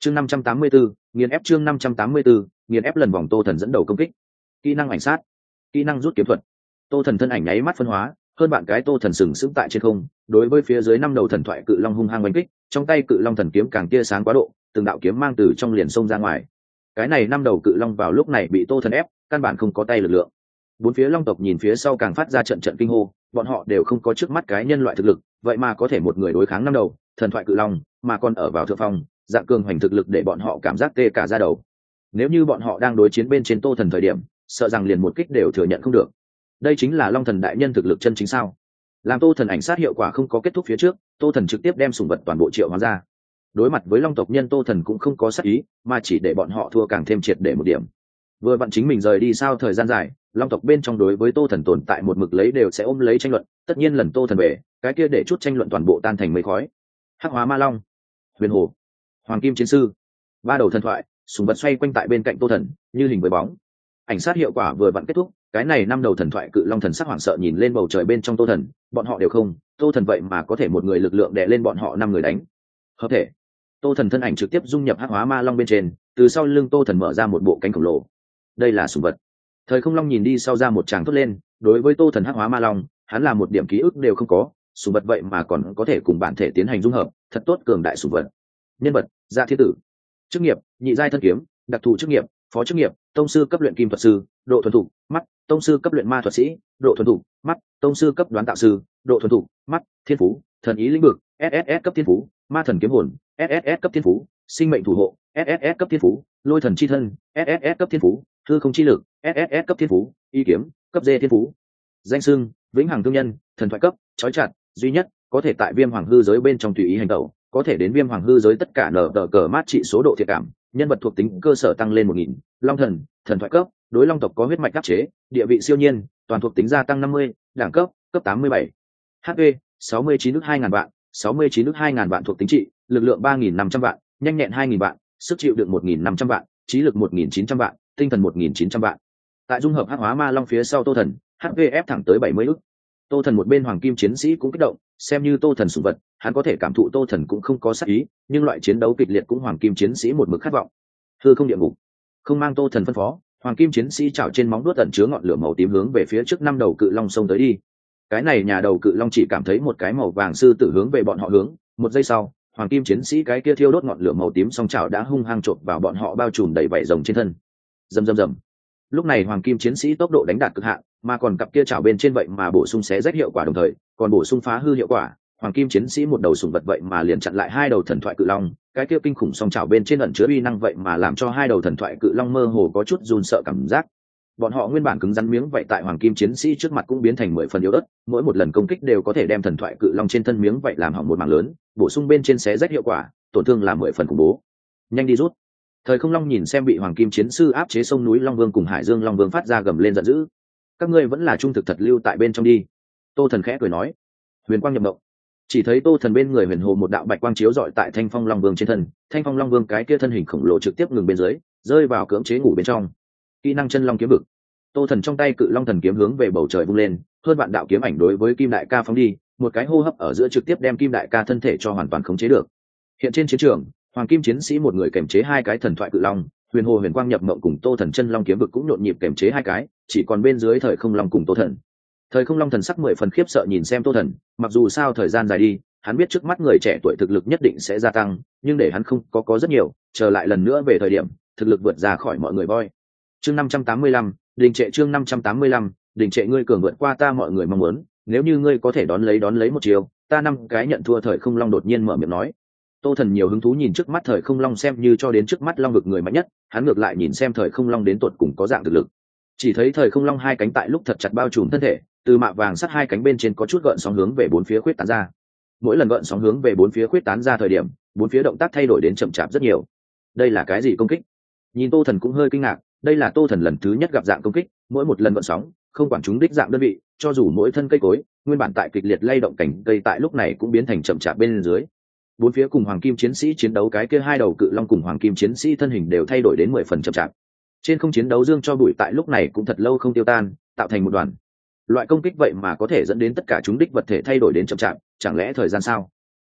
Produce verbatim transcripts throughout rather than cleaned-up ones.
chương năm trăm tám mươi bốn nghiền ép chương năm trăm tám mươi bốn nghiền ép lần vòng tô thần dẫn đầu công kích. Kỹ năng ảnh sát, kỹ năng rút kiếm thuật. Tô thần thân ảnh nháy mắt phân hóa, hơn bạn cái tô thần sừng sững tại trên không, đối với phía dưới năm đầu thần thoại cự long hung hăng đánh kích, trong tay cự long thần kiếm càng tia sáng quá độ, từng đạo kiếm mang từ trong liền xông ra ngoài. Cái này năm đầu cự long vào lúc này bị tô thần ép, căn bản không có tay lực lượng. Bốn phía long tộc nhìn phía sau càng phát ra trận trận kinh hô, bọn họ đều không có trước mắt cái nhân loại thực lực, vậy mà có thể một người đối kháng năm đầu thần thoại cự long, mà còn ở vào thượng phong, dạng cường hoành thực lực để bọn họ cảm giác tê cả da đầu. Nếu như bọn họ đang đối chiến bên trên tô thần thời điểm, sợ rằng liền một kích đều thừa nhận không được. Đây chính là long thần đại nhân thực lực chân chính sao? Làm tô thần ảnh sát hiệu quả không có kết thúc phía trước, tô thần trực tiếp đem sủng vật toàn bộ triệu hóa ra. Đối mặt với long tộc nhân, tô thần cũng không có sát ý, mà chỉ để bọn họ thua càng thêm triệt để một điểm. Vừa vặn chính mình rời đi sao thời gian dài, long tộc bên trong đối với tô thần tồn tại một mực lấy đều sẽ ôm lấy tranh luận, tất nhiên lần tô thần về, cái kia để chút tranh luận toàn bộ tan thành mây khói. Hắc hóa ma long, huyền hồ, hoàng kim chiến sư, ba đầu thần thoại sùng vật xoay quanh tại bên cạnh tô thần như hình với bóng. Ảnh sát hiệu quả vừa vặn kết thúc, cái này năm đầu thần thoại cự long thần sắc hoảng sợ nhìn lên bầu trời bên trong tô thần, bọn họ đều không, tô thần vậy mà có thể một người lực lượng đè lên bọn họ năm người đánh. Hợp thể, tô thần thân ảnh trực tiếp dung nhập hắc hóa ma long bên trên, từ sau lưng tô thần mở ra một bộ cánh khổng lồ. Đây là sùng vật. Thời không long nhìn đi sau ra một tràng thốt lên, đối với tô thần hắc hóa ma long, hắn là một điểm ký ức đều không có, sùng vật vậy mà còn có thể cùng bản thể tiến hành dung hợp, thật tốt cường đại sùng vật. Nhân vật: Dạ Thiên Tử. Chức nghiệp: nhị giai thân kiếm. Đặc thù chức nghiệp: phó chức nghiệp, tông sư cấp luyện kim thuật sư, độ thuần thục mắt, tông sư cấp luyện ma thuật sĩ, độ thuần thục mắt, tông sư cấp đoán tạo sư, độ thuần thục mắt. Thiên phú: thần ý lĩnh vực, ét ét ét cấp thiên phú, ma thần kiếm hồn, ét ét ét cấp thiên phú, sinh mệnh thủ hộ, ét ét ét cấp thiên phú, lôi thần chi thân, ét ét ét cấp thiên phú, hư không chi lực, ét ét ét cấp thiên phú, y kiếm, cấp D thiên phú. Danh xưng: vĩnh hằng thương nhân, thần thoại cấp, chói chặt, duy nhất, có thể tại viêm hoàng hư giới bên trong tùy ý hành động, có thể đến viêm hoàng hư giới tất cả nở tờ cờ mát trị số độ thiệt cảm, nhân vật thuộc tính cơ sở tăng lên một nghìn. Long thần, thần thoại cấp, đối long tộc có huyết mạch áp chế, địa vị siêu nhiên, toàn thuộc tính gia tăng năm mươi, đẳng cấp cấp tám mươi bảy. hát pê sáu mươi chín ức hai ngàn vạn, sáu mươi chín ức hai ngàn vạn thuộc tính trị, lực lượng ba nghìn năm trăm vạn, nhanh nhẹn hai nghìn vạn, sức chịu đựng một nghìn năm trăm vạn, trí lực một nghìn chín trăm vạn, tinh thần một nghìn chín trăm vạn. Tại dung hợp hắc hóa ma long phía sau tô thần, hát pê ép thẳng tới bảy mươi ức. Tô thần một bên hoàng kim chiến sĩ cũng kích động, xem như tô thần sủng vật, hắn có thể cảm thụ tô thần cũng không có sát ý, nhưng loại chiến đấu kịch liệt cũng hoàng kim chiến sĩ một mực khát vọng. Hư không địa ngục, không mang tô thần phân phó, hoàng kim chiến sĩ chảo trên móng đuốt tẩn chứa ngọn lửa màu tím hướng về phía trước năm đầu cự long xông tới đi. Cái này nhà đầu cự long chỉ cảm thấy một cái màu vàng sư tử hướng về bọn họ hướng, một giây sau, hoàng kim chiến sĩ cái kia thiêu đốt ngọn lửa màu tím song chảo đã hung hăng chộp vào bọn họ, bao trùm đầy vảy rồng trên thân. Rầm rầm rầm. Lúc này hoàng kim chiến sĩ tốc độ đánh đạt cực hạn, mà còn cặp kia chảo bên trên vậy mà bổ sung xé rách hiệu quả, đồng thời còn bổ sung phá hư hiệu quả. Hoàng kim chiến sĩ một đầu sùng vật vậy mà liền chặn lại hai đầu thần thoại cự long, cái kia kinh khủng song chảo bên trên ẩn chứa uy năng vậy mà làm cho hai đầu thần thoại cự long mơ hồ có chút run sợ cảm giác. Bọn họ nguyên bản cứng rắn miếng vậy tại hoàng kim chiến sĩ trước mặt cũng biến thành mười phần yếu ớt, mỗi một lần công kích đều có thể đem thần thoại cự long trên thân miếng vậy làm hỏng một mảng lớn, bổ sung bên trên xé rách hiệu quả, tổn thương là mười phần khủng bố. Nhanh đi rút. Thời không long nhìn xem bị hoàng kim chiến sư áp chế sông núi long vương cùng hải dương long vương phát ra gầm lên giận dữ. Các ngươi vẫn là trung thực thật lưu tại bên trong đi. Tô thần khẽ cười nói. Huyền quang nhập mộng. Chỉ thấy tô thần bên người huyền hồ một đạo bạch quang chiếu rọi tại thanh phong long vương trên thân, thanh phong long vương cái kia thân hình khổng lồ trực tiếp ngừng bên dưới, rơi vào cưỡng chế ngủ bên trong. Kỹ năng chân long kiếm vực. Tô thần trong tay cự long thần kiếm hướng về bầu trời vung lên, hơn vạn đạo kiếm ảnh đối với kim đại ca phóng đi, một cái hô hấp ở giữa trực tiếp đem kim đại ca thân thể cho hoàn toàn khống chế được. Hiện trên chiến trường, hoàng kim chiến sĩ một người kềm chế hai cái thần thoại cự long, huyền hồ huyền quang nhập mộng cùng tô thần chân long kiếm vực cũng nhộn nhịp kềm chế hai cái, chỉ còn bên dưới thời không long cùng tô thần. Thời không long thần sắc mười phần khiếp sợ nhìn xem tô thần, mặc dù sao thời gian dài đi, hắn biết trước mắt người trẻ tuổi thực lực nhất định sẽ gia tăng, nhưng để hắn không có có rất nhiều, chờ lại lần nữa về thời điểm thực lực vượt ra khỏi mọi người voi. Chương năm trăm tám mươi lăm, đình trệ chương năm trăm tám mươi lăm, đình trệ ngươi cường vượt qua ta mọi người mong muốn, nếu như ngươi có thể đón lấy đón lấy một chiều, ta năm cái nhận thua. Thời không long đột nhiên mở miệng nói. Tô thần nhiều hứng thú nhìn trước mắt thời không long, xem như cho đến trước mắt long vực người mạnh nhất, hắn ngược lại nhìn xem thời không long đến tột cùng có dạng thực lực. Chỉ thấy thời không long hai cánh tại lúc thật chặt bao trùm thân thể, từ mạ vàng sắt hai cánh bên trên có chút gợn sóng hướng về bốn phía khuyết tán ra. Mỗi lần gợn sóng hướng về bốn phía khuyết tán ra thời điểm, bốn phía động tác thay đổi đến chậm chạp rất nhiều. Đây là cái gì công kích? Nhìn tô thần cũng hơi kinh ngạc, đây là tô thần lần thứ nhất gặp dạng công kích, mỗi một lần gợn sóng không quản chúng đích dạng đơn vị, cho dù mỗi thân cây cối nguyên bản tại kịch liệt lay động cảnh cây tại lúc này cũng biến thành chậm chạp bên dưới. Bốn phía cùng hoàng kim chiến sĩ chiến đấu, cái kia hai đầu cự long cùng hoàng kim chiến sĩ thân hình đều thay đổi đến mười phần chậm chạp. Trên không chiến đấu dương cho bụi tại lúc này cũng thật lâu không tiêu tan, tạo thành một đoàn. Loại công kích vậy mà có thể dẫn đến tất cả chúng đích vật thể thay đổi đến chậm chạp, chẳng lẽ thời gian sao?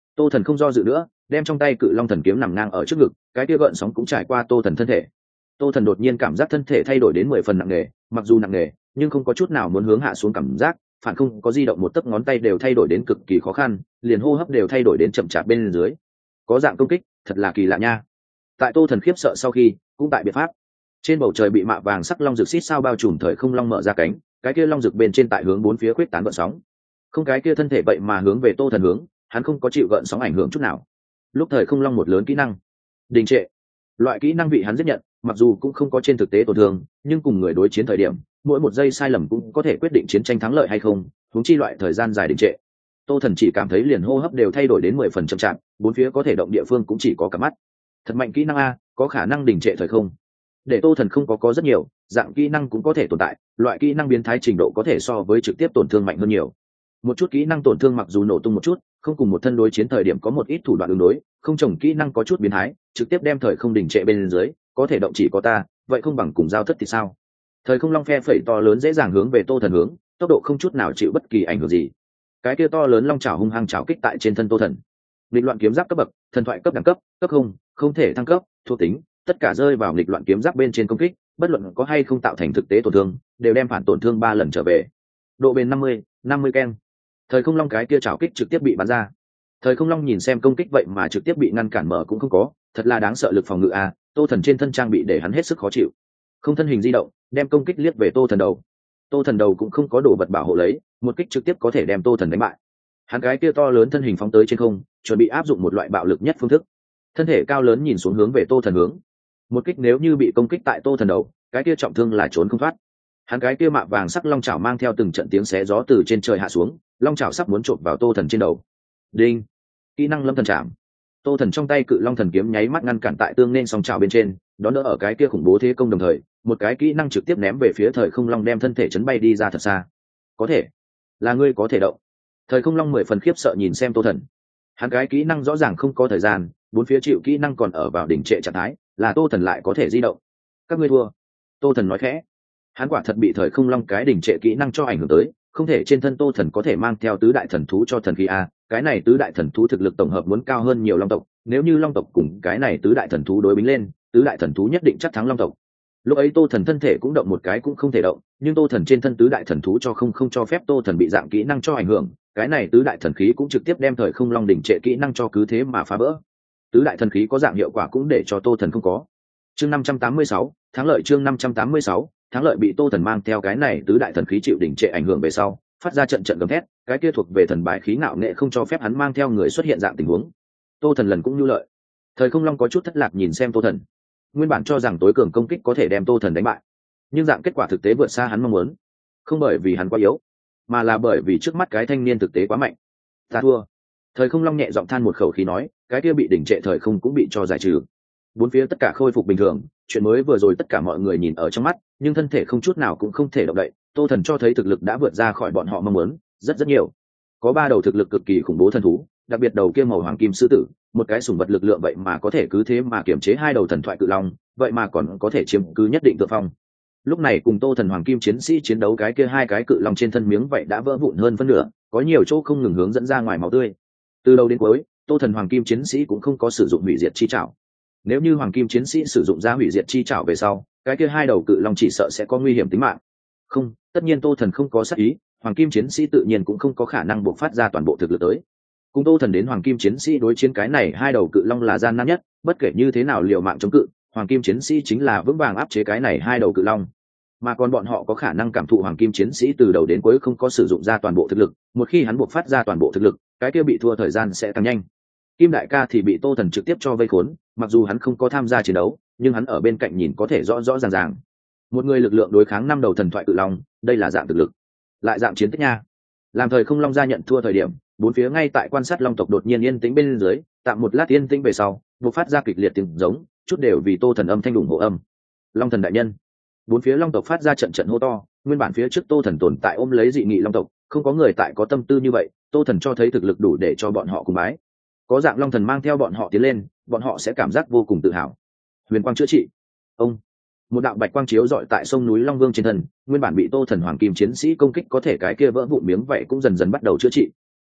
Tô Thần không do dự nữa, đem trong tay cự long thần kiếm nằm ngang ở trước ngực, cái kia gợn sóng cũng trải qua Tô Thần thân thể. Tô Thần đột nhiên cảm giác thân thể thay đổi đến mười phần nặng nề, mặc dù nặng nề nhưng không có chút nào muốn hướng hạ xuống cảm giác, phản không có di động một tấc ngón tay đều thay đổi đến cực kỳ khó khăn, liền hô hấp đều thay đổi đến chậm chạp bên dưới. Có dạng công kích thật là kỳ lạ nha. Tại Tô Thần khiếp sợ sau khi, cũng tại biện pháp. Trên bầu trời bị mạ vàng sắc long rực xít sao bao trùm, thời không long mở ra cánh, cái kia long rực bên trên tại hướng bốn phía quyết tán gợn sóng. Không, cái kia thân thể vậy mà hướng về Tô Thần hướng, hắn không có chịu gợn sóng ảnh hưởng chút nào. Lúc thời không long một lớn kỹ năng đình trệ, loại kỹ năng bị hắn giết nhận, mặc dù cũng không có trên thực tế tổn thương, nhưng cùng người đối chiến thời điểm, mỗi một giây sai lầm cũng có thể quyết định chiến tranh thắng lợi hay không, huống chi loại thời gian dài đình trệ. Tô Thần chỉ cảm thấy liền hô hấp đều thay đổi đến mười phần chậm chạp, bốn phía có thể động địa phương cũng chỉ có cả mắt. Thật mạnh kỹ năng a, có khả năng đình trệ thời không. Để Tô Thần không có có rất nhiều dạng kỹ năng cũng có thể tồn tại, loại kỹ năng biến thái trình độ có thể so với trực tiếp tổn thương mạnh hơn nhiều. Một chút kỹ năng tổn thương mặc dù nổ tung một chút, không cùng một thân đối chiến thời điểm có một ít thủ đoạn ứng đối, không trồng kỹ năng có chút biến thái, trực tiếp đem thời không đình trệ bên dưới, có thể động chỉ có ta, vậy không bằng cùng giao thất thì sao? Thời không long phe phẩy to lớn dễ dàng hướng về Tô Thần hướng, tốc độ không chút nào chịu bất kỳ ảnh hưởng gì. Cái kia to lớn long chảo hung hăng chảo kích tại trên thân Tô Thần. Nghịch loạn kiếm giáp cấp bậc, thần thoại cấp đẳng cấp, cấp không, không thể thăng cấp, thuộc tính, tất cả rơi vào nghịch loạn kiếm giáp bên trên công kích, bất luận có hay không tạo thành thực tế tổn thương, đều đem phản tổn thương ba lần trở về. Độ bền năm mươi, năm mươi ken. Thời không long cái kia chảo kích trực tiếp bị bắn ra. Thời không long nhìn xem công kích vậy mà trực tiếp bị ngăn cản mở cũng không có, thật là đáng sợ lực phòng ngự a. Tô Thần trên thân trang bị để hắn hết sức khó chịu. Không thân hình di động, đem công kích liếc về Tô Thần đầu. Tô Thần đầu cũng không có đồ vật bảo hộ lấy, một kích trực tiếp có thể đem Tô Thần đánh bại. Hắn cái kia to lớn thân hình phóng tới trên không, chuẩn bị áp dụng một loại bạo lực nhất phương thức. Thân thể cao lớn nhìn xuống hướng về Tô Thần hướng. Một kích nếu như bị công kích tại Tô Thần đầu, cái kia trọng thương là trốn không thoát. Hắn cái kia mạ vàng sắc long chảo mang theo từng trận tiếng xé gió từ trên trời hạ xuống, long chảo sắp muốn chộp vào Tô Thần trên đầu. Đinh. Kỹ năng lâm thần chạm. Tô Thần trong tay cự long thần kiếm nháy mắt ngăn cản tại tương nên song chảo bên trên, đón đỡ ở cái kia khủng bố thế công đồng thời, một cái kỹ năng trực tiếp ném về phía thời không long đem thân thể chấn bay đi ra thật xa. Có thể, là ngươi có thể động. Thời không long mười phần khiếp sợ nhìn xem Tô Thần. Hắn cái kỹ năng rõ ràng không có thời gian, bốn phía chịu kỹ năng còn ở vào đỉnh trệ trạng thái, là Tô Thần lại có thể di động. Các ngươi thua. Tô Thần nói khẽ. Hắn quả thật bị thời không long cái đỉnh trệ kỹ năng cho ảnh hưởng tới, không thể trên thân Tô Thần có thể mang theo tứ đại thần thú cho thần khí a, cái này tứ đại thần thú thực lực tổng hợp muốn cao hơn nhiều long tộc, nếu như long tộc cùng cái này tứ đại thần thú đối bính lên, tứ đại thần thú nhất định chắc thắng long tộc. Lúc ấy Tô Thần thân thể cũng động một cái cũng không thể động, nhưng Tô Thần trên thân tứ đại thần thú cho không không cho phép Tô Thần bị dạng kỹ năng cho ảnh hưởng, cái này tứ đại thần khí cũng trực tiếp đem thời không long đỉnh trệ kỹ năng cho cứ thế mà phá vỡ. Tứ đại thần khí có dạng hiệu quả cũng để cho Tô Thần không có. Chương năm trăm tám mươi sáu, thắng lợi. Chương năm trăm tám mươi sáu, thắng lợi. Bị Tô Thần mang theo cái này tứ đại thần khí chịu đỉnh trệ ảnh hưởng về sau, phát ra trận trận gầm thét, cái kia thuộc về thần bái khí ngạo nghệ không cho phép hắn mang theo người xuất hiện dạng tình huống. Tô Thần lần cũng nhu lợi. Thời không long có chút thất lạc nhìn xem Tô Thần. Nguyên bản cho rằng tối cường công kích có thể đem Tô Thần đánh bại, nhưng dạng kết quả thực tế vượt xa hắn mong muốn. Không bởi vì hắn quá yếu, mà là bởi vì trước mắt cái thanh niên thực tế quá mạnh. Ta thua. Thời không long nhẹ giọng than một khẩu khí nói, cái kia bị đỉnh trệ thời không cũng bị cho giải trừ. Bốn phía tất cả khôi phục bình thường, chuyện mới vừa rồi tất cả mọi người nhìn ở trong mắt, nhưng thân thể không chút nào cũng không thể động đậy. Tô Thần cho thấy thực lực đã vượt ra khỏi bọn họ mong muốn, rất rất nhiều. Có ba đầu thực lực cực kỳ khủng bố thần thú, đặc biệt đầu kia màu hoàng kim sư tử, một cái sủng vật lực lượng vậy mà có thể cứ thế mà kiểm chế hai đầu thần thoại cự long, vậy mà còn có thể chiếm cứ nhất định thượng phong. Lúc này cùng Tô Thần hoàng kim chiến sĩ chiến đấu, cái kia hai cái cự long trên thân miếng vậy đã vỡ vụn hơn phân nửa, có nhiều chỗ không ngừng hướng dẫn ra ngoài máu tươi. Từ đầu đến cuối, Tô Thần hoàng kim chiến sĩ cũng không có sử dụng hủy diệt chi trảo. Nếu như hoàng kim chiến sĩ sử dụng ra hủy diệt chi trảo về sau, cái kia hai đầu cự long chỉ sợ sẽ có nguy hiểm tính mạng. Không, tất nhiên Tô Thần không có sát ý, hoàng kim chiến sĩ tự nhiên cũng không có khả năng buộc phát ra toàn bộ thực lực tới. Cùng Tô Thần đến hoàng kim chiến sĩ đối chiến, cái này hai đầu cự long là gian nan nhất, bất kể như thế nào liều mạng chống cự, hoàng kim chiến sĩ chính là vững vàng áp chế cái này hai đầu cự long. Mà còn bọn họ có khả năng cảm thụ hoàng kim chiến sĩ từ đầu đến cuối không có sử dụng ra toàn bộ thực lực, một khi hắn buộc phát ra toàn bộ thực lực, cái kia bị thua thời gian sẽ tăng nhanh. Kim đại ca thì bị Tô Thần trực tiếp cho vây khốn, mặc dù hắn không có tham gia chiến đấu, nhưng hắn ở bên cạnh nhìn có thể rõ rõ ràng ràng. Một người lực lượng đối kháng năm đầu thần thoại cự long, đây là dạng thực lực, lại dạng chiến tích nha. Làm thời không long ra nhận thua thời điểm, bốn phía ngay tại quan sát long tộc đột nhiên yên tĩnh bên dưới, tạm một lát yên tĩnh về sau, buộc phát ra kịch liệt tiếng giống, chút đều vì Tô Thần âm thanh ủng hộ âm. Long thần đại nhân. Bốn phía long tộc phát ra trận trận hô to, nguyên bản phía trước Tô Thần tồn tại ôm lấy dị nghị long tộc, không có người tại có tâm tư như vậy, Tô Thần cho thấy thực lực đủ để cho bọn họ cùng bái. Có dạng long thần mang theo bọn họ tiến lên, bọn họ sẽ cảm giác vô cùng tự hào. Huyền quang chữa trị. Ông. Một đạo bạch quang chiếu rọi tại sông núi Long Vương trên thân, nguyên bản bị Tô Thần hoàng kim chiến sĩ công kích có thể cái kia vỡ vụn miếng vậy cũng dần dần bắt đầu chữa trị.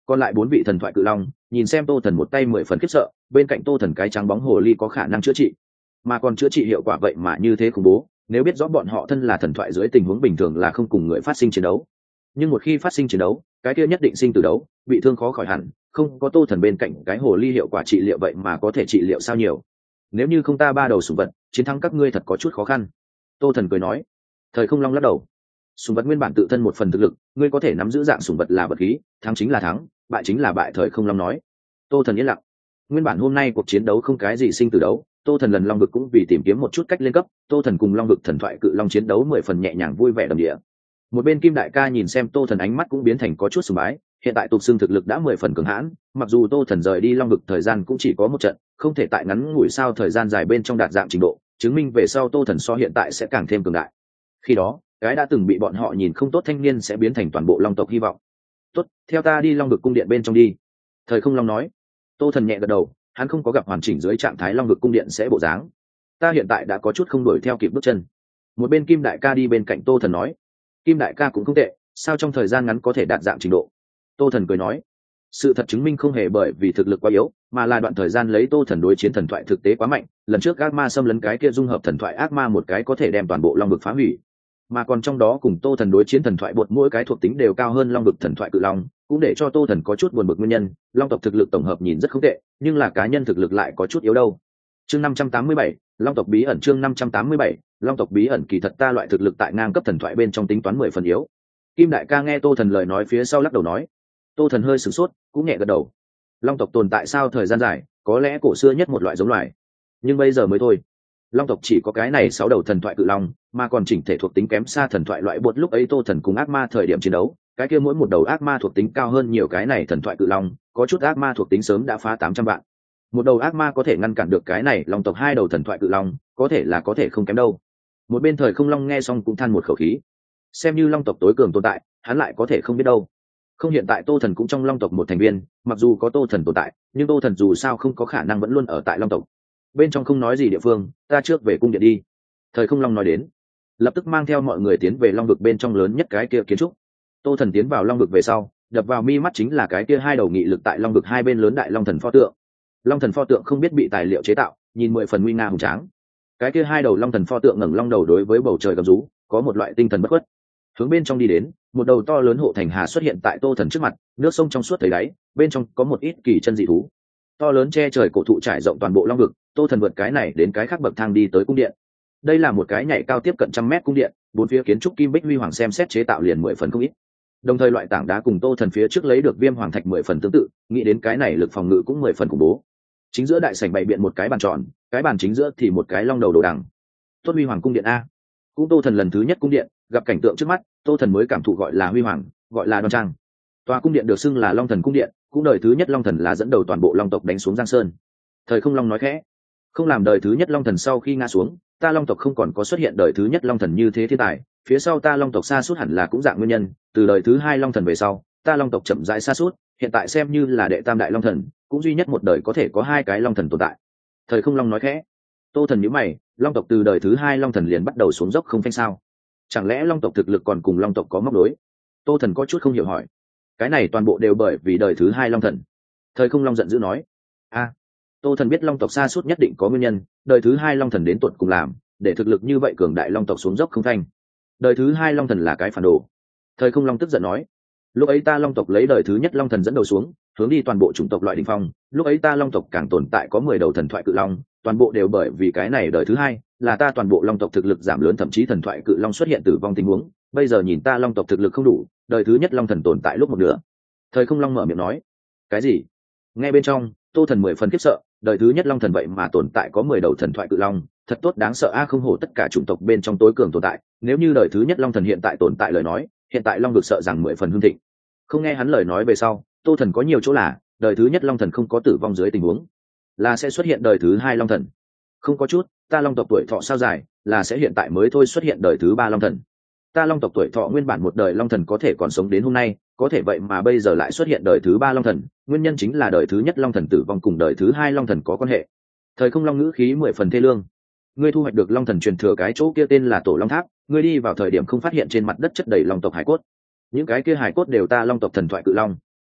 Còn lại bốn vị thần thoại cự long nhìn xem tô thần một tay mười phần khiếp sợ, bên cạnh tô thần cái trắng bóng hồ ly có khả năng chữa trị, mà còn chữa trị hiệu quả vậy mà như thế khủng bố. Nếu biết rõ bọn họ thân là thần thoại dưới tình huống bình thường là không cùng người phát sinh chiến đấu, nhưng một khi phát sinh chiến đấu, cái kia nhất định sinh từ đấu, bị thương khó khỏi hẳn. Không có tô thần bên cạnh cái hồ ly hiệu quả trị liệu vậy mà có thể trị liệu sao nhiều. Nếu như không ta ba đầu sủng vật chiến thắng các ngươi thật có chút khó khăn. Tô thần cười nói. Thời không long lắc đầu. Sủng vật nguyên bản tự thân một phần thực lực, ngươi có thể nắm giữ dạng sủng vật là vật khí, thắng chính là thắng, bại chính là bại. Thời không long nói. Tô thần yên lặng. Nguyên bản hôm nay cuộc chiến đấu không cái gì sinh tử đấu, tô thần lần long vực cũng vì tìm kiếm một chút cách lên cấp, tô thần cùng long vực thần thoại cự long chiến đấu mười phần nhẹ nhàng vui vẻ đầm địa. Một bên Kim đại ca nhìn xem tô thần ánh mắt cũng biến thành có chút sùng bái. Hiện tại tục xương thực lực đã mười phần cường hãn, mặc dù tô thần rời đi long vực thời gian cũng chỉ có một trận, không thể tại ngắn ngủi sao thời gian dài bên trong đạt dạng trình độ, chứng minh về sau tô thần so hiện tại sẽ càng thêm cường đại. Khi đó cái đã từng bị bọn họ nhìn không tốt thanh niên sẽ biến thành toàn bộ long tộc hy vọng. Tốt, theo ta đi long vực cung điện bên trong đi. Thời không long nói. Tô thần nhẹ gật đầu, hắn không có gặp hoàn chỉnh dưới trạng thái long vực cung điện sẽ bộ dáng. Ta hiện tại đã có chút không đuổi theo kịp bước chân. Một bên Kim đại ca đi bên cạnh tô thần nói. Kim đại ca cũng không tệ, sao trong thời gian ngắn có thể đạt dạng trình độ. Tô thần cười nói. Sự thật chứng minh không hề bởi vì thực lực quá yếu, mà là đoạn thời gian lấy tô thần đối chiến thần thoại thực tế quá mạnh. Lần trước ác ma xâm lấn cái kia dung hợp thần thoại ác ma một cái có thể đem toàn bộ long vực phá hủy, mà còn trong đó cùng tô thần đối chiến thần thoại bột mỗi cái thuộc tính đều cao hơn long vực thần thoại cự long, cũng để cho tô thần có chút buồn bực. Nguyên nhân long tộc thực lực tổng hợp nhìn rất không tệ, nhưng là cá nhân thực lực lại có chút yếu đâu. Chương năm trăm tám mươi bảy, long tộc bí ẩn. Chương năm trăm tám mươi bảy, long tộc bí ẩn. Kỳ thật ta loại thực lực tại ngang cấp thần thoại bên trong tính toán mười phần yếu. Kim đại ca nghe tô thần lời nói phía sau lắc đầu nói. Tô thần hơi sửng sốt, cũng nhẹ gật đầu. Long tộc tồn tại sao thời gian dài, có lẽ cổ xưa nhất một loại giống loài, nhưng bây giờ mới thôi. Long tộc chỉ có cái này sáu đầu thần thoại cự long, mà còn chỉnh thể thuộc tính kém xa thần thoại loại bột lúc ấy tô thần cùng ác ma thời điểm chiến đấu, cái kia mỗi một đầu ác ma thuộc tính cao hơn nhiều cái này thần thoại cự long, có chút ác ma thuộc tính sớm đã phá tám trăm vạn. Một đầu ác ma có thể ngăn cản được cái này long tộc hai đầu thần thoại cự long, có thể là có thể không kém đâu. Một bên Thời không long nghe xong cũng than một khẩu khí. Xem như long tộc tối cường tồn tại, hắn lại có thể không biết đâu. Không, hiện tại tô thần cũng trong long tộc một thành viên, mặc dù có tô thần tồn tại, nhưng tô thần dù sao không có khả năng vẫn luôn ở tại long tộc bên trong. Không nói gì địa phương, ta trước về cung điện đi. Thời không long nói đến, lập tức mang theo mọi người tiến về long vực bên trong lớn nhất cái kia kiến trúc. Tô thần tiến vào long vực về sau, đập vào mi mắt chính là cái kia hai đầu nghị lực tại long vực hai bên lớn đại long thần pho tượng. Long thần pho tượng không biết bị tài liệu chế tạo, nhìn mười phần nguy nga hùng tráng. Cái kia hai đầu long thần pho tượng ngẩng long đầu đối với bầu trời gầm rú, có một loại tinh thần bất khuất. Hướng bên trong đi đến, một đầu to lớn hộ thành hà xuất hiện tại tô thần trước mặt, nước sông trong suốt thấy đáy, bên trong có một ít kỳ chân dị thú. To lớn che trời cổ thụ trải rộng toàn bộ long vực, tô thần vượt cái này đến cái khác bậc thang đi tới cung điện. Đây là một cái nhảy cao tiếp cận trăm mét cung điện, bốn phía kiến trúc kim bích huy hoàng xem xét chế tạo liền mười phần không ít. Đồng thời loại tảng đá cùng tô thần phía trước lấy được viêm hoàng thạch mười phần tương tự, nghĩ đến cái này lực phòng ngự cũng mười phần khủng bố. Chính giữa đại sảnh bày biện một cái bàn tròn, cái bàn chính giữa thì một cái long đầu đồ đằng. Tốt huy hoàng cung điện a. Cũng tô thần lần thứ nhất cung điện, gặp cảnh tượng trước mắt, tô thần mới cảm thụ gọi là huy hoàng, gọi là đoan trang. Tòa cung điện được xưng là long thần cung điện, cũng đời thứ nhất long thần là dẫn đầu toàn bộ long tộc đánh xuống giang sơn. Thời không long nói khẽ. Không làm đời thứ nhất long thần sau khi ngã xuống, ta long tộc không còn có xuất hiện đời thứ nhất long thần như thế thiên tài, phía sau ta long tộc sa sút hẳn là cũng dạng nguyên nhân, từ đời thứ hai long thần về sau, ta long tộc chậm rãi sa sút, hiện tại xem như là đệ tam đại long thần, cũng duy nhất một đời có thể có hai cái long thần tồn tại. Thời không long nói khẽ. Tô thần nhíu mày, long tộc từ đời thứ hai long thần liền bắt đầu xuống dốc không phanh sao? Chẳng lẽ long tộc thực lực còn cùng long tộc có móc đối? Tô thần có chút không hiểu hỏi. Cái này toàn bộ đều bởi vì đời thứ hai long thần. Thời không long giận dữ nói. A, tô thần biết long tộc sa sút nhất định có nguyên nhân, đời thứ hai long thần đến tuột cùng làm để thực lực như vậy cường đại long tộc xuống dốc không thanh. Đời thứ hai long thần là cái phản đồ. Thời không long tức giận nói. Lúc ấy ta long tộc lấy đời thứ nhất long thần dẫn đầu xuống, hướng đi toàn bộ chủng tộc loại đỉnh phong, lúc ấy ta long tộc càng tồn tại có mười đầu thần thoại cự long, toàn bộ đều bởi vì cái này đời thứ hai, là ta toàn bộ long tộc thực lực giảm lớn, thậm chí thần thoại cự long xuất hiện tử vong tình huống. Bây giờ nhìn ta long tộc thực lực không đủ, đời thứ nhất long thần tồn tại lúc một nửa. Thời không long mở miệng nói. Cái gì? Nghe bên trong, tô thần mười phần khiếp sợ, đời thứ nhất long thần vậy mà tồn tại có mười đầu thần thoại cự long, thật tốt đáng sợ a, không hổ tất cả chủng tộc bên trong tối cường tồn tại. Nếu như đời thứ nhất long thần hiện tại tồn tại lời nói, hiện tại long vực sợ rằng mười phần hưng thịnh. Không nghe hắn lời nói về sau, tô thần có nhiều chỗ là đời thứ nhất long thần không có tử vong dưới tình huống, là sẽ xuất hiện đời thứ hai long thần. Không có chút, ta long tộc tuổi thọ sao dài, là sẽ hiện tại mới thôi xuất hiện đời thứ ba long thần. Ta long tộc tuổi thọ nguyên bản một đời long thần có thể còn sống đến hôm nay, có thể vậy mà bây giờ lại xuất hiện đời thứ ba long thần, nguyên nhân chính là đời thứ nhất long thần tử vong cùng đời thứ hai long thần có quan hệ. Thời không long ngữ khí mười phần thê lương. Ngươi thu hoạch được long thần truyền thừa cái chỗ kia tên là tổ long tháp, ngươi đi vào thời điểm không phát hiện trên mặt đất chất đầy long tộc hải cốt. Những cái kia hải cốt đều ta long tộc thần thoại cự long.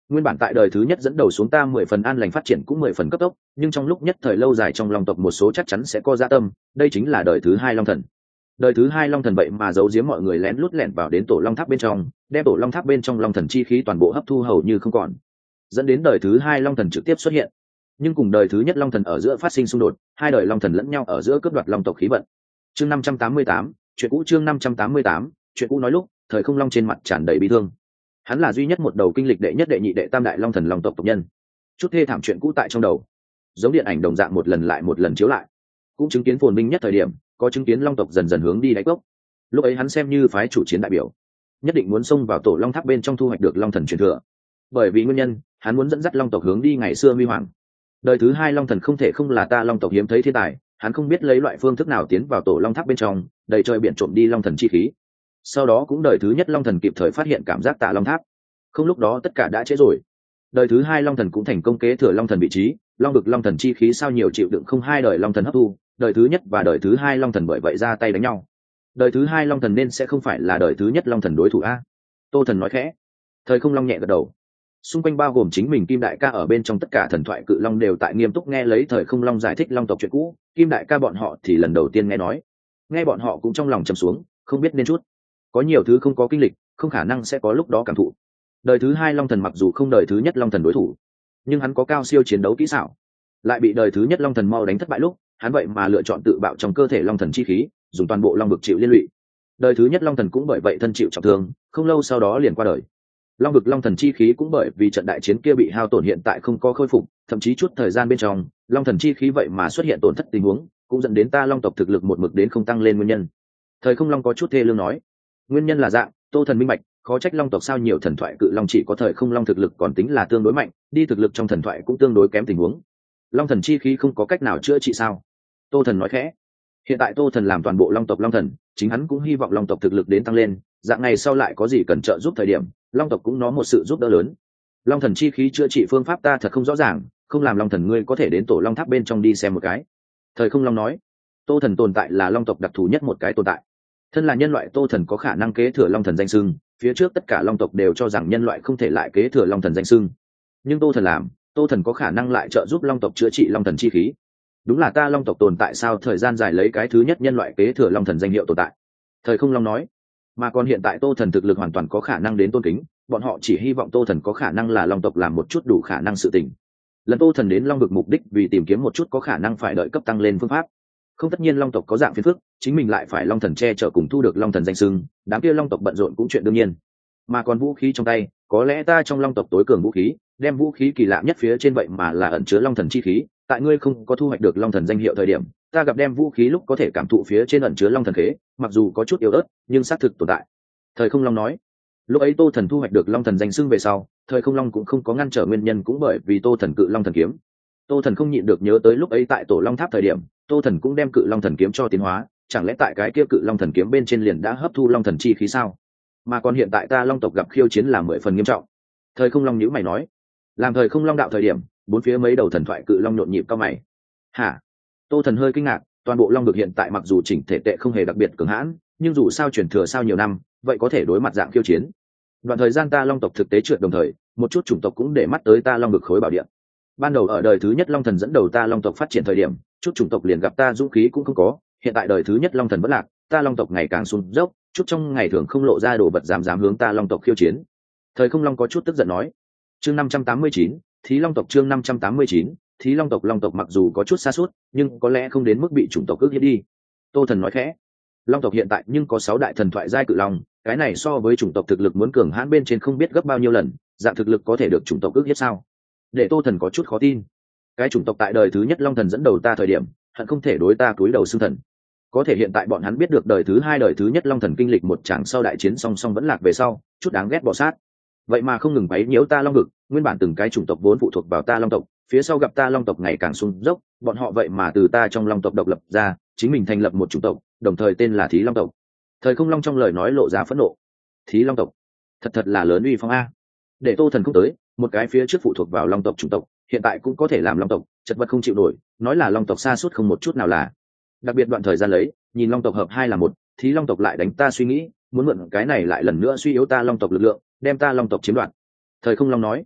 Nguyên bản tại đời thứ nhất dẫn đầu xuống ta mười phần an lành phát triển cũng mười phần cấp tốc, nhưng trong lúc nhất thời lâu dài trong long tộc một số chắc chắn sẽ có dạ tâm, đây chính là đời thứ hai long thần. Đời thứ hai long thần vậy mà giấu giếm mọi người lén lút lẻn vào đến tổ long tháp bên trong, đem tổ long tháp bên trong long thần chi khí toàn bộ hấp thu hầu như không còn, dẫn đến đời thứ hai long thần trực tiếp xuất hiện. Nhưng cùng đời thứ nhất long thần ở giữa phát sinh xung đột, hai đời long thần lẫn nhau ở giữa cướp đoạt long tộc khí vận. Chương năm trăm tám mươi tám, chuyện cũ chương năm trăm tám mươi tám, chuyện cũ nói lúc, thời không long trên mặt tràn đầy bi thương. Hắn là duy nhất một đầu kinh lịch đệ nhất đệ nhị đệ tam đại long thần long tộc tộc nhân. Chút thê thảm chuyện cũ tại trong đầu, giống điện ảnh đồng dạng một lần lại một lần chiếu lại. Cũng chứng kiến phồn minh nhất thời điểm, có chứng kiến long tộc dần dần hướng đi đáy cốc. Lúc ấy hắn xem như phái chủ chiến đại biểu, nhất định muốn xông vào tổ long tháp bên trong thu hoạch được long thần truyền thừa. Bởi vì nguyên nhân, hắn muốn dẫn dắt long tộc hướng đi ngày xưa huy hoàng. Đời thứ hai long thần không thể không là ta long tộc hiếm thấy thiên tài, hắn không biết lấy loại phương thức nào tiến vào tổ long tháp bên trong, đầy trời biển trộm đi long thần chi khí. Sau đó cũng đời thứ nhất long thần kịp thời phát hiện cảm giác tạ long tháp, không lúc đó tất cả đã trễ rồi. Đời thứ hai long thần cũng thành công kế thừa long thần vị trí, long vực long thần chi khí sao nhiều chịu đựng không hai đời long thần hấp thu, đời thứ nhất và đời thứ hai long thần bởi vậy ra tay đánh nhau. Đời thứ hai long thần nên sẽ không phải là đời thứ nhất long thần đối thủ a. Tô Thần nói khẽ. Thời không long nhẹ gật đầu. Xung quanh bao gồm chính mình Kim Đại Ca ở bên trong tất cả thần thoại cự long đều tại nghiêm túc nghe lấy thời không long giải thích long tộc chuyện cũ, Kim Đại Ca bọn họ thì lần đầu tiên nghe nói. Nghe bọn họ cũng trong lòng trầm xuống, không biết nên chút. Có nhiều thứ không có kinh lịch, không khả năng sẽ có lúc đó cảm thụ. Đời thứ hai long thần mặc dù không đời thứ nhất long thần đối thủ, nhưng hắn có cao siêu chiến đấu kỹ xảo. Lại bị đời thứ nhất long thần mau đánh thất bại lúc, hắn vậy mà lựa chọn tự bạo trong cơ thể long thần chi khí, dùng toàn bộ long vực chịu liên lụy. Đời thứ nhất long thần cũng bởi vậy thân chịu trọng thương, không lâu sau đó liền qua đời. Long vực long thần chi khí cũng bởi vì trận đại chiến kia bị hao tổn hiện tại không có khôi phục, thậm chí chút thời gian bên trong, long thần chi khí vậy mà xuất hiện tổn thất tình huống, cũng dẫn đến ta long tộc thực lực một mực đến không tăng lên nguyên nhân. Thời không long có chút thê lương nói, nguyên nhân là dạng, Tô Thần minh bạch, khó trách long tộc sao nhiều thần thoại cự long chỉ có thời không long thực lực còn tính là tương đối mạnh, đi thực lực trong thần thoại cũng tương đối kém tình huống. Long thần chi khí không có cách nào chữa trị sao? Tô Thần nói khẽ. Hiện tại Tô Thần làm toàn bộ long tộc long thần, chính hắn cũng hy vọng long tộc thực lực đến tăng lên, dạng này sau lại có gì cần trợ giúp thời điểm, long tộc cũng nó một sự giúp đỡ lớn. Long thần chi khí chữa trị phương pháp ta thật không rõ ràng, không làm long thần ngươi có thể đến tổ long tháp bên trong đi xem một cái. Thời không long nói. Tô Thần tồn tại là long tộc đặc thù nhất một cái tồn tại. Thân là nhân loại, Tô Thần có khả năng kế thừa long thần danh xưng, phía trước tất cả long tộc đều cho rằng nhân loại không thể lại kế thừa long thần danh xưng, nhưng Tô Thần làm, Tô Thần có khả năng lại trợ giúp long tộc chữa trị long thần chi khí. Đúng là ta long tộc tồn tại sao thời gian dài lấy cái thứ nhất nhân loại kế thừa long thần danh hiệu tồn tại. Thời không long nói. Mà còn hiện tại Tô Thần thực lực hoàn toàn có khả năng đến tôn kính, bọn họ chỉ hy vọng Tô Thần có khả năng là long tộc làm một chút đủ khả năng sự tình. Lần Tô Thần đến long vực mục đích vì tìm kiếm một chút có khả năng phải đợi cấp tăng lên phương pháp. Không tất nhiên long tộc có dạng phiền phức, chính mình lại phải long thần che chở cùng thu được long thần danh xưng, đám kia long tộc bận rộn cũng chuyện đương nhiên. Mà còn vũ khí trong tay, có lẽ ta trong long tộc tối cường vũ khí, đem vũ khí kỳ lạ nhất phía trên vậy mà là ẩn chứa long thần chi khí, tại ngươi không có thu hoạch được long thần danh hiệu thời điểm, ta gặp đem vũ khí lúc có thể cảm thụ phía trên ẩn chứa long thần khế, mặc dù có chút yếu ớt, nhưng xác thực tồn tại. Thời không long nói. Lúc ấy Tô Thần thu hoạch được long thần danh xưng về sau, thời không long cũng không có ngăn trở nguyên nhân cũng bởi vì Tô Thần cự long thần kiếm. Tô Thần không nhịn được nhớ tới lúc ấy tại tổ long tháp thời điểm, Tô Thần cũng đem cự long thần kiếm cho tiến hóa, chẳng lẽ tại cái kia cự long thần kiếm bên trên liền đã hấp thu long thần chi khí sao? Mà còn hiện tại ta long tộc gặp khiêu chiến là mười phần nghiêm trọng. Thời không long nhíu mày nói, làm thời không long đạo thời điểm, bốn phía mấy đầu thần thoại cự long nhộn nhịp cao mày. Hả? Tô Thần hơi kinh ngạc, toàn bộ long vực hiện tại mặc dù chỉnh thể tệ không hề đặc biệt cường hãn, nhưng dù sao truyền thừa sao nhiều năm, vậy có thể đối mặt dạng khiêu chiến. Đoạn thời gian ta long tộc thực tế trượt đồng thời, một chút chủng tộc cũng để mắt tới ta long vực khối bảo địa. Ban đầu ở đời thứ nhất long thần dẫn đầu ta long tộc phát triển thời điểm, chút chủng tộc liền gặp ta dũng khí cũng không có, hiện tại đời thứ nhất long thần vẫn lạc, ta long tộc ngày càng xuống dốc, chút trong ngày thường không lộ ra đồ vật dám dám hướng ta long tộc khiêu chiến. Thời không long có chút tức giận nói. Chương năm trăm tám mươi chín, Thí Long tộc chương năm trăm tám mươi chín, Thí Long tộc long tộc mặc dù có chút xa suốt, nhưng có lẽ không đến mức bị chủng tộc ức hiếp đi. Tô Thần nói khẽ. Long tộc hiện tại nhưng có sáu đại thần thoại giai cự long, cái này so với chủng tộc thực lực muốn cường hãn bên trên không biết gấp bao nhiêu lần, dạng thực lực có thể được chủng tộc ức hiếp sao? Để Tô Thần có chút khó tin. Cái chủng tộc tại đời thứ nhất long thần dẫn đầu ta thời điểm, hận không thể đối ta cúi đầu xưng thần. Có thể hiện tại bọn hắn biết được đời thứ hai đời thứ nhất long thần kinh lịch một tràng sau đại chiến song song vẫn lạc về sau, chút đáng ghét bỏ sát. Vậy mà không ngừng bấy nhiễu ta long vực, nguyên bản từng cái chủng tộc vốn phụ thuộc vào ta long tộc, phía sau gặp ta long tộc ngày càng sung dốc, bọn họ vậy mà từ ta trong long tộc độc lập ra, chính mình thành lập một chủng tộc, đồng thời tên là Thí Long tộc. Thời không long trong lời nói lộ ra phẫn nộ. Thí Long tộc, thật thật là lớn uy phong a. Để Tô Thần không tới, một cái phía trước phụ thuộc vào long tộc chủng tộc, hiện tại cũng có thể làm long tộc, chật vật không chịu nổi, nói là long tộc xa suốt không một chút nào là. Đặc biệt đoạn thời gian lấy, nhìn long tộc hợp hai là một, Thí Long tộc lại đánh ta suy nghĩ, muốn mượn cái này lại lần nữa suy yếu ta long tộc lực lượng, đem ta long tộc chiếm đoạt. Thời không long nói.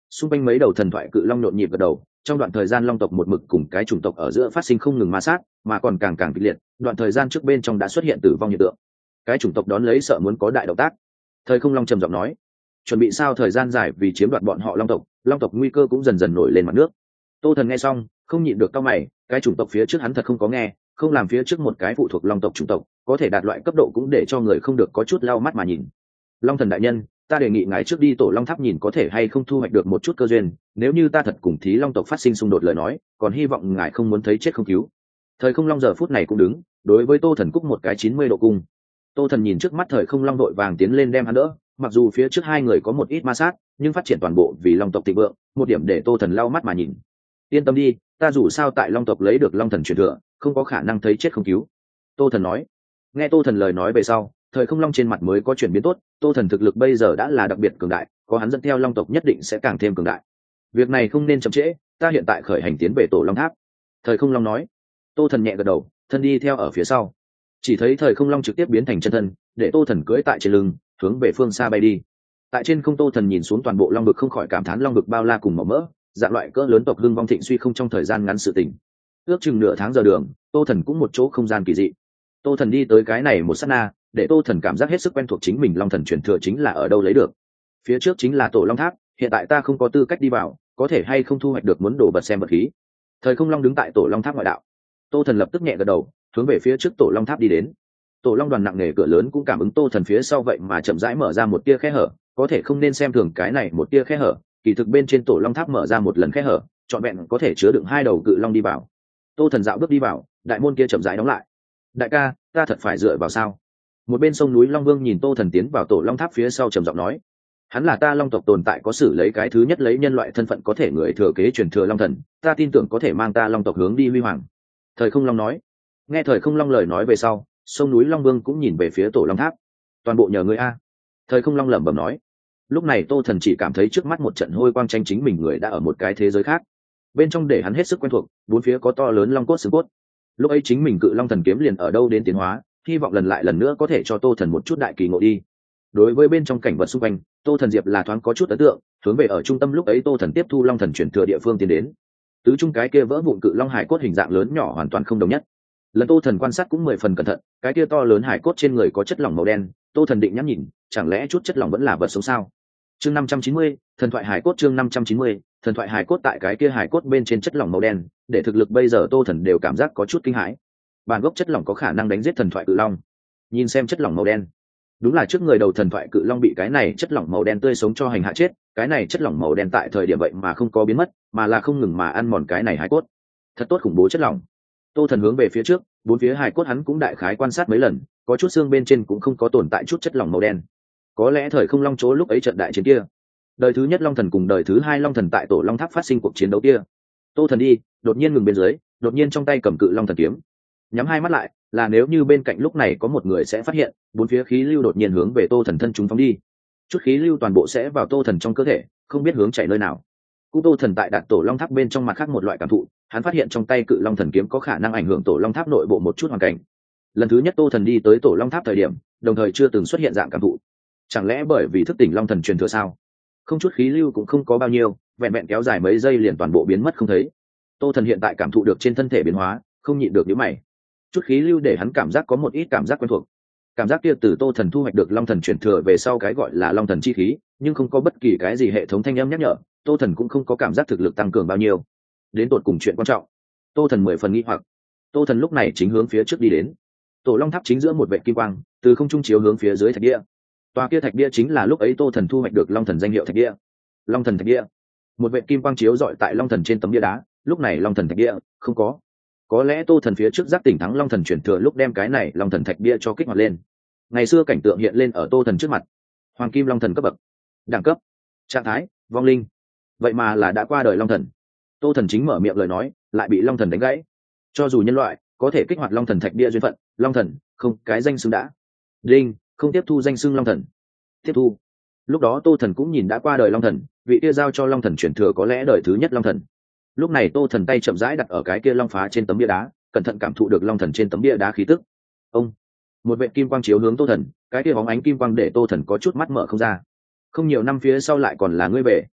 Xung quanh mấy đầu thần thoại cự long nhộn nhịp gật đầu. Trong đoạn thời gian long tộc một mực cùng cái chủng tộc ở giữa phát sinh không ngừng ma sát, mà còn càng càng kịch liệt. Đoạn thời gian trước bên trong đã xuất hiện tử vong hiện tượng. Cái chủng tộc đón lấy sợ muốn có đại động tác. Thời Không Long trầm giọng nói, chuẩn bị sao thời gian dài vì chiếm đoạt bọn họ long tộc, long tộc nguy cơ cũng dần dần nổi lên mặt nước. Tô Thần nghe xong không nhịn được cau mày, cái chủng tộc phía trước hắn thật không có nghe, không làm phía trước một cái phụ thuộc long tộc chủng tộc có thể đạt loại cấp độ cũng để cho người không được có chút lau mắt mà nhìn. Long Thần đại nhân, ta đề nghị ngài trước đi tổ long tháp nhìn có thể hay không thu hoạch được một chút cơ duyên, nếu như ta thật cùng thí long tộc phát sinh xung đột lời nói, còn hy vọng ngài không muốn thấy chết không cứu. Thời Không Long giờ phút này cũng đứng đối với Tô Thần cúc một cái chín mươi độ cung. Tô Thần nhìn trước mắt Thời Không Long đội vàng tiến lên đem hắn đỡ, mặc dù phía trước hai người có một ít ma sát, nhưng phát triển toàn bộ vì long tộc thịnh vượng, một điểm để Tô Thần lau mắt mà nhìn. Yên tâm đi, ta dù sao tại long tộc lấy được long thần truyền thừa, không có khả năng thấy chết không cứu. Tô Thần nói. Nghe Tô Thần lời nói về sau, Thời Không Long trên mặt mới có chuyển biến tốt. Tô Thần thực lực bây giờ đã là đặc biệt cường đại, có hắn dẫn theo long tộc nhất định sẽ càng thêm cường đại. Việc này không nên chậm trễ, ta hiện tại khởi hành tiến về tổ long tháp. Thời Không Long nói. Tô Thần nhẹ gật đầu, thân đi theo ở phía sau. Chỉ thấy Thời Không Long trực tiếp biến thành chân thân, để Tô Thần cưỡi tại trên lưng, hướng về phương xa bay đi. Tại trên không, Tô Thần nhìn xuống toàn bộ long vực không khỏi cảm thán long vực bao la cùng màu mỡ, dạng loại cỡ lớn tộc hưng vong thịnh suy không trong thời gian ngắn sự tình. Ước chừng nửa tháng giờ đường, Tô Thần cũng một chỗ không gian kỳ dị. Tô Thần đi tới cái này một sát na, để Tô Thần cảm giác hết sức quen thuộc chính mình long thần truyền thừa chính là ở đâu lấy được. Phía trước chính là tổ long tháp, hiện tại ta không có tư cách đi vào, có thể hay không thu hoạch được muốn đồ vật xem vật khí. Thời Không Long đứng tại tổ long tháp ngoại đạo. Tô Thần lập tức nhẹ gật đầu, hướng về phía trước tổ long tháp đi đến. Tổ long đoàn nặng nề cửa lớn cũng cảm ứng Tô Thần phía sau vậy mà chậm rãi mở ra một tia khe hở, có thể không nên xem thường cái này một tia khe hở, kỳ thực bên trên tổ long tháp mở ra một lần khe hở, trọn vẹn có thể chứa đựng hai đầu cự long đi vào. Tô Thần dạo bước đi vào, đại môn kia chậm rãi đóng lại. Đại ca, ta thật phải dựa vào sao? Một bên sông núi Long Vương nhìn Tô Thần tiến vào tổ long tháp phía sau trầm giọng nói, hắn là ta long tộc tồn tại có sử lấy cái thứ nhất lấy nhân loại thân phận có thể người thừa kế truyền thừa long thần, ta tin tưởng có thể mang ta long tộc hướng đi huy hoàng. Thời Không Long nói. Nghe Thời Không Long lời nói về sau, sông núi Long Vương cũng nhìn về phía tổ long tháp. Toàn bộ nhờ ngươi a. Thời Không Long lẩm bẩm nói. Lúc này Tô Thần chỉ cảm thấy trước mắt một trận hôi quang tranh chính mình người đã ở một cái thế giới khác, bên trong để hắn hết sức quen thuộc, bốn phía có to lớn long cốt xương cốt. Lúc ấy chính mình cự long thần kiếm liền ở đâu đến tiến hóa, hy vọng lần lại lần nữa có thể cho Tô Thần một chút đại kỳ ngộ đi. Đối với bên trong cảnh vật xung quanh, Tô Thần diệp là thoáng có chút ấn tượng, hướng về ở trung tâm lúc ấy Tô Thần tiếp thu long thần chuyển thừa địa phương tiến đến. Tứ trung cái kia vỡ vụn cự long hải cốt hình dạng lớn nhỏ hoàn toàn không đồng nhất. Lần Tô Thần quan sát cũng mười phần cẩn thận, cái kia to lớn hải cốt trên người có chất lỏng màu đen, Tô Thần định nhắm nhìn, chẳng lẽ chút chất lỏng vẫn là vật sống sao? Chương năm trăm chín mươi, thần thoại hải cốt. Chương năm trăm chín mươi, thần thoại hải cốt. Tại cái kia hải cốt bên trên chất lỏng màu đen, để thực lực bây giờ Tô Thần đều cảm giác có chút kinh hãi. Bản gốc chất lỏng có khả năng đánh giết thần thoại cự long. Nhìn xem chất lỏng màu đen, đúng là trước người đầu thần thoại cự long bị cái này chất lỏng màu đen tươi sống cho hành hạ chết, cái này chất lỏng màu đen tại thời điểm vậy mà không có biến mất, mà là không ngừng mà ăn mòn cái này hải cốt. Thật tốt khủng bố chất lỏng. Tô Thần hướng về phía trước, bốn phía hải cốt hắn cũng đại khái quan sát mấy lần, có chút xương bên trên cũng không có tồn tại chút chất lỏng màu đen. Có lẽ Thời Không Long chỗ lúc ấy trận đại chiến kia, đời thứ nhất long thần cùng đời thứ hai long thần tại tổ long tháp phát sinh cuộc chiến đấu kia. Tô Thần đi, đột nhiên ngừng bên dưới, đột nhiên trong tay cầm cự long thần kiếm, nhắm hai mắt lại, là nếu như bên cạnh lúc này có một người sẽ phát hiện, bốn phía khí lưu đột nhiên hướng về Tô Thần thân chúng phóng đi. Chút khí lưu toàn bộ sẽ vào Tô Thần trong cơ thể, không biết hướng chạy nơi nào. Cũng Tô Thần tại đặt tổ long tháp bên trong mặt khác một loại cảm thụ, hắn phát hiện trong tay cự long thần kiếm có khả năng ảnh hưởng tổ long tháp nội bộ một chút hoàn cảnh. Lần thứ nhất Tô Thần đi tới tổ long tháp thời điểm, đồng thời chưa từng xuất hiện dạng cảm thụ. Chẳng lẽ bởi vì thức tỉnh long thần truyền thừa sao? Không chút khí lưu cũng không có bao nhiêu, vẹn vẹn kéo dài mấy giây liền toàn bộ biến mất không thấy. Tô Thần hiện tại cảm thụ được trên thân thể biến hóa, không nhịn được nhíu mày. Chút khí lưu để hắn cảm giác có một ít cảm giác quen thuộc. Cảm giác kia từ Tô Thần thu hoạch được long thần truyền thừa về sau cái gọi là long thần chi khí, nhưng không có bất kỳ cái gì hệ thống thanh âm nhắc nhở, Tô Thần cũng không có cảm giác thực lực tăng cường bao nhiêu. Đến tột cùng chuyện quan trọng, Tô Thần mười phần nghi hoặc. Tô Thần lúc này chính hướng phía trước đi đến. Tổ long tháp chính giữa một vệ kim quang, từ không trung chiếu hướng phía dưới thạch địa. Tòa kia thạch địa chính là lúc ấy Tô Thần thu hoạch được long thần danh hiệu thạch địa. Long thần thạch địa. Một vệ kim quang chiếu rọi tại long thần trên tấm địa đá, lúc này long thần thạch địa không có. Có lẽ Tô Thần phía trước giác tỉnh thắng long thần chuyển thừa lúc đem cái này long thần thạch bia cho kích hoạt lên. Ngày xưa cảnh tượng hiện lên ở Tô Thần trước mặt. Hoàng kim long thần cấp bậc, đẳng cấp, trạng thái, vong linh. Vậy mà là đã qua đời long thần. Tô Thần chính mở miệng lời nói, lại bị long thần đánh gãy. Cho dù nhân loại có thể kích hoạt long thần thạch bia duyên phận, long thần không cái danh xưng đã. Đinh, không tiếp thu danh xưng long thần. Tiếp thu. Lúc đó Tô Thần cũng nhìn đã qua đời long thần, vị kia giao cho long thần chuyển thừa có lẽ đời thứ nhất long thần. Lúc này Tô Thần tay chậm rãi đặt ở cái kia long phá trên tấm bia đá, cẩn thận cảm thụ được long thần trên tấm bia đá khí tức. Ông, một vệ kim quang chiếu hướng Tô Thần, cái kia bóng ánh kim quang để Tô Thần có chút mắt mở không ra. Không nhiều năm phía sau lại còn là ngươi về.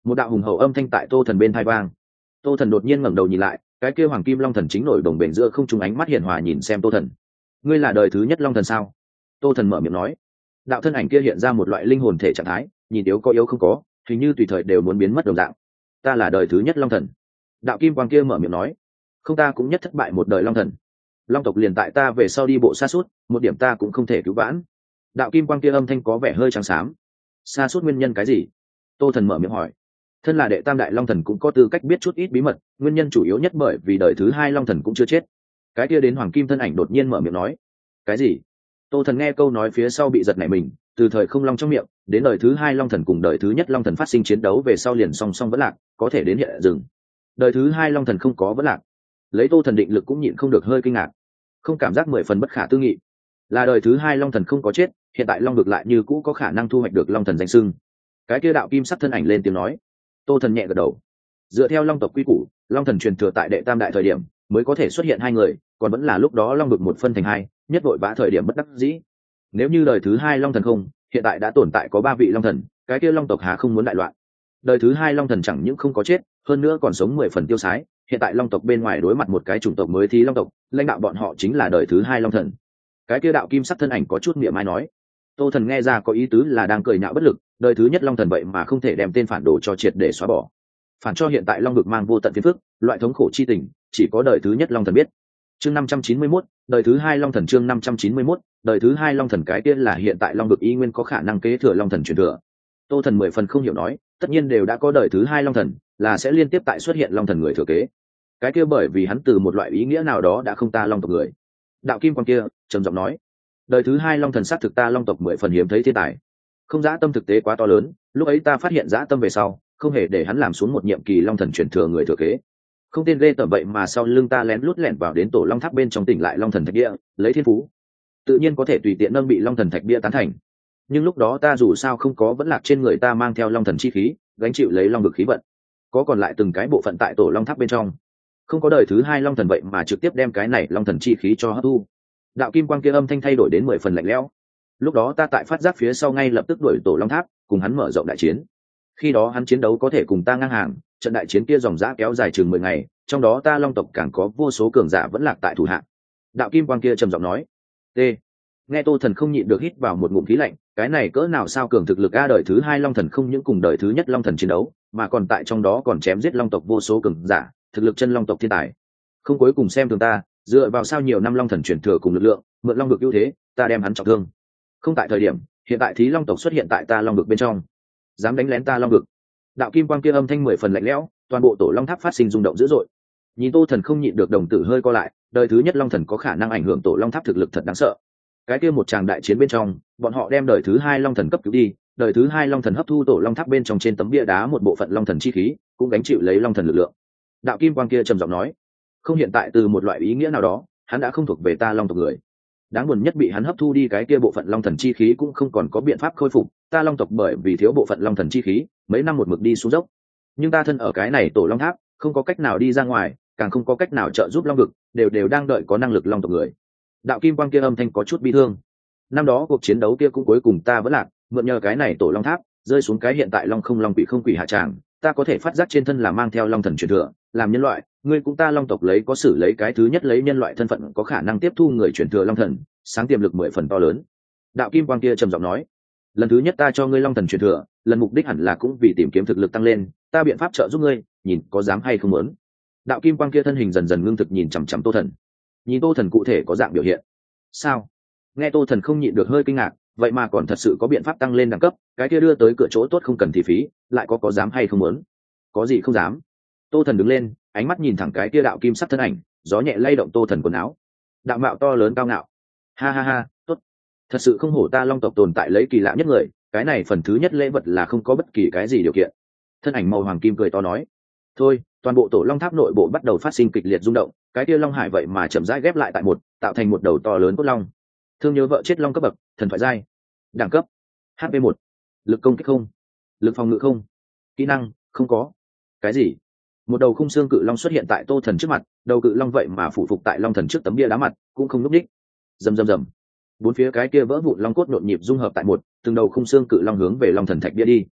Một đạo hùng hậu âm thanh tại tô thần bên thai vang. Tô thần đột nhiên ngẩng đầu nhìn lại, cái kia hoàng kim long thần chính nổi đồng bền giữa không trung, ánh mắt hiền hòa nhìn xem tô thần. Ngươi là đời thứ nhất long thần sao? Tô thần mở miệng nói. Đạo thân ảnh kia hiện ra một loại linh hồn thể trạng thái, nhìn yếu có yếu không có, hình như tùy thời đều muốn biến mất đồng dạng. Ta là đời thứ nhất long thần. Đạo kim quang kia mở miệng nói. Không, ta cũng nhất thất bại một đời long thần. Long tộc liền tại ta về sau đi bộ xa suốt, một điểm ta cũng không thể cứu vãn. Đạo kim quang kia âm thanh có vẻ hơi trắng xám. Xa suốt nguyên nhân cái gì? Tô thần mở miệng hỏi. Thân là đệ tam đại long thần cũng có tư cách biết chút ít bí mật, nguyên nhân chủ yếu nhất bởi vì đời thứ hai long thần cũng chưa chết. Cái kia đến hoàng kim thân ảnh đột nhiên mở miệng nói. Cái gì? Tô thần nghe câu nói phía sau bị giật nảy mình, từ thời không long trong miệng đến đời thứ hai long thần cùng đời thứ nhất long thần phát sinh chiến đấu về sau liền song song vẫn lạc, có thể đến hiện dừng. Đời thứ hai long thần không có vẫn lạc. Lấy tô thần định lực cũng nhịn không được hơi kinh ngạc, không cảm giác mười phần bất khả tư nghị. Là đời thứ hai long thần không có chết, hiện tại long vực lại như cũ có khả năng thu hoạch được long thần danh xưng. Cái kia đạo kim sắc thân ảnh lên tiếng nói. Tô thần nhẹ gật đầu. Dựa theo long tộc quy củ, long thần truyền thừa tại đệ tam đại thời điểm mới có thể xuất hiện hai người, còn vẫn là lúc đó long vực một phân thành hai, nhất vội vã thời điểm bất đắc dĩ. Nếu như đời thứ hai long thần không, hiện tại đã tồn tại có ba vị long thần, cái kia long tộc hà không muốn đại loạn. Đời thứ hai long thần chẳng những không có chết, hơn nữa còn sống mười phần tiêu sái. Hiện tại long tộc bên ngoài đối mặt một cái chủng tộc mới thì long tộc, lãnh đạo bọn họ chính là đời thứ hai long thần. Cái kia đạo kim sắc thân ảnh có chút miệng mai nói. Tô thần nghe ra có ý tứ là đang cười nhạo bất lực, đời thứ nhất long thần vậy mà không thể đem tên phản đồ cho triệt để xóa bỏ, phản cho hiện tại long vực mang vô tận phiền phức, loại thống khổ chi tình chỉ có đời thứ nhất long thần biết. Chương năm trăm chín mươi mốt, đời thứ hai long thần. Chương năm trăm chín mươi mốt, đời thứ hai long thần. Cái kia là hiện tại long vực y nguyên có khả năng kế thừa long thần truyền thừa. Tô thần mười phần không hiểu nói, tất nhiên đều đã có đời thứ hai long thần, là sẽ liên tiếp tại xuất hiện long thần người thừa kế. Cái kia bởi vì hắn từ một loại ý nghĩa nào đó đã không ta long tộc người. Đạo kim quan kia trầm giọng nói, đời thứ hai long thần xác thực ta long tộc mười phần hiếm thấy thiên tài, không dã tâm thực tế quá to lớn, lúc ấy ta phát hiện dã tâm về sau không hề để hắn làm xuống một nhiệm kỳ long thần truyền thừa người thừa kế. Không tên ghê tởm vậy mà sau lưng ta lén lút lẻn vào đến tổ long tháp bên trong tỉnh lại long thần thạch bia, lấy thiên phú tự nhiên có thể tùy tiện nâng bị long thần thạch bia tán thành. Nhưng lúc đó ta dù sao không có vẫn lạc trên người ta mang theo long thần chi khí, gánh chịu lấy long vực khí vận, có còn lại từng cái bộ phận tại tổ long tháp bên trong. Không có đời thứ hai long thần vậy mà trực tiếp đem cái này long thần chi khí cho hấp thu. Đạo kim quang kia âm thanh thay đổi đến mười phần lạnh lẽo. Lúc đó ta tại phát giác phía sau ngay lập tức đuổi tổ long tháp cùng hắn mở rộng đại chiến. Khi đó hắn chiến đấu có thể cùng ta ngang hàng, trận đại chiến kia dòng dã kéo dài chừng mười ngày, trong đó ta long tộc càng có vô số cường giả vẫn lạc tại thủ hạng. Đạo kim quang kia trầm giọng nói. T. Nghe Tô thần không nhịn được hít vào một ngụm khí lạnh, cái này cỡ nào sao cường thực lực a, đời thứ hai long thần không những cùng đời thứ nhất long thần chiến đấu, mà còn tại trong đó còn chém giết long tộc vô số cường giả, thực lực chân long tộc thiên tài. Không cuối cùng xem thường ta, dựa vào sao nhiều năm long thần truyền thừa cùng lực lượng, mượn long vực ưu thế, ta đem hắn trọng thương. Không tại thời điểm, hiện tại thí long tộc xuất hiện tại ta long vực bên trong, dám đánh lén ta long vực. Đạo kim quang kia âm thanh mười phần lạnh lẽo, toàn bộ tổ long tháp phát sinh rung động dữ dội. Nhìn Tô thần không nhịn được đồng tử hơi co lại, đời thứ nhất long thần có khả năng ảnh hưởng tổ long tháp thực lực thật đáng sợ. Cái kia một tràng đại chiến bên trong, bọn họ đem đời thứ hai long thần cấp cứu đi, đời thứ hai long thần hấp thu tổ long tháp bên trong trên tấm bia đá một bộ phận long thần chi khí, cũng gánh chịu lấy long thần lực lượng. Đạo kim quang kia trầm giọng nói, không, hiện tại từ một loại ý nghĩa nào đó, hắn đã không thuộc về ta long tộc người. Đáng buồn nhất bị hắn hấp thu đi cái kia bộ phận long thần chi khí cũng không còn có biện pháp khôi phục, ta long tộc bởi vì thiếu bộ phận long thần chi khí, mấy năm một mực đi xuống dốc. Nhưng ta thân ở cái này tổ long tháp, không có cách nào đi ra ngoài, càng không có cách nào trợ giúp long vực, đều đều đang đợi có năng lực long tộc người. Đạo kim quang kia âm thanh có chút bi thương. Năm đó cuộc chiến đấu kia cũng cuối cùng ta vẫn lạc, mượn nhờ cái này tổ long tháp, rơi xuống cái hiện tại long không long quỷ không quỷ hạ tràng, ta có thể phát giác trên thân là mang theo long thần truyền thừa, làm nhân loại, ngươi cũng ta long tộc lấy có xử lấy cái thứ nhất lấy nhân loại thân phận có khả năng tiếp thu người truyền thừa long thần, sáng tiềm lực mười phần to lớn. Đạo kim quang kia trầm giọng nói, lần thứ nhất ta cho ngươi long thần truyền thừa, lần mục đích hẳn là cũng vì tìm kiếm thực lực tăng lên, ta biện pháp trợ giúp ngươi, nhìn có dám hay không muốn. Đạo kim quang kia thân hình dần dần ngưng thực nhìn chằm chằm Tô thần, nhìn Tô thần cụ thể có dạng biểu hiện. Sao? Nghe Tô thần không nhịn được hơi kinh ngạc, vậy mà còn thật sự có biện pháp tăng lên đẳng cấp, cái kia đưa tới cửa chỗ tốt không cần thì phí, lại có có dám hay không muốn? Có gì không dám? Tô thần đứng lên, ánh mắt nhìn thẳng cái kia đạo kim sắc thân ảnh, gió nhẹ lay động Tô thần quần áo. Đạo mạo to lớn cao ngạo. Ha ha ha, tốt. Thật sự không hổ ta long tộc tồn tại lấy kỳ lạ nhất người, cái này phần thứ nhất lễ vật là không có bất kỳ cái gì điều kiện. Thân ảnh màu hoàng kim cười to nói. Thôi, toàn bộ tổ long tháp nội bộ bắt đầu phát sinh kịch liệt rung động, cái kia long hải vậy mà chậm rãi ghép lại tại một, tạo thành một đầu to lớn cốt long. Thương nhớ vợ chết long cấp bậc, thần thoại giai. Đẳng cấp H P một, lực công kích không, lực phòng ngự không, kỹ năng không có. Cái gì? Một đầu khung xương cự long xuất hiện tại Tô thần trước mặt, đầu cự long vậy mà phụ phục tại long thần trước tấm bia đá mặt, cũng không núp đích. Rầm rầm rầm, bốn phía cái kia vỡ vụn long cốt nhộn nhịp dung hợp tại một, từng đầu khung xương cự long hướng về long thần thạch bia đi.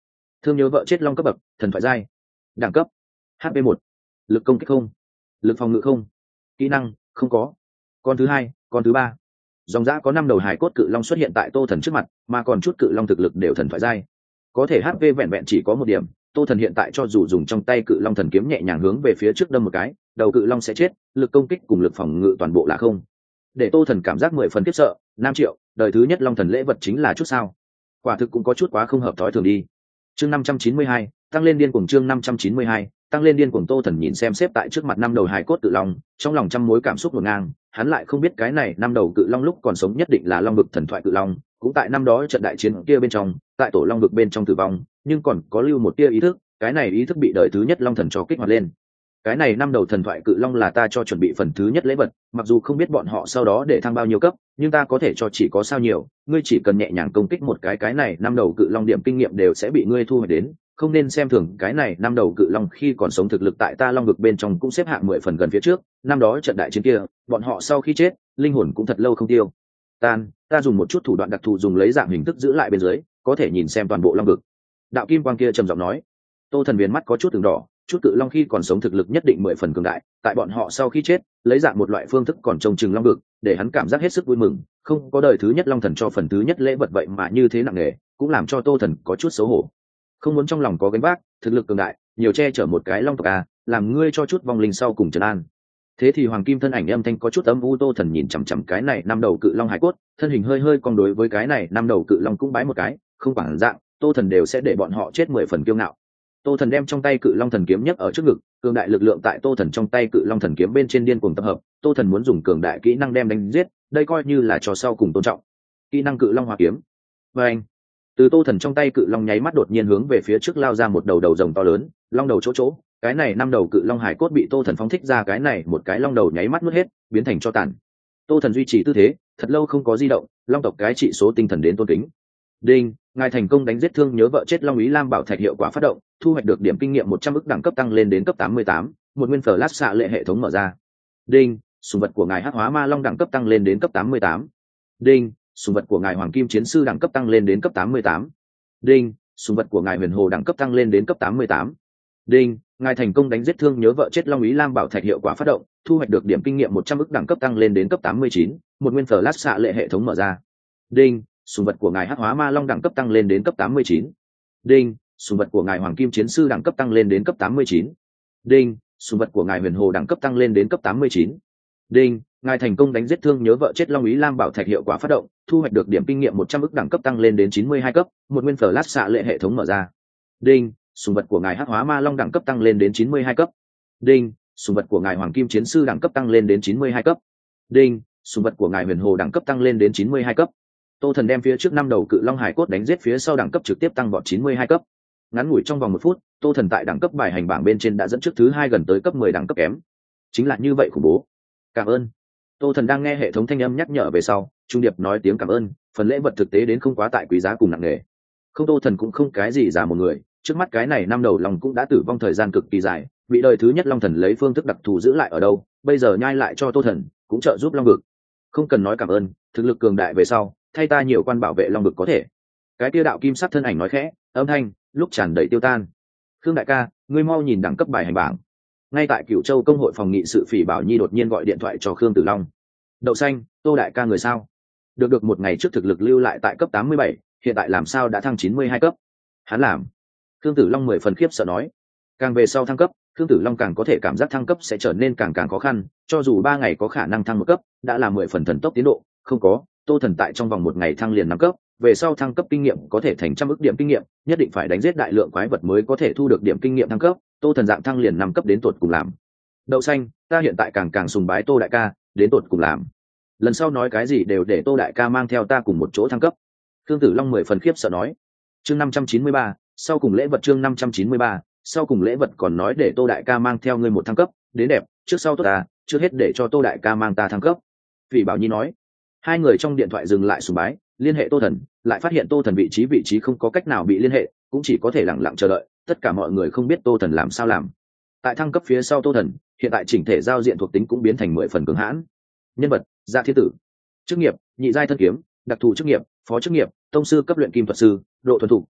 thương nhớ vợ chết long cấp bậc thần thoại giai. Đẳng cấp h p một, lực công kích không, lực phòng ngự không, kỹ năng không có. Con thứ hai, con thứ ba. Dòng dã có năm đầu hải cốt cự long xuất hiện tại tô thần trước mặt, mà còn chút cự long thực lực đều thần thoại giai. Có thể hp vẹn vẹn chỉ có một điểm, tô thần hiện tại cho dù dùng trong tay cự long thần kiếm nhẹ nhàng hướng về phía trước đâm một cái, đầu cự long sẽ chết, lực công kích cùng lực phòng ngự toàn bộ là không. Để tô thần cảm giác mười phần khiếp sợ. Năm triệu, đời thứ nhất long thần lễ vật chính là chút sao? Quả thực cũng có chút quá không hợp thói thường đi. Chương năm trăm chín mươi hai, tăng lên điên cuồng. Chương năm trăm chín mươi hai, tăng lên điên cuồng. Tô thần nhìn xem xếp tại trước mặt năm đầu hải cốt cự long, trong lòng trăm mối cảm xúc ngổn ngang. Hắn lại không biết cái này năm đầu cự long lúc còn sống nhất định là long vực thần thoại cự long, cũng tại năm đó trận đại chiến kia bên trong, tại tổ long vực bên trong tử vong, nhưng còn có lưu một tia ý thức, cái này ý thức bị đời thứ nhất long thần cho kích hoạt lên. Cái này năm đầu thần thoại cự long là ta cho chuẩn bị phần thứ nhất lễ vật, mặc dù không biết bọn họ sau đó để thăng bao nhiêu cấp, nhưng ta có thể cho chỉ có sao nhiều, ngươi chỉ cần nhẹ nhàng công kích một cái cái này năm đầu cự long điểm kinh nghiệm đều sẽ bị ngươi thu hồi đến, không nên xem thường cái này năm đầu cự long khi còn sống thực lực tại ta long vực bên trong cũng xếp hạng mười phần gần phía trước, năm đó trận đại chiến kia, bọn họ sau khi chết, linh hồn cũng thật lâu không tiêu tan, ta dùng một chút thủ đoạn đặc thù dùng lấy dạng hình thức giữ lại bên dưới, có thể nhìn xem toàn bộ long vực. Đạo kim quang kia trầm giọng nói. Tô thần viền mắt có chút từng đỏ, chút cự long khi còn sống thực lực nhất định mười phần cường đại, tại bọn họ sau khi chết, lấy dạng một loại phương thức còn trông chừng long vực, để hắn cảm giác hết sức vui mừng, không có đời thứ nhất long thần cho phần thứ nhất lễ vật vậy mà như thế nặng nề, cũng làm cho tô thần có chút xấu hổ. Không muốn trong lòng có gánh vác, thực lực cường đại, nhiều che chở một cái long tộc à, làm ngươi cho chút vong linh sau cùng trấn an. Thế thì hoàng kim thân ảnh âm thanh có chút âm u. Tô thần nhìn chằm chằm cái này năm đầu cự long hải cốt, thân hình hơi hơi cong đối với cái này năm đầu cự long cũng bái một cái, không quản dạng, tô thần đều sẽ để bọn họ chết mười phần kiêu ngạo. Tô thần đem trong tay cự long thần kiếm nhấc ở trước ngực, cường đại lực lượng tại tô thần trong tay cự long thần kiếm bên trên điên cuồng tập hợp. Tô thần muốn dùng cường đại kỹ năng đem đánh giết, đây coi như là cho sau cùng tôn trọng. Kỹ năng cự long hóa kiếm. Và anh, từ tô thần trong tay cự long nháy mắt đột nhiên hướng về phía trước lao ra một đầu đầu rồng to lớn, long đầu chỗ chỗ, cái này năm đầu cự long hải cốt bị tô thần phóng thích ra, cái này một cái long đầu nháy mắt nuốt hết, biến thành cho tàn. Tô thần duy trì tư thế thật lâu không có di động, long tộc cái trị số tinh thần đến tôn kính. Đinh, ngài thành công đánh giết thương nhớ vợ chết long ý lam bảo thạch, hiệu quả phát động, thu hoạch được điểm kinh nghiệm một trăm ức, đẳng cấp tăng lên đến cấp tám mươi tám, một nguyên flash xạ lệ hệ thống mở ra. Đinh, sùng vật của ngài hắc hóa ma long đẳng cấp tăng lên đến cấp tám mươi tám. Đinh, sùng vật của ngài hoàng kim chiến sư đẳng cấp tăng lên đến cấp tám mươi tám. Đinh, sùng vật của ngài huyền hồ đẳng cấp tăng lên đến cấp tám mươi tám. Đinh, ngài thành công đánh giết thương nhớ vợ chết long ý lam bảo thạch, hiệu quả phát động, thu hoạch được điểm kinh nghiệm một trăm ức, đẳng cấp tăng lên đến cấp tám mươi chín, một nguyên flash xạ lệ hệ thống mở ra. Đinh, sùng vật của ngài hắc hóa ma long đẳng cấp tăng lên đến cấp tám mươi chín. Đinh, sùng vật của ngài hoàng kim chiến sư đẳng cấp tăng lên đến cấp tám mươi chín. Đinh, sùng vật của ngài huyền hồ đẳng cấp tăng lên đến cấp tám mươi chín. Đinh, ngài thành công đánh giết thương nhớ vợ chết long ý lam bảo thạch, hiệu quả phát động, thu hoạch được điểm kinh nghiệm một trăm ức, đẳng cấp tăng lên đến chín mươi hai cấp, một nguyên flash xạ lệ hệ thống mở ra. Đinh, sùng vật của ngài hắc hóa ma long đẳng cấp tăng lên đến chín mươi hai cấp. Đinh, sùng vật của ngài hoàng kim chiến sư đẳng cấp tăng lên đến chín mươi hai cấp. Đinh, sùng vật của ngài huyền hồ đẳng cấp tăng lên đến chín mươi hai cấp. Tô thần đem phía trước năm đầu cự long hải cốt đánh giết phía sau đẳng cấp trực tiếp tăng vọt chín mươi hai cấp. Ngắn ngủi trong vòng một phút, tô thần tại đẳng cấp bài hành bảng bên trên đã dẫn trước thứ hai gần tới cấp mười đẳng cấp kém. Chính là như vậy khủng bố. Cảm ơn. Tô thần đang nghe hệ thống thanh âm nhắc nhở về sau, trung điệp nói tiếng cảm ơn, phần lễ vật thực tế đến không quá tại quý giá cùng nặng nề. Không, tô thần cũng không cái gì giả một người, trước mắt cái này năm đầu long cũng đã tử vong thời gian cực kỳ dài, bị đời thứ nhất long thần lấy phương thức đặc thù giữ lại ở đâu, bây giờ nhai lại cho tô thần, cũng trợ giúp long vực. Không cần nói cảm ơn, thực lực cường đại về sau, thay ta nhiều quan bảo vệ long vực có thể. Cái kia đạo kim sắc thân ảnh nói khẽ, âm thanh lúc tràn đầy tiêu tan. Khương đại ca, ngươi mau nhìn đẳng cấp bài hành bảng. Ngay tại Cửu Châu công hội phòng nghị sự, Phỉ Bảo Nhi đột nhiên gọi điện thoại cho Khương Tử Long. Đậu xanh, Tô đại ca người sao? Được được, một ngày trước thực lực lưu lại tại cấp tám mươi bảy, hiện tại làm sao đã thăng chín mươi hai cấp? Hắn làm. Khương Tử Long mười phần khiếp sợ nói. Càng về sau thăng cấp, Khương Tử Long càng có thể cảm giác thăng cấp sẽ trở nên càng càng khó khăn, cho dù ba ngày có khả năng thăng một cấp, đã là mười phần thần tốc tiến độ, không có, Tô thần tại trong vòng một ngày thăng liền năm cấp, về sau thăng cấp kinh nghiệm có thể thành trăm ức điểm kinh nghiệm, nhất định phải đánh giết đại lượng quái vật mới có thể thu được điểm kinh nghiệm thăng cấp, Tô thần dạng thăng liền năm cấp đến tột cùng làm. Đậu xanh, ta hiện tại càng càng sùng bái Tô đại ca, đến tột cùng làm. Lần sau nói cái gì đều để Tô đại ca mang theo ta cùng một chỗ thăng cấp. Khương Tử Long mười phần khiếp sợ nói. Chương năm trăm chín mươi ba, sau cùng lễ vật. Chương năm trăm chín mươi ba, sau cùng lễ vật còn nói để Tô đại ca mang theo ngươi một thăng cấp, đến đẹp, trước sau tốt ta, trước hết để cho Tô đại ca mang ta thăng cấp. Phỉ Bảo Nhi nói. Hai người trong điện thoại dừng lại sùng bái, liên hệ Tô thần, lại phát hiện Tô thần vị trí vị trí không có cách nào bị liên hệ, cũng chỉ có thể lặng lặng chờ đợi, tất cả mọi người không biết Tô thần làm sao làm. Tại thăng cấp phía sau Tô thần, hiện tại chỉnh thể giao diện thuộc tính cũng biến thành mười phần cường hãn. Nhân vật: Dạ Thiên Tử. Chức nghiệp: nhị giai thân kiếm, đặc thù chức nghiệp: phó chức nghiệp, tông sư cấp luyện kim thuật sư, độ thuần thục: mắt,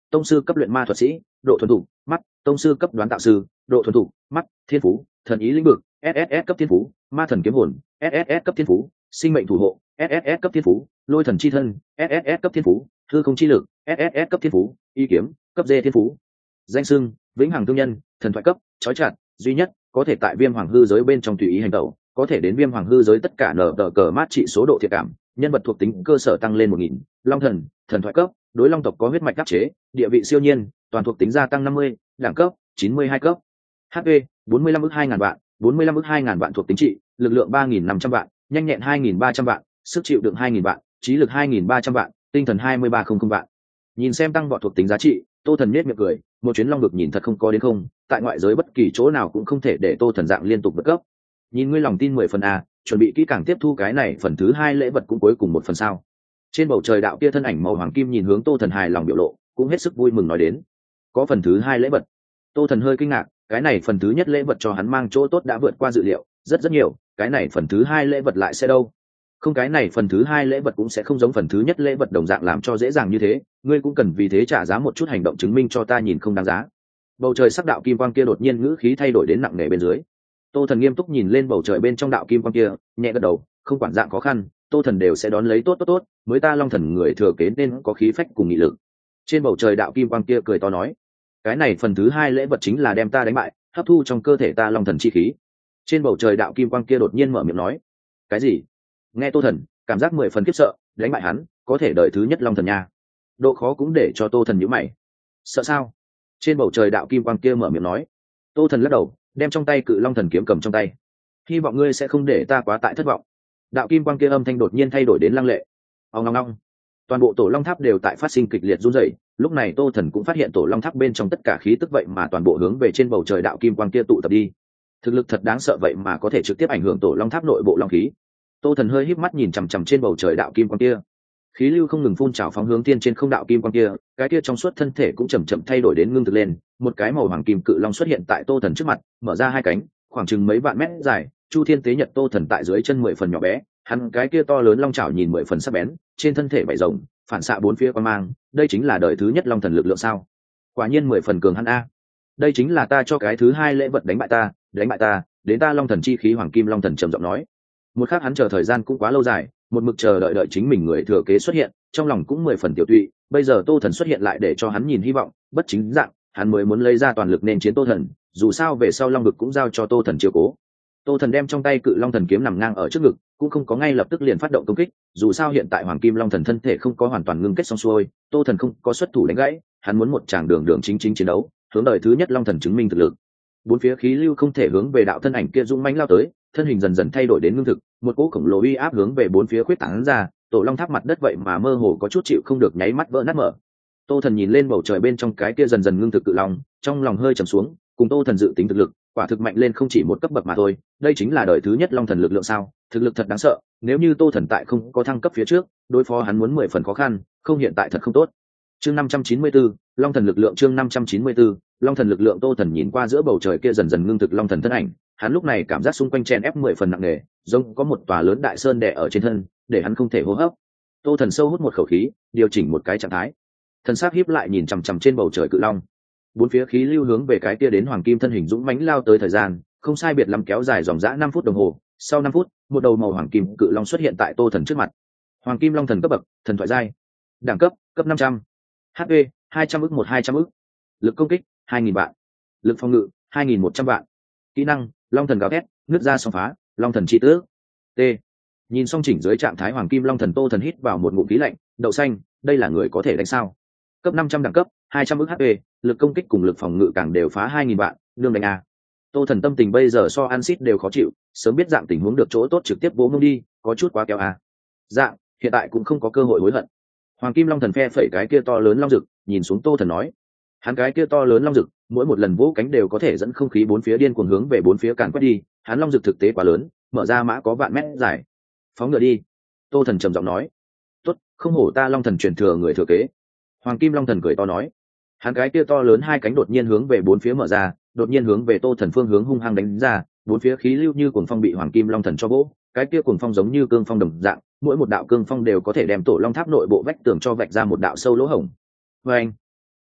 tông sư cấp luyện ma thuật sĩ, độ thuần thục mắt, tông sư cấp đoán tạo sư, độ thuần thục mắt, thiên phú thần ý lĩnh vực, ét ét ét cấp thiên phú, ma thần kiếm hồn, ét ét ét cấp thiên phú, sinh mệnh thủ hộ, ét ét ét cấp thiên phú, lôi thần chi thân, ét ét ét cấp thiên phú, hư không chi lực, ét ét ét cấp thiên phú, y kiếm cấp D thiên phú. Danh xưng vĩnh hằng thương nhân, thần thoại cấp, chói chặt duy nhất, có thể tại viêm hoàng hư giới bên trong tùy ý hành động, có thể đến viêm hoàng hư giới tất cả nở tờ cờ mát trị số độ thiện cảm, nhân vật thuộc tính cơ sở tăng lên một nghìn. Long thần, thần thoại cấp, đối long tộc có huyết mạch đắc chế, địa vị siêu nhiên, toàn thuộc tính gia tăng năm mươi, đẳng cấp chín mươi hai cấp. hát pê bốn mươi lăm ức hai ngàn vạn, bốn mươi lăm ức hai ngàn vạn thuộc tính trị, lực lượng ba nghìn năm trăm vạn, nhanh nhẹn hai nghìn ba trăm vạn, sức chịu đựng hai nghìn vạn, trí lực hai nghìn ba trăm vạn, tinh thần hai mươi ba không không vạn. Nhìn xem tăng vọt thuộc tính giá trị, Tô Thần nhếch miệng cười, một chuyến long vực nhìn thật không có đến không, tại ngoại giới bất kỳ chỗ nào cũng không thể để Tô Thần dạng liên tục vượt cấp. Nhìn ngươi lòng tin mười phần a, chuẩn bị kỹ càng tiếp thu cái này phần thứ hai lễ vật cũng cuối cùng một phần sao. Trên bầu trời đạo kia thân ảnh màu hoàng kim nhìn hướng Tô Thần hài lòng biểu lộ, cũng hết sức vui mừng nói đến. Có phần thứ hai lễ vật. Tô Thần hơi kinh ngạc, cái này phần thứ nhất lễ vật cho hắn mang chỗ tốt đã vượt qua dự liệu, rất rất nhiều, cái này phần thứ hai lễ vật lại sẽ đâu? Không, cái này phần thứ hai lễ vật cũng sẽ không giống phần thứ nhất lễ vật đồng dạng làm cho dễ dàng như thế, ngươi cũng cần vì thế trả giá một chút hành động chứng minh cho ta nhìn không đáng giá. Bầu trời sắc đạo kim quang kia đột nhiên ngữ khí thay đổi đến nặng nề bên dưới. Tô Thần nghiêm túc nhìn lên bầu trời bên trong đạo kim quang kia, nhẹ gật đầu, không quản dạng khó khăn, Tô Thần đều sẽ đón lấy tốt tốt tốt, mới ta long thần người thừa kế nên có khí phách cùng nghị lực. Trên bầu trời đạo kim quang kia cười to nói, cái này phần thứ hai lễ vật chính là đem ta đánh bại, hấp thu trong cơ thể ta long thần chi khí. Trên bầu trời đạo kim quang kia đột nhiên mở miệng nói, cái gì? Nghe Tô Thần cảm giác mười phần khiếp sợ, đánh bại hắn có thể đợi thứ nhất long thần nha. Độ khó cũng để cho Tô Thần nhíu mày. Sợ sao? Trên bầu trời đạo kim quang kia mở miệng nói. Tô Thần lắc đầu, đem trong tay cự long thần kiếm cầm trong tay. Hy vọng ngươi sẽ không để ta quá tại thất vọng. Đạo kim quang kia âm thanh đột nhiên thay đổi đến lăng lệ. Ong ong ong. Toàn bộ tổ long tháp đều tại phát sinh kịch liệt run rẩy. Lúc này Tô Thần cũng phát hiện tổ long tháp bên trong tất cả khí tức vậy mà toàn bộ hướng về trên bầu trời đạo kim quang kia tụ tập đi. Thực lực thật đáng sợ vậy mà có thể trực tiếp ảnh hưởng tổ long tháp nội bộ long khí. Tô Thần hơi híp mắt nhìn chằm chằm trên bầu trời đạo kim quang kia, khí lưu không ngừng phun trào phóng hướng tiên trên không đạo kim quang kia, cái kia trong suốt thân thể cũng chậm chậm thay đổi đến ngưng thực lên, một cái màu hoàng kim cự long xuất hiện tại Tô Thần trước mặt, mở ra hai cánh, khoảng chừng mấy vạn mét dài, Chu Thiên tế nhật Tô Thần tại dưới chân mười phần nhỏ bé, hắn cái kia to lớn long chảo nhìn mười phần sắc bén, trên thân thể bảy rồng, phản xạ bốn phía quang mang, đây chính là đời thứ nhất long thần lực lượng sao? Quả nhiên mười phần cường hắn a. Đây chính là ta cho cái thứ hai lễ vật đánh bại ta, đánh bại ta, đến ta long thần chi khí hoàng kim long thần trầm giọng nói. Một khắc hắn chờ thời gian cũng quá lâu dài, một mực chờ đợi đợi chính mình người thừa kế xuất hiện, trong lòng cũng mười phần tiểu tụy, bây giờ Tô Thần xuất hiện lại để cho hắn nhìn hy vọng, bất chính dạng, hắn mới muốn lấy ra toàn lực nên chiến Tô Thần, dù sao về sau long vực cũng giao cho Tô Thần chiếu cố. Tô Thần đem trong tay cự long thần kiếm nằm ngang ở trước ngực, cũng không có ngay lập tức liền phát động công kích, dù sao hiện tại hoàng kim long thần thân thể không có hoàn toàn ngưng kết xong xuôi, Tô Thần không có xuất thủ đánh gãy, hắn muốn một tràng đường đường chính chính chiến đấu, hướng đời thứ nhất long thần chứng minh thực lực. Bốn phía khí lưu không thể hướng về đạo thân ảnh kia dũng mãnh lao tới, thân hình dần dần thay đổi đến ngưng thực, một cỗ khổng lồ uy áp hướng về bốn phía khuyết tán ra, tổ long tháp mặt đất vậy mà mơ hồ có chút chịu không được nháy mắt vỡ nát mở. Tô Thần nhìn lên bầu trời bên trong cái kia dần dần ngưng thực cự long, trong lòng hơi trầm xuống, cùng Tô Thần dự tính thực lực, quả thực mạnh lên không chỉ một cấp bậc mà thôi, đây chính là đời thứ nhất long thần lực lượng sao? Thực lực thật đáng sợ, nếu như Tô Thần tại không có thăng cấp phía trước, đối phó hắn muốn mười phần khó khăn, không hiện tại thật không tốt. Chương năm trăm chín mươi tư, long thần lực lượng chương năm trăm chín mươi tư, long thần lực lượng. Tô Thần nhìn qua giữa bầu trời kia dần dần ngưng thực long thần thân ảnh, hắn lúc này cảm giác xung quanh chen ép mười phần nặng nề, giống có một tòa lớn đại sơn đè ở trên thân, để hắn không thể hô hấp. Tô Thần sâu hút một khẩu khí, điều chỉnh một cái trạng thái, thần sắc híp lại nhìn chằm chằm trên bầu trời cự long, bốn phía khí lưu hướng về cái kia đến hoàng kim thân hình dũng mãnh lao tới, thời gian không sai biệt lắm kéo dài dòng dã năm phút đồng hồ. Sau năm phút, một đầu màu hoàng kim cự long xuất hiện tại Tô Thần trước mặt. Hoàng kim long thần cấp bậc, thần thoại giai, đẳng cấp cấp năm trăm, hát pê hai trăm ức một hai trăm ức, lực công kích hai nghìn vạn, lực phòng ngự hai nghìn một trăm vạn, kỹ năng long thần gào thét, nước ra sóng phá, long thần chi tước. T. Nhìn xong chỉnh dưới trạng thái hoàng kim long thần, Tô Thần hít vào một ngụm khí lạnh, đậu xanh, đây là người có thể đánh sao? Cấp năm trăm đẳng cấp, hai trăm ức hát pê, lực công kích cùng lực phòng ngự càng đều phá hai nghìn vạn, đương đánh a. Tô Thần tâm tình bây giờ so ăn xít đều khó chịu, sớm biết dạng tình huống được chỗ tốt trực tiếp vỗ ngông đi, có chút quá kéo a. Dạng, hiện tại cũng không có cơ hội hối hận. Hoàng kim long thần phe phẩy cái kia to lớn long rực, nhìn xuống Tô Thần nói, hắn cái kia to lớn long rực, mỗi một lần vỗ cánh đều có thể dẫn không khí bốn phía điên cuồng hướng về bốn phía càn quét đi, hắn long rực thực tế quá lớn, mở ra mã có vạn mét dài. Phóng ngựa đi. Tô Thần trầm giọng nói. Tốt, không hổ ta long thần truyền thừa người thừa kế. Hoàng kim long thần cười to nói, hắn cái kia to lớn hai cánh đột nhiên hướng về bốn phía mở ra, đột nhiên hướng về Tô Thần phương hướng hung hăng đánh ra, bốn phía khí lưu như cuồng phong bị hoàng kim long thần cho vỗ, cái kia cuồng phong giống như cương phong đồng dạng, mỗi một đạo cương phong đều có thể đem tổ long tháp nội bộ vách tường cho vạch ra một đạo sâu lỗ hổng. Và anh,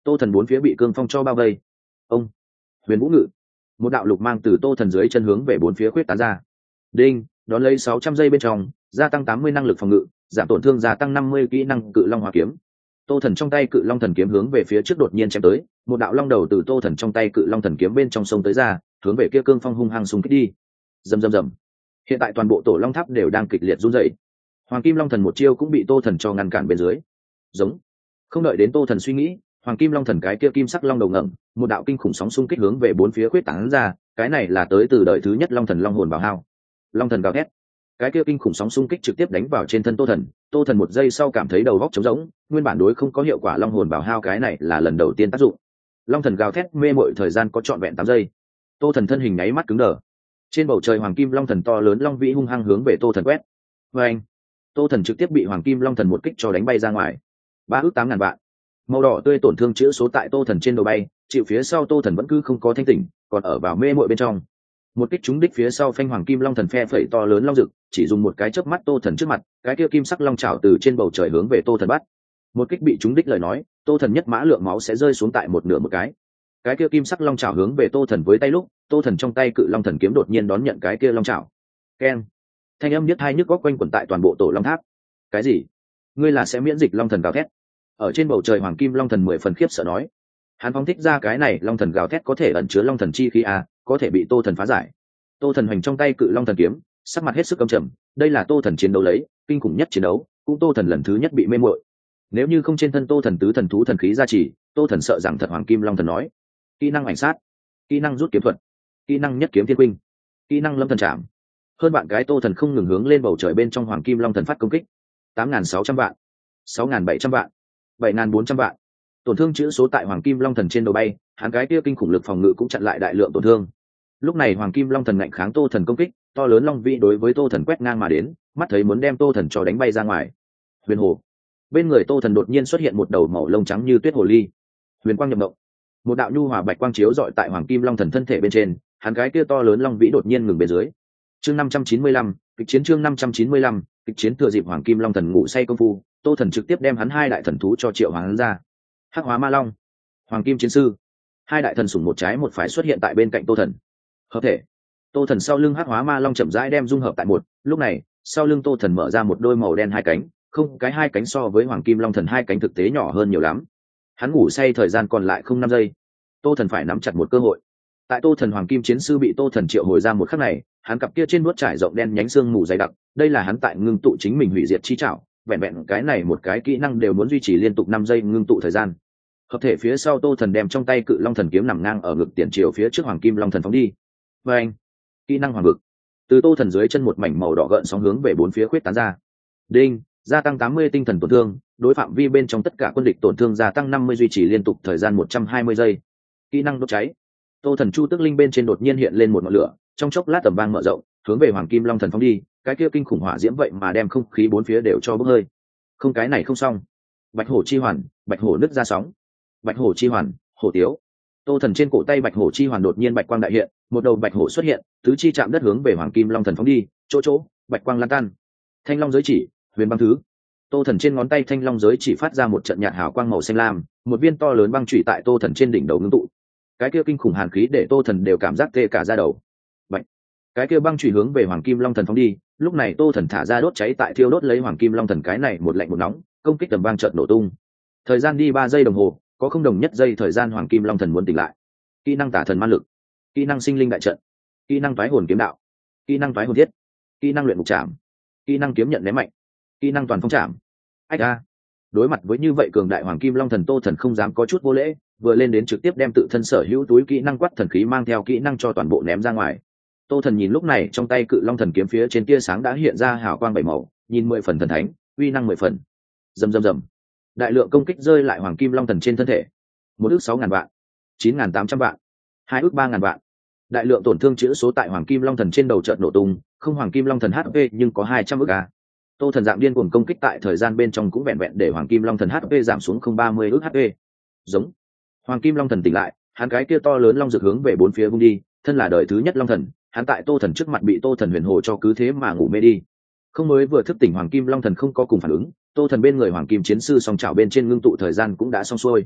tô thần bốn phía bị cương phong cho bao vây. Ông huyền vũ ngự, một đạo lục mang từ tô thần dưới chân hướng về bốn phía khuyết tán ra. Đinh, đón lấy sáu trăm giây bên trong gia tăng tám mươi năng lực phòng ngự, giảm tổn thương gia tăng năm mươi kỹ năng cự long hỏa kiếm. Tô thần trong tay cự long thần kiếm hướng về phía trước đột nhiên chém tới, một đạo long đầu từ tô thần trong tay cự long thần kiếm bên trong sông tới ra, hướng về kia cương phong hung hăng xung kích đi. Rầm rầm rầm. Hiện tại toàn bộ tổ long tháp đều đang kịch liệt run rẩy. Hoàng kim long thần một chiêu cũng bị tô thần cho ngăn cản bên dưới. Giống. Không đợi đến tô thần suy nghĩ, hoàng kim long thần cái kia kim sắc long đầu ngẩng, một đạo kinh khủng sóng xung kích hướng về bốn phía quyết tán ra, cái này là tới từ đợi thứ nhất long thần long hồn bảo hao. Long thần gào thét, cái kia kinh khủng sóng xung kích trực tiếp đánh vào trên thân tô thần. Tô thần một giây sau cảm thấy đầu góc trống rỗng, nguyên bản đối không có hiệu quả long hồn bảo hao cái này là lần đầu tiên tác dụng. Long thần gào thét mê mội thời gian có trọn vẹn tám giây. Tô thần thân hình nháy mắt cứng đờ. Trên bầu trời hoàng kim long thần to lớn long vĩ hung hăng hướng về tô thần quét. Và anh, tô thần trực tiếp bị hoàng kim long thần một kích cho đánh bay ra ngoài. Ba ước tám ngàn vạn. Màu đỏ tươi tổn thương chữ số tại tô thần trên đầu bay, chịu phía sau tô thần vẫn cứ không có thanh tỉnh, còn ở vào mê mội bên trong. Một kích trúng đích phía sau phanh hoàng kim long thần phe phẩy to lớn long rực, chỉ dùng một cái chớp mắt tô thần trước mặt, cái kia kim sắc long chảo từ trên bầu trời hướng về tô thần bắt. Một kích bị trúng đích lời nói, tô thần nhất mã lượng máu sẽ rơi xuống tại một nửa một cái. Cái kia kim sắc long chảo hướng về tô thần với tay lúc, tô thần trong tay cự long thần kiếm đột nhiên đón nhận cái kia long chảo. Keng. Thanh âm nhất hai nhức góc quanh quẩn tại toàn bộ tổ long tháp. Cái gì? Ngươi là sẽ miễn dịch long thần gào thét? Ở trên bầu trời hoàng kim long thần mười phần khiếp sợ nói. Hắn phóng thích ra cái này long thần gào thét có thể ẩn chứa long thần chi khí à, có thể bị tô thần phá giải. Tô thần hoành trong tay cự long thần kiếm, sắc mặt hết sức căm trầm, đây là tô thần chiến đấu lấy kinh khủng nhất chiến đấu, cũng tô thần lần thứ nhất bị mê muội. Nếu như không trên thân tô thần tứ thần thú thần khí gia trì, tô thần sợ rằng thật hoàng kim long thần nói. Kỹ năng ảnh sát, kỹ năng rút kiếm thuật, kỹ năng nhất kiếm thiên quynh, kỹ năng lâm thần trảm. Hơn bạn cái tô thần không ngừng hướng lên bầu trời bên trong hoàng kim long thần phát công kích. Tám nghìn sáu trăm vạn, sáu nghìn bảy trăm vạn, bảy nghìn bốn trăm vạn. Tổn thương chữ số tại hoàng kim long thần trên đầu bay, hắn cái kia kinh khủng lực phòng ngự cũng chặn lại đại lượng tổn thương. Lúc này hoàng kim long thần ngạnh kháng tô thần công kích, to lớn long vĩ đối với tô thần quét ngang mà đến, mắt thấy muốn đem tô thần cho đánh bay ra ngoài. Huyền hồ, bên người tô thần đột nhiên xuất hiện một đầu màu lông trắng như tuyết hồ ly. Huyền quang nhập động, một đạo nhu hòa bạch quang chiếu dọi tại hoàng kim long thần thân thể bên trên, hắn cái kia to lớn long vĩ đột nhiên ngừng bên dưới. Chương năm trăm chín mươi lăm, kịch chiến chương năm trăm chín mươi lăm, kịch chiến thừa dịp hoàng kim long thần ngủ say công phu, tô thần trực tiếp đem hắn hai đại thần thú cho triệu hoàng ra. Hắc hóa ma long, hoàng kim chiến sư, hai đại thần sủng một trái một phải xuất hiện tại bên cạnh tô thần. Hợp thể, tô thần sau lưng hắc hóa ma long chậm rãi đem dung hợp tại một. Lúc này sau lưng tô thần mở ra một đôi màu đen hai cánh, không cái hai cánh so với hoàng kim long thần hai cánh thực tế nhỏ hơn nhiều lắm. Hắn ngủ say thời gian còn lại không năm giây, tô thần phải nắm chặt một cơ hội. Tại tô thần hoàng kim chiến sư bị tô thần triệu hồi ra một khắc này, hắn cặp kia trên nuốt trải rộng đen nhánh xương mù dày đặc, đây là hắn tại ngưng tụ chính mình hủy diệt chi trảo, vẹn vẹn cái này một cái kỹ năng đều muốn duy trì liên tục năm giây ngưng tụ thời gian. Hợp thể phía sau tô thần đem trong tay cự long thần kiếm nằm ngang ở ngực tiền chiều phía trước hoàng kim long thần phóng đi. Và anh, kỹ năng hoàng vực, từ tô thần dưới chân một mảnh màu đỏ gợn sóng hướng về bốn phía khuyết tán ra. Đinh, gia tăng tám mươi tinh thần tổn thương, đối phạm vi bên trong tất cả quân địch tổn thương gia tăng năm mươi, duy trì liên tục thời gian một trăm hai mươi giây. Kỹ năng đốt cháy, tô thần chu tức linh bên trên đột nhiên hiện lên một ngọn lửa, trong chốc lát tầm vang mở rộng, hướng về hoàng kim long thần phóng đi. Cái kia kinh khủng hỏa diễm vậy mà đem không khí bốn phía đều cho bốc hơi. Không, cái này không xong. Bạch hổ chi hoàn, bạch hổ nứt ra sóng. Bạch hổ chi hoàn, hổ tiếu. Tô thần trên cổ tay bạch hổ chi hoàn đột nhiên bạch quang đại hiện, một đầu bạch hổ xuất hiện, tứ chi chạm đất hướng về hoàng kim long thần phóng đi. Chỗ chỗ bạch quang lan tan. Thanh long giới chỉ, huyền băng thứ. Tô thần trên ngón tay thanh long giới chỉ phát ra một trận nhạt hào quang màu xanh lam, một viên to lớn băng chủy tại tô thần trên đỉnh đầu ngưng tụ. Cái kia kinh khủng hàn khí để tô thần đều cảm giác tê cả da đầu. Bạch, cái kia băng chủy hướng về hoàng kim long thần phóng đi. Lúc này tô thần thả ra đốt cháy tại thiêu đốt lấy hoàng kim long thần, cái này một lạnh một nóng, công kích tầm vang trận nổ tung. Thời gian đi ba giây đồng hồ, có không đồng nhất giây thời gian hoàng kim long thần muốn tỉnh lại. Kỹ năng tả thần man lực, kỹ năng sinh linh đại trận, kỹ năng thoái hồn kiếm đạo, kỹ năng thoái hồn thiết, kỹ năng luyện ngục trảm, kỹ năng kiếm nhận ném mạnh, kỹ năng toàn phong trảm. Ách a, đối mặt với như vậy cường đại hoàng kim long thần, tô thần không dám có chút vô lễ, vừa lên đến trực tiếp đem tự thân sở hữu túi kỹ năng quát thần khí mang theo kỹ năng cho toàn bộ ném ra ngoài. Tô thần nhìn lúc này trong tay cự long thần kiếm phía trên tia sáng đã hiện ra hào quang bảy màu, nhìn mười phần thần thánh, uy năng mười phần. Rầm rầm rầm, đại lượng công kích rơi lại hoàng kim long thần trên thân thể. Một ước sáu ngàn vạn, chín ngàn tám trăm vạn, hai ước ba ngàn vạn. Đại lượng tổn thương chữ số tại hoàng kim long thần trên đầu chợt nổ tung, không hoàng kim long thần hát pê nhưng có hai trăm ước a. Tô thần dạng điên cuồng công kích tại thời gian bên trong cũng vẹn vẹn để hoàng kim long thần hát pê giảm xuống không ba mươi ước hát pê. Giống, hoàng kim long thần tỉnh lại, hắn cái kia to lớn long rực hướng về bốn phía vung đi, thân là đời thứ nhất long thần, hắn tại tô thần trước mặt bị tô thần huyền hồ cho cứ thế mà ngủ mê đi. Không, mới vừa thức tỉnh hoàng kim long thần không có cùng phản ứng, tô thần bên người hoàng kim chiến sư song chảo bên trên ngưng tụ thời gian cũng đã xong xuôi.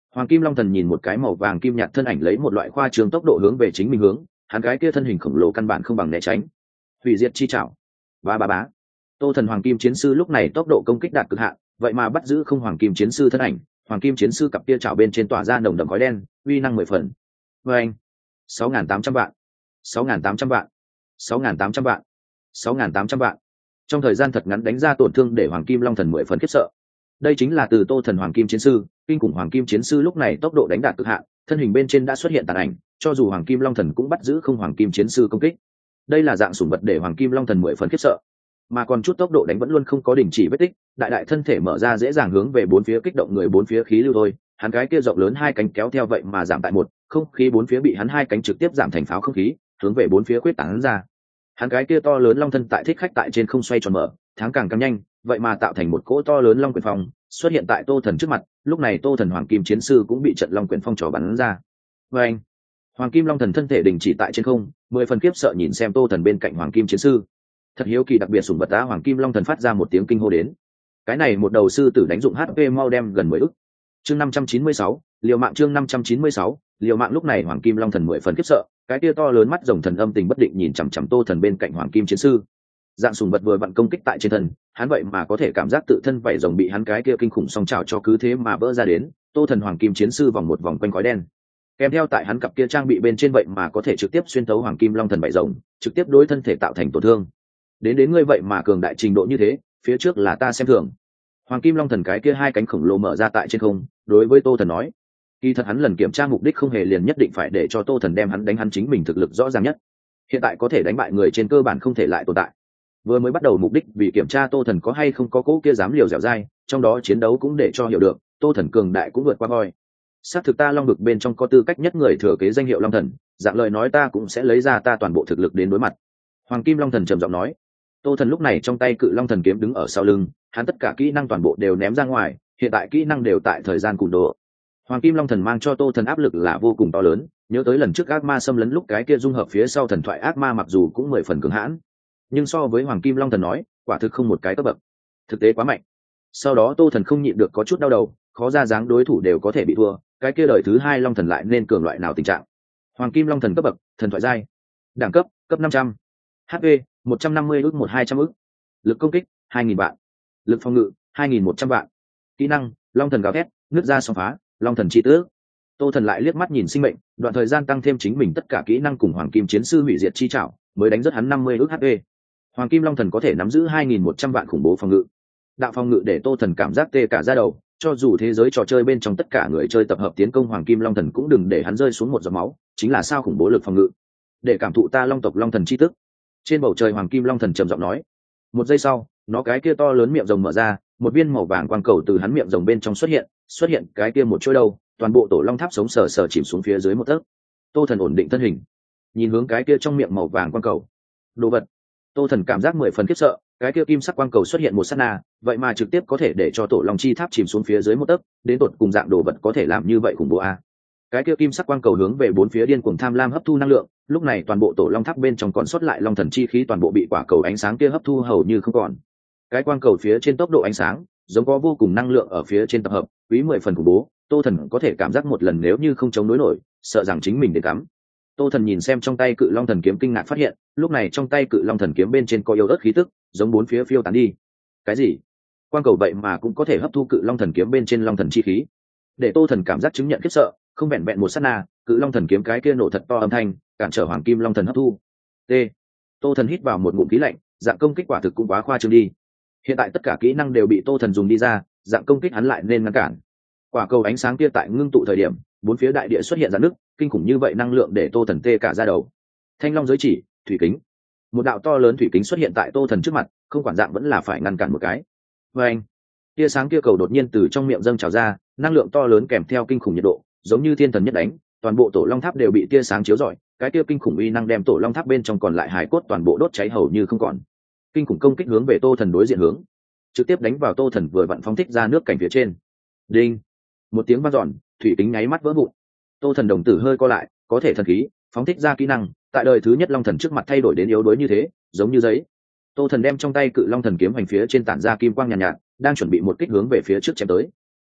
Hoàng Kim Long Thần nhìn một cái màu vàng kim nhạt thân ảnh lấy một loại khoa trương tốc độ hướng về chính mình hướng, hắn cái kia thân hình khổng lồ căn bản không bằng né tránh. Hủy diệt chi chảo. Ba ba bá. Tô Thần Hoàng Kim Chiến Sư lúc này tốc độ công kích đạt cực hạn, vậy mà bắt giữ không Hoàng Kim Chiến Sư thân ảnh, Hoàng Kim Chiến Sư cặp kia chảo bên trên tỏa ra nồng đậm khói đen, uy năng mười phần. Và anh, sáu nghìn tám trăm vạn, sáu nghìn tám trăm vạn, sáu nghìn tám trăm vạn, sáu nghìn tám trăm vạn. Trong thời gian thật ngắn đánh ra tổn thương để Hoàng Kim Long Thần mười phần khiếp sợ. Đây chính là từ Tô Thần Hoàng Kim Chiến Sư, kinh khủng Hoàng Kim Chiến Sư lúc này tốc độ đánh đạt cực hạn, thân hình bên trên đã xuất hiện tàn ảnh, cho dù Hoàng Kim Long Thần cũng bắt giữ không Hoàng Kim Chiến Sư công kích. Đây là dạng sủng vật để Hoàng Kim Long Thần mười phần khiếp sợ, mà còn chút tốc độ đánh vẫn luôn không có đình chỉ vết tích, đại đại thân thể mở ra dễ dàng hướng về bốn phía kích động người bốn phía khí lưu thôi, hắn cái kia rộng lớn hai cánh kéo theo vậy mà giảm tại một, không khí bốn phía bị hắn hai cánh trực tiếp giảm thành pháo không khí, hướng về bốn phía quyết tán ra. Hắn cái kia to lớn long thân tại thích khách tại trên không xoay tròn mở, tháng càng càng nhanh, vậy mà tạo thành một cỗ to lớn long quyền phong xuất hiện tại Tô Thần trước mặt, lúc này Tô Thần Hoàng Kim Chiến Sư cũng bị trận long quyền phong trò bắn ra. Và anh, Hoàng Kim Long Thần thân thể đình chỉ tại trên không, mười phần khiếp sợ nhìn xem Tô Thần bên cạnh Hoàng Kim Chiến Sư. Thật hiếu kỳ đặc biệt sủng vật tá Hoàng Kim Long Thần phát ra một tiếng kinh hô đến. Cái này một đầu sư tử đánh dụng hát pê mau đem gần mười ức. Chương năm trăm chín mươi sáu, liều mạng chương năm trăm chín mươi sáu, liều mạng lúc này Hoàng Kim Long Thần mười phần khiếp sợ, cái kia to lớn mắt rồng thần âm tình bất định nhìn chằm chằm Tô Thần bên cạnh Hoàng Kim Chiến Sư. Dạng sủng vật vừa vặn công kích tại trên thân, hắn vậy mà có thể cảm giác tự thân vảy rồng bị hắn cái kia kinh khủng song trào cho cứ thế mà vỡ ra đến, Tô Thần Hoàng Kim Chiến Sư vòng một vòng quanh khói đen. Kèm theo tại hắn cặp kia trang bị bên trên vậy mà có thể trực tiếp xuyên thấu Hoàng Kim Long Thần vảy rồng, trực tiếp đối thân thể tạo thành tổn thương. Đến đến ngươi vậy mà cường đại trình độ như thế, phía trước là ta xem thường. Hoàng Kim Long Thần cái kia hai cánh khổng lồ mở ra tại trên không, đối với Tô Thần nói. Kỳ thật hắn lần kiểm tra mục đích không hề liền nhất định phải để cho Tô Thần đem hắn đánh hắn chính mình thực lực rõ ràng nhất. Hiện tại có thể đánh bại người trên cơ bản không thể lại tồn tại. Vừa mới bắt đầu mục đích vì kiểm tra Tô Thần có hay không có cố kia dám liều dẻo dai, trong đó chiến đấu cũng để cho hiểu được, Tô Thần cường đại cũng vượt qua voi. Xác thực ta long vực bên trong có tư cách nhất người thừa kế danh hiệu Long Thần, dạng lời nói ta cũng sẽ lấy ra ta toàn bộ thực lực đến đối mặt. Hoàng Kim Long Thần trầm giọng nói. Tô Thần lúc này trong tay Cự Long Thần kiếm đứng ở sau lưng, hắn tất cả kỹ năng toàn bộ đều ném ra ngoài, hiện tại kỹ năng đều tại thời gian cùn độ. Hoàng Kim Long Thần mang cho Tô Thần áp lực là vô cùng to lớn, nhớ tới lần trước ác ma xâm lấn lúc cái kia dung hợp phía sau thần thoại ác ma mặc dù cũng mười phần cường hãn, nhưng so với Hoàng Kim Long Thần nói, quả thực không một cái cấp bậc. Thực tế quá mạnh. Sau đó Tô Thần không nhịn được có chút đau đầu, khó ra dáng đối thủ đều có thể bị thua, cái kia đời thứ hai Long Thần lại nên cường loại nào tình trạng. Hoàng Kim Long Thần cấp bậc, thần thoại giai. Đẳng cấp, cấp năm trăm. hát pê, một trăm năm mươi ức một hai trăm ức. Lực công kích, hai nghìn vạn. Lực phòng ngự, hai nghìn một trăm vạn. Kỹ năng, Long Thần gào thét, nứt ra sóng phá, Long Thần chi tước. Tô Thần lại liếc mắt nhìn sinh mệnh, đoạn thời gian tăng thêm chính mình tất cả kỹ năng cùng Hoàng Kim Chiến Sư hủy diệt chi trảo, mới đánh rất hắn năm mươi ức hát pê. Hoàng Kim Long Thần có thể nắm giữ hai nghìn một trăm vạn khủng bố phòng ngự. Đạo phòng ngự để Tô Thần cảm giác tê cả da đầu, cho dù thế giới trò chơi bên trong tất cả người chơi tập hợp tiến công Hoàng Kim Long Thần cũng đừng để hắn rơi xuống một giọt máu, chính là sao khủng bố lực phòng ngự. Để cảm thụ ta Long tộc Long Thần chi tức. Trên bầu trời Hoàng Kim Long Thần trầm giọng nói. Một giây sau, nó cái kia to lớn miệng rồng mở ra, một viên màu vàng quang cầu từ hắn miệng rồng bên trong xuất hiện, xuất hiện cái kia một chuỗi đầu, toàn bộ tổ long tháp sống sờ sờ chìm xuống phía dưới một tấc. Tô Thần ổn định thân hình, nhìn hướng cái kia trong miệng màu vàng quang cầu. Đồ vật. Tô Thần cảm giác mười phần khiếp sợ, cái kia kim sắc quang cầu xuất hiện một sát na, vậy mà trực tiếp có thể để cho tổ long chi tháp chìm xuống phía dưới một tấc, đến tột cùng dạng đồ vật có thể làm như vậy khủng bố a. Cái kia kim sắc quang cầu hướng về bốn phía điên cuồng tham lam hấp thu năng lượng, lúc này toàn bộ tổ long tháp bên trong còn sót lại long thần chi khí toàn bộ bị quả cầu ánh sáng kia hấp thu hầu như không còn. Cái quang cầu phía trên tốc độ ánh sáng, giống có vô cùng năng lượng ở phía trên tập hợp, quý mười phần khủng bố, Tô Thần có thể cảm giác một lần nếu như không chống đối nổi, sợ rằng chính mình đến cắm. Tô Thần nhìn xem trong tay Cự Long Thần kiếm kinh ngạc phát hiện, lúc này trong tay Cự Long Thần kiếm bên trên có yếu ớt khí tức, giống bốn phía phiêu tán đi. Cái gì? Quang cầu vậy mà cũng có thể hấp thu Cự Long Thần kiếm bên trên long thần chi khí. Để Tô Thần cảm giác chứng nhận khiếp sợ, không vẹn vẹn một sát na, Cự Long Thần kiếm cái kia nổ thật to âm thanh, cản trở Hoàng Kim Long Thần hấp thu. T. Tô Thần hít vào một ngụm khí lạnh, dạng công kích quả thực cũng quá khoa trương đi. Hiện tại tất cả kỹ năng đều bị Tô Thần dùng đi ra, dạng công kích hắn lại nên ngăn cản. Quả cầu ánh sáng kia tại ngưng tụ thời điểm, bốn phía đại địa xuất hiện rạn nứt, kinh khủng như vậy năng lượng để Tô Thần tê cả da đầu. Thanh long giới chỉ, thủy kính. Một đạo to lớn thủy kính xuất hiện tại Tô Thần trước mặt, không quản dạng vẫn là phải ngăn cản một cái. Và anh, tia sáng kia cầu đột nhiên từ trong miệng dâng trào ra, năng lượng to lớn kèm theo kinh khủng nhiệt độ, giống như thiên thần nhất đánh, toàn bộ tổ long tháp đều bị tia sáng chiếu rọi, cái tia kinh khủng uy năng đem tổ long tháp bên trong còn lại hài cốt toàn bộ đốt cháy hầu như không còn. Kinh khủng công kích hướng về Tô Thần đối diện hướng, trực tiếp đánh vào Tô Thần vừa vặn phóng thích ra nước cảnh phía trên. Đinh, một tiếng vang dọn, thủy kính nháy mắt vỡ vụn. Tô Thần đồng tử hơi co lại, có thể thần khí phóng thích ra kỹ năng, tại đời thứ nhất long thần trước mặt thay đổi đến yếu đuối như thế, giống như giấy. Tô Thần đem trong tay Cự Long Thần kiếm hành phía trên tản ra kim quang nhàn nhạt, nhạt, đang chuẩn bị một kích hướng về phía trước chém tới.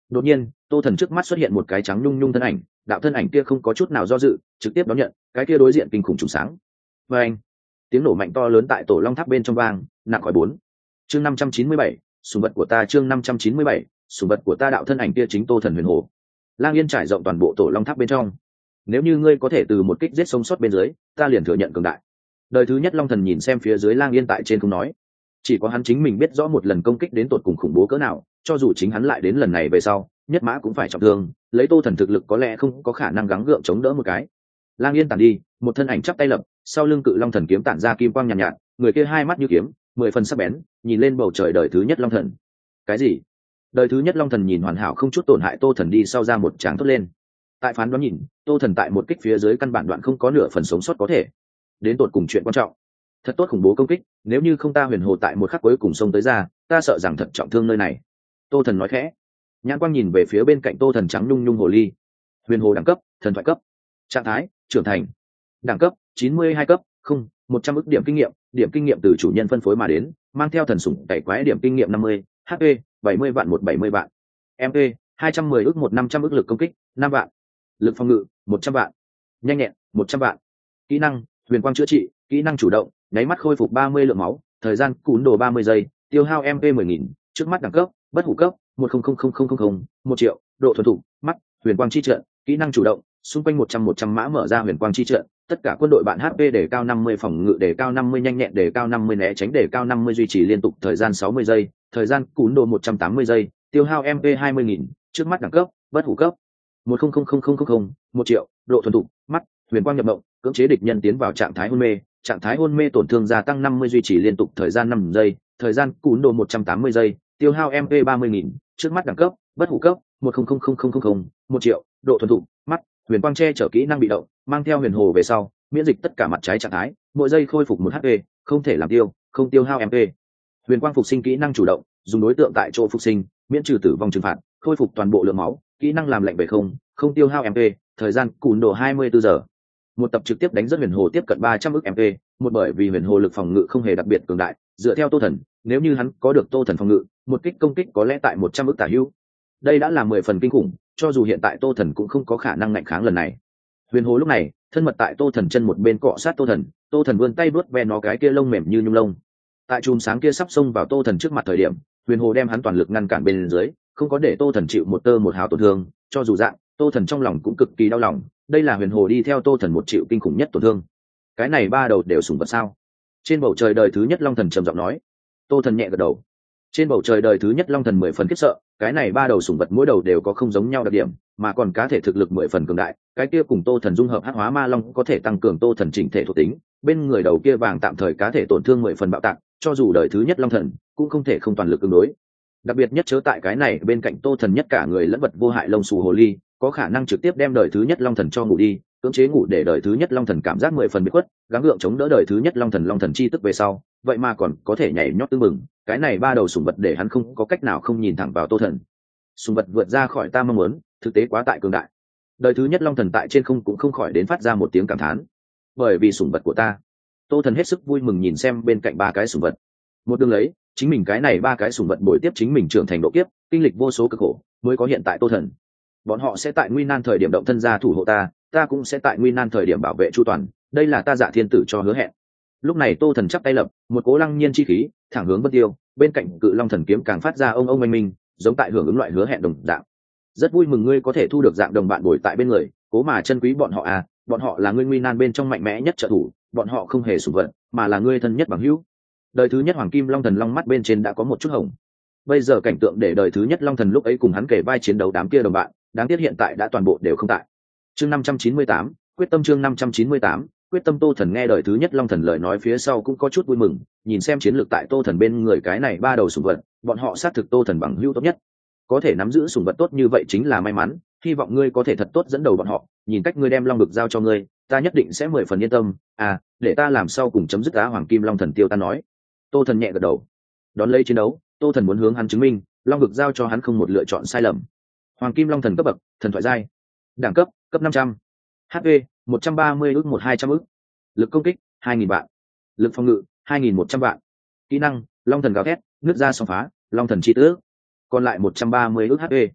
Đột nhiên tô thần trước mắt xuất hiện một cái trắng nhung nhung thân ảnh, đạo thân ảnh kia không có chút nào do dự trực tiếp đón nhận cái kia đối diện kinh khủng trùng sáng. Và anh, tiếng nổ mạnh to lớn tại tổ long tháp bên trong vang nặng khỏi bốn. Chương năm trăm chín mươi bảy, sùng vật của ta. Chương năm trăm chín mươi bảy, sùng vật của ta. Đạo thân ảnh kia chính tô thần huyền hồ. Lang Yên trải rộng toàn bộ tổ long tháp bên trong. Nếu như ngươi có thể từ một kích giết sống sót bên dưới, ta liền thừa nhận cường đại. Đời thứ nhất long thần nhìn xem phía dưới Lang Yên tại trên không nói, chỉ có hắn chính mình biết rõ một lần công kích đến tột cùng khủng bố cỡ nào, cho dù chính hắn lại đến lần này về sau nhất mã cũng phải trọng thương, lấy tô thần thực lực có lẽ không có khả năng gắng gượng chống đỡ một cái. Lang Yên tàn đi, một thân ảnh chắp tay lập, sau lưng cự long thần kiếm tản ra kim quang nhàn nhạt, nhạt người kia hai mắt như kiếm mười phần sắc bén, nhìn lên bầu trời đời thứ nhất long thần. Cái gì? Đời thứ nhất long thần nhìn hoàn hảo không chút tổn hại tô thần đi sau ra một tràng thốt lên. Tại phán đoán nhìn, tô thần tại một kích phía dưới căn bản đoạn không có nửa phần sống sót có thể. Đến tột cùng chuyện quan trọng, thật tốt khủng bố công kích, nếu như không ta huyền hồ tại một khắc cuối cùng xông tới ra, ta sợ rằng thật trọng thương nơi này. Tô thần nói khẽ, nhãn quang nhìn về phía bên cạnh tô thần trắng nhung nhung hồ ly. Huyền hồ đẳng cấp thần thoại cấp, trạng thái trưởng thành, đẳng cấp chín mươi hai cấp, không một trăm ức điểm kinh nghiệm, điểm kinh nghiệm từ chủ nhân phân phối mà đến, mang theo thần sủng cày quái điểm kinh nghiệm năm mươi, hp bảy mươi vạn một bảy mươi vạn, mp hai trăm mười ức một năm trăm ức, lực công kích năm vạn, lực phòng ngự một trăm vạn, nhanh nhẹn một trăm vạn. Kỹ năng huyền quang chữa trị, kỹ năng chủ động nháy mắt khôi phục ba mươi lượng máu, thời gian cún đồ ba mươi giây, tiêu hao mp mười nghìn. Trước mắt đẳng cấp bất hủ cấp một không không không không không không, một triệu. Độ thuần thục mắt huyền quang chi trận, kỹ năng chủ động xung quanh một trăm một trăm mã mở ra huyền quang chi trận, tất cả quân đội bạn hp đề cao năm mươi, phòng ngự đề cao năm mươi, nhanh nhẹn đề cao năm mươi, né tránh đề cao năm mươi, duy trì liên tục thời gian sáu mươi giây, thời gian cún đồ một trăm tám mươi giây, tiêu hao mp hai mươi nghìn. Trước mắt đẳng cấp bất hủ cấp một không không không không không, một triệu. Độ thuần thục mắt huyền quang nhập mộng, cưỡng chế địch nhân tiến vào trạng thái hôn mê, trạng thái hôn mê tổn thương gia tăng năm mươi, duy trì liên tục thời gian năm giây, thời gian cún đồ một trăm tám mươi giây, tiêu hao mp ba mươi nghìn. Trước mắt đẳng cấp bất hủ cấp một không không không không không, một triệu. Độ thuần thục mắt huyền quang che chở, kỹ năng bị động mang theo huyền hồ về sau miễn dịch tất cả mặt trái trạng thái, mỗi giây khôi phục một hp, không thể làm tiêu, không tiêu hao mp. Huyền quang phục sinh, kỹ năng chủ động dùng đối tượng tại chỗ phục sinh, miễn trừ tử vong trừng phạt, khôi phục toàn bộ lượng máu, kỹ năng làm lạnh về không, không tiêu hao mp, thời gian cún đồ hai mươi bốn giờ. Một tập trực tiếp đánh rất huyền hồ tiếp cận ba trăm ức mp, một bởi vì huyền hồ lực phòng ngự không hề đặc biệt cường đại, dựa theo tô thần, nếu như hắn có được tô thần phòng ngự, một kích công kích có lẽ tại một trăm ức tả hữu. Đây đã là mười phần kinh khủng, cho dù hiện tại tô thần cũng không có khả năng ngạnh kháng lần này. Huyền hồ lúc này thân mật tại tô thần chân một bên cọ sát tô thần, tô thần vươn tay vuốt ve nó cái kia lông mềm như nhung lông. Tại chùm sáng kia sắp xông vào tô thần trước mặt thời điểm, huyền hồ đem hắn toàn lực ngăn cản bên dưới, không có để tô thần chịu một tơ một hào tổn thương, cho dù dạng tô thần trong lòng cũng cực kỳ đau lòng, đây là huyền hồ đi theo tô thần một triệu kinh khủng nhất tổn thương. Cái này ba đầu đều sủng vật sao? Trên bầu trời đời thứ nhất long thần trầm giọng nói. Tô thần nhẹ gật đầu. Trên bầu trời đời thứ nhất long thần mười phần khiếp sợ, cái này ba đầu sủng vật mỗi đầu đều có không giống nhau đặc điểm, mà còn cá thể thực lực mười phần cường đại, cái kia cùng tô thần dung hợp hắc hóa ma long có thể tăng cường tô thần chỉnh thể thuộc tính, bên người đầu kia vàng tạm thời cá thể tổn thương mười phần bạo tạc, cho dù đời thứ nhất long thần cũng không thể không toàn lực ứng đối. Đặc biệt nhất chớ tại cái này bên cạnh tô thần nhất cả người lẫn vật vô hại lông xù hồ ly, có khả năng trực tiếp đem đời thứ nhất long thần cho ngủ đi, cưỡng chế ngủ để đời thứ nhất long thần cảm giác mười phần bị khuất, gắng gượng chống đỡ đời thứ nhất long thần long thần chi tức về sau, vậy mà còn có thể nhảy nhót tưng bừng, cái này ba đầu sủng vật để hắn không có cách nào không nhìn thẳng vào tô thần. Sủng vật vượt ra khỏi ta mong muốn, thực tế quá tại cường đại. Đời thứ nhất long thần tại trên không cũng không khỏi đến phát ra một tiếng cảm thán. Bởi vì sủng vật của ta. Tô thần hết sức vui mừng nhìn xem bên cạnh ba cái sủng vật. Một đường lấy, chính mình cái này ba cái sủng vật bồi tiếp chính mình trưởng thành độ kiếp, kinh lịch vô số cực khổ, mới có hiện tại tô thần. Bọn họ sẽ tại nguy nan thời điểm động thân ra thủ hộ ta, ta cũng sẽ tại nguy nan thời điểm bảo vệ chu toàn, đây là ta Dạ Thiên Tử cho hứa hẹn. Lúc này tô thần chắp tay lập, một cố lăng nhiên chi khí thẳng hướng vân tiêu, bên cạnh cự long thần kiếm càng phát ra ông ông oanh minh, giống tại hưởng ứng loại hứa hẹn đồng dạng. Rất vui mừng ngươi có thể thu được dạng đồng bạn bồi tại bên người, cố mà chân quý bọn họ à, bọn họ là ngươi nguy nan bên trong mạnh mẽ nhất trợ thủ, bọn họ không hề sủng vật, mà là ngươi thân nhất bằng hữu. Đời thứ nhất hoàng kim long thần long mắt bên trên đã có một chút hồng. Bây giờ cảnh tượng để đời thứ nhất long thần lúc ấy cùng hắn kể vai chiến đấu đám kia đồng bạn, đáng tiếc hiện tại đã toàn bộ đều không tại. Chương năm trăm chín mươi tám, quyết tâm. Chương năm trăm chín mươi tám, quyết tâm. Tô thần nghe đời thứ nhất long thần lời nói phía sau cũng có chút vui mừng, nhìn xem chiến lược tại tô thần bên người cái này ba đầu sủng vật, bọn họ xác thực tô thần bằng hữu tốt nhất, có thể nắm giữ sủng vật tốt như vậy chính là may mắn, hy vọng ngươi có thể thật tốt dẫn đầu bọn họ, nhìn cách ngươi đem long vực giao cho ngươi, ta nhất định sẽ mười phần yên tâm, à để ta làm sau cùng chấm dứt á hoàng kim long thần tiêu ta nói. Tô thần nhẹ gật đầu. Đón lấy chiến đấu, tô thần muốn hướng hắn chứng minh long vực giao cho hắn không một lựa chọn sai lầm. Hoàng kim long thần cấp bậc thần thoại giai, đẳng cấp cấp năm trăm, hp một trăm ba mươi ước một hai trăm ước, lực công kích hai nghìn vạn, lực phòng ngự hai nghìn một trăm vạn, kỹ năng long thần gào thét, nước ra sóng phá, long thần chi tước, còn lại một trăm ba mươi ước hp.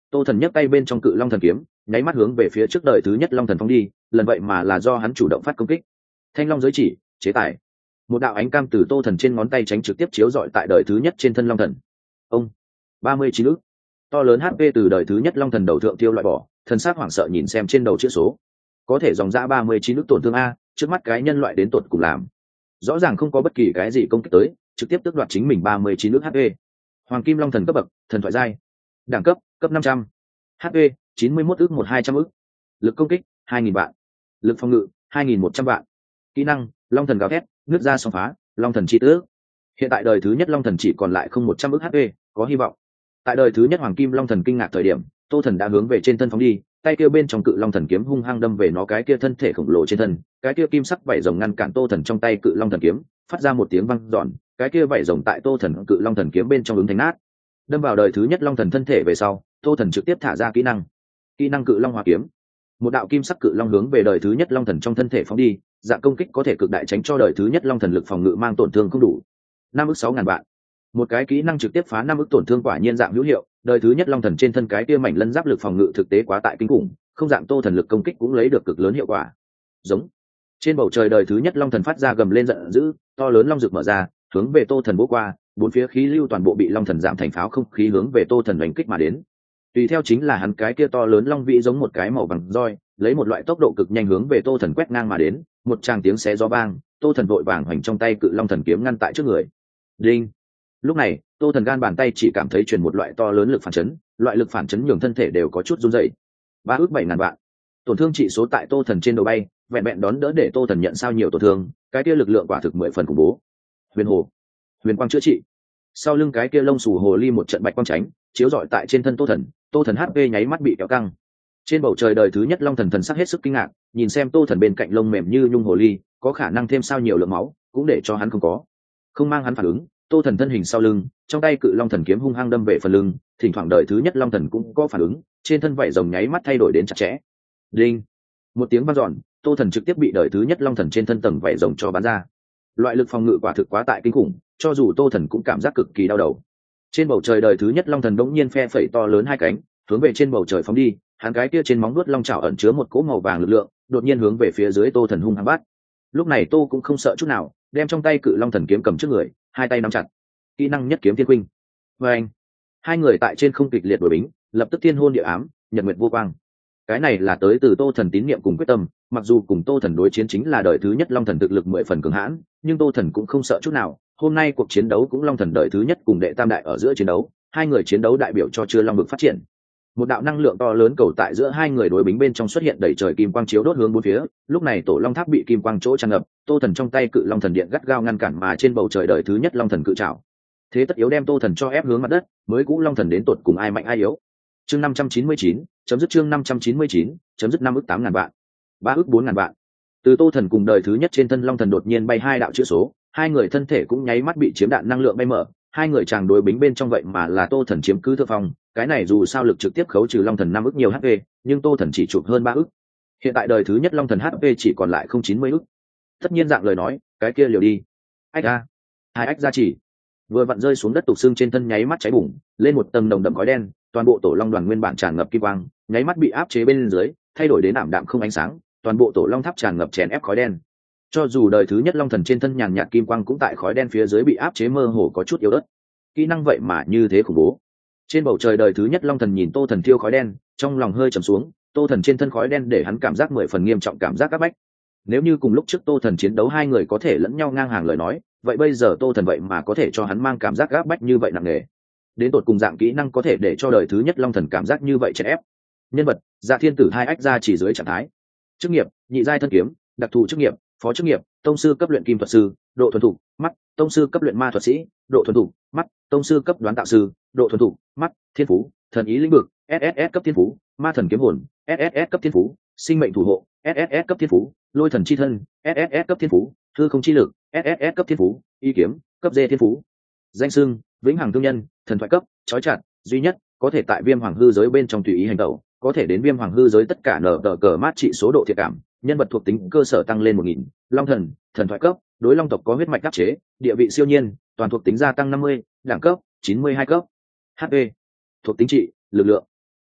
Tô Thần nhấc tay bên trong cự long thần kiếm, nháy mắt hướng về phía trước đời thứ nhất long thần phóng đi, lần vậy mà là do hắn chủ động phát công kích. Thanh long giới chỉ, chế tài. Một đạo ánh cam từ Tô Thần trên ngón tay tránh trực tiếp chiếu rọi tại đời thứ nhất trên thân long thần. Ông ba mươi chín ức. To lớn hát pê từ đời thứ nhất long thần đầu thượng tiêu loại bỏ, thần sắc hoảng sợ nhìn xem trên đầu chữ số. Có thể dòng ra ba mươi chín ức tổn thương a, trước mắt cái nhân loại đến tột cùng làm. Rõ ràng không có bất kỳ cái gì công kích tới, trực tiếp tước đoạt chính mình ba mươi chín ức hát pê. Hoàng kim long thần cấp bậc, thần thoại giai. Đẳng cấp, cấp năm trăm. hát pê, chín mươi mốt ức một hai trăm ức. Lực công kích, hai nghìn vạn. Lực phòng ngự, hai nghìn một trăm vạn. Kỹ năng, long thần gào thét, nước ra sóng phá, long thần chi tước. Hiện tại đời thứ nhất long thần chỉ còn lại không một trăm ức hát pê, có hy vọng. Tại đời thứ nhất hoàng kim long thần kinh ngạc thời điểm, Tô Thần đã hướng về trên thân phóng đi, tay kia bên trong cự long thần kiếm hung hăng đâm về nó cái kia thân thể khổng lồ trên thân, cái kia kim sắc vảy rồng ngăn cản Tô Thần trong tay cự long thần kiếm, phát ra một tiếng vang giòn, cái kia vảy rồng tại Tô Thần cự long thần kiếm bên trong ứng thành nát. Đâm vào đời thứ nhất long thần thân thể về sau, Tô Thần trực tiếp thả ra kỹ năng. Kỹ năng cự long hóa kiếm. Một đạo kim sắc cự long hướng về đời thứ nhất long thần trong thân thể phóng đi, dạng công kích có thể cực đại tránh cho đời thứ nhất long thần lực phòng ngự mang tổn thương không đủ. Năm ức sáu ngàn vạn. Một cái kỹ năng trực tiếp phá năm ức tổn thương quả nhiên dạng hữu hiệu, đời thứ nhất long thần trên thân cái kia mảnh lân giáp lực phòng ngự thực tế quá tại kinh khủng, không dạng Tô Thần lực công kích cũng lấy được cực lớn hiệu quả. Giống. Trên bầu trời đời thứ nhất long thần phát ra gầm lên giận dữ, to lớn long rực mở ra, hướng về Tô Thần bổ qua, bốn phía khí lưu toàn bộ bị long thần giảm thành pháo không khí hướng về Tô Thần đánh kích mà đến. Tùy theo chính là hắn cái kia to lớn long vĩ giống một cái màu vàng roi, lấy một loại tốc độ cực nhanh hướng về Tô Thần quét ngang mà đến, một tràng tiếng xé gió vang, Tô Thần vội vàng hoành trong tay cự long thần kiếm ngăn tại trước người. Đinh. Lúc này, Tô Thần gan bàn tay chỉ cảm thấy truyền một loại to lớn lực phản chấn, loại lực phản chấn nhường thân thể đều có chút run rẩy. Ba ước bảy ngàn vạn. Tổn thương trị số tại Tô Thần trên đầu bay, vẹn vẹn đón đỡ để Tô Thần nhận sao nhiều tổn thương, cái kia lực lượng quả thực mười phần khủng bố. Huyền hồ, huyền quang chữa trị. Sau lưng cái kia lông xù hồ ly một trận bạch quang tránh, chiếu rọi tại trên thân Tô Thần, Tô Thần hát pê nháy mắt bị kéo căng. Trên bầu trời đời thứ nhất long thần thần sắc hết sức kinh ngạc, nhìn xem Tô Thần bên cạnh lông mềm như nhung hồ ly, có khả năng thêm sao nhiều lượng máu, cũng để cho hắn không có. Không mang hắn phản ứng, Tô Thần thân hình sau lưng, trong tay cự long thần kiếm hung hăng đâm về phần lưng, thỉnh thoảng đời thứ nhất long thần cũng có phản ứng, trên thân vảy rồng nháy mắt thay đổi đến chặt chẽ. Đinh. Một tiếng vang dọn, Tô Thần trực tiếp bị đời thứ nhất long thần trên thân tầng vảy rồng cho bắn ra. Loại lực phòng ngự quả thực quá tại kinh khủng, cho dù Tô Thần cũng cảm giác cực kỳ đau đầu. Trên bầu trời đời thứ nhất long thần đống nhiên phe phẩy to lớn hai cánh, hướng về trên bầu trời phóng đi, hắn cái kia trên móng vuốt long chảo ẩn chứa một cỗ màu vàng lực lượng, đột nhiên hướng về phía dưới Tô Thần hung hăng bắt. Lúc này Tô cũng không sợ chút nào, đem trong tay cự long thần kiếm cầm trước người, hai tay nắm chặt. Kỹ năng nhất kiếm thiên khuynh. Và anh, hai người tại trên không kịch liệt đổi bính, lập tức thiên hôn địa ám, nhật nguyệt vô quang. Cái này là tới từ Tô Thần tín niệm cùng quyết tâm, mặc dù cùng Tô Thần đối chiến chính là đời thứ nhất long thần thực lực mười phần cường hãn, nhưng Tô Thần cũng không sợ chút nào. Hôm nay cuộc chiến đấu cũng long thần đời thứ nhất cùng đệ tam đại ở giữa chiến đấu, hai người chiến đấu đại biểu cho chưa long vực phát triển. Một đạo năng lượng to lớn cầu tại giữa hai người đối bính bên trong xuất hiện đẩy trời kim quang chiếu đốt hướng bốn phía, lúc này tổ long tháp bị kim quang chỗ tràn ngập, Tô Thần trong tay cự long thần điện gắt gao ngăn cản mà trên bầu trời đời thứ nhất long thần cự trảo. Thế tất yếu đem Tô Thần cho ép hướng mặt đất, mới cũ long thần đến tột cùng ai mạnh ai yếu. Chương năm trăm chín mươi chín, chấm dứt chương năm trăm chín mươi chín, chấm dứt năm ức tám ngàn vạn. ba ức bốn ngàn vạn. Từ Tô Thần cùng đời thứ nhất trên thân long thần đột nhiên bay hai đạo chữ số, hai người thân thể cũng nháy mắt bị chiếm đạn năng lượng bay mở, hai người chàng đối bính bên trong vậy mà là Tô Thần chiếm cứ thượng phong, cái này dù sao lực trực tiếp khấu trừ long thần năm ức nhiều hát pê, nhưng Tô Thần chỉ chụp hơn ba ức. Hiện tại đời thứ nhất long thần hát pê chỉ còn lại không chín mươi ức. Tất nhiên dạng lời nói, cái kia liều đi. Ách a. Hai ách gia chỉ. Vừa vặn rơi xuống đất tục xương trên thân nháy mắt cháy bùng, lên một tầng đồng đậm khói đen, toàn bộ tổ long đoàn nguyên bản tràn ngập kim quang, nháy mắt bị áp chế bên dưới, thay đổi đến ảm đạm không ánh sáng, toàn bộ tổ long tháp tràn ngập chèn ép khói đen. Cho dù đời thứ nhất long thần trên thân nhàn nhạt kim quang cũng tại khói đen phía dưới bị áp chế mơ hồ có chút yếu ớt. Kỹ năng vậy mà như thế khủng bố. Trên bầu trời đời thứ nhất long thần nhìn Tô Thần thiêu khói đen, trong lòng hơi trầm xuống, Tô Thần trên thân khói đen để hắn cảm giác mười phần nghiêm trọng cảm giác áp bách. Nếu như cùng lúc trước Tô Thần chiến đấu hai người có thể lẫn nhau ngang hàng lời nói, vậy bây giờ Tô Thần vậy mà có thể cho hắn mang cảm giác áp bách như vậy nặng nề. Đến tột cùng dạng kỹ năng có thể để cho đời thứ nhất long thần cảm giác như vậy chèn ép. Nhân vật: Dạ Thiên Tử hai ách ra chỉ dưới trạng thái. Chức nghiệp: nhị giai thân kiếm, đặc thù chức nghiệp: phó chức nghiệp, tông sư cấp luyện kim thuật sư, độ thuần thục mắt, tông sư cấp luyện ma thuật sĩ, độ thuần thục mắt, tông sư cấp đoán tạo sư, độ thuần thục mắt, thiên phú: thần ý lĩnh vực, ét ét ét cấp thiên phú, ma thần kiếm hồn, ét ét ét cấp thiên phú, sinh mệnh thủ hộ, ét ét ét cấp thiên phú, lôi thần chi thân, ét ét ét cấp thiên phú, hư không chi lực, ét ét ét cấp thiên phú, y kiếm, cấp D thiên phú. Danh xưng: vĩnh hằng thương nhân, thần thoại cấp, chói chặt, duy nhất, có thể tại viêm hoàng hư giới bên trong tùy ý hành động, có thể đến viêm hoàng hư giới tất cả nở tờ cờ mát trị số độ thiệt cảm, nhân vật thuộc tính cơ sở tăng lên một nghìn, long thần, thần thoại cấp, đối long tộc có huyết mạch đắc chế, địa vị siêu nhiên, toàn thuộc tính gia tăng năm mươi, đẳng cấp chín mươi hai cấp. hát pê, thuộc tính trị, lực lượng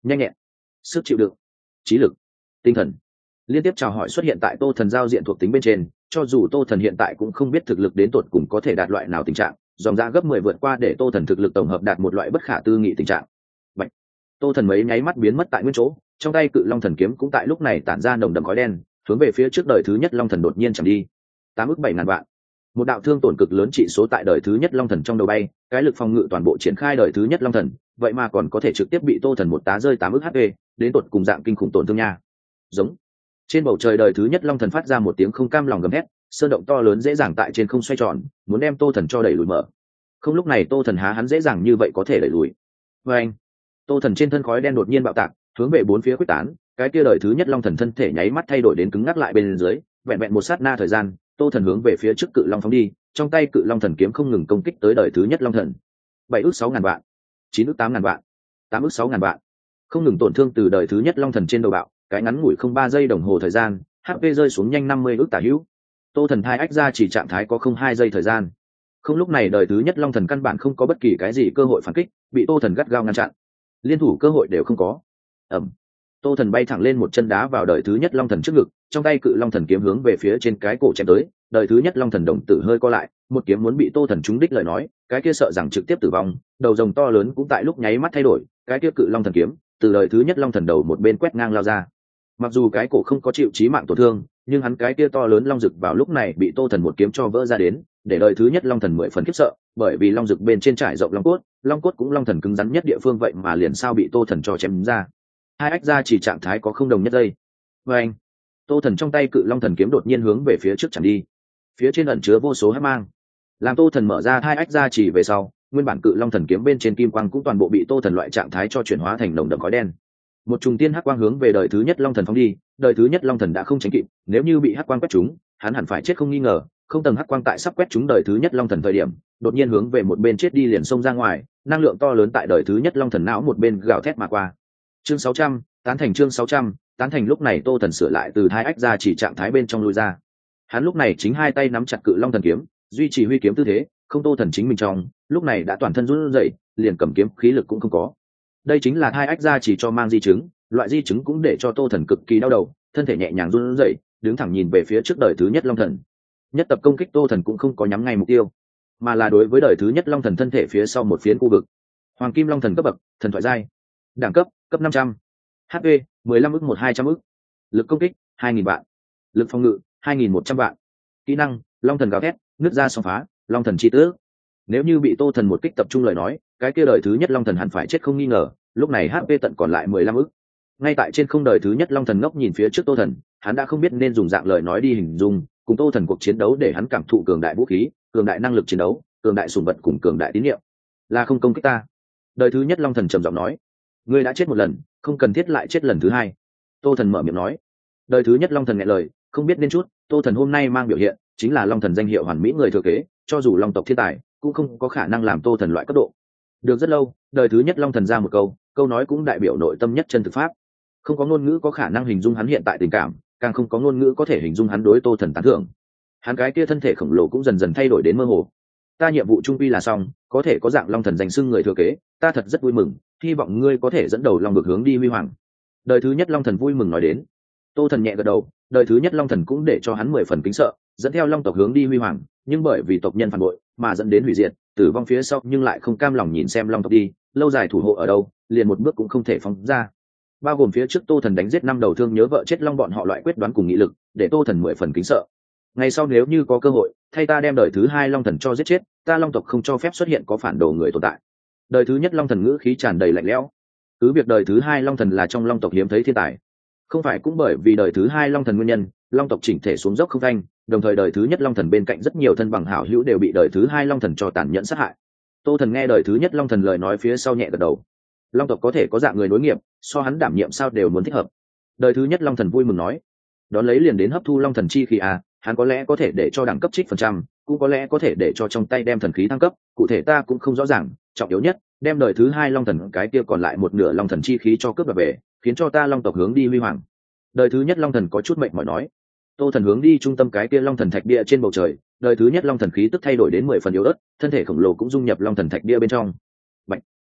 nhanh nhẹn, sức chịu đựng, trí lực, tinh thần, liên tiếp chào hỏi xuất hiện tại tô thần giao diện thuộc tính bên trên. Cho dù tô thần hiện tại cũng không biết thực lực đến tột cùng có thể đạt loại nào tình trạng, dòng ra gấp mười vượt qua để tô thần thực lực tổng hợp đạt một loại bất khả tư nghị tình trạng. Bạch. Tô thần mấy nháy mắt biến mất tại nguyên chỗ, trong tay cự long thần kiếm cũng tại lúc này tản ra nồng đậm khói đen, hướng về phía trước đời thứ nhất long thần đột nhiên chẳng đi. Tám ức bảy ngàn vạn. Một đạo thương tổn cực lớn trị số tại đời thứ nhất long thần trong đầu bay, cái lực phòng ngự toàn bộ triển khai đời thứ nhất long thần, vậy mà còn có thể trực tiếp bị tô thần một tá rơi tám ức hát pê, đến tột cùng dạng kinh khủng tổn thương nha. Giống. Trên bầu trời đời thứ nhất long thần phát ra một tiếng không cam lòng gầm hét, sơn động to lớn dễ dàng tại trên không xoay tròn, muốn đem tô thần cho đẩy lùi mở. Không, lúc này tô thần há hắn dễ dàng như vậy có thể đẩy lùi. Và anh, tô thần trên thân khói đen đột nhiên bạo tạc, hướng về bốn phía quyết tán, cái kia đời thứ nhất long thần thân thể nháy mắt thay đổi đến cứng ngắc lại bên dưới, vẹn vẹn một sát na thời gian, tô thần hướng về phía trước cự long phóng đi, trong tay cự long thần kiếm không ngừng công kích tới đời thứ nhất long thần. Bảy ước sáu ngàn vạn, chín ước tám ngàn vạn, tám ước sáu ngàn vạn, không ngừng tổn thương từ đời thứ nhất long thần trên đầu bạo, cái ngắn ngủi không ba giây đồng hồ thời gian, hát pê rơi xuống nhanh năm mươi ước tả hữu. Tô thần thai ách ra chỉ trạng thái có không hai giây thời gian. Không, lúc này đời thứ nhất long thần căn bản không có bất kỳ cái gì cơ hội phản kích, bị tô thần gắt gao ngăn chặn, liên thủ cơ hội đều không có. Ẩm. Tô thần bay thẳng lên một chân đá vào đời thứ nhất long thần trước ngực, trong tay cự long thần kiếm hướng về phía trên cái cổ chém tới. Đời thứ nhất long thần đồng tử hơi co lại, một kiếm muốn bị tô thần trúng đích lời nói, cái kia sợ rằng trực tiếp tử vong. Đầu rồng to lớn cũng tại lúc nháy mắt thay đổi, cái kia cự long thần kiếm từ đời thứ nhất long thần đầu một bên quét ngang lao ra. Mặc dù cái cổ không có chịu chí mạng tổn thương, nhưng hắn cái kia to lớn long rực vào lúc này bị tô thần một kiếm cho vỡ ra đến, để đời thứ nhất long thần mười phần khiếp sợ, bởi vì long rực bên trên trải rộng long cốt, long cốt cũng long thần cứng rắn nhất địa phương, vậy mà liền sao bị tô thần cho chém ra. Hai ách ra chỉ trạng thái có không đồng nhất giây. Và anh, tô thần trong tay cự long thần kiếm đột nhiên hướng về phía trước chẳng đi, phía trên ẩn chứa vô số hắc mang, làm tô thần mở ra hai ách ra chỉ về sau, nguyên bản cự long thần kiếm bên trên kim quang cũng toàn bộ bị tô thần loại trạng thái cho chuyển hóa thành nồng đậm khói đen. Một trùng tiên hắc quang hướng về đời thứ nhất long thần phóng đi, đời thứ nhất long thần đã không tránh kịp, nếu như bị hắc quang quét trúng, hắn hẳn phải chết không nghi ngờ. Không, tầng hắc quang tại sắp quét trúng đời thứ nhất long thần thời điểm, đột nhiên hướng về một bên chết đi liền xông ra ngoài, năng lượng to lớn tại đời thứ nhất long thần não một bên gào thét mà qua. Chương sáu trăm, tán thành chương sáu trăm, tán thành. Lúc này tô thần sửa lại từ hai ách ra chỉ trạng thái bên trong lui ra, hắn lúc này chính hai tay nắm chặt cự long thần kiếm, duy trì huy kiếm tư thế. Không, tô thần chính mình trong lúc này đã toàn thân run rẩy, liền cầm kiếm khí lực cũng không có. Đây chính là hai ách ra chỉ cho mang di chứng, loại di chứng cũng để cho tô thần cực kỳ đau đầu, thân thể nhẹ nhàng run rẩy, đứng thẳng nhìn về phía trước đời thứ nhất long thần. Nhất tập công kích tô thần cũng không có nhắm ngay mục tiêu, mà là đối với đời thứ nhất long thần thân thể phía sau một phiến khu vực. Hoàng kim long thần cấp bậc, thần thoại giai, đẳng cấp cấp năm trăm, hát pê mười lăm ức một hai trăm ức, lực công kích hai nghìn vạn, lực phòng ngự hai nghìn một trăm vạn, kỹ năng long thần gào thét, nứt ra song phá, long thần chi tước. Nếu như bị tô thần một kích tập trung lời nói, cái kia đời thứ nhất long thần hẳn phải chết không nghi ngờ. Lúc này hát pê tận còn lại mười lăm ức. Ngay tại trên không, đời thứ nhất long thần ngốc nhìn phía trước tô thần, hắn đã không biết nên dùng dạng lời nói đi hình dung cùng tô thần cuộc chiến đấu, để hắn cảm thụ cường đại vũ khí, cường đại năng lực chiến đấu, cường đại sùng vật cùng cường đại tín nhiệm. Là không công kích ta. Đời thứ nhất long thần trầm giọng nói, ngươi đã chết một lần, không cần thiết lại chết lần thứ hai. Tô thần mở miệng nói. Đời thứ nhất long thần nghe lời, không biết nên chút. Tô thần hôm nay mang biểu hiện chính là long thần danh hiệu hoàn mỹ người thừa kế, cho dù long tộc thiên tài cũng không có khả năng làm tô thần loại cấp độ. Được rất lâu, đời thứ nhất long thần ra một câu, câu nói cũng đại biểu nội tâm nhất chân thực pháp. Không có ngôn ngữ có khả năng hình dung hắn hiện tại tình cảm, càng không có ngôn ngữ có thể hình dung hắn đối tô thần tán thưởng. Hắn cái kia thân thể khổng lồ cũng dần dần thay đổi đến mơ hồ. Ta nhiệm vụ trung quy là xong, có thể có dạng long thần danh xưng người thừa kế, ta thật rất vui mừng, hy vọng ngươi có thể dẫn đầu long vực hướng đi huy hoàng. Đời thứ nhất long thần vui mừng nói đến. Tô thần nhẹ gật đầu, đời thứ nhất long thần cũng để cho hắn mười phần kính sợ, dẫn theo long tộc hướng đi huy hoàng, nhưng bởi vì tộc nhân phản bội mà dẫn đến hủy diệt, tử vong phía sau, nhưng lại không cam lòng nhìn xem long tộc đi, lâu dài thủ hộ ở đâu, liền một bước cũng không thể phóng ra. Bao gồm phía trước tô thần đánh giết năm đầu thương nhớ vợ chết long bọn họ loại quyết đoán cùng nghị lực, để tô thần mười phần kính sợ. Ngày sau nếu như có cơ hội, thay ta đem đời thứ hai long thần cho giết chết, ta long tộc không cho phép xuất hiện có phản đồ người tồn tại. Đời thứ nhất long thần ngữ khí tràn đầy lạnh lẽo. Cứ việc đời thứ hai long thần là trong long tộc hiếm thấy thiên tài, không phải cũng bởi vì đời thứ hai long thần nguyên nhân, long tộc chỉnh thể xuống dốc không thanh, đồng thời đời thứ nhất long thần bên cạnh rất nhiều thân bằng hảo hữu đều bị đời thứ hai long thần cho tàn nhẫn sát hại. Tô thần nghe đời thứ nhất long thần lời nói phía sau nhẹ gật đầu. Long tộc có thể có dạng người nối nghiệp, so hắn đảm nhiệm sao đều muốn thích hợp. Đời thứ nhất long thần vui mừng nói. Đón lấy liền đến hấp thu long thần chi khí à, hắn có lẽ có thể để cho đẳng cấp trích phần trăm, cũng có lẽ có thể để cho trong tay đem thần khí thăng cấp, cụ thể ta cũng không rõ ràng. Trọng yếu nhất, đem đời thứ hai long thần cái kia còn lại một nửa long thần chi khí cho cướp đoạt về, khiến cho ta long tộc hướng đi huy hoàng. Đời thứ nhất long thần có chút mệt mỏi nói. Tô thần hướng đi trung tâm cái kia long thần thạch bia trên bầu trời, đời thứ nhất long thần khí tức thay đổi đến mười phần yếu ớt, thân thể khổng lồ cũng dung nhập long thần thạch bia bên trong. Bạch.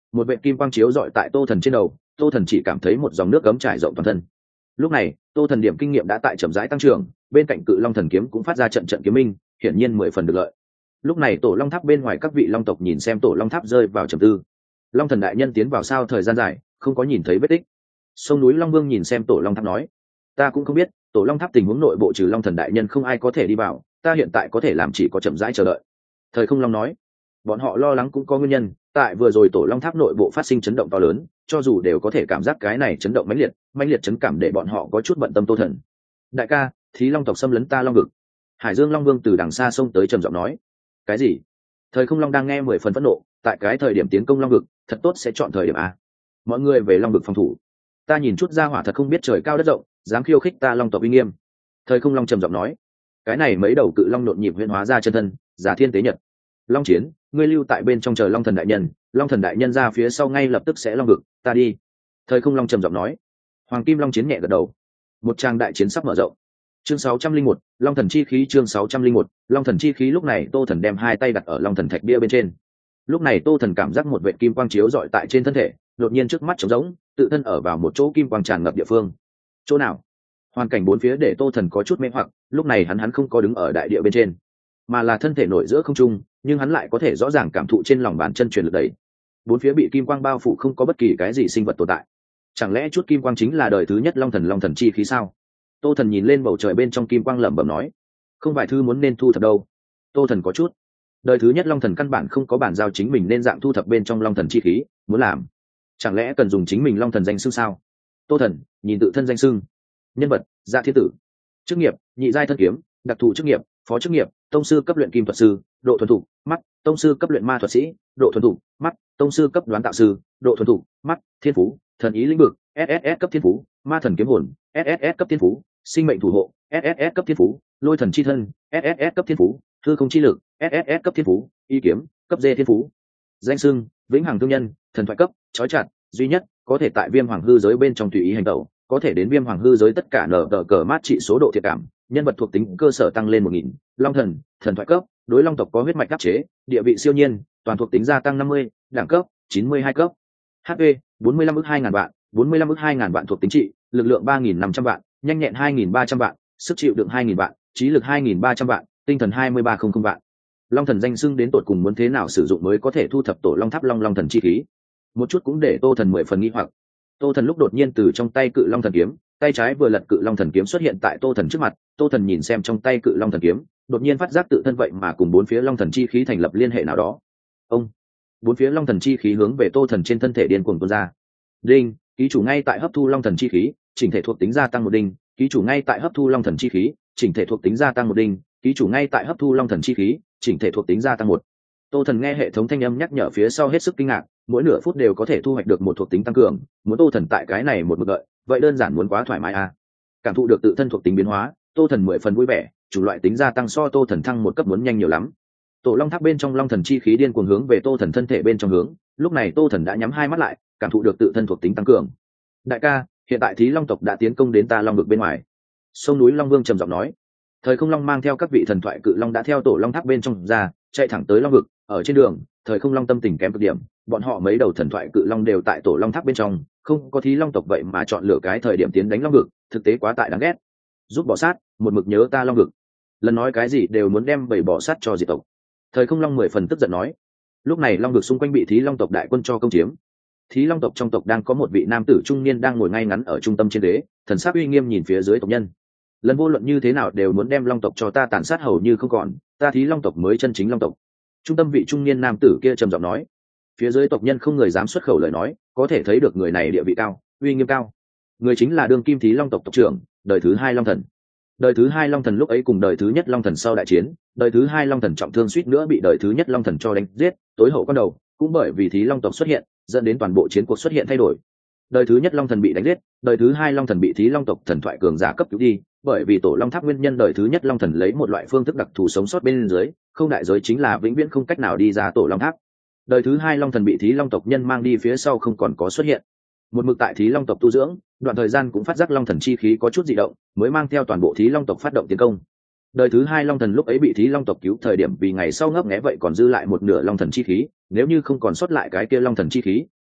một vệt kim quang chiếu dọi tại tô thần trên đầu, tô thần chỉ cảm thấy một dòng nước cấm trải rộng toàn thân. Lúc này tô thần điểm kinh nghiệm đã tại chậm rãi tăng trưởng, bên cạnh cự long thần kiếm cũng phát ra trận trận kiếm minh, hiển nhiên mười phần được lợi. Lúc này tổ long tháp bên ngoài các vị long tộc nhìn xem tổ long tháp rơi vào trầm tư. Long thần đại nhân tiến vào sao thời gian dài không có nhìn thấy vết tích. Sông núi Long Vương nhìn xem tổ long tháp nói, ta cũng không biết tổ long tháp tình huống nội bộ trừ long thần đại nhân không ai có thể đi vào, ta hiện tại có thể làm chỉ có chậm rãi chờ đợi. Thời Không Long nói, bọn họ lo lắng cũng có nguyên nhân, tại vừa rồi tổ long tháp nội bộ phát sinh chấn động to lớn, cho dù đều có thể cảm giác cái này chấn động mãnh liệt mãnh liệt chấn cảm để bọn họ có chút bận tâm. Tô thần đại ca, thí long tộc xâm lấn ta long vực. Hải Dương Long Vương từ đằng xa xông tới trầm giọng nói, cái gì? Thời Không Long đang nghe mười phần phẫn nộ, tại cái thời điểm tiến công long vực thật tốt sẽ chọn thời điểm a. Mọi người về long vực phòng thủ, ta nhìn chút ra hỏa thật không biết trời cao đất rộng, dám khiêu khích ta long tộc uy nghiêm. Thời Không Long trầm giọng nói, cái này mấy đầu cự long nhộn nhịp huyễn hóa ra chân thân, giả thiên tế nhật. Long chiến, ngươi lưu tại bên trong chờ long thần đại nhân, long thần đại nhân ra phía sau ngay lập tức sẽ long vực, ta đi. Thời Không Long trầm giọng nói. Hoàng Kim Long chiến nhẹ gật đầu. Một trang đại chiến sắp mở rộng. Chương sáu trăm linh một, long thần chi khí. Chương sáu trăm linh một, long thần chi khí. Lúc này tô thần đem hai tay đặt ở long thần thạch bia bên trên. Lúc này tô thần cảm giác một vệt kim quang chiếu rọi tại trên thân thể, đột nhiên trước mắt trống rỗng, tự thân ở vào một chỗ kim quang tràn ngập địa phương. Chỗ nào? Hoàn cảnh bốn phía để tô thần có chút mê hoặc. Lúc này hắn hắn không có đứng ở đại địa bên trên, mà là thân thể nổi giữa không trung, nhưng hắn lại có thể rõ ràng cảm thụ trên lòng bàn chân truyền lực đẩy. Bốn phía bị kim quang bao phủ, không có bất kỳ cái gì sinh vật tồn tại. Chẳng lẽ chút kim quang chính là đời thứ nhất long thần long thần chi khí sao? Tô thần nhìn lên bầu trời bên trong kim quang lẩm bẩm nói, không vài thứ muốn nên thu thập đâu. Tô thần có chút, đời thứ nhất long thần căn bản không có bản giao chính mình nên dạng thu thập bên trong long thần chi khí, muốn làm chẳng lẽ cần dùng chính mình long thần danh xưng sao? Tô thần nhìn tự thân danh xưng. Nhân vật: Dạ Thiên Tử. Chức nghiệp: nhị giai thân kiếm. Đặc thù chức nghiệp: phó chức nghiệp, tông sư cấp luyện kim thuật sư, độ thuần thục mắt, tông sư cấp luyện ma thuật sĩ, độ thuần thục mắt, tông sư cấp đoán tạo sư, độ thuần thục mắt. Thiên phú: thần ý lĩnh vực, ét ét ét cấp thiên phú, ma thần kiếm hồn, ét ét ét cấp thiên phú, sinh mệnh thủ hộ, ét ét ét cấp thiên phú, lôi thần chi thân, ét ét ét cấp thiên phú, hư không chi lực, ét ét ét cấp thiên phú, y kiếm cấp D thiên phú. Danh xưng: vĩnh hằng thương nhân, thần thoại cấp, chói chặt, duy nhất, có thể tại viêm hoàng hư giới bên trong tùy ý hành động, có thể đến viêm hoàng hư giới tất cả nở tờ cờ mát trị số độ thiệt cảm, nhân vật thuộc tính cơ sở tăng lên một nghìn. Long thần, thần thoại cấp, đối long tộc có huyết mạch áp chế, địa vị siêu nhiên, toàn thuộc tính gia tăng năm mươi, đẳng cấp chín mươi hai cấp. hát pê bốn mươi lăm ức hai ngàn vạn, bốn mươi lăm ức hai ngàn vạn thuộc tính trị, lực lượng ba nghìn năm trăm vạn, nhanh nhẹn hai nghìn ba trăm vạn, sức chịu đựng hai nghìn vạn, trí lực hai nghìn ba trăm vạn, tinh thần hai mươi ba không không vạn. Long thần danh xưng đến tột cùng muốn thế nào sử dụng mới có thể thu thập tổ long tháp long long thần chi khí? Một chút cũng để tô thần mười phần nghi hoặc. Tô thần lúc đột nhiên từ trong tay cự long thần kiếm, tay trái vừa lật cự long thần kiếm xuất hiện tại tô thần trước mặt. Tô thần nhìn xem trong tay cự long thần kiếm, đột nhiên phát giác tự thân vậy mà cùng bốn phía long thần chi khí thành lập liên hệ nào đó. Ông bốn phía long thần chi khí hướng về tô thần trên thân thể điên cuồng tuôn ra. Đinh, ký chủ ngay tại hấp thu long thần chi khí, chỉnh thể thuộc tính gia tăng một đinh. Ký chủ ngay tại hấp thu long thần chi khí, chỉnh thể thuộc tính gia tăng một đinh. Ký chủ ngay tại hấp thu long thần chi khí, chỉnh thể thuộc tính gia tăng một. Tô thần nghe hệ thống thanh âm nhắc nhở phía sau hết sức kinh ngạc, mỗi nửa phút đều có thể thu hoạch được một thuộc tính tăng cường, muốn tô thần tại cái này một mực đợi, vậy đơn giản muốn quá thoải mái à. Cảm thụ được tự thân thuộc tính biến hóa, tô thần mười phần vui vẻ, chủ loại tính gia tăng so tô thần thăng một cấp muốn nhanh nhiều lắm. Tổ long tháp bên trong long thần chi khí điên cuồng hướng về tô thần thân thể bên trong hướng, lúc này tô thần đã nhắm hai mắt lại, cảm thụ được tự thân thuộc tính tăng cường. Đại ca, hiện tại thí long tộc đã tiến công đến ta long vực bên ngoài. Sông núi Long Vương trầm giọng nói. Thời Không Long mang theo các vị thần thoại cự long đã theo tổ long tháp bên trong ra, chạy thẳng tới long vực. Ở trên đường, Thời Không Long tâm tình kém cực điểm, bọn họ mấy đầu thần thoại cự long đều tại tổ long tháp bên trong, không có thí long tộc vậy mà chọn lựa cái thời điểm tiến đánh long vực, thực tế quá tại đáng ghét. Giúp bỏ sát, một mực nhớ ta long vực, lần nói cái gì đều muốn đem bảy bỏ sát cho diệt tộc. Thời Không Long mười phần tức giận nói. Lúc này long vực xung quanh bị thí long tộc đại quân cho công chiếm. Thí long tộc trong tộc đang có một vị nam tử trung niên đang ngồi ngay ngắn ở trung tâm trên đế, thần sắc uy nghiêm nhìn phía dưới tộc nhân. Lần vô luận như thế nào đều muốn đem long tộc cho ta tàn sát hầu như không còn, ta thí long tộc mới chân chính long tộc. Trung tâm vị trung niên nam tử kia trầm giọng nói. Phía dưới tộc nhân không người dám xuất khẩu lời nói, có thể thấy được người này địa vị cao, uy nghiêm cao. Người chính là đương kim thí long tộc tộc trưởng, đời thứ hai long thần. Đời thứ hai long thần lúc ấy cùng đời thứ nhất long thần sau đại chiến, đời thứ hai long thần trọng thương suýt nữa bị đời thứ nhất long thần cho đánh giết, tối hậu con đầu cũng bởi vì thí long tộc xuất hiện, dẫn đến toàn bộ chiến cuộc xuất hiện thay đổi. Đời thứ nhất long thần bị đánh giết, đời thứ hai long thần bị thí long tộc thần thoại cường giả cấp cứu đi, bởi vì tổ long tháp nguyên nhân đời thứ nhất long thần lấy một loại phương thức đặc thù sống sót bên dưới, không đại giới chính là vĩnh viễn không cách nào đi ra tổ long tháp. Đời thứ hai long thần bị thí long tộc nhân mang đi phía sau không còn có xuất hiện. Một mực tại thí long tộc tu dưỡng, đoạn thời gian cũng phát giác long thần chi khí có chút dị động, mới mang theo toàn bộ thí long tộc phát động tiến công. Đời thứ hai long thần lúc ấy bị thí long tộc cứu thời điểm vì ngày sau ngấp nghé vậy còn dư lại một nửa long thần chi khí, nếu như không còn sót lại cái kia long thần chi khí,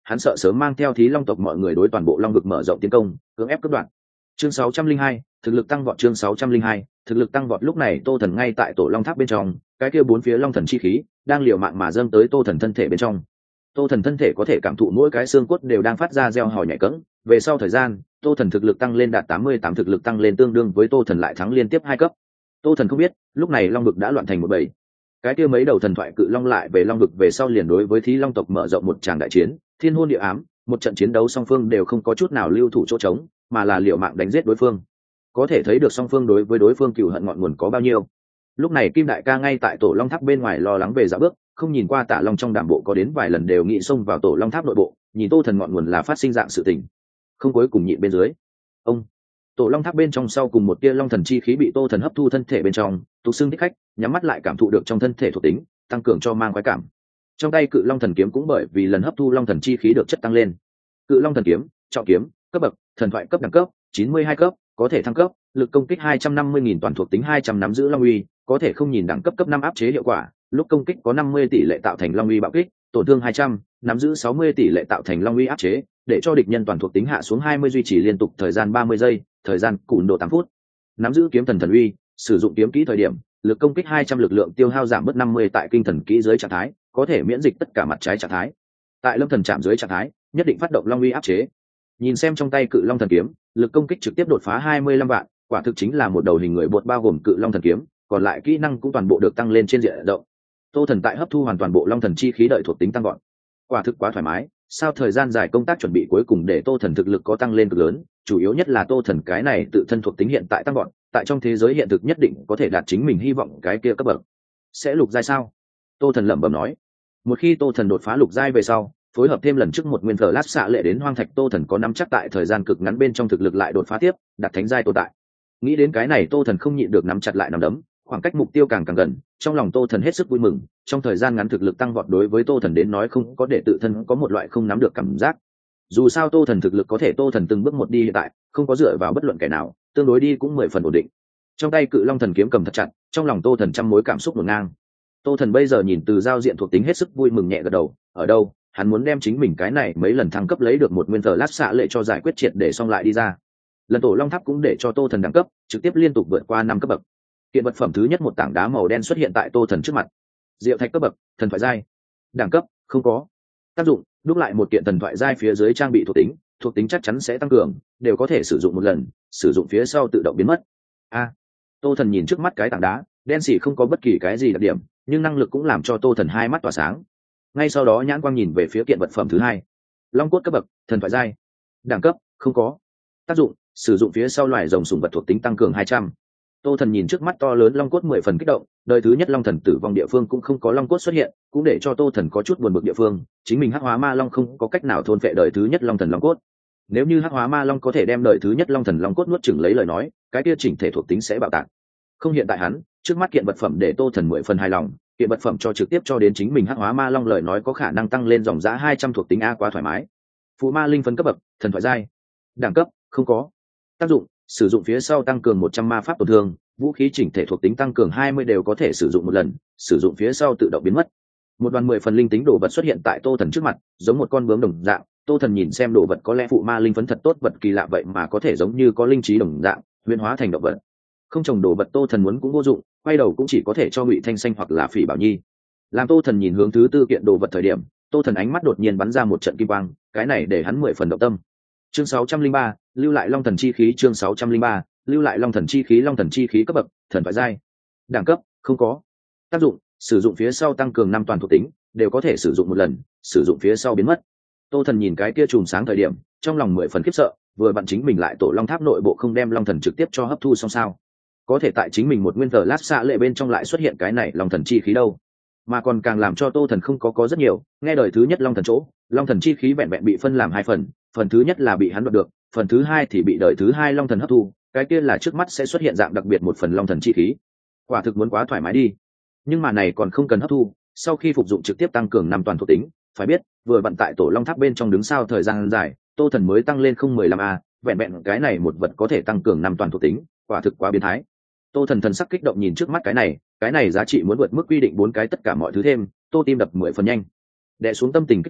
hắn sợ sớm mang theo thí long tộc mọi người đối toàn bộ long vực mở rộng tiến công, cưỡng ép cướp đoạt. Chương sáu trăm linh hai, thực lực tăng vọt. Chương sáu trăm linh hai, thực lực tăng vọt. Lúc này Tô Thần ngay tại tổ long tháp bên trong, cái kia bốn phía long thần chi khí đang liều mạng mà dâng tới Tô Thần thân thể bên trong. Tô Thần thân thể có thể cảm thụ mỗi cái xương cốt đều đang phát ra reo hò nhạy cẫng. Về sau thời gian, Tô Thần thực lực tăng lên đạt tám mươi tám, thực lực tăng lên tương đương với Tô Thần lại thắng liên tiếp hai cấp. Tô Thần không biết, lúc này long vực đã loạn thành một bầy. Cái kia mấy đầu thần thoại cự long lại về long vực về sau liền đối với thí long tộc mở rộng một tràng đại chiến, thiên hôn địa ám, một trận chiến đấu song phương đều không có chút nào lưu thủ chỗ trống, mà là liều mạng đánh giết đối phương. Có thể thấy được song phương đối với đối phương cừu hận ngọn nguồn có bao nhiêu. Lúc này Kim Đại ca ngay tại tổ long tháp bên ngoài lo lắng về dạo bước, không nhìn qua Tả Long trong đàm bộ có đến vài lần đều nghĩ xông vào tổ long tháp nội bộ, nhìn Tô Thần ngọn nguồn là phát sinh dạng sự tình, không cuối cùng nhịn bên dưới. Ông tổ long tháp bên trong sau cùng một tia long thần chi khí bị Tô Thần hấp thu thân thể bên trong, tục xương thích khách nhắm mắt lại cảm thụ được trong thân thể thuộc tính, tăng cường cho mang khoái cảm. Trong tay cự long thần kiếm cũng bởi vì lần hấp thu long thần chi khí được chất tăng lên. Cự long thần kiếm, trọng kiếm, cấp bậc, thần thoại cấp đẳng cấp, chín mươi hai cấp, có thể thăng cấp, lực công kích hai trăm năm mươi nghìn, toàn thuộc tính hai trăm, nắm giữ long uy, có thể không nhìn đẳng cấp cấp năm áp chế hiệu quả, lúc công kích có năm mươi tỷ lệ tạo thành long uy bạo kích, tổn thương hai trăm, nắm giữ sáu mươi tỷ lệ tạo thành long uy áp chế, để cho địch nhân toàn thuộc tính hạ xuống hai mươi, duy trì liên tục thời gian ba mươi giây, thời gian cùn độ tám phút. Nắm giữ kiếm thần thần uy, sử dụng kiếm kỹ thời điểm, lực công kích hai trăm, lực lượng tiêu hao giảm bớt năm mươi tại kinh thần kỹ dưới trạng thái, có thể miễn dịch tất cả mặt trái trạng thái. Tại lâm thần chạm dưới trạng thái, nhất định phát động long uy áp chế. Nhìn xem trong tay cự long thần kiếm, lực công kích trực tiếp đột phá hai mươi lăm vạn, quả thực chính là một đầu hình người bột bao gồm cự long thần kiếm, còn lại kỹ năng cũng toàn bộ được tăng lên trên diện rộng. Tô Thần tại hấp thu hoàn toàn bộ long thần chi khí đợi thuộc tính tăng gọn, quả thực quá thoải mái. Sao thời gian dài công tác chuẩn bị cuối cùng để Tô Thần thực lực có tăng lên cực lớn, chủ yếu nhất là Tô Thần cái này tự thân thuộc tính hiện tại tăng gọn, tại trong thế giới hiện thực nhất định có thể đạt chính mình hy vọng cái kia cấp bậc. Sẽ lục giai sao? Tô Thần lẩm bẩm nói. Một khi Tô Thần đột phá lục giai về sau, phối hợp thêm lần trước một nguyên lát xạ lệ đến hoang thạch, Tô Thần có nắm chắc tại thời gian cực ngắn bên trong thực lực lại đột phá tiếp, đạt thánh giai tồn tại. Nghĩ đến cái này Tô Thần không nhịn được nắm chặt lại nắm đấm, khoảng cách mục tiêu càng càng gần, trong lòng Tô Thần hết sức vui mừng. Trong thời gian ngắn thực lực tăng vọt đối với Tô Thần đến nói không có để tự thân có một loại không nắm được cảm giác. Dù sao Tô Thần thực lực có thể Tô Thần từng bước một đi hiện tại, không có dựa vào bất luận kẻ nào, tương đối đi cũng mười phần ổn định. Trong tay cự long thần kiếm cầm thật chặt, trong lòng Tô Thần trăm mối cảm xúc ngổn ngang. Tô Thần bây giờ nhìn từ giao diện thuộc tính hết sức vui mừng nhẹ gật đầu, ở đâu, hắn muốn đem chính mình cái này mấy lần thăng cấp lấy được một nguyên lát xạ lệ cho giải quyết triệt để xong lại đi ra. Lần tổ long tháp cũng để cho Tô Thần đẳng cấp trực tiếp liên tục vượt qua năm cấp bậc. Kiện vật phẩm thứ nhất một tảng đá màu đen xuất hiện tại Tô Thần trước mặt. Diệu thạch cấp bậc, thần thoại giai. Đẳng cấp không có. Tác dụng, đúc lại một kiện thần thoại giai phía dưới trang bị thuộc tính, thuộc tính chắc chắn sẽ tăng cường, đều có thể sử dụng một lần, sử dụng phía sau tự động biến mất. A. Tô Thần nhìn trước mắt cái tảng đá, đen xỉ không có bất kỳ cái gì đặc điểm, nhưng năng lực cũng làm cho Tô Thần hai mắt tỏa sáng. Ngay sau đó nhãn quang nhìn về phía kiện vật phẩm thứ hai. Long cốt cấp bậc, thần thoại giai. Đẳng cấp không có. Tác dụng, sử dụng phía sau loài rồng sùng vật thuộc tính tăng cường hai trăm. Tô Thần nhìn trước mắt to lớn long cốt mười phần kích động, đời thứ nhất long thần tử vong địa phương cũng không có long cốt xuất hiện, cũng để cho Tô Thần có chút buồn bực địa phương, chính mình hắc hóa ma long không có cách nào thôn phệ đời thứ nhất long thần long cốt. Nếu như hắc hóa ma long có thể đem đời thứ nhất long thần long cốt nuốt chửng lấy lời nói, cái kia chỉnh thể thuộc tính sẽ bạo tạc. Không hiện tại hắn, trước mắt kiện vật phẩm để Tô Thần mười phần hài lòng, kiện vật phẩm cho trực tiếp cho đến chính mình hắc hóa ma long lời nói có khả năng tăng lên dòng giá hai trăm thuộc tính a quá thoải mái. Phù ma linh phân cấp bậc, thần thoại giai. Đẳng cấp không có. Tác dụng, sử dụng phía sau tăng cường một trăm ma pháp tổn thương, vũ khí chỉnh thể thuộc tính tăng cường hai mươi đều có thể sử dụng một lần, sử dụng phía sau tự động biến mất. Một đoàn mười phần linh tính đồ vật xuất hiện tại Tô Thần trước mặt, giống một con bướm đồng dạng. Tô Thần nhìn xem đồ vật có lẽ phụ ma linh phấn thật tốt, vật kỳ lạ vậy mà có thể giống như có linh trí đồng dạng, huyễn hóa thành động vật. Không trồng đồ vật Tô Thần muốn cũng vô dụng, quay đầu cũng chỉ có thể cho Ngụy Thanh Xanh hoặc là Phỉ Bảo Nhi. Làm Tô Thần nhìn hướng thứ tư kiện đồ vật thời điểm, Tô Thần ánh mắt đột nhiên bắn ra một trận kim quang, cái này để hắn mười phần động tâm. Chương sáu trăm linh ba, lưu lại long thần chi khí. Chương sáu trăm linh ba, lưu lại long thần chi khí. Long thần chi khí cấp bậc, thần thoại giai. Đẳng cấp không có. Tác dụng, sử dụng phía sau tăng cường năm toàn thuộc tính, đều có thể sử dụng một lần, sử dụng phía sau biến mất. Tô Thần nhìn cái kia chùm sáng thời điểm, trong lòng mười phần khiếp sợ, vừa bạn chính mình lại tổ long tháp nội bộ không đem long thần trực tiếp cho hấp thu xong sao? Có thể tại chính mình một nguyên lát xạ lệ bên trong lại xuất hiện cái này long thần chi khí đâu? Mà còn càng làm cho Tô Thần không có có rất nhiều, nghe đời thứ nhất long thần chỗ, long thần chi khí vẹn vẹn bị phân làm hai phần, phần thứ nhất là bị hắn đoạt được, phần thứ hai thì bị đời thứ hai long thần hấp thu, cái kia là trước mắt sẽ xuất hiện dạng đặc biệt một phần long thần chi khí. Quả thực muốn quá thoải mái đi. Nhưng mà này còn không cần hấp thu, sau khi phục dụng trực tiếp tăng cường năm toàn thuộc tính, phải biết, vừa vận tại tổ long tháp bên trong đứng sau thời gian dài, Tô Thần mới tăng lên không mười lăm a, vẹn vẹn cái này một vật có thể tăng cường năm toàn thuộc tính, quả thực quá biến thái. Tô Thần thần sắc kích động nhìn trước mắt cái này, cái này giá trị muốn vượt mức quy định bốn cái tất cả mọi thứ thêm, Tô tim đập mười phần nhanh. Đè xuống tâm tình kích động,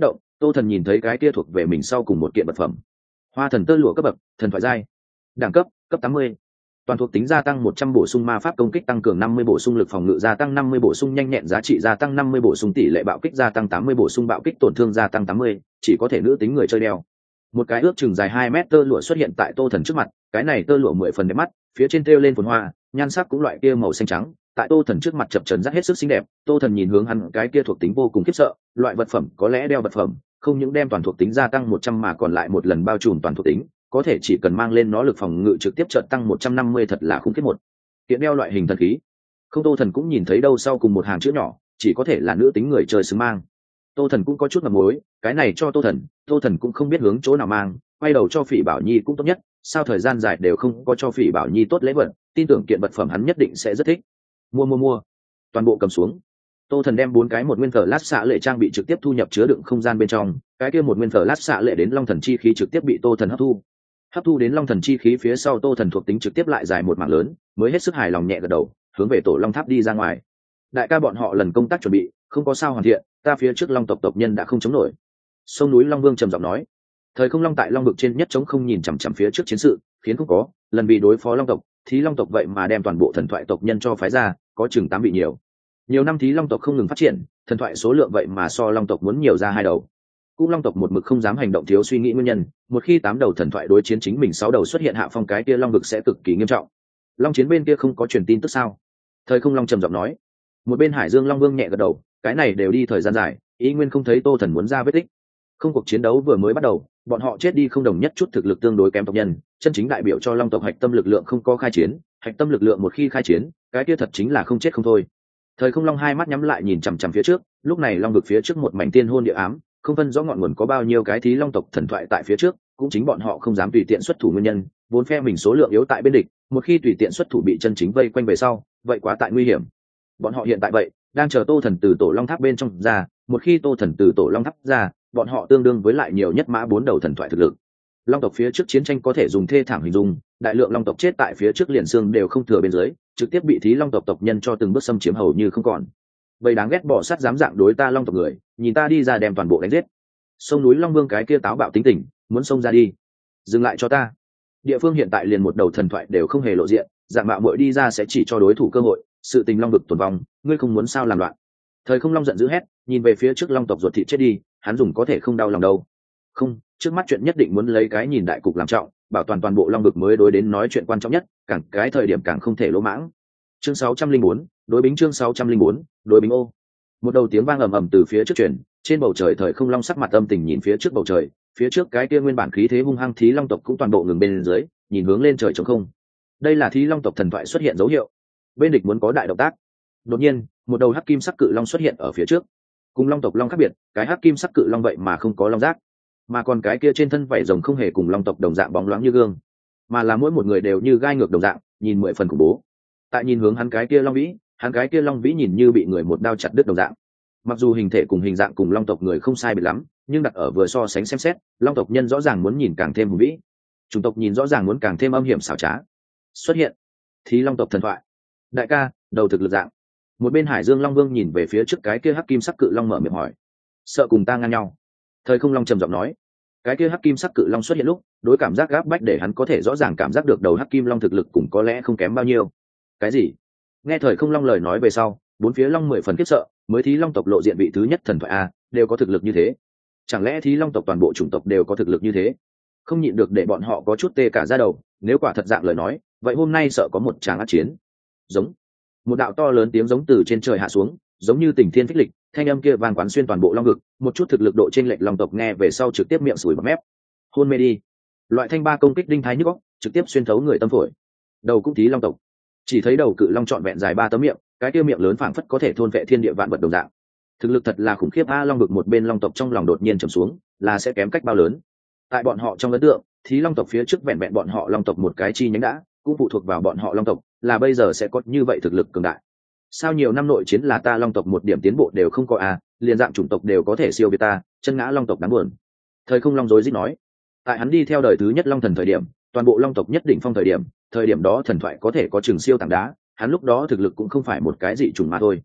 Tô Thần nhìn thấy cái kia thuộc về mình sau cùng một kiện vật phẩm. Hoa thần tơ lụa cấp bậc, thần thoại giai. Đẳng cấp, cấp tám mươi. Toàn thuộc tính gia tăng một trăm, bổ sung ma pháp công kích tăng cường năm mươi, bổ sung lực phòng ngự gia tăng năm mươi, bổ sung nhanh nhẹn giá trị gia tăng năm mươi, bổ sung tỷ lệ bạo kích gia tăng tám mươi, bổ sung bạo kích tổn thương gia tăng tám mươi, chỉ có thể nữ tính người chơi đeo. Một cái ước chừng dài hai mét tơ lụa xuất hiện tại Tô Thần trước mặt, cái này tơ lụa mười phần đẹp mắt, phía trên thêu lên phồn hoa, nhan sắc cũng loại kia màu xanh trắng, tại Tô Thần trước mặt chập chờn rất hết sức xinh đẹp. Tô Thần nhìn hướng hắn, cái kia thuộc tính vô cùng khiếp sợ, loại vật phẩm có lẽ đeo vật phẩm, không những đem toàn thuộc tính gia tăng một trăm mà còn lại một lần bao trùm toàn thuộc tính, có thể chỉ cần mang lên nó lực phòng ngự trực tiếp chợt tăng một trăm năm mươi, thật là khủng khiếp. Một kiện đeo loại hình thần khí, không Tô Thần cũng nhìn thấy đâu sau cùng một hàng chữ nhỏ, chỉ có thể là nữ tính người chơi xứng mang. Tô Thần cũng có chút ngập ngối, cái này cho Tô Thần, Tô Thần cũng không biết hướng chỗ nào mang, quay đầu cho Phỉ Bảo Nhi cũng tốt nhất, sao thời gian dài đều không có cho Phỉ Bảo Nhi tốt lễ vật, tin tưởng kiện vật phẩm hắn nhất định sẽ rất thích. Mua mua mua, toàn bộ cầm xuống. Tô Thần đem bốn cái một nguyên cờ lát xạ lệ trang bị trực tiếp thu nhập chứa đựng không gian bên trong, cái kia một nguyên cờ lát xạ lệ đến long thần chi khí trực tiếp bị Tô Thần hấp thu. Hấp thu đến long thần chi khí phía sau, Tô Thần thuộc tính trực tiếp lại dài một mảng lớn, mới hết sức hài lòng nhẹ gật đầu, hướng về tổ long tháp đi ra ngoài. Đại ca bọn họ lần công tác chuẩn bị không có sao hoàn thiện, ta phía trước long tộc tộc nhân đã không chống nổi. Sông núi Long Vương trầm giọng nói. Thời Không Long tại long vực trên nhất chống không nhìn chằm chằm phía trước chiến sự, khiến không có lần vì đối phó long tộc, Thí Long tộc vậy mà đem toàn bộ thần thoại tộc nhân cho phái ra, có chừng tám vị nhiều. Nhiều năm Thí Long tộc không ngừng phát triển, thần thoại số lượng vậy mà so long tộc muốn nhiều ra hai đầu. Cũng long tộc một mực không dám hành động thiếu suy nghĩ nguyên nhân, một khi tám đầu thần thoại đối chiến chính mình sáu đầu xuất hiện hạ phong, cái kia long vực sẽ cực kỳ nghiêm trọng. Long chiến bên kia không có truyền tin tức sao? Thời Không Long trầm giọng nói. Một bên Hải Dương Long Vương nhẹ gật đầu, cái này đều đi thời gian dài, ý nguyên không thấy Tô Thần muốn ra vết tích. Không, cuộc chiến đấu vừa mới bắt đầu, bọn họ chết đi không đồng nhất chút thực lực tương đối kém tộc nhân, chân chính đại biểu cho long tộc hạch tâm lực lượng không có khai chiến, hạch tâm lực lượng một khi khai chiến, cái kia thật chính là không chết không thôi. Thời Không Long hai mắt nhắm lại nhìn chằm chằm phía trước, lúc này long vực phía trước một mảnh tiên hôn địa ám, không phân rõ ngọn nguồn có bao nhiêu cái Thí Long tộc thần thoại tại phía trước, cũng chính bọn họ không dám tùy tiện xuất thủ nguyên nhân, vốn phe mình số lượng yếu tại bên địch, một khi tùy tiện xuất thủ bị chân chính vây quanh về sau, vậy quá tại nguy hiểm. Bọn họ hiện tại vậy đang chờ Tô Thần từ tổ long tháp bên trong ra, một khi Tô Thần từ tổ long tháp ra, bọn họ tương đương với lại nhiều nhất mã bốn đầu thần thoại thực lực. Long tộc phía trước chiến tranh có thể dùng thê thảm hình dung, đại lượng long tộc chết tại phía trước liền xương đều không thừa bên dưới, trực tiếp bị Thí Long tộc tộc nhân cho từng bước xâm chiếm hầu như không còn. Vậy đáng ghét bỏ sát dám dạng đối ta long tộc người, nhìn ta đi ra đem toàn bộ đánh giết. Sông núi Long Vương cái kia táo bạo tính tình, muốn xông ra đi, dừng lại cho ta. Địa phương hiện tại liền một đầu thần thoại đều không hề lộ diện, dạng mạo muội đi ra sẽ chỉ cho đối thủ cơ hội, sự tình long vực tồn vong, ngươi không muốn sao làm loạn. Thời Không Long giận dữ hét, nhìn về phía trước long tộc ruột thịt chết đi, hắn dùng có thể không đau lòng đâu. Không, trước mắt chuyện nhất định muốn lấy cái nhìn đại cục làm trọng, bảo toàn toàn bộ long vực mới đối đến nói chuyện quan trọng nhất, càng cái thời điểm càng không thể lỗ mãng. Chương sáu trăm linh bốn, đối bính chương sáu trăm linh bốn, đối bính ô. Một đầu tiếng vang ầm ầm từ phía trước truyền, trên bầu trời Thời Không Long sắc mặt âm tình nhìn phía trước bầu trời, phía trước cái kia nguyên bản khí thế hung hăng Thí Long tộc cũng toàn bộ ngừng bên dưới, nhìn hướng lên trời trống không. Đây là Thí Long tộc thần thoại xuất hiện dấu hiệu. Bên địch muốn có đại động tác. Đột nhiên, một đầu hắc kim sắc cự long xuất hiện ở phía trước. Cùng long tộc long khác biệt, cái hắc kim sắc cự long vậy mà không có long giác, mà còn cái kia trên thân vảy rồng không hề cùng long tộc đồng dạng bóng loáng như gương, mà là mỗi một người đều như gai ngược đồng dạng, nhìn mười phần khủng bố. Tại nhìn hướng hắn cái kia long vĩ, hắn cái kia long vĩ nhìn như bị người một đao chặt đứt đồng dạng. Mặc dù hình thể cùng hình dạng cùng long tộc người không sai biệt lắm, nhưng đặt ở vừa so sánh xem xét, long tộc nhân rõ ràng muốn nhìn càng thêm hùng vĩ, chủng tộc nhìn rõ ràng muốn càng thêm âm hiểm xảo trá. Xuất hiện Thí Long tộc thần thoại. Đại ca, đầu thực lực dạng. Một bên Hải Dương Long Vương nhìn về phía trước cái kia hắc kim sắc cự long mở miệng hỏi, sợ cùng ta ngang nhau? Thời Không Long trầm giọng nói. Cái kia hắc kim sắc cự long xuất hiện lúc, đối cảm giác gáp bách để hắn có thể rõ ràng cảm giác được đầu hắc kim long thực lực cũng có lẽ không kém bao nhiêu. Cái gì? Nghe Thời Không Long lời nói về sau, bốn phía long mười phần khiếp sợ, mới Thí Long tộc lộ diện vị thứ nhất thần thoại a, đều có thực lực như thế. Chẳng lẽ Thí Long tộc toàn bộ chủng tộc đều có thực lực như thế? Không nhịn được để bọn họ có chút tê cả da đầu, nếu quả thật dạng lời nói, vậy hôm nay sợ có một tràng ác chiến. Giống. Một đạo to lớn tiếng giống từ trên trời hạ xuống, giống như tình thiên phích lịch, thanh âm kia vang quán xuyên toàn bộ long vực, một chút thực lực độ trên lệch long tộc nghe về sau trực tiếp miệng sùi bọt mép. Hôn mê đi. Loại thanh ba công kích đinh thái nhức óc, trực tiếp xuyên thấu người tâm phổi. Đầu cũng Thí Long tộc. Chỉ thấy đầu cự long trọn vẹn dài ba tấm miệng, cái kia miệng lớn phảng phất có thể thôn vệ thiên địa vạn vật đồng dạng. Thực lực thật là khủng khiếp a, long vực một bên long tộc trong lòng đột nhiên trầm xuống, là sẽ kém cách bao lớn. Tại bọn họ trong ấn tượng, Thí Long tộc phía trước vẹn vẹn bọn họ long tộc một cái chi nhánh đã, cũng phụ thuộc vào bọn họ long tộc, là bây giờ sẽ có như vậy thực lực cường đại. Sao nhiều năm nội chiến là ta long tộc một điểm tiến bộ đều không có à, liền dạng chủng tộc đều có thể siêu việt ta, chân ngã long tộc đáng buồn. Thời Không Long rối rít nói. Tại hắn đi theo đời thứ nhất long thần thời điểm, toàn bộ long tộc nhất định phong thời điểm, thời điểm đó thần thoại có thể có trường siêu tảng đá, hắn lúc đó thực lực cũng không phải một cái dị chủng mà thôi.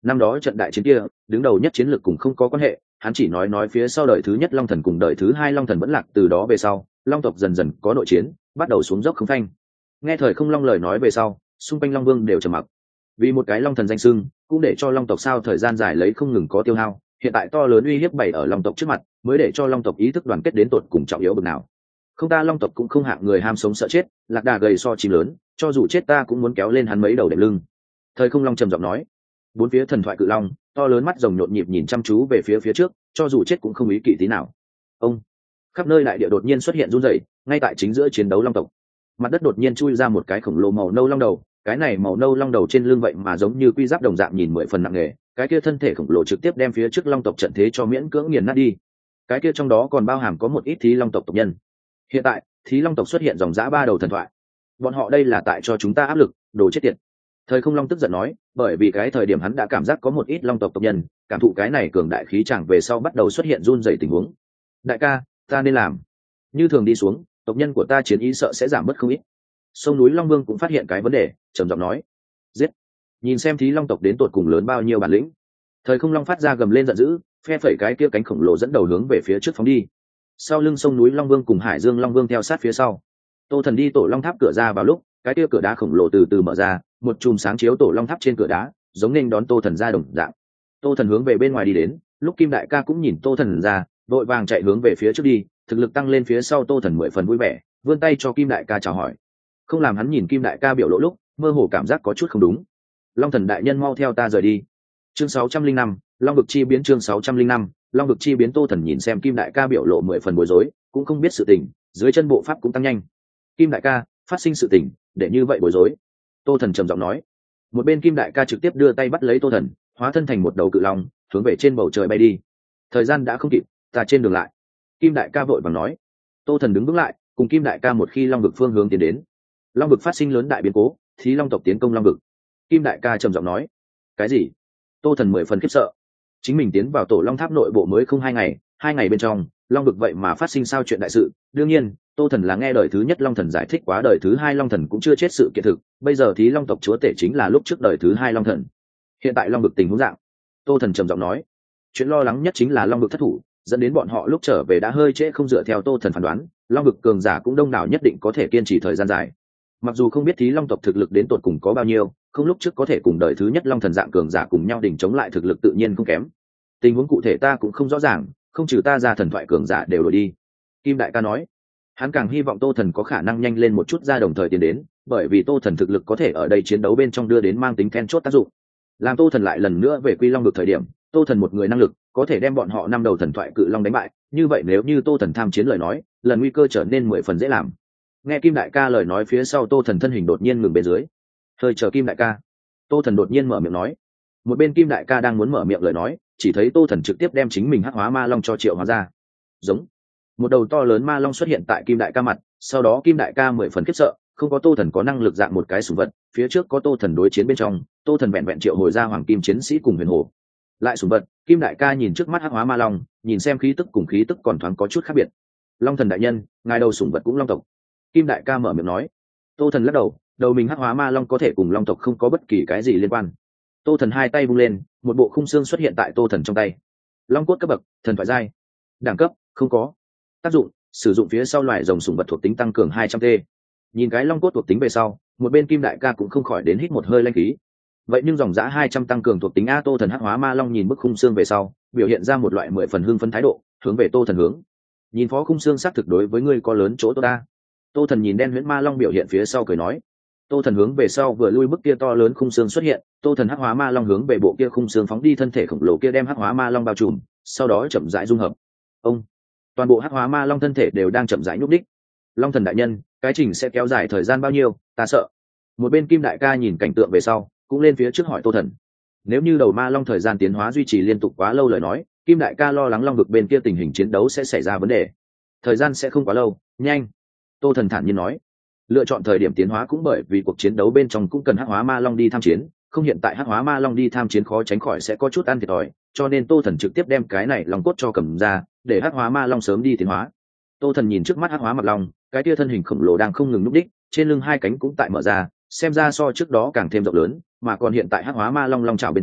năm đó trận đại chiến kia đứng đầu nhất chiến lược cùng không có quan hệ, hắn chỉ nói nói phía sau đời thứ nhất long thần cùng đời thứ hai long thần vẫn lạc, từ đó về sau long tộc dần dần có nội chiến, bắt đầu xuống dốc không phanh. Nghe thời không long lời nói về sau, xung quanh long vương đều trầm mặc. Vì một cái long thần danh sưng cũng để cho long tộc sao thời gian dài lấy không ngừng có tiêu hao, hiện tại to lớn uy hiếp bày ở long tộc trước mặt, mới để cho long tộc ý thức đoàn kết đến tột cùng trọng yếu bậc nào. Không, ta long tộc cũng không hạng người ham sống sợ chết, lạc đà gầy so chim lớn, cho dù chết ta cũng muốn kéo lên hắn mấy đầu đệm lưng. Thời không long trầm giọng nói. Bốn phía thần thoại cự long to lớn mắt rồng nhộn nhịp nhìn chăm chú về phía phía trước, cho dù chết cũng không ý kỵ tí nào. Ông khắp nơi đại địa đột nhiên xuất hiện run rẩy, ngay tại chính giữa chiến đấu long tộc, mặt đất đột nhiên chui ra một cái khổng lồ màu nâu long đầu. Cái này màu nâu long đầu trên lưng vậy mà giống như quy giáp đồng dạng, nhìn mười phần nặng nề. Cái kia thân thể khổng lồ trực tiếp đem phía trước long tộc trận thế cho miễn cưỡng nghiền nát đi. Cái kia trong đó còn bao hàm có một ít thí long tộc tộc nhân. Hiện tại thí long tộc xuất hiện dòng dã ba đầu thần thoại, bọn họ đây là tại cho chúng ta áp lực, đồ chết tiệt. Thời không long tức giận nói, bởi vì cái thời điểm hắn đã cảm giác có một ít long tộc tộc nhân cảm thụ cái này cường đại khí chẳng về sau bắt đầu xuất hiện run rẩy tình huống. Đại ca, ta nên làm như thường đi xuống, tộc nhân của ta chiến ý sợ sẽ giảm bớt không ít. Sông núi long vương cũng phát hiện cái vấn đề, trầm giọng nói, giết. Nhìn xem thí long tộc đến tột cùng lớn bao nhiêu bản lĩnh. Thời không long phát ra gầm lên giận dữ, phe phẩy cái kia cánh khổng lồ dẫn đầu hướng về phía trước phóng đi. Sau lưng sông núi long vương cùng hải dương long vương theo sát phía sau. Tô Thần đi tổ long tháp cửa ra vào lúc, cái kia cửa đá khổng lồ từ từ mở ra, một chùm sáng chiếu tổ long tháp trên cửa đá, giống nên đón Tô Thần ra đồng dạng. Tô Thần hướng về bên ngoài đi đến, lúc Kim Đại ca cũng nhìn Tô Thần ra, đội vàng chạy hướng về phía trước đi, thực lực tăng lên phía sau Tô Thần mười phần vui vẻ, vươn tay cho Kim Đại ca chào hỏi. Không làm hắn nhìn Kim Đại ca biểu lộ lúc, mơ hồ cảm giác có chút không đúng. Long Thần đại nhân mau theo ta rời đi. Chương sáu trăm linh năm, Long vực chi biến. Chương sáu trăm linh năm, Long vực chi biến. Tô Thần nhìn xem Kim Đại ca biểu lộ mười phần bối rối, cũng không biết sự tình, dưới chân bộ pháp cũng tăng nhanh. Kim Đại ca, phát sinh sự tình, để như vậy bối rối. Tô Thần trầm giọng nói. Một bên Kim Đại ca trực tiếp đưa tay bắt lấy Tô Thần, hóa thân thành một đầu cự long, hướng về trên bầu trời bay đi. Thời gian đã không kịp, ta trên đường lại. Kim Đại ca vội vàng nói. Tô Thần đứng vững lại, cùng Kim Đại ca một khi long vực phương hướng tiến đến. Long vực phát sinh lớn đại biến cố, thí long tộc tiến công long vực. Kim Đại ca trầm giọng nói. Cái gì? Tô Thần mười phần khiếp sợ. Chính mình tiến vào tổ long tháp nội bộ mới không hai ngày, hai ngày bên trong long vực vậy mà phát sinh sao chuyện đại sự. Đương nhiên Tô Thần là nghe đời thứ nhất long thần giải thích quá, đời thứ hai long thần cũng chưa chết sự kiện thực, bây giờ thí long tộc chúa tể chính là lúc trước đời thứ hai long thần. Hiện tại long vực tình huống dạng. Tô Thần trầm giọng nói. Chuyện lo lắng nhất chính là long vực thất thủ, dẫn đến bọn họ lúc trở về đã hơi trễ, không dựa theo Tô Thần phán đoán, long vực cường giả cũng đông đảo, nhất định có thể kiên trì thời gian dài. Mặc dù không biết thí long tộc thực lực đến tột cùng có bao nhiêu, không lúc trước có thể cùng đời thứ nhất long thần dạng cường giả cùng nhau đỉnh chống lại, thực lực tự nhiên không kém. Tình huống cụ thể ta cũng không rõ ràng, không trừ ta ra thần thoại cường giả đều đổi đi. Kim Đại ca nói. Hắn càng hy vọng Tô Thần có khả năng nhanh lên một chút ra đồng thời tiến đến, bởi vì Tô Thần thực lực có thể ở đây chiến đấu bên trong đưa đến mang tính then chốt tác dụng. Làm Tô Thần lại lần nữa về Quy Long vực thời điểm, Tô Thần một người năng lực có thể đem bọn họ năm đầu thần thoại cự long đánh bại, như vậy nếu như Tô Thần tham chiến lời nói, lần nguy cơ trở nên mười phần dễ làm. Nghe Kim Đại ca lời nói phía sau, Tô Thần thân hình đột nhiên ngừng bên dưới. Hơi chờ Kim Đại ca. Tô Thần đột nhiên mở miệng nói. Một bên Kim Đại ca đang muốn mở miệng lời nói, chỉ thấy Tô Thần trực tiếp đem chính mình hắc hóa ma long cho triệu hóa ra. Giống. Một đầu to lớn ma long xuất hiện tại Kim Đại ca mặt, sau đó Kim Đại ca mười phần khiếp sợ, không có Tô Thần có năng lực dạng một cái sủng vật, phía trước có Tô Thần đối chiến bên trong, Tô Thần vẹn vẹn triệu hồi ra hoàng kim chiến sĩ cùng huyền hồ. Lại sủng vật, Kim Đại ca nhìn trước mắt hắc hóa ma long, nhìn xem khí tức cùng khí tức còn thoáng có chút khác biệt. Long thần đại nhân, ngài đầu sủng vật cũng long tộc. Kim Đại ca mở miệng nói. Tô Thần lắc đầu, đầu mình hắc hóa ma long có thể cùng long tộc không có bất kỳ cái gì liên quan. Tô Thần hai tay vung lên, một bộ khung xương xuất hiện tại Tô Thần trong tay. Long cốt cấp bậc, thần thoại giai. Đẳng cấp, không có. Tác dụng, sử dụng phía sau loài rồng sủng vật thuộc tính tăng cường hai trăm t. Nhìn cái long cốt thuộc tính về sau, một bên Kim Đại ca cũng không khỏi đến hít một hơi lanh khí. Vậy nhưng dòng giã hai trăm tăng cường thuộc tính a. Tô Thần hắc hóa ma long nhìn bức khung xương về sau, biểu hiện ra một loại mười phần hưng phấn thái độ, hướng về Tô Thần hướng. Nhìn phó khung xương xác thực đối với ngươi có lớn chỗ tốt ta. Tô Thần nhìn đen huyễn ma long biểu hiện phía sau cười nói. Tô Thần hướng về sau vừa lui, bức kia to lớn khung xương xuất hiện, Tô Thần hắc hóa ma long hướng về bộ kia khung xương phóng đi, thân thể khổng lồ kia đem hắc hóa ma long bao trùm, sau đó chậm rãi dung hợp. Ông, toàn bộ hắc hóa ma long thân thể đều đang chậm rãi nhúc đích. Long thần đại nhân, cái trình sẽ kéo dài thời gian bao nhiêu, ta sợ. Một bên Kim Đại ca nhìn cảnh tượng về sau, cũng lên phía trước hỏi Tô Thần. Nếu như đầu ma long thời gian tiến hóa duy trì liên tục quá lâu lời nói, Kim Đại ca lo lắng long vực bên kia tình hình chiến đấu sẽ xảy ra vấn đề. Thời gian sẽ không quá lâu, nhanh. Tô Thần thản nhiên nói. Lựa chọn thời điểm tiến hóa cũng bởi vì cuộc chiến đấu bên trong cũng cần hắc hóa ma long đi tham chiến, không hiện tại hắc hóa ma long đi tham chiến khó tránh khỏi sẽ có chút ăn thiệt thòi, cho nên Tô Thần trực tiếp đem cái này long cốt cho cầm ra, để hắc hóa ma long sớm đi tiến hóa. Tô Thần nhìn trước mắt hắc hóa mặt long, cái tia thân hình khổng lồ đang không ngừng núp đích, trên lưng hai cánh cũng tại mở ra, xem ra so trước đó càng thêm rộng lớn, mà còn hiện tại hắc hóa ma long long chảo bên trên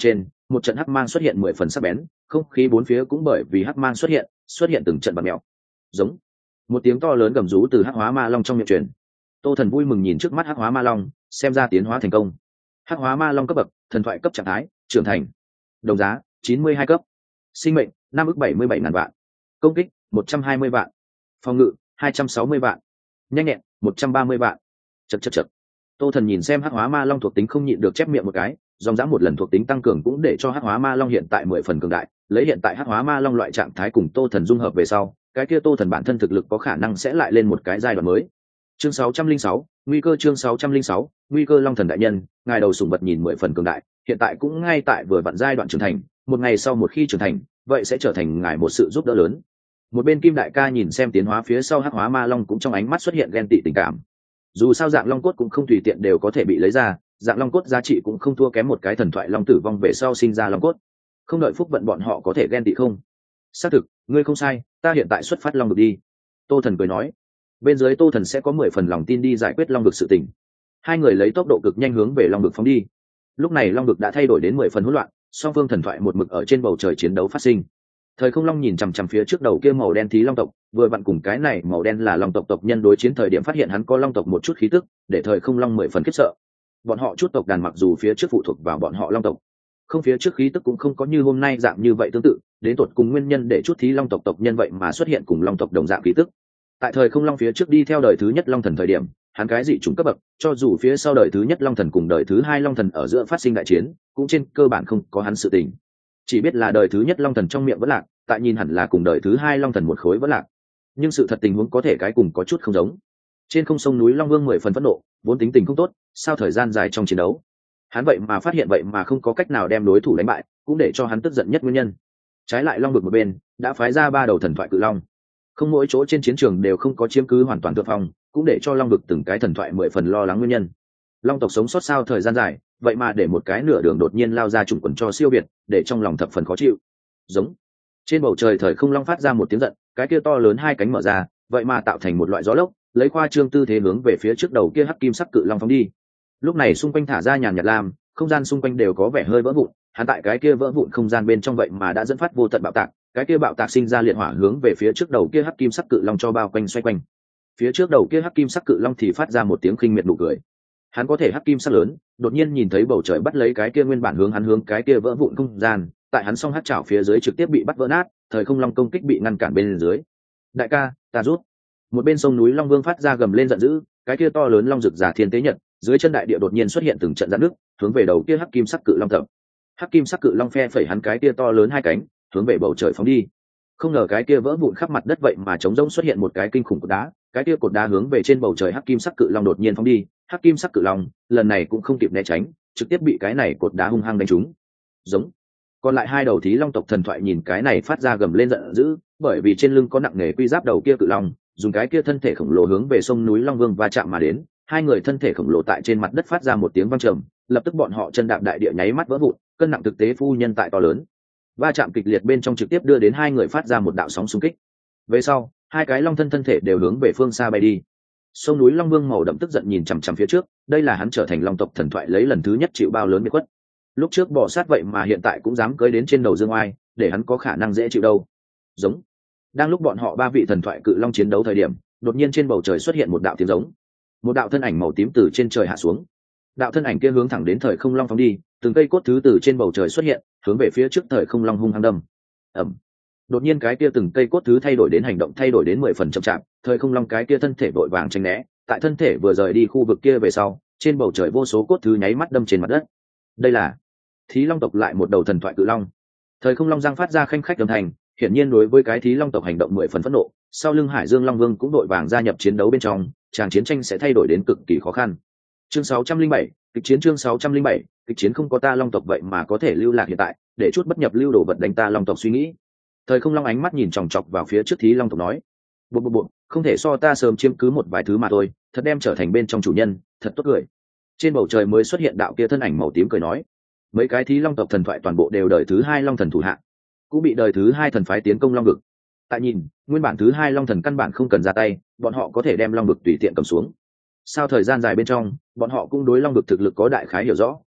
một trận hắc mang xuất hiện mười phần sắc bén, không khí bốn phía cũng bởi vì hắc mang xuất hiện xuất hiện từng trận bạt mèo. Giống. Một tiếng to lớn gầm rú từ hắc hóa ma long trong miệng truyền. Tô Thần vui mừng nhìn trước mắt hắc hóa ma long, xem ra tiến hóa thành công. Hắc hóa ma long cấp bậc, thần thoại cấp trạng thái, trưởng thành. Đồng giá chín mươi hai cấp. Sinh mệnh năm ức bảy mươi bảy ngàn vạn. Công kích một trăm hai mươi vạn. Phòng ngự hai trăm sáu mươi vạn. Nhanh nhẹn một trăm ba mươi vạn. Chậc chậc chậc. Tô Thần nhìn xem hắc hóa ma long thuộc tính không nhịn được chép miệng một cái, dòng dã một lần thuộc tính tăng cường cũng để cho hắc hóa ma long hiện tại mười phần cường đại. Lấy hiện tại hắc hóa ma long loại trạng thái cùng Tô Thần dung hợp về sau, cái kia Tô Thần bản thân thực lực có khả năng sẽ lại lên một cái giai đoạn mới. Chương sáu trăm linh sáu, nguy cơ chương sáu trăm linh sáu, nguy cơ Long Thần đại nhân, ngài đầu sủng vật nhìn mười phần cường đại, hiện tại cũng ngay tại vừa vặn giai đoạn trưởng thành, một ngày sau một khi trưởng thành, vậy sẽ trở thành ngài một sự giúp đỡ lớn. Một bên Kim đại ca nhìn xem tiến hóa phía sau hắc hóa ma long cũng trong ánh mắt xuất hiện ghen tị tình cảm. Dù sao dạng long cốt cũng không tùy tiện đều có thể bị lấy ra, dạng long cốt giá trị cũng không thua kém một cái thần thoại long tử vong về sau sinh ra long cốt. Không đợi phúc vận bọn họ có thể ghen tị không? Xác thực, ngươi không sai, ta hiện tại xuất phát long vực đi. Tô Thần cười nói. Bên dưới Tô Thần sẽ có mười phần lòng tin đi giải quyết long vực sự tình. Hai người lấy tốc độ cực nhanh hướng về long vực phóng đi. Lúc này long vực đã thay đổi đến mười phần hỗn loạn, song phương thần thoại một mực ở trên bầu trời chiến đấu phát sinh. Thời Không Long nhìn chằm chằm phía trước đầu kia màu đen thí long tộc, vừa vặn cùng cái này màu đen là long tộc tộc nhân đối chiến thời điểm phát hiện hắn có long tộc một chút khí tức, để Thời Không Long mười phần khiếp sợ. Bọn họ chút tộc đàn mặc dù phía trước phụ thuộc vào bọn họ long tộc, không phía trước khí tức cũng không có như hôm nay dạng như vậy tương tự, đến tột cùng nguyên nhân để chút thí long tộc tộc nhân vậy mà xuất hiện cùng long tộc đồng dạng khí tức. Tại Thời Không Long phía trước đi theo đời thứ nhất long thần thời điểm, hắn cái dị chủng cấp bậc, cho dù phía sau đời thứ nhất long thần cùng đời thứ hai long thần ở giữa phát sinh đại chiến, cũng trên cơ bản không có hắn sự tình. Chỉ biết là đời thứ nhất long thần trong miệng vẫn lạc, tại nhìn hẳn là cùng đời thứ hai long thần một khối vẫn lạc. Nhưng sự thật tình huống có thể cái cùng có chút không giống. Trên không sông núi Long Vương mười phần phẫn nộ, vốn tính tình không tốt, sao thời gian dài trong chiến đấu, hắn vậy mà phát hiện vậy mà không có cách nào đem đối thủ đánh bại, cũng để cho hắn tức giận nhất nguyên nhân. Trái lại long vực một bên đã phái ra ba đầu thần thoại cự long, không mỗi chỗ trên chiến trường đều không có chiếm cứ hoàn toàn thượng phong, cũng để cho long vực từng cái thần thoại mười phần lo lắng nguyên nhân. Long tộc sống sót sao thời gian dài, vậy mà để một cái nửa đường đột nhiên lao ra trùng quần cho siêu biệt, để trong lòng thập phần khó chịu. Giống. Trên bầu trời Thời Không Long phát ra một tiếng giận, cái kia to lớn hai cánh mở ra, vậy mà tạo thành một loại gió lốc, lấy khoa trương tư thế hướng về phía trước đầu kia hắc kim sắc cự long phóng đi. Lúc này xung quanh thả ra nhàn nhạt lam, không gian xung quanh đều có vẻ hơi vỡ vụn, hắn tại cái kia vỡ vụn không gian bên trong vậy mà đã dẫn phát vô tận bạo tạc, cái kia bạo tạc sinh ra liệt hỏa hướng về phía trước đầu kia hắc kim sắc cự long cho bao quanh xoay quanh. Phía trước đầu kia hắc kim sắc cự long thì phát ra một tiếng khinh miệt nụ cười. Hắn có thể hắc kim sắc lớn, đột nhiên nhìn thấy bầu trời bắt lấy cái kia nguyên bản hướng hắn hướng cái kia vỡ vụn không gian, tại hắn song hắc chảo phía dưới trực tiếp bị bắt vỡ nát, Thời Không Long công kích bị ngăn cản bên dưới. Đại ca, ta rút. Một bên sông núi Long Vương phát ra gầm lên giận dữ, cái kia to lớn long rực giả thiên tế nhật, dưới chân đại địa đột nhiên xuất hiện từng trận rạn nước, hướng về đầu kia hắc kim sắc cự long tập. Hắc kim sắc cự long phe phẩy hắn cái kia to lớn hai cánh, hướng về bầu trời phóng đi. Không ngờ cái kia vỡ vụn khắp mặt đất vậy mà trống rỗng xuất hiện một cái kinh khủng cột đá, cái kia cột đá hướng về trên bầu trời hắc kim sắc cự long đột nhiên phóng đi, hắc kim sắc cự long lần này cũng không kịp né tránh, trực tiếp bị cái này cột đá hung hăng đánh trúng. Giống. Còn lại hai đầu thí long tộc thần thoại nhìn cái này phát ra gầm lên giận dữ, bởi vì trên lưng có nặng nề quy giáp đầu kia cự long, dùng cái kia thân thể khổng lồ hướng về sông núi Long Vương va chạm mà đến, hai người thân thể khổng lồ tại trên mặt đất phát ra một tiếng vang trầm, lập tức bọn họ chân đạp đại địa nháy mắt vỡ vụn, cân nặng thực tế phu nhân tại to lớn. Va chạm kịch liệt bên trong trực tiếp đưa đến hai người phát ra một đạo sóng xung kích. Về sau, hai cái long thân thân thể đều hướng về phương xa bay đi. Sông núi Long Vương màu đậm tức giận nhìn chằm chằm phía trước, đây là hắn trở thành long tộc thần thoại lấy lần thứ nhất chịu bao lớn biệt khuất. Lúc trước bỏ sát vậy mà hiện tại cũng dám cưới đến trên đầu dương oai, để hắn có khả năng dễ chịu đâu. Giống. Đang lúc bọn họ ba vị thần thoại cự long chiến đấu thời điểm, đột nhiên trên bầu trời xuất hiện một đạo tiếng giống. Một đạo thân ảnh màu tím từ trên trời hạ xuống. Đạo thân ảnh kia hướng thẳng đến Thời Không Long phóng đi, từng cây cốt thứ từ trên bầu trời xuất hiện, hướng về phía trước Thời Không Long hung hăng đâm. Ầm. Đột nhiên cái kia từng cây cốt thứ thay đổi đến hành động thay đổi đến mười phần chậm chạp, Thời Không Long cái kia thân thể vội vàng tránh né, tại thân thể vừa rời đi khu vực kia về sau, trên bầu trời vô số cốt thứ nháy mắt đâm trên mặt đất. Đây là Thí Long tộc lại một đầu thần thoại cự long. Thời Không Long giang phát ra khanh khách âm thanh, hiển nhiên đối với cái Thí Long tộc hành động mười phần phẫn nộ, sau lưng Hải Dương Long Vương cũng đội vàng gia nhập chiến đấu bên trong, tràng chiến tranh sẽ thay đổi đến cực kỳ khó khăn. Chương sáu trăm linh bảy, kịch chiến chương sáu trăm linh bảy, kịch chiến không có ta Long tộc vậy mà có thể lưu lạc hiện tại, để chút bất nhập lưu đồ vật đánh ta Long tộc suy nghĩ. Thời Không Long ánh mắt nhìn chòng chọc vào phía trước Thí Long tộc nói, bộ bộ bộ, không thể so ta sớm chiếm cứ một vài thứ mà thôi, thật đem trở thành bên trong chủ nhân, thật tốt cười. Trên bầu trời mới xuất hiện đạo kia thân ảnh màu tím cười nói, mấy cái Thí Long tộc thần thoại toàn bộ đều đời thứ hai Long thần thủ hạ, cũng bị đời thứ hai thần phái tiến công Long vực. Tại nhìn, nguyên bản thứ hai Long thần căn bản không cần ra tay, bọn họ có thể đem Long vực tùy tiện cầm xuống. Sau thời gian dài bên trong, bọn họ cũng đối Long vực thực lực có đại khái hiểu rõ,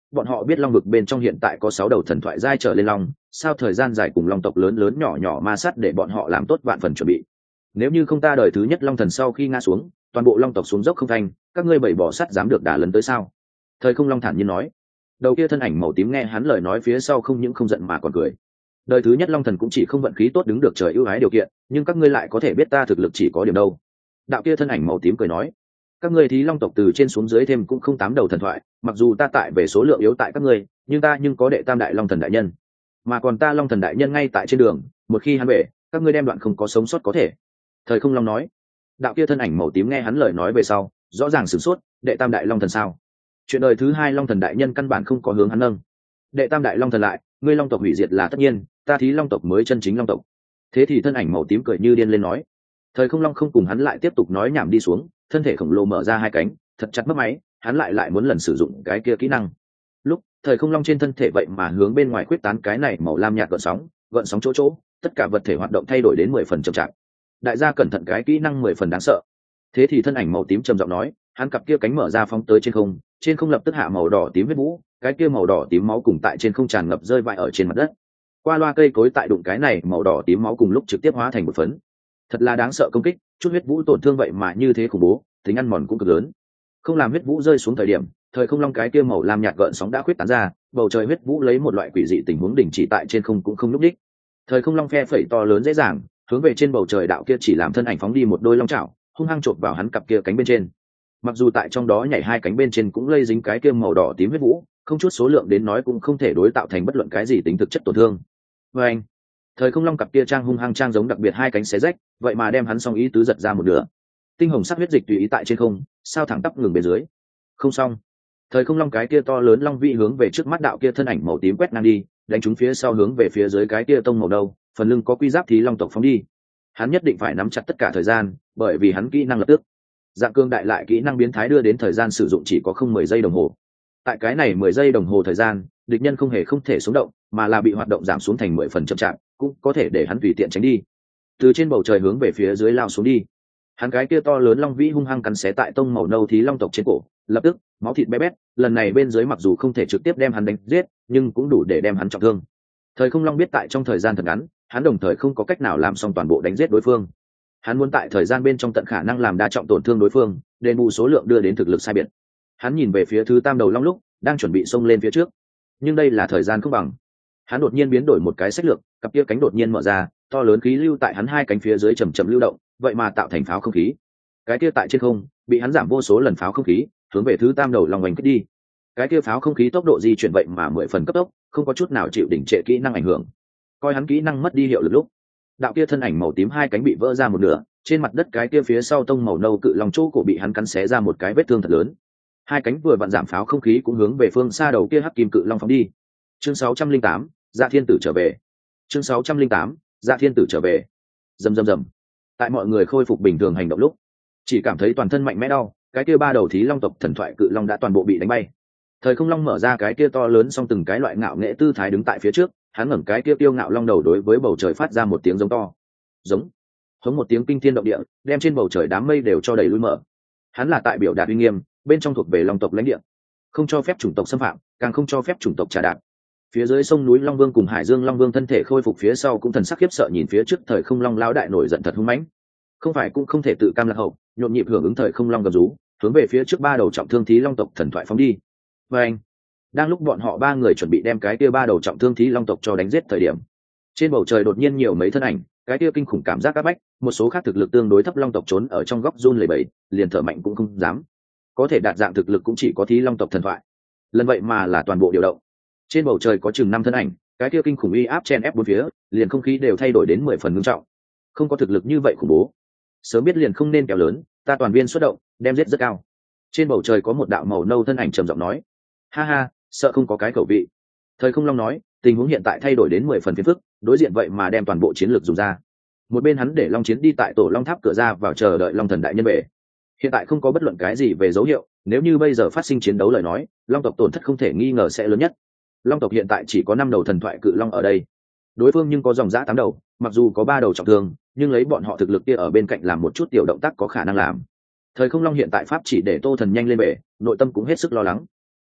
bọn họ biết long vực bên trong hiện tại có sáu đầu thần thoại giai trở lên long, sao thời gian dài cùng long tộc lớn lớn nhỏ nhỏ ma sát để bọn họ làm tốt vạn phần chuẩn bị. Nếu như không ta đời thứ nhất long thần sau khi ngã xuống, toàn bộ long tộc xuống dốc không thành, các ngươi bảy bỏ sắt dám được đả lần tới sao? Thời Không Long thản nhiên nói. Đầu kia thân ảnh màu tím nghe hắn lời nói phía sau không những không giận mà còn cười. Đời thứ nhất long thần cũng chỉ không vận khí tốt đứng được trời ưu ái điều kiện, nhưng các ngươi lại có thể biết ta thực lực chỉ có điểm đâu. Đạo kia thân ảnh màu tím cười nói, các ngươi thí long tộc từ trên xuống dưới thêm cũng không tám đầu thần thoại, mặc dù ta tại về số lượng yếu tại các ngươi, nhưng ta nhưng có đệ tam đại long thần đại nhân, mà còn ta long thần đại nhân ngay tại trên đường, một khi hắn về, các ngươi đem đoạn không có sống sót có thể. Thời Không Long nói. Đạo kia thân ảnh màu tím nghe hắn lời nói về sau, rõ ràng sửng sốt, đệ tam đại long thần sao? Chuyện đời thứ hai long thần đại nhân căn bản không có hướng hắn nâng. Đệ tam đại long thần lại, ngươi long tộc hủy diệt là tất nhiên, ta thí long tộc mới chân chính long tộc. Thế thì thân ảnh màu tím cười như điên lên nói. Thời Không Long không cùng hắn lại tiếp tục nói nhảm đi xuống, thân thể khổng lồ mở ra hai cánh, thật chặt mất máy, hắn lại lại muốn lần sử dụng cái kia kỹ năng. Lúc Thời Không Long trên thân thể vậy mà hướng bên ngoài khuyết tán cái này màu lam nhạt gợn sóng, gợn sóng chỗ chỗ, tất cả vật thể hoạt động thay đổi đến mười phần chậm chạp. Đại gia cẩn thận, cái kỹ năng mười phần đáng sợ. Thế thì thân ảnh màu tím trầm giọng nói, hắn cặp kia cánh mở ra phóng tới trên không, trên không lập tức hạ màu đỏ tím huyết vũ, cái kia màu đỏ tím máu cùng tại trên không tràn ngập rơi vãi ở trên mặt đất. Qua loa cây cối tại đụng cái này màu đỏ tím máu cùng lúc trực tiếp hóa thành một phấn. Thật là đáng sợ công kích, chút huyết vũ tổn thương vậy mà như thế khủng bố, tính ăn mòn cũng cực lớn. Không làm huyết vũ rơi xuống thời điểm, Thời Không Long cái kia màu lam nhạt gợn sóng đã khuyết tán ra, bầu trời huyết vũ lấy một loại quỷ dị tình huống đình chỉ tại trên không cũng không lúc đích. Thời Không Long phe phẩy to lớn dễ dàng, hướng về trên bầu trời đạo kia chỉ làm thân ảnh phóng đi một đôi long chảo, hung hăng chộp vào hắn cặp kia cánh bên trên. Mặc dù tại trong đó nhảy hai cánh bên trên cũng lây dính cái kia màu đỏ tím huyết vũ, không chút số lượng đến nói cũng không thể đối tạo thành bất luận cái gì tính thực chất tổn thương. Và anh, Thời Không Long cặp kia trang hung hăng trang giống đặc biệt hai cánh xé rách, vậy mà đem hắn song ý tứ giật ra một nửa. Tinh hồng sắc huyết dịch tùy ý tại trên không, sao thẳng tắp ngừng bên dưới. Không xong. Thời Không Long cái kia to lớn long vị hướng về trước mắt đạo kia thân ảnh màu tím quét ngang đi, đánh trúng phía sau hướng về phía dưới cái kia tông màu đầu, phần lưng có quy giáp thì long tộc phóng đi. Hắn nhất định phải nắm chặt tất cả thời gian, bởi vì hắn kỹ năng lập tức. Dạng cương đại lại kỹ năng biến thái đưa đến thời gian sử dụng chỉ có không mười giây đồng hồ. Tại cái này mười giây đồng hồ thời gian, địch nhân không hề không thể sống động, mà là bị hoạt động giảm xuống thành mười phần chậm chạp, cũng có thể để hắn tùy tiện tránh đi. Từ trên bầu trời hướng về phía dưới lao xuống đi. Hắn cái kia to lớn long vĩ hung hăng cắn xé tại tông màu nâu thí long tộc trên cổ, lập tức máu thịt bé bét, lần này bên dưới mặc dù không thể trực tiếp đem hắn đánh giết, nhưng cũng đủ để đem hắn trọng thương. Thời Không Long biết tại trong thời gian thật ngắn, hắn đồng thời không có cách nào làm xong toàn bộ đánh giết đối phương. Hắn muốn tại thời gian bên trong tận khả năng làm đa trọng tổn thương đối phương, đền bù số lượng đưa đến thực lực sai biệt. Hắn nhìn về phía thứ tam đầu long lúc đang chuẩn bị xông lên phía trước, nhưng đây là thời gian không bằng. Hắn đột nhiên biến đổi một cái sách lược, cặp kia cánh đột nhiên mở ra, to lớn khí lưu tại hắn hai cánh phía dưới chầm chậm lưu động, vậy mà tạo thành pháo không khí. Cái kia tại trên không bị hắn giảm vô số lần pháo không khí, hướng về thứ tam đầu long oanh kích đi. Cái kia pháo không khí tốc độ di chuyển vậy mà mười phần cấp tốc, không có chút nào chịu đỉnh trệ kỹ năng ảnh hưởng. Coi hắn kỹ năng mất đi hiệu lực lúc, đạo kia thân ảnh màu tím hai cánh bị vỡ ra một nửa, trên mặt đất cái kia phía sau tông màu nâu cự long chỗ cổ bị hắn cắn xé ra một cái vết thương thật lớn. Hai cánh vừa vặn giảm pháo không khí cũng hướng về phương xa đầu kia hắc kim cự long phóng đi. Chương sáu trăm linh tám, Dạ Thiên Tử trở về. Chương sáu trăm linh tám, Dạ Thiên Tử trở về. Rầm rầm rầm. Tại mọi người khôi phục bình thường hành động lúc, chỉ cảm thấy toàn thân mạnh mẽ đau, cái kia ba đầu thí long tộc thần thoại cự long đã toàn bộ bị đánh bay. Thời Không Long mở ra cái kia to lớn song từng cái loại ngạo nghệ tư thái đứng tại phía trước, hắn ngẩng cái kia tiêu ngạo long đầu đối với bầu trời phát ra một tiếng giống to. Giống. Hống một tiếng kinh thiên động địa, đem trên bầu trời đám mây đều cho đầy lui mở. Hắn là tại biểu đạt uy nghiêm, bên trong thuộc về long tộc lãnh địa, không cho phép chủng tộc xâm phạm, càng không cho phép chủng tộc trà đạp. Phía dưới sông núi Long Vương cùng Hải Dương Long Vương thân thể khôi phục phía sau cũng thần sắc khiếp sợ nhìn phía trước Thời Không Long lão đại nổi giận thật hung mãnh. Không phải cũng không thể tự cam lạc hậu, nhộn nhịp hưởng ứng Thời Không Long gầm rú, hướng về phía trước ba đầu trọng thương thí long tộc thần thoại phóng đi. Và anh, đang lúc bọn họ ba người chuẩn bị đem cái kia ba đầu trọng thương thí long tộc cho đánh giết thời điểm, trên bầu trời đột nhiên nhiều mấy thân ảnh, cái kia kinh khủng cảm giác áp bách, một số khác thực lực tương đối thấp long tộc trốn ở trong góc run lẩy bẩy, liền thở mạnh cũng không dám. Có thể đạt dạng thực lực cũng chỉ có thí long tộc thần thoại. Lần vậy mà là toàn bộ điều động. Trên bầu trời có chừng năm thân ảnh, cái kia kinh khủng uy áp chen ép bốn phía, liền không khí đều thay đổi đến mười phần nghiêm trọng. Không có thực lực như vậy khủng bố, sớm biết liền không nên kéo lớn, ta toàn viên xuất động, đem giết rất cao. Trên bầu trời có một đạo màu nâu thân ảnh trầm giọng nói, ha ha, sợ không có cái khẩu vị. Thời Không Long nói, tình huống hiện tại thay đổi đến mười phần phiền phức, đối diện vậy mà đem toàn bộ chiến lược dùng ra. Một bên hắn để long chiến đi tại tổ long tháp cửa ra vào chờ đợi long thần đại nhân về. Hiện tại không có bất luận cái gì về dấu hiệu, nếu như bây giờ phát sinh chiến đấu lời nói, long tộc tổn thất không thể nghi ngờ sẽ lớn nhất. Long tộc hiện tại chỉ có năm đầu thần thoại cự long ở đây, đối phương nhưng có dòng dã tám đầu, mặc dù có ba đầu trọng thương, nhưng lấy bọn họ thực lực kia ở bên cạnh làm một chút tiểu động tác có khả năng làm. Thời Không Long hiện tại pháp chỉ để Tô Thần nhanh lên bể, nội tâm cũng hết sức lo lắng.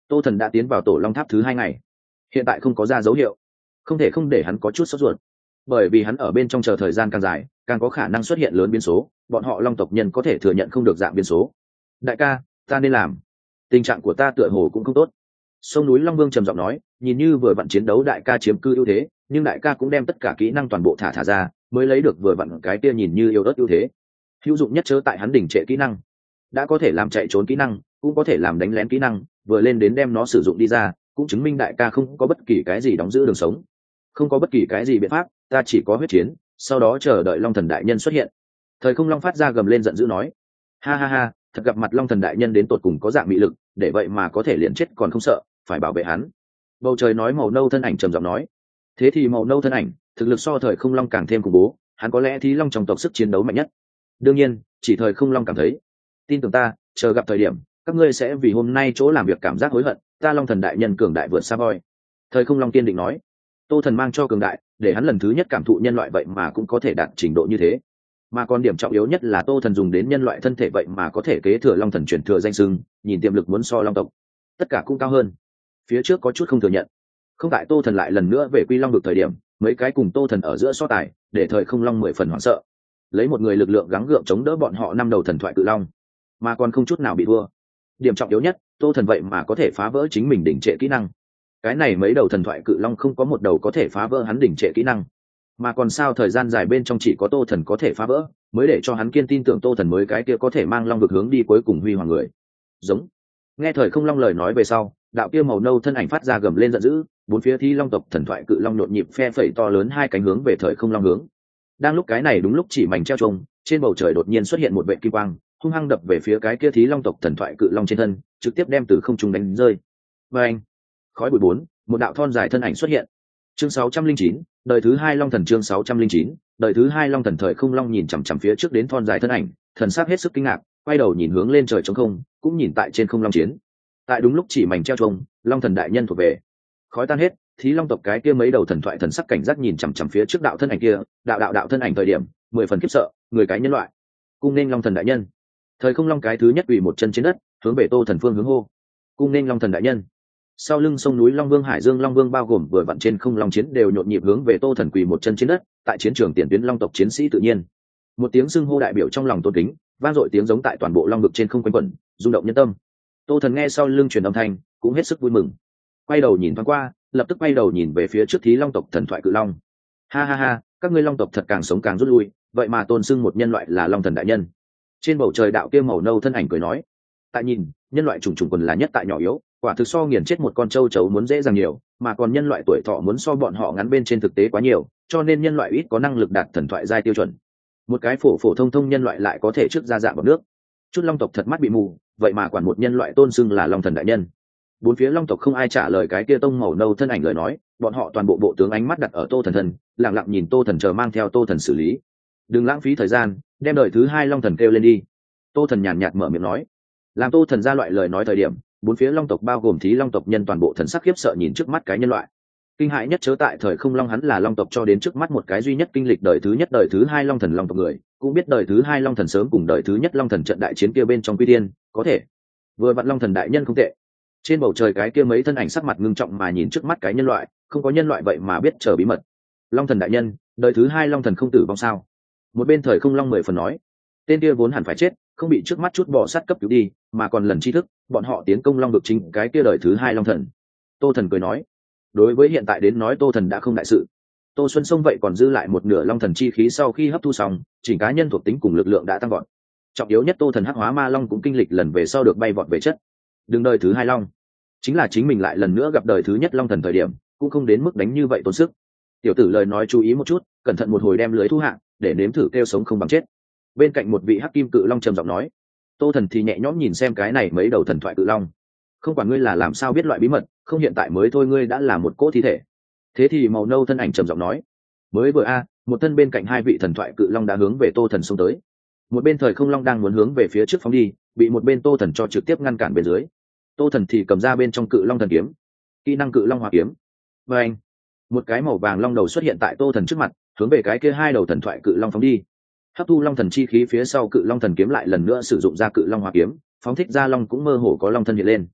Tô Thần đã tiến vào tổ long tháp thứ hai ngày, hiện tại không có ra dấu hiệu, không thể không để hắn có chút sốt ruột, bởi vì hắn ở bên trong chờ thời gian càng dài càng có khả năng xuất hiện lớn biến số, bọn họ long tộc nhân có thể thừa nhận không được dạng biến số. Đại ca, ta nên làm, tình trạng của ta tựa hồ cũng không tốt. Sông núi Long Vương trầm giọng nói, nhìn như vừa vặn chiến đấu đại ca chiếm cư ưu thế, nhưng đại ca cũng đem tất cả kỹ năng toàn bộ thả thả ra, mới lấy được vừa vặn cái kia nhìn như yếu ớt ưu thế. Hữu dụng nhất chớ tại hắn đỉnh trệ kỹ năng, đã có thể làm chạy trốn kỹ năng, cũng có thể làm đánh lén kỹ năng, vừa lên đến đem nó sử dụng đi ra, cũng chứng minh đại ca không có bất kỳ cái gì đóng giữ đường sống, không có bất kỳ cái gì biện pháp, ta chỉ có huyết chiến, sau đó chờ đợi Long Thần đại nhân xuất hiện. Thời Không Long phát ra gầm lên giận dữ nói, ha ha ha, thật gặp mặt Long Thần đại nhân đến tột cùng có dạng mị lực, để vậy mà có thể liền chết còn không sợ, phải bảo vệ hắn. Bầu trời nói màu nâu thân ảnh trầm giọng nói, thế thì màu nâu thân ảnh thực lực so Thời Không Long càng thêm khủng bố, hắn có lẽ Thí Long trong tộc sức chiến đấu mạnh nhất. Đương nhiên chỉ Thời Không Long cảm thấy, tin tưởng ta, chờ gặp thời điểm các ngươi sẽ vì hôm nay chỗ làm việc cảm giác hối hận, ta Long Thần đại nhân cường đại vượt xa voi. Thời Không Long kiên định nói. Tô Thần mang cho cường đại, để hắn lần thứ nhất cảm thụ nhân loại vậy mà cũng có thể đạt trình độ như thế, mà còn điểm trọng yếu nhất là Tô Thần dùng đến nhân loại thân thể vậy mà có thể kế thừa Long Thần truyền thừa danh xưng, nhìn tiềm lực muốn so Long tộc tất cả cũng cao hơn. Phía trước có chút không thừa nhận, không tại Tô Thần lại lần nữa về Quy Long vực thời điểm, mấy cái cùng Tô Thần ở giữa so tài, để Thời Không Long mười phần hoảng sợ, lấy một người lực lượng gắng gượng chống đỡ bọn họ năm đầu thần thoại cự long, mà còn không chút nào bị thua. Điểm trọng yếu nhất, Tô Thần vậy mà có thể phá vỡ chính mình đỉnh trệ kỹ năng, cái này mấy đầu thần thoại cự long không có một đầu có thể phá vỡ hắn đỉnh trệ kỹ năng, mà còn sao thời gian dài bên trong chỉ có Tô Thần có thể phá vỡ, mới để cho hắn kiên tin tưởng Tô Thần mới cái kia có thể mang long vực hướng đi cuối cùng huy hoàng người. Giống. Nghe Thời Không Long lời nói về sau, đạo kia màu nâu thân ảnh phát ra gầm lên giận dữ, bốn phía Thi Long tộc thần thoại cự long nhộn nhịp phe phẩy to lớn hai cánh hướng về Thời Không Long hướng. Đang lúc cái này đúng lúc chỉ mảnh treo trông, trên bầu trời đột nhiên xuất hiện một vệ kim quang, hung hăng đập về phía cái kia Thí Long tộc thần thoại cự long trên thân, trực tiếp đem từ không trung đánh rơi. Và anh, khói bụi bốn, một đạo thon dài thân ảnh xuất hiện. Chương sáu trăm linh chín, đời thứ hai Long Thần. Chương sáu trăm linh chín, đời thứ hai Long Thần. Thời Không Long nhìn chằm chằm phía trước đến thon dài thân ảnh, thần sắc hết sức kinh ngạc, quay đầu nhìn hướng lên trời trống không, cũng nhìn tại trên không long chiến. Tại đúng lúc chỉ mảnh treo trông, Long Thần đại nhân thuộc về. Khói tan hết, Thí Long tộc cái kia mấy đầu thần thoại thần sắc cảnh giác nhìn chằm chằm phía trước đạo thân ảnh kia, đạo đạo đạo thân ảnh thời điểm, mười phần khiếp sợ, người cái nhân loại. Cung nên Long Thần đại nhân. Thời Không Long cái thứ nhất quỳ một chân trên đất, hướng về Tô Thần phương hướng hô. Cung nên Long Thần đại nhân. Sau lưng sông núi Long Vương, Hải Dương Long Vương bao gồm vừa vặn trên không long chiến đều nhộn nhịp hướng về Tô Thần quỳ một chân trên đất, tại chiến trường tiền tuyến long tộc chiến sĩ tự nhiên. Một tiếng xưng hô đại biểu trong lòng tôn kính, vang dội tiếng giống tại toàn bộ long vực trên không quanh quẩn, rung động nhân tâm. Tô Thần nghe sau lưng truyền âm thanh, cũng hết sức vui mừng. Quay đầu nhìn thoáng qua, lập tức quay đầu nhìn về phía trước Thí Long tộc thần thoại cự long. Ha ha ha, các ngươi long tộc thật càng sống càng rút lui, vậy mà tôn xưng một nhân loại là Long Thần đại nhân. Trên bầu trời đạo kia màu nâu thân ảnh cười nói, tại nhìn, nhân loại trùng trùng quần là nhất tại nhỏ yếu, quả thực so nghiền chết một con trâu trấu muốn dễ dàng nhiều, mà còn nhân loại tuổi thọ muốn so bọn họ ngắn bên trên thực tế quá nhiều, cho nên nhân loại ít có năng lực đạt thần thoại giai tiêu chuẩn. Một cái phổ phổ thông thông nhân loại lại có thể trước ra dạng bằng nước. Chút long tộc thật mắt bị mù, vậy mà quản một nhân loại tôn xưng là Long Thần đại nhân. Bốn phía long tộc không ai trả lời cái kia tông màu nâu thân ảnh lời nói, bọn họ toàn bộ bộ tướng ánh mắt đặt ở Tô Thần thân, lặng lặng nhìn Tô Thần chờ mang theo Tô Thần xử lý. Đừng lãng phí thời gian, đem đời thứ hai Long Thần kêu lên đi. Tô Thần nhàn nhạt mở miệng nói. Làm Tô Thần ra loại lời nói thời điểm, bốn phía long tộc bao gồm Thí Long tộc nhân toàn bộ thần sắc khiếp sợ nhìn trước mắt cái nhân loại. Kinh hãi nhất chớ tại Thời Không Long hắn là long tộc cho đến trước mắt một cái duy nhất kinh lịch đời thứ nhất đời thứ hai Long Thần long tộc người, cũng biết đời thứ hai Long Thần sớm cùng đời thứ nhất Long Thần trận đại chiến kia bên trong quy tiên, có thể vừa vặn Long Thần đại nhân không tệ. Trên bầu trời cái kia mấy thân ảnh sắc mặt ngưng trọng mà nhìn trước mắt cái nhân loại, không có nhân loại vậy mà biết chờ bí mật. Long Thần đại nhân, đời thứ hai Long Thần không tử vong sao? Một bên Thời Không Long mười phần nói, tên kia vốn hẳn phải chết, không bị trước mắt chút bò sát cấp cứu đi, mà còn lần tri thức, bọn họ tiến công long vực chính cái kia đời thứ hai Long Thần. Tô Thần cười nói, đối với hiện tại đến nói Tô Thần đã không đại sự. Tô Xuân Sông vậy còn dư lại một nửa Long Thần chi khí sau khi hấp thu xong, chỉnh cá nhân thuộc tính cùng lực lượng đã tăng vọt. Trọng yếu nhất Tô Thần hắc hóa ma long cũng kinh lịch lần về sau được bay vọt về chất. Đừng đời thứ hai long, chính là chính mình lại lần nữa gặp đời thứ nhất Long Thần thời điểm, cũng không đến mức đánh như vậy tốn sức. Tiểu tử lời nói chú ý một chút, cẩn thận một hồi đem lưới thu hạ, để nếm thử kêu sống không bằng chết. Bên cạnh một vị hắc kim cự long trầm giọng nói. Tô Thần thì nhẹ nhõm nhìn xem cái này mấy đầu thần thoại cự long, không quản ngươi là làm sao biết loại bí mật, không hiện tại mới thôi ngươi đã là một cỗ thi thể. Thế thì màu nâu thân ảnh trầm giọng nói, mới vừa a, một thân bên cạnh hai vị thần thoại cự long đã hướng về Tô Thần xông tới. Một bên Thời Không Long đang muốn hướng về phía trước phóng đi, bị một bên Tô Thần cho trực tiếp ngăn cản bên dưới. Tô Thần thì cầm ra bên trong cự long thần kiếm, kỹ năng cự long hỏa kiếm. Và anh, một cái màu vàng long đầu xuất hiện tại Tô Thần trước mặt, hướng về cái kia hai đầu thần thoại cự long phóng đi. Hấp thu long thần chi khí phía sau cự long thần kiếm lại lần nữa sử dụng ra cự long hỏa kiếm, phóng thích ra long cũng mơ hồ có long thân hiện lên.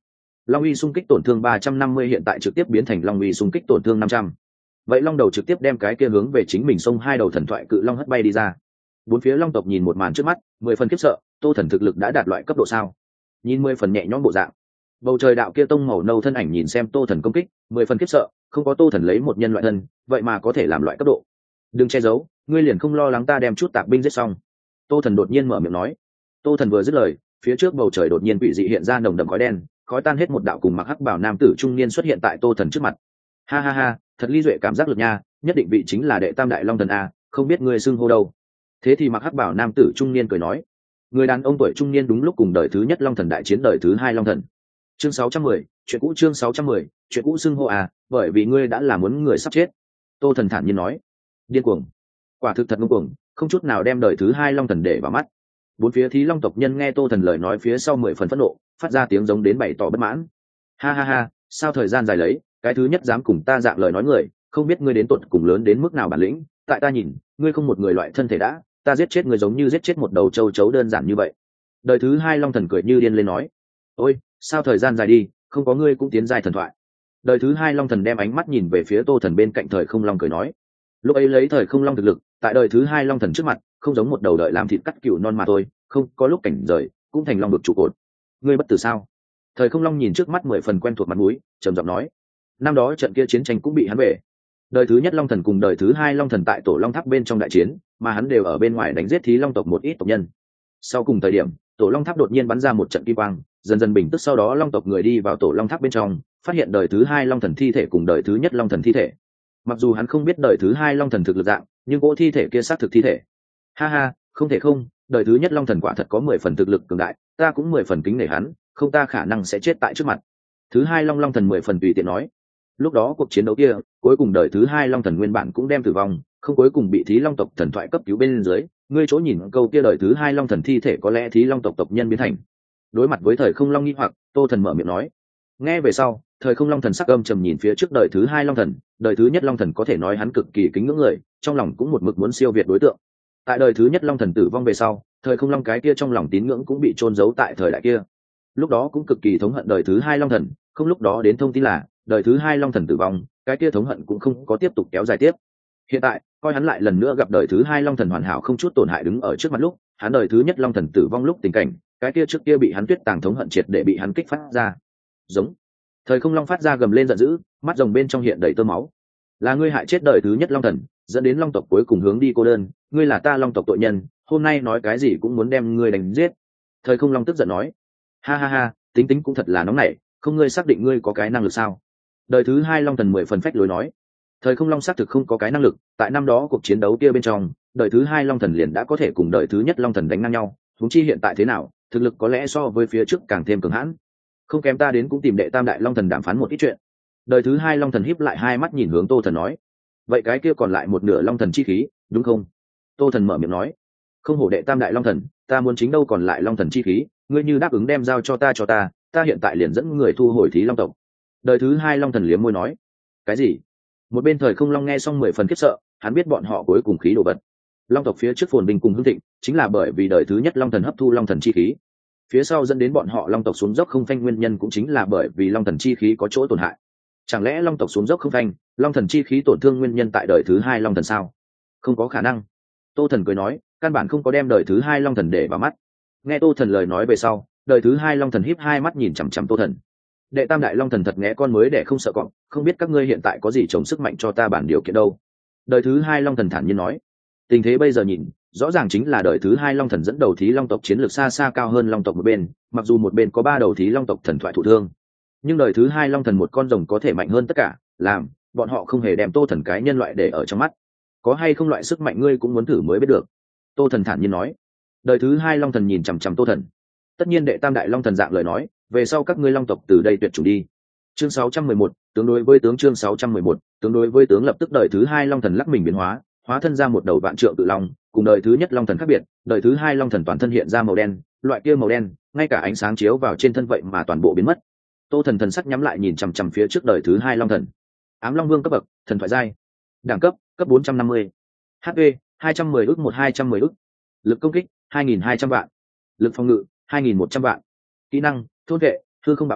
Long uy xung kích tổn thương ba trăm năm mươi hiện tại trực tiếp biến thành long uy xung kích tổn thương năm trăm. Vậy long đầu trực tiếp đem cái kia hướng về chính mình xông hai đầu thần thoại cự long hất bay đi ra. Bốn phía long tộc nhìn một màn trước mắt, mười phần khiếp sợ, Tô Thần thực lực đã đạt loại cấp độ sao? Nhìn mười phần nhẹ nhõm bộ dạng. Bầu trời đạo kia tông màu nâu thân ảnh nhìn xem Tô Thần công kích, mười phần khiếp sợ, không có Tô Thần lấy một nhân loại thân, vậy mà có thể làm loại cấp độ. Đừng che giấu, ngươi liền không lo lắng ta đem chút tạp binh giết xong. Tô Thần đột nhiên mở miệng nói. Tô Thần vừa dứt lời, phía trước bầu trời đột nhiên quỷ dị hiện ra nồng đậm khói đen, khói tan hết một đạo cùng mặc hắc bảo nam tử trung niên xuất hiện tại Tô Thần trước mặt. Ha ha ha, thật ly duệ cảm giác lực nha, nhất định vị chính là đệ tam đại long thần a, không biết ngươi xưng hô đâu. Thế thì mặc hắc bảo nam tử trung niên cười nói. Người đàn ông tuổi trung niên đúng lúc cùng đời thứ nhất long thần đại chiến đời thứ hai long thần. Chương sáu trăm mười, chuyện cũ chương sáu trăm mười, chuyện cũ xưng hô à, bởi vì ngươi đã là muốn người sắp chết. Tô Thần thản nhiên nói. Điên cuồng. Quả thực thật ngông cuồng, không chút nào đem đời thứ hai long thần để vào mắt. Bốn phía thí long tộc nhân nghe Tô Thần lời nói phía sau mười phần phẫn nộ, phát ra tiếng giống đến bày tỏ bất mãn. Ha ha ha, sao thời gian dài lấy, cái thứ nhất dám cùng ta dạng lời nói người, không biết ngươi đến tột cùng lớn đến mức nào bản lĩnh, tại ta nhìn, ngươi không một người loại thân thể đã, ta giết chết người giống như giết chết một đầu châu chấu đơn giản như vậy. Đời thứ hai long thần cười như điên lên nói. Ôi, sao thời gian dài đi, không có ngươi cũng tiến dài thần thoại. Đời thứ hai long thần đem ánh mắt nhìn về phía Tô Thần bên cạnh thời không long cười nói. Lúc ấy lấy thời không long thực lực, tại đời thứ hai long thần trước mặt, không giống một đầu đợi làm thịt cắt cừu non mà thôi, không có lúc cảnh rời, cũng thành long được trụ cột. Ngươi bất tử sao? Thời không long nhìn trước mắt mười phần quen thuộc mặt mũi, trầm giọng nói. Năm đó trận kia chiến tranh cũng bị hắn bể. Đời thứ nhất long thần cùng đời thứ hai long thần tại tổ long tháp bên trong đại chiến, mà hắn đều ở bên ngoài đánh giết thí long tộc một ít tộc nhân. Sau cùng thời điểm, tổ long tháp đột nhiên bắn ra một trận kim quang, dần dần bình tức, sau đó long tộc người đi vào tổ long tháp bên trong, phát hiện đời thứ hai long thần thi thể cùng đời thứ nhất long thần thi thể. Mặc dù hắn không biết đời thứ hai long thần thực lực dạng, nhưng cỗ thi thể kia xác thực thi thể. Ha ha, không thể không, đời thứ nhất long thần quả thật có mười phần thực lực cường đại, ta cũng mười phần kính nể hắn, không ta khả năng sẽ chết tại trước mặt. Thứ hai long long thần mười phần tùy tiện nói. Lúc đó cuộc chiến đấu kia, cuối cùng đời thứ hai long thần nguyên bản cũng đem tử vong, không cuối cùng bị thí long tộc thần thoại cấp cứu bên dưới. Ngươi chỗ nhìn câu kia đời thứ hai long thần thi thể có lẽ thí long tộc tộc nhân biến thành. Đối mặt với thời không long nghi hoặc, Tô Thần mở miệng nói. Nghe về sau, thời không long thần sắc âm trầm nhìn phía trước đời thứ hai long thần, đời thứ nhất long thần có thể nói hắn cực kỳ kính ngưỡng người, trong lòng cũng một mực muốn siêu việt đối tượng. Tại đời thứ nhất long thần tử vong về sau, thời không long cái kia trong lòng tín ngưỡng cũng bị chôn giấu tại thời đại kia. Lúc đó cũng cực kỳ thống hận đời thứ hai long thần, không lúc đó đến thông tin là đời thứ hai long thần tử vong, cái kia thống hận cũng không có tiếp tục kéo dài tiếp. Hiện tại, coi hắn lại lần nữa gặp đời thứ hai long thần hoàn hảo không chút tổn hại đứng ở trước mặt lúc, hắn đời thứ nhất long thần tử vong lúc tình cảnh, cái kia trước kia bị hắn tuyết tàng thống hận triệt để bị hắn kích phát ra. Giống. Thời không long phát ra gầm lên giận dữ, mắt rồng bên trong hiện đầy tơ máu. Là ngươi hại chết đời thứ nhất long thần, dẫn đến long tộc cuối cùng hướng đi cô đơn, ngươi là ta long tộc tội nhân, hôm nay nói cái gì cũng muốn đem ngươi đánh giết. Thời không long tức giận nói. Ha ha ha, tính tính cũng thật là nóng nảy, không ngươi xác định ngươi có cái năng lực sao? Đời thứ hai long thần mười phần phách lối nói. Thời không long xác thực không có cái năng lực, tại năm đó cuộc chiến đấu kia bên trong, đời thứ hai long thần liền đã có thể cùng đời thứ nhất long thần đánh ngang nhau, huống chi hiện tại thế nào, thực lực có lẽ so với phía trước càng thêm cường hãn. Không kém ta đến cũng tìm đệ tam đại long thần đàm phán một ít chuyện. Đời thứ hai long thần híp lại hai mắt nhìn hướng Tô Thần nói. Vậy cái kia còn lại một nửa long thần chi khí, đúng không? Tô Thần mở miệng nói. Không hổ đệ tam đại long thần, ta muốn chính đâu còn lại long thần chi khí, ngươi như đáp ứng đem giao cho ta cho ta, ta hiện tại liền dẫn người thu hồi thí long tộc. Đời thứ hai long thần liếm môi nói. Cái gì? Một bên thời không long nghe xong mười phần khiếp sợ, hắn biết bọn họ cuối cùng khí đồ vật. Long tộc phía trước phồn bình cùng hưng thịnh, chính là bởi vì đời thứ nhất long thần hấp thu long thần chi khí. Phía sau dẫn đến bọn họ long tộc xuống dốc không phanh nguyên nhân cũng chính là bởi vì long thần chi khí có chỗ tổn hại. Chẳng lẽ long tộc xuống dốc không phanh, long thần chi khí tổn thương nguyên nhân tại đời thứ hai long thần sao? Không có khả năng. Tô Thần cười nói, căn bản không có đem đời thứ hai long thần để vào mắt. Nghe Tô Thần lời nói về sau, đời thứ hai long thần híp hai mắt nhìn chằm chằm Tô Thần. Đệ tam đại long thần thật nghe con mới để không sợ cọp, không biết các ngươi hiện tại có gì chống sức mạnh cho ta bản điều kiện đâu. Đời thứ hai long thần thản nhiên nói. Tình thế bây giờ nhìn, rõ ràng chính là đời thứ hai long thần dẫn đầu thí long tộc chiến lược xa xa cao hơn long tộc một bên, mặc dù một bên có ba đầu thí long tộc thần thoại thụ thương, nhưng đời thứ hai long thần một con rồng có thể mạnh hơn tất cả, làm bọn họ không hề đem Tô Thần cái nhân loại để ở trong mắt. Có hay không loại sức mạnh ngươi cũng muốn thử mới biết được. Tô Thần thản nhiên nói. Đời thứ hai long thần nhìn chằm chằm Tô Thần. Tất nhiên đệ tam đại long thần dạng lời nói, về sau các ngươi long tộc từ đây tuyệt chủng đi. Chương sáu trăm mười một, tướng đối với tướng chương sáu trăm mười một, tướng đối với tướng lập tức đời thứ hai long thần lắc mình biến hóa, hóa thân ra một đầu vạn trượng cự long, cùng đời thứ nhất long thần khác biệt, đời thứ hai long thần toàn thân hiện ra màu đen, loại kia màu đen, ngay cả ánh sáng chiếu vào trên thân vậy mà toàn bộ biến mất. Tô Thần thần sắc nhắm lại nhìn chằm chằm phía trước đời thứ hai long thần. Ám Long Vương cấp bậc, thần thoại giai. Đẳng cấp, cấp bốn trăm năm mươi. hát pê, hai trăm mười ức một hai trăm mười ức. Lực công kích, hai nghìn hai trăm vạn. Lực phòng ngự, hai nghìn một trăm vạn. Kỹ năng, thôn vệ, hư không bạo phá,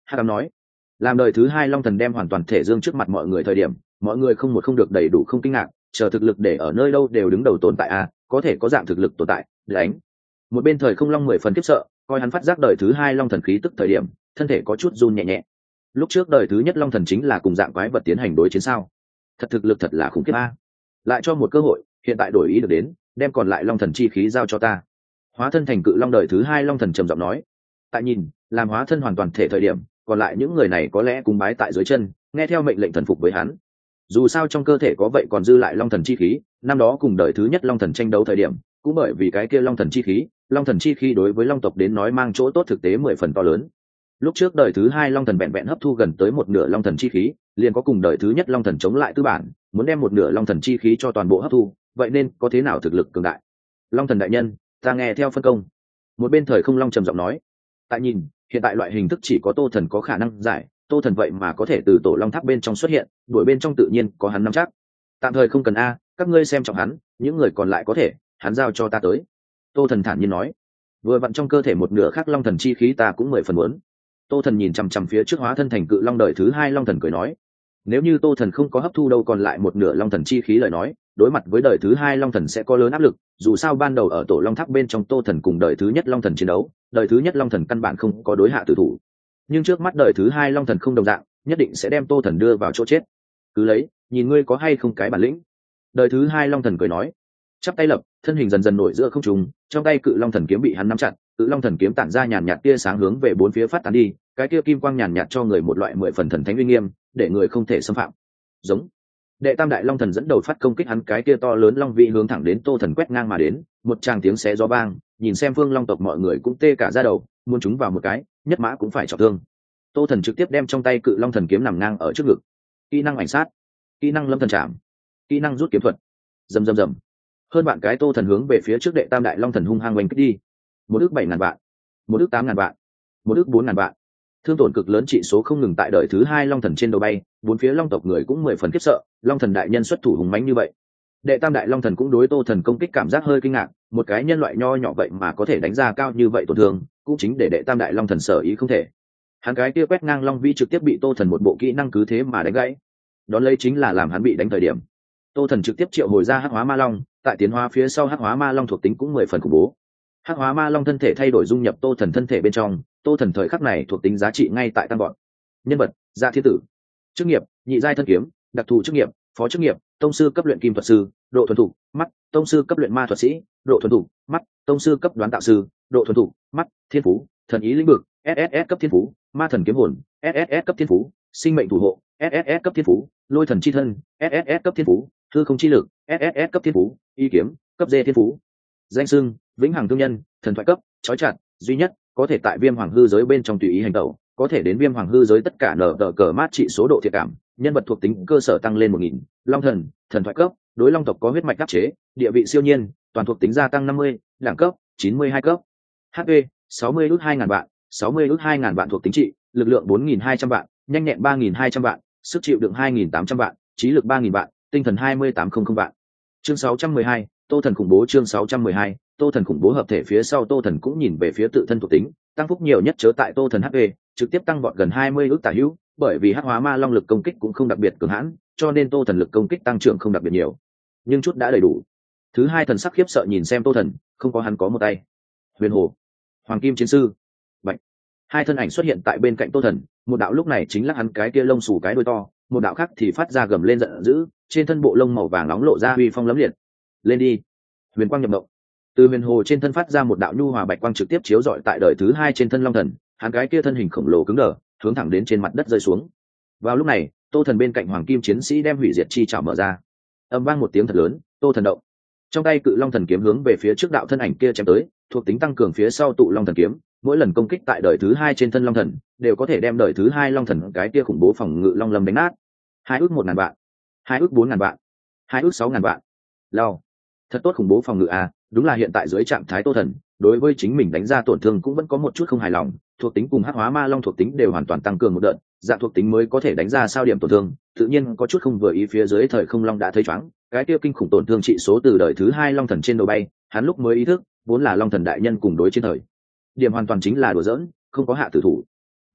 hắc ám nói. Làm đời thứ hai long thần đem hoàn toàn thể dương trước mặt mọi người thời điểm, mọi người không một không được đầy đủ không kinh ngạc, chờ thực lực để ở nơi đâu đều đứng đầu tồn tại a, có thể có dạng thực lực tồn tại đánh. Một bên thời không long mười phần kiếp sợ, coi hắn phát giác đời thứ hai long thần khí tức thời điểm, thân thể có chút run nhẹ nhẹ. Lúc trước đời thứ nhất long thần chính là cùng dạng quái vật tiến hành đối chiến sao? Thật thực lực thật là khủng khiếp a. Lại cho một cơ hội, hiện tại đổi ý được đến, đem còn lại long thần chi khí giao cho ta. Hóa thân thành cự long đời thứ hai long thần trầm giọng nói. Tại nhìn, làm hóa thân hoàn toàn thể thời điểm, còn lại những người này có lẽ cung bái tại dưới chân, nghe theo mệnh lệnh thần phục với hắn. Dù sao trong cơ thể có vậy còn dư lại long thần chi khí, năm đó cùng đời thứ nhất long thần tranh đấu thời điểm, cũng bởi vì cái kia long thần chi khí, long thần chi khí đối với long tộc đến nói mang chỗ tốt thực tế mười phần to lớn. Lúc trước đời thứ hai long thần vẹn vẹn hấp thu gần tới một nửa long thần chi khí, liền có cùng đời thứ nhất long thần chống lại tư bản, muốn đem một nửa long thần chi khí cho toàn bộ hấp thu, vậy nên có thế nào thực lực cường đại. Long thần đại nhân, ta nghe theo phân công. Một bên thời không long trầm giọng nói. Tại nhìn, hiện tại loại hình thức chỉ có Tô Thần có khả năng giải, Tô Thần vậy mà có thể từ tổ long tháp bên trong xuất hiện, đuổi bên trong tự nhiên có hắn nắm chắc. Tạm thời không cần a, các ngươi xem trọng hắn, những người còn lại có thể, hắn giao cho ta tới. Tô Thần thản nhiên nói. Vừa vặn trong cơ thể một nửa khác long thần chi khí ta cũng mười phần muốn. Tô Thần nhìn chằm chằm phía trước hóa thân thành cự long đời thứ hai long thần cười nói. Nếu như Tô Thần không có hấp thu đâu còn lại một nửa long thần chi khí lời nói, đối mặt với đời thứ hai long thần sẽ có lớn áp lực, dù sao ban đầu ở tổ long tháp bên trong Tô Thần cùng đời thứ nhất long thần chiến đấu, đời thứ nhất long thần căn bản không có đối hạ tử thủ. Nhưng trước mắt đời thứ hai long thần không đồng dạng, nhất định sẽ đem Tô Thần đưa vào chỗ chết. Cứ lấy, nhìn ngươi có hay không cái bản lĩnh. Đời thứ hai long thần cười nói, chắp tay lập, thân hình dần dần nổi giữa không trung, trong tay cự long thần kiếm bị hắn nắm chặt, cự long thần kiếm tản ra nhàn nhạt tia sáng hướng về bốn phía phát tán đi, cái tia kim quang nhàn nhạt cho người một loại mười phần thần thánh uy nghiêm, để người không thể xâm phạm. Giống. Đệ tam đại long thần dẫn đầu phát công kích hắn cái tia to lớn long vị hướng thẳng đến Tô Thần quét ngang mà đến, một tràng tiếng xé gió vang, nhìn xem Vương Long tộc mọi người cũng tê cả da đầu, muốn chúng vào một cái, nhất mã cũng phải trọng thương. Tô Thần trực tiếp đem trong tay cự long thần kiếm nằm ngang ở trước ngực. Kỹ năng ảnh sát, kỹ năng lâm thần trảm, kỹ năng rút kiếm thuật. Rầm rầm rầm. Hơn bạn cái Tô Thần hướng về phía trước đệ tam đại long thần hung hăng oanh kích đi. Một ước bảy ngàn vạn, một ước tám ngàn vạn, một ước bốn ngàn vạn. Thương tổn cực lớn trị số không ngừng tại đời thứ hai long thần trên đầu bay, bốn phía long tộc người cũng mười phần khiếp sợ, long thần đại nhân xuất thủ hùng mãnh như vậy. Đệ tam đại long thần cũng đối Tô Thần công kích cảm giác hơi kinh ngạc, một cái nhân loại nho nhỏ vậy mà có thể đánh ra cao như vậy tổn thương, cũng chính để đệ tam đại long thần sở ý không thể. Hắn cái kia quét ngang long vi trực tiếp bị Tô Thần một bộ kỹ năng cứ thế mà đánh gãy. Đón lấy chính là làm hắn bị đánh thời điểm. Tô Thần trực tiếp triệu hồi ra hắc hóa ma long, tại tiến hóa phía sau hắc hóa ma long thuộc tính cũng mười phần khủng bố. Hắc hóa ma long thân thể thay đổi dung nhập Tô Thần thân thể bên trong, Tô Thần thời khắc này thuộc tính giá trị ngay tại tăng gọn. Nhân vật: Dạ Thiên Tử. Chức nghiệp: nhị giai thân kiếm, đặc thù chức nghiệp: phó chức nghiệp, tông sư cấp luyện kim thuật sư, độ thuần thục mắt, tông sư cấp luyện ma thuật sĩ, độ thuần thục mắt, tông sư cấp đoán tạo sư, độ thuần thục mắt, thiên phú: thần ý lĩnh vực, ét ét ét cấp thiên phú, ma thần kiếm hồn, ét ét ét cấp thiên phú, sinh mệnh thủ hộ, ét ét ét cấp thiên phú, lôi thần chi thân, ét ét ét cấp thiên phú, hư không chi lực, ét ét ét cấp thiên phú, y kiếm, cấp D thiên phú. Danh xưng: vĩnh hằng thương nhân, thần thoại cấp, chói chặt, duy nhất, có thể tại viêm hoàng hư giới bên trong tùy ý hành động, có thể đến viêm hoàng hư giới tất cả nở tờ cờ mát trị số độ thiệt cảm, nhân vật thuộc tính cơ sở tăng lên một nghìn, long thần, thần thoại cấp, đối long tộc có huyết mạch đắc chế, địa vị siêu nhiên, toàn thuộc tính gia tăng năm mươi, đẳng cấp chín mươi hai cấp. hát pê sáu mươi ước hai ngàn vạn, sáu mươi ước hai ngàn vạn thuộc tính trị, lực lượng bốn nghìn hai trăm vạn, nhanh nhẹn ba nghìn hai trăm vạn, sức chịu đựng hai nghìn tám trăm vạn, trí lực ba nghìn vạn, tinh thần hai mươi tám trăm vạn. Chương sáu trăm mười hai, Tô Thần khủng bố. Chương sáu trăm mười hai, Tô Thần khủng bố. Hợp thể phía sau Tô Thần cũng nhìn về phía tự thân thuộc tính, tăng phúc nhiều nhất chớ tại Tô Thần hát pê, trực tiếp tăng vọt gần hai mươi ước tả hữu, bởi vì hắc hóa ma long lực công kích cũng không đặc biệt cường hãn, cho nên Tô Thần lực công kích tăng trưởng không đặc biệt nhiều, nhưng chút đã đầy đủ. Thứ hai thần sắc khiếp sợ nhìn xem Tô Thần, không có hắn có một tay. Huyền Hồ, Hoàng Kim Chiến Sư, Bạch. Hai thân ảnh xuất hiện tại bên cạnh Tô Thần, một đạo lúc này chính là hắn cái kia lông xù cái đuôi to, một đạo khác thì phát ra gầm lên giận dữ, trên thân bộ lông màu vàng nóng lộ ra uy phong lẫm liệt. Lên đi. Huyền quang nhập động. Từ Huyền Hồ trên thân phát ra một đạo nhu hòa bạch quang trực tiếp chiếu rọi tại đời thứ hai trên thân Long Thần, hắn cái kia thân hình khổng lồ cứng đờ, hướng thẳng đến trên mặt đất rơi xuống. Vào lúc này, Tô Thần bên cạnh Hoàng Kim Chiến Sĩ đem hủy diệt chi chảo mở ra. Âm vang một tiếng thật lớn, Tô Thần động. Trong tay cự long thần kiếm hướng về phía trước đạo thân ảnh kia chém tới, thuộc tính tăng cường phía sau tụ long thần kiếm, mỗi lần công kích tại đời thứ hai trên thân long thần, đều có thể đem đời thứ hai long thần cái kia khủng bố phòng ngự long lâm đánh nát. Hai ước một ngàn vạn, hai ước bốn ngàn vạn, hai ước sáu ngàn vạn. Lao, thật tốt khủng bố phòng ngự à, đúng là hiện tại dưới trạng thái Tô Thần, đối với chính mình đánh ra tổn thương cũng vẫn có một chút không hài lòng, thuộc tính cùng hắc hóa ma long thuộc tính đều hoàn toàn tăng cường một đợt, dạng thuộc tính mới có thể đánh ra sao điểm tổn thương, tự nhiên có chút không vừa ý. Phía dưới thời không long đã thấy choáng, cái kia kinh khủng tổn thương trị số từ đời thứ hai long thần trên đầu bay, hắn lúc mới ý thức, vốn là long thần đại nhân cùng đối chiến thời điểm hoàn toàn chính là đùa giỡn, không có hạ tử thủ.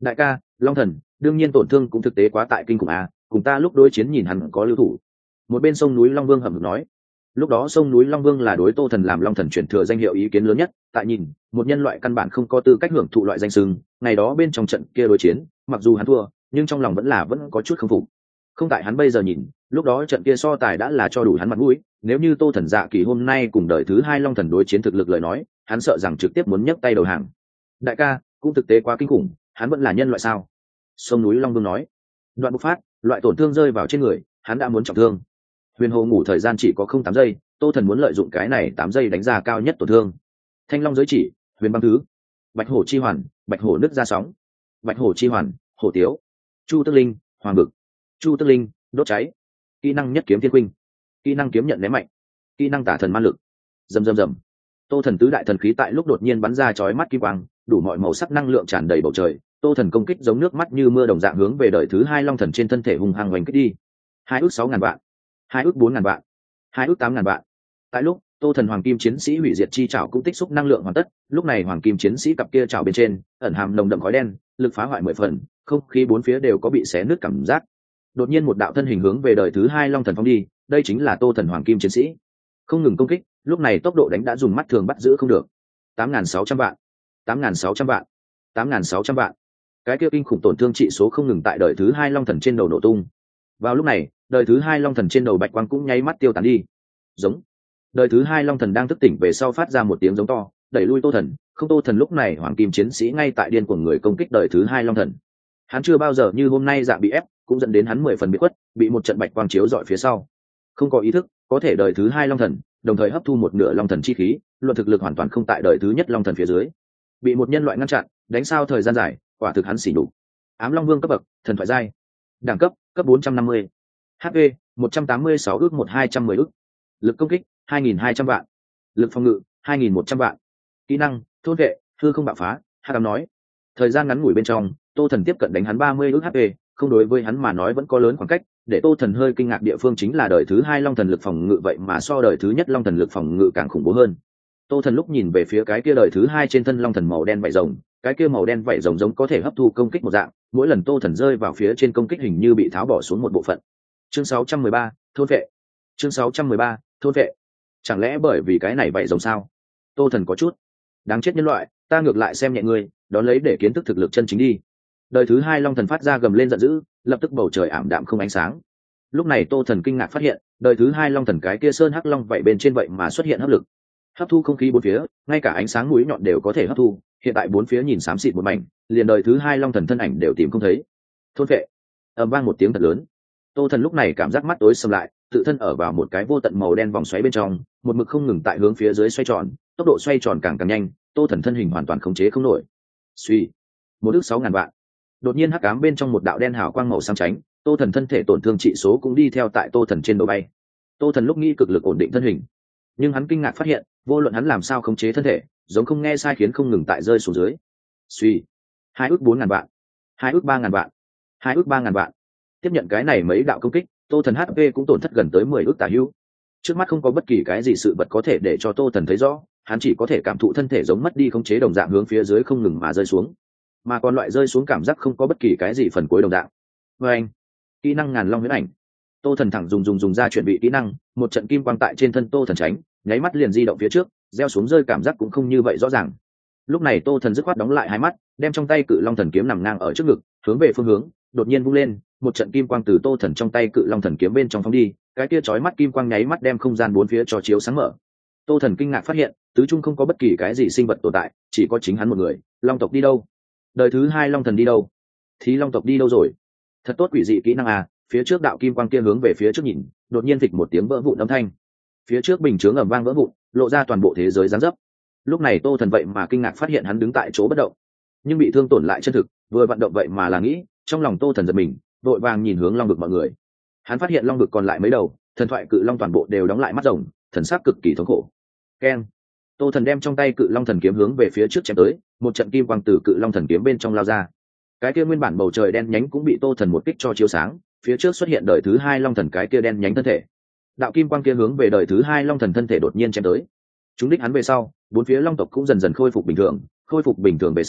đại ca, long thần đương nhiên tổn thương cũng thực tế quá tại kinh khủng a, cùng ta lúc đối chiến nhìn hắn có lưu thủ. Một bên sông núi long vương hầm hực nói. Lúc đó sông núi long vương là đối tô thần làm long thần chuyển thừa danh hiệu ý kiến lớn nhất. Tại nhìn một nhân loại căn bản không có tư cách hưởng thụ loại danh sưng, ngày đó bên trong trận kia đối chiến mặc dù hắn thua nhưng trong lòng vẫn là vẫn có chút không phục. Không tại hắn bây giờ nhìn, lúc đó trận kia so tài đã là cho đủ hắn mặt mũi, nếu như tô thần dạ kỳ hôm nay cùng đời thứ hai long thần đối chiến thực lực lời nói, hắn sợ rằng trực tiếp muốn nhấc tay đầu hàng. Đại ca, cũng thực tế quá kinh khủng, hắn vẫn là nhân loại sao? Sông núi long vương nói. Đoạn bộc phát, loại tổn thương rơi vào trên người, hắn đã muốn trọng thương. Huyền hồ ngủ thời gian chỉ có không tám giây, tô thần muốn lợi dụng cái này tám giây đánh ra cao nhất tổn thương. Thanh long giới chỉ, huyền băng thứ, bạch hổ chi hoàn, bạch hổ nứt ra sóng, bạch hổ chi hoàn, hổ tiếu, chu tức linh, hoàng bực, chu tức linh, đốt cháy. Kỹ năng nhất kiếm thiên huynh, kỹ năng kiếm nhận ném mạnh, kỹ năng tả thần man lực. Rầm rầm rầm, tô thần tứ đại thần khí tại lúc đột nhiên bắn ra chói mắt kim quang, đủ mọi màu sắc năng lượng tràn đầy bầu trời. Tô thần công kích giống nước mắt như mưa đồng dạng hướng về đời thứ hai long thần trên thân thể hung hăng oanh kích đi. Hai ước sáu ngàn vạn, hai ước bốn ngàn vạn, hai ước tám ngàn vạn. Tại lúc tô thần hoàng kim chiến sĩ hủy diệt chi trảo cũng tích xúc năng lượng hoàn tất, lúc này hoàng kim chiến sĩ cặp kia trảo bên trên ẩn hàm nồng đậm khói đen, lực phá hoại mười phần, không khí bốn phía đều có bị xé nứt cảm giác. Đột nhiên một đạo thân hình hướng về đời thứ hai long thần phóng đi, đây chính là tô thần hoàng kim chiến sĩ, không ngừng công kích. Lúc này tốc độ đánh đã dùng mắt thường bắt giữ không được. Tám ngàn sáu trăm vạn, tám ngàn sáu trăm vạn, tám ngàn sáu trăm vạn. Cái kia kinh khủng tổn thương trị số không ngừng tại đời thứ hai long thần trên đầu nổ tung. Vào lúc này đời thứ hai long thần trên đầu bạch quang cũng nháy mắt tiêu tán đi. Giống. Đời thứ hai long thần đang thức tỉnh về sau phát ra một tiếng giống to, đẩy lui tô thần. Không, tô thần lúc này hoàng kim chiến sĩ ngay tại điên của người công kích đời thứ hai long thần. Hắn chưa bao giờ như hôm nay dạ bị ép, cũng dẫn đến hắn mười phần bị khuất, bị một trận bạch quang chiếu dọi phía sau. Không có ý thức, có thể đời thứ hai long thần đồng thời hấp thu một nửa long thần chi khí, luận thực lực hoàn toàn không tại đời thứ nhất long thần phía dưới. Bị một nhân loại ngăn chặn, đánh sao thời gian dài, quả thực hắn xỉ nhục. Ám long vương cấp bậc, thần thoại giai, đẳng cấp cấp bốn trăm năm mươi, hp một trăm tám mươi sáu ước một hai trăm mười ước, lực công kích hai nghìn hai trăm vạn, lực phòng ngự hai nghìn một trăm vạn. Kỹ năng thôn vệ, hư không bạo phá. Hắc ám nói. Thời gian ngắn ngủi bên trong, tô thần tiếp cận đánh hắn ba mươi ước hp, không, đối với hắn mà nói vẫn có lớn khoảng cách. Để tô thần hơi kinh ngạc địa phương chính là đời thứ hai long thần lực phòng ngự vậy mà so đời thứ nhất long thần lực phòng ngự càng khủng bố hơn. Tô thần lúc nhìn về phía cái kia đời thứ hai trên thân long thần màu đen vảy rồng, cái kia màu đen vảy rồng giống có thể hấp thu công kích một dạng, mỗi lần tô thần rơi vào phía trên công kích hình như bị tháo bỏ xuống một bộ phận. Chương sáu trăm mười ba, thôn vệ. Chương sáu trăm mười ba, thôn vệ. Chẳng lẽ bởi vì cái này vảy rồng sao? Tô thần có chút đáng chết nhân loại, ta ngược lại xem nhẹ ngươi, đón lấy để kiến thức thực lực chân chính đi. Đời thứ hai long thần phát ra gầm lên giận dữ, lập tức bầu trời ảm đạm không ánh sáng. Lúc này tô thần kinh ngạc phát hiện, đời thứ hai long thần cái kia sơn hắc long vậy bên trên vậy mà xuất hiện hấp lực, hấp thu không khí bốn phía, ngay cả ánh sáng mũi nhọn đều có thể hấp thu. Hiện tại bốn phía nhìn xám xịt một mảnh, liền đời thứ hai long thần thân ảnh đều tìm không thấy. Thôn vệ. Ầm vang một tiếng thật lớn, tô thần lúc này cảm giác mắt tối sầm lại, tự thân ở vào một cái vô tận màu đen vòng xoáy bên trong, một mực không ngừng tại hướng phía dưới xoay tròn, tốc độ xoay tròn càng càng nhanh, tô thần thân hình hoàn toàn khống chế không nổi. Suy. Một ước sáu ngàn vạn. Đột nhiên hắc ám bên trong một đạo đen hào quang màu xám trắng, tô thần thân thể tổn thương trị số cũng đi theo tại tô thần trên đầu bay. Tô thần lúc nghĩ cực lực ổn định thân hình, nhưng hắn kinh ngạc phát hiện, vô luận hắn làm sao khống chế thân thể, giống không nghe sai khiến không ngừng tại rơi xuống dưới. Suy. Hai ước bốn ngàn vạn, hai ước ba ngàn vạn, hai ước ba ngàn vạn. Tiếp nhận cái này mấy đạo công kích, tô thần hp cũng tổn thất gần tới mười ước tả hữu. Trước mắt không có bất kỳ cái gì sự vật có thể để cho tô thần thấy rõ, hắn chỉ có thể cảm thụ thân thể giống mất đi khống chế đồng dạng hướng phía dưới không ngừng mà rơi xuống, mà còn loại rơi xuống cảm giác không có bất kỳ cái gì phần cuối đồng dạng. Với anh, kỹ năng ngàn long huyễn ảnh. Tô thần thẳng dùng dùng dùng ra chuẩn bị kỹ năng, một trận kim quang tại trên thân tô thần tránh, nháy mắt liền di động phía trước, gieo xuống rơi cảm giác cũng không như vậy rõ ràng. Lúc này tô thần dứt khoát đóng lại hai mắt, đem trong tay cự long thần kiếm nằm ngang ở trước ngực, hướng về phương hướng đột nhiên vung lên, một trận kim quang từ tô thần trong tay cự long thần kiếm bên trong phóng đi, cái kia chói mắt kim quang nháy mắt đem không gian bốn phía cho chiếu sáng mở. Tô thần kinh ngạc phát hiện, tứ trung không có bất kỳ cái gì sinh vật tồn tại, chỉ có chính hắn một người. Long tộc đi đâu? Đời thứ hai long thần đi đâu? Thí long tộc đi đâu rồi? Thật tốt quỷ dị kỹ năng à. Phía trước đạo kim quang kia hướng về phía trước nhìn, đột nhiên phịch một tiếng vỡ vụn âm thanh, phía trước bình chướng ầm vang vỡ vụn, lộ ra toàn bộ thế giới giáng dấp. Lúc này tô thần vậy mà kinh ngạc phát hiện hắn đứng tại chỗ bất động, nhưng bị thương tổn lại chân thực, vừa vận động vậy mà là nghĩ. Trong lòng tô thần giật mình, vội vàng nhìn hướng long vực mọi người. Hắn phát hiện long vực còn lại mấy đầu thần thoại cự long toàn bộ đều đóng lại mắt rồng, thần sắc cực kỳ thống khổ. Keng. Tô thần đem trong tay cự long thần kiếm hướng về phía trước chém tới, một trận kim quang từ cự long thần kiếm bên trong lao ra. Cái kia nguyên bản bầu trời đen nhánh cũng bị tô thần một kích cho chiếu sáng, phía trước xuất hiện đời thứ hai long thần cái kia đen nhánh thân thể. Đạo kim quang kia hướng về đời thứ hai long thần thân thể đột nhiên chém tới. Chúng đích hắn về sau, bốn phía long tộc cũng dần dần khôi phục bình thường, khôi phục bình thường về sau,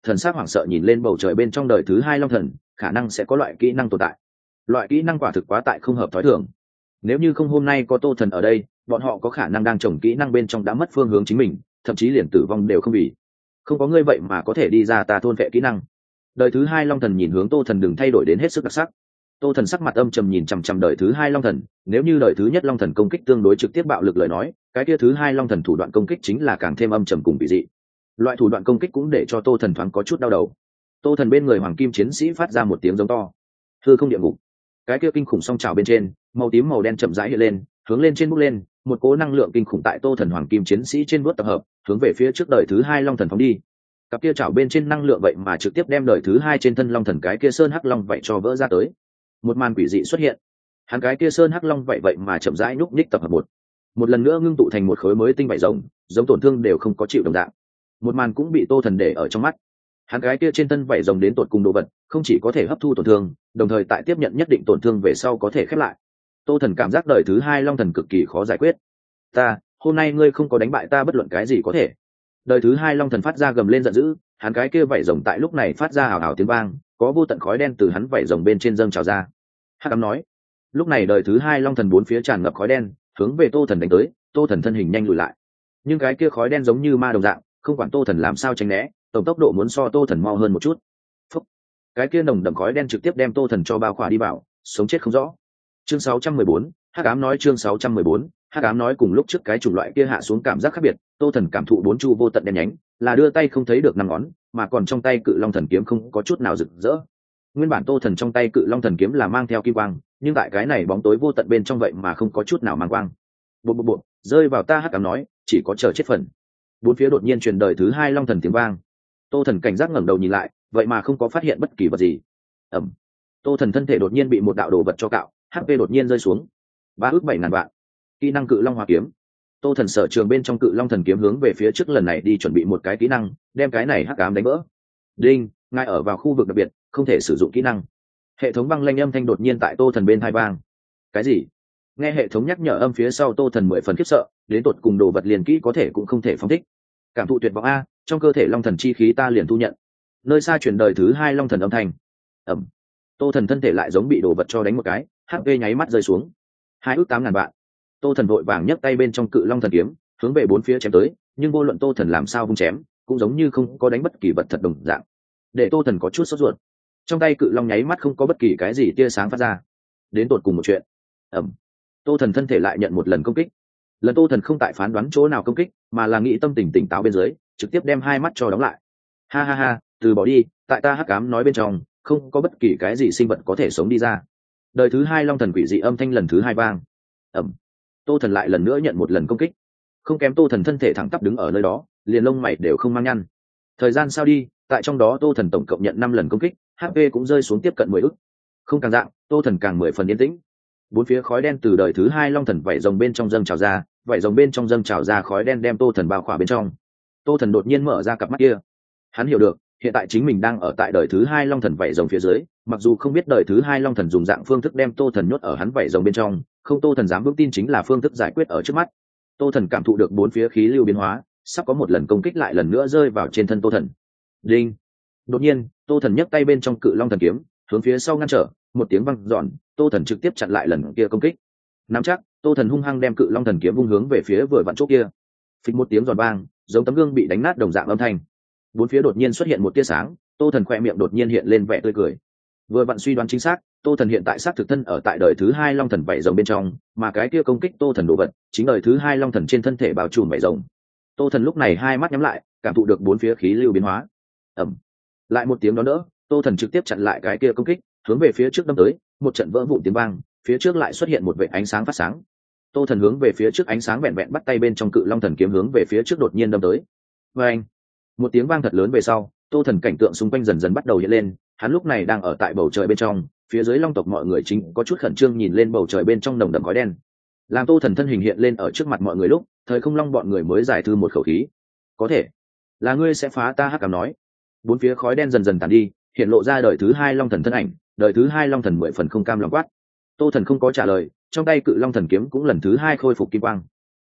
thần sắc hoảng sợ nhìn lên bầu trời bên trong đời thứ hai long thần, khả năng sẽ có loại kỹ năng tồn tại. Loại kỹ năng quả thực quá tại không hợp thói thường. Nếu như không hôm nay có Tô Thần ở đây, bọn họ có khả năng đang trồng kỹ năng bên trong đã mất phương hướng chính mình, thậm chí liền tử vong đều không vì. Không có ngươi vậy mà có thể đi ra ta thôn vệ kỹ năng. Đời thứ hai long thần nhìn hướng Tô Thần đừng thay đổi đến hết sức đặc sắc. Tô Thần sắc mặt âm trầm nhìn chằm chằm đời thứ hai long thần, nếu như đời thứ nhất long thần công kích tương đối trực tiếp bạo lực lời nói, cái kia thứ hai long thần thủ đoạn công kích chính là càng thêm âm trầm cùng bị dị. Loại thủ đoạn công kích cũng để cho Tô Thần thoáng có chút đau đầu. Tô Thần bên người hoàng kim chiến sĩ phát ra một tiếng giống to. Hư không địa ngục. Cái kia kinh khủng song trào bên trên, màu tím màu đen chậm rãi hiện lên, hướng lên trên bốc lên, một cỗ năng lượng kinh khủng tại Tô Thần hoàng kim chiến sĩ trên bước tập hợp, hướng về phía trước đời thứ hai long thần phóng đi. Cặp kia chảo bên trên năng lượng vậy mà trực tiếp đem đời thứ hai trên thân long thần cái kia sơn hắc long vậy cho vỡ ra tới. Một màn quỷ dị xuất hiện, hắn cái kia sơn hắc long vậy vậy mà chậm rãi núp ních tập hợp một một lần nữa ngưng tụ thành một khối mới tinh vảy rồng, giống tổn thương đều không có chịu đồng dạng. Một màn cũng bị Tô Thần để ở trong mắt. Hắn cái kia trên thân vảy rồng đến tột cùng đồ vật, không chỉ có thể hấp thu tổn thương, đồng thời tại tiếp nhận nhất định tổn thương về sau có thể khép lại. Tô Thần cảm giác đời thứ hai long thần cực kỳ khó giải quyết. Ta, hôm nay ngươi không có đánh bại ta bất luận cái gì có thể. Đời thứ hai long thần phát ra gầm lên giận dữ, hắn cái kia vảy rồng tại lúc này phát ra hào hào tiếng vang, có vô tận khói đen từ hắn vảy rồng bên trên dâng trào ra. Hắc ám nói. Lúc này đời thứ hai long thần bốn phía tràn ngập khói đen, hướng về Tô Thần đánh tới. Tô Thần thân hình nhanh lùi lại, nhưng cái kia khói đen giống như ma đồng dạng, không quản Tô Thần làm sao tránh né, tổng tốc độ muốn so Tô Thần mau hơn một chút. Phúc. Cái kia nồng đậm khói đen trực tiếp đem Tô Thần cho bao khỏa đi vào, sống chết không rõ. Chương sáu trăm mười bốn, Hắc ám nói chương sáu trăm mười bốn, Hắc ám nói cùng lúc trước cái chủng loại kia hạ xuống cảm giác khác biệt, Tô Thần cảm thụ bốn chu vô tận đen nhánh, là đưa tay không thấy được năm ngón, mà còn trong tay cự long thần kiếm không có chút nào rực rỡ. Nguyên bản Tô Thần trong tay cự long thần kiếm là mang theo kim quang, nhưng tại cái này bóng tối vô tận bên trong vậy mà không có chút nào mang quang. Bộ bộ bộ, rơi vào ta Hắc ám nói, chỉ có chờ chết phần. Bốn phía đột nhiên truyền đời thứ hai long thần tiếng vang. Tô Thần cảnh giác ngẩng đầu nhìn lại, vậy mà không có phát hiện bất kỳ vật gì. Ầm. Tô Thần thân thể đột nhiên bị một đạo đồ vật cho cạo, hát pê đột nhiên rơi xuống. Ba ước bảy ngàn vạn. Kỹ năng cự long hóa kiếm. Tô Thần sở trường bên trong cự long thần kiếm hướng về phía trước lần này đi chuẩn bị một cái kỹ năng, đem cái này hắc ám đánh vỡ. Đinh, ngài ở vào khu vực đặc biệt, không thể sử dụng kỹ năng. Hệ thống băng lanh âm thanh đột nhiên tại Tô Thần bên tai vang. Cái gì? Nghe hệ thống nhắc nhở âm phía sau, Tô Thần mười phần khiếp sợ, đến tột cùng đồ vật liền kỹ có thể cũng không thể phóng thích. Cảm thụ tuyệt vọng a, trong cơ thể long thần chi khí ta liền thu nhận. Nơi xa truyền đời thứ hai long thần âm thanh. Ẩm. Tô Thần thân thể lại giống bị đồ vật cho đánh một cái, hát pê nháy mắt rơi xuống. Hai ước tám ngàn vạn. Tô Thần vội vàng nhấc tay bên trong cự long thần kiếm, hướng về bốn phía chém tới, nhưng vô luận Tô Thần làm sao vung chém, cũng giống như không có đánh bất kỳ vật thật đồng dạng. Để Tô Thần có chút sốt ruột. Trong tay cự long nháy mắt không có bất kỳ cái gì tia sáng phát ra. Đến tột cùng một chuyện. Ẩm. Tô Thần thân thể lại nhận một lần công kích. Lần Tô Thần không tại phán đoán chỗ nào công kích, mà là nghĩ tâm tình tỉnh táo bên dưới, trực tiếp đem hai mắt cho đóng lại. Ha ha ha, từ bỏ đi, tại ta hắc ám nói bên trong, không có bất kỳ cái gì sinh vật có thể sống đi ra. Đời thứ hai long thần quỷ dị âm thanh lần thứ hai vang. Ẩm. Tô Thần lại lần nữa nhận một lần công kích. Không kém Tô Thần thân thể thẳng tắp đứng ở nơi đó, liền lông mày đều không mang nhăn. Thời gian sao đi, tại trong đó Tô Thần tổng cộng nhận năm lần công kích, hát pê cũng rơi xuống tiếp cận mười ức. Không càng dạng, Tô Thần càng mười phần yên tĩnh. Bốn phía khói đen từ đời thứ hai long thần vảy rồng bên trong dâng trào ra, vảy rồng bên trong dâng trào ra khói đen đem Tô Thần bao khỏa bên trong. Tô Thần đột nhiên mở ra cặp mắt kia. Hắn hiểu được, hiện tại chính mình đang ở tại đời thứ hai long thần vảy rồng phía dưới, mặc dù không biết đời thứ hai long thần dùng dạng phương thức đem Tô Thần nhốt ở hắn vảy rồng bên trong, không Tô Thần dám vững tin chính là phương thức giải quyết ở trước mắt. Tô Thần cảm thụ được bốn phía khí lưu biến hóa, sắp có một lần công kích lại lần nữa rơi vào trên thân Tô Thần. Đinh. Đột nhiên, Tô Thần nhấc tay bên trong cự long thần kiếm, hướng phía sau ngăn trở, một tiếng vang dọn, Tô Thần trực tiếp chặn lại lần kia công kích. Nắm chắc, Tô Thần hung hăng đem cự long thần kiếm vung hướng về phía vừa vặn chỗ kia. Phịch một tiếng giòn vang, giống tấm gương bị đánh nát đồng dạng âm thanh. Bốn phía đột nhiên xuất hiện một tia sáng, Tô Thần khỏe miệng đột nhiên hiện lên vẻ tươi cười. Vừa vặn suy đoán chính xác, Tô Thần hiện tại xác thực thân ở tại đời thứ hai long thần vảy rồng bên trong, mà cái kia công kích Tô Thần đồ vật, chính đời thứ hai long thần trên thân thể bao trùm vảy rồng. Tô Thần lúc này hai mắt nhắm lại, cảm thụ được bốn phía khí lưu biến hóa. Ầm. Lại một tiếng đó nữa, Tô Thần trực tiếp chặn lại cái kia công kích, hướng về phía trước đâm tới, một trận vỡ vụn tiếng vang, phía trước lại xuất hiện một vệt ánh sáng phát sáng. Tô Thần hướng về phía trước ánh sáng vẹn vẹn bắt tay bên trong cự long thần kiếm hướng về phía trước đột nhiên đâm tới. Oeng! Một tiếng vang thật lớn về sau, Tô Thần cảnh tượng xung quanh dần dần bắt đầu hiện lên, hắn lúc này đang ở tại bầu trời bên trong, phía dưới long tộc mọi người chính có chút khẩn trương nhìn lên bầu trời bên trong nồng đậm khói đen. Làm Tô Thần thân hình hiện lên ở trước mặt mọi người lúc, thời không long bọn người mới giải thư một khẩu khí. Có thể là ngươi sẽ phá ta hắc ám nói. Bốn phía khói đen dần dần tàn đi, hiện lộ ra đời thứ hai long thần thân ảnh, đời thứ hai long thần mười phần không cam lòng quát. Tô Thần không có trả lời, trong tay cự long thần kiếm cũng lần thứ hai khôi phục kim quang.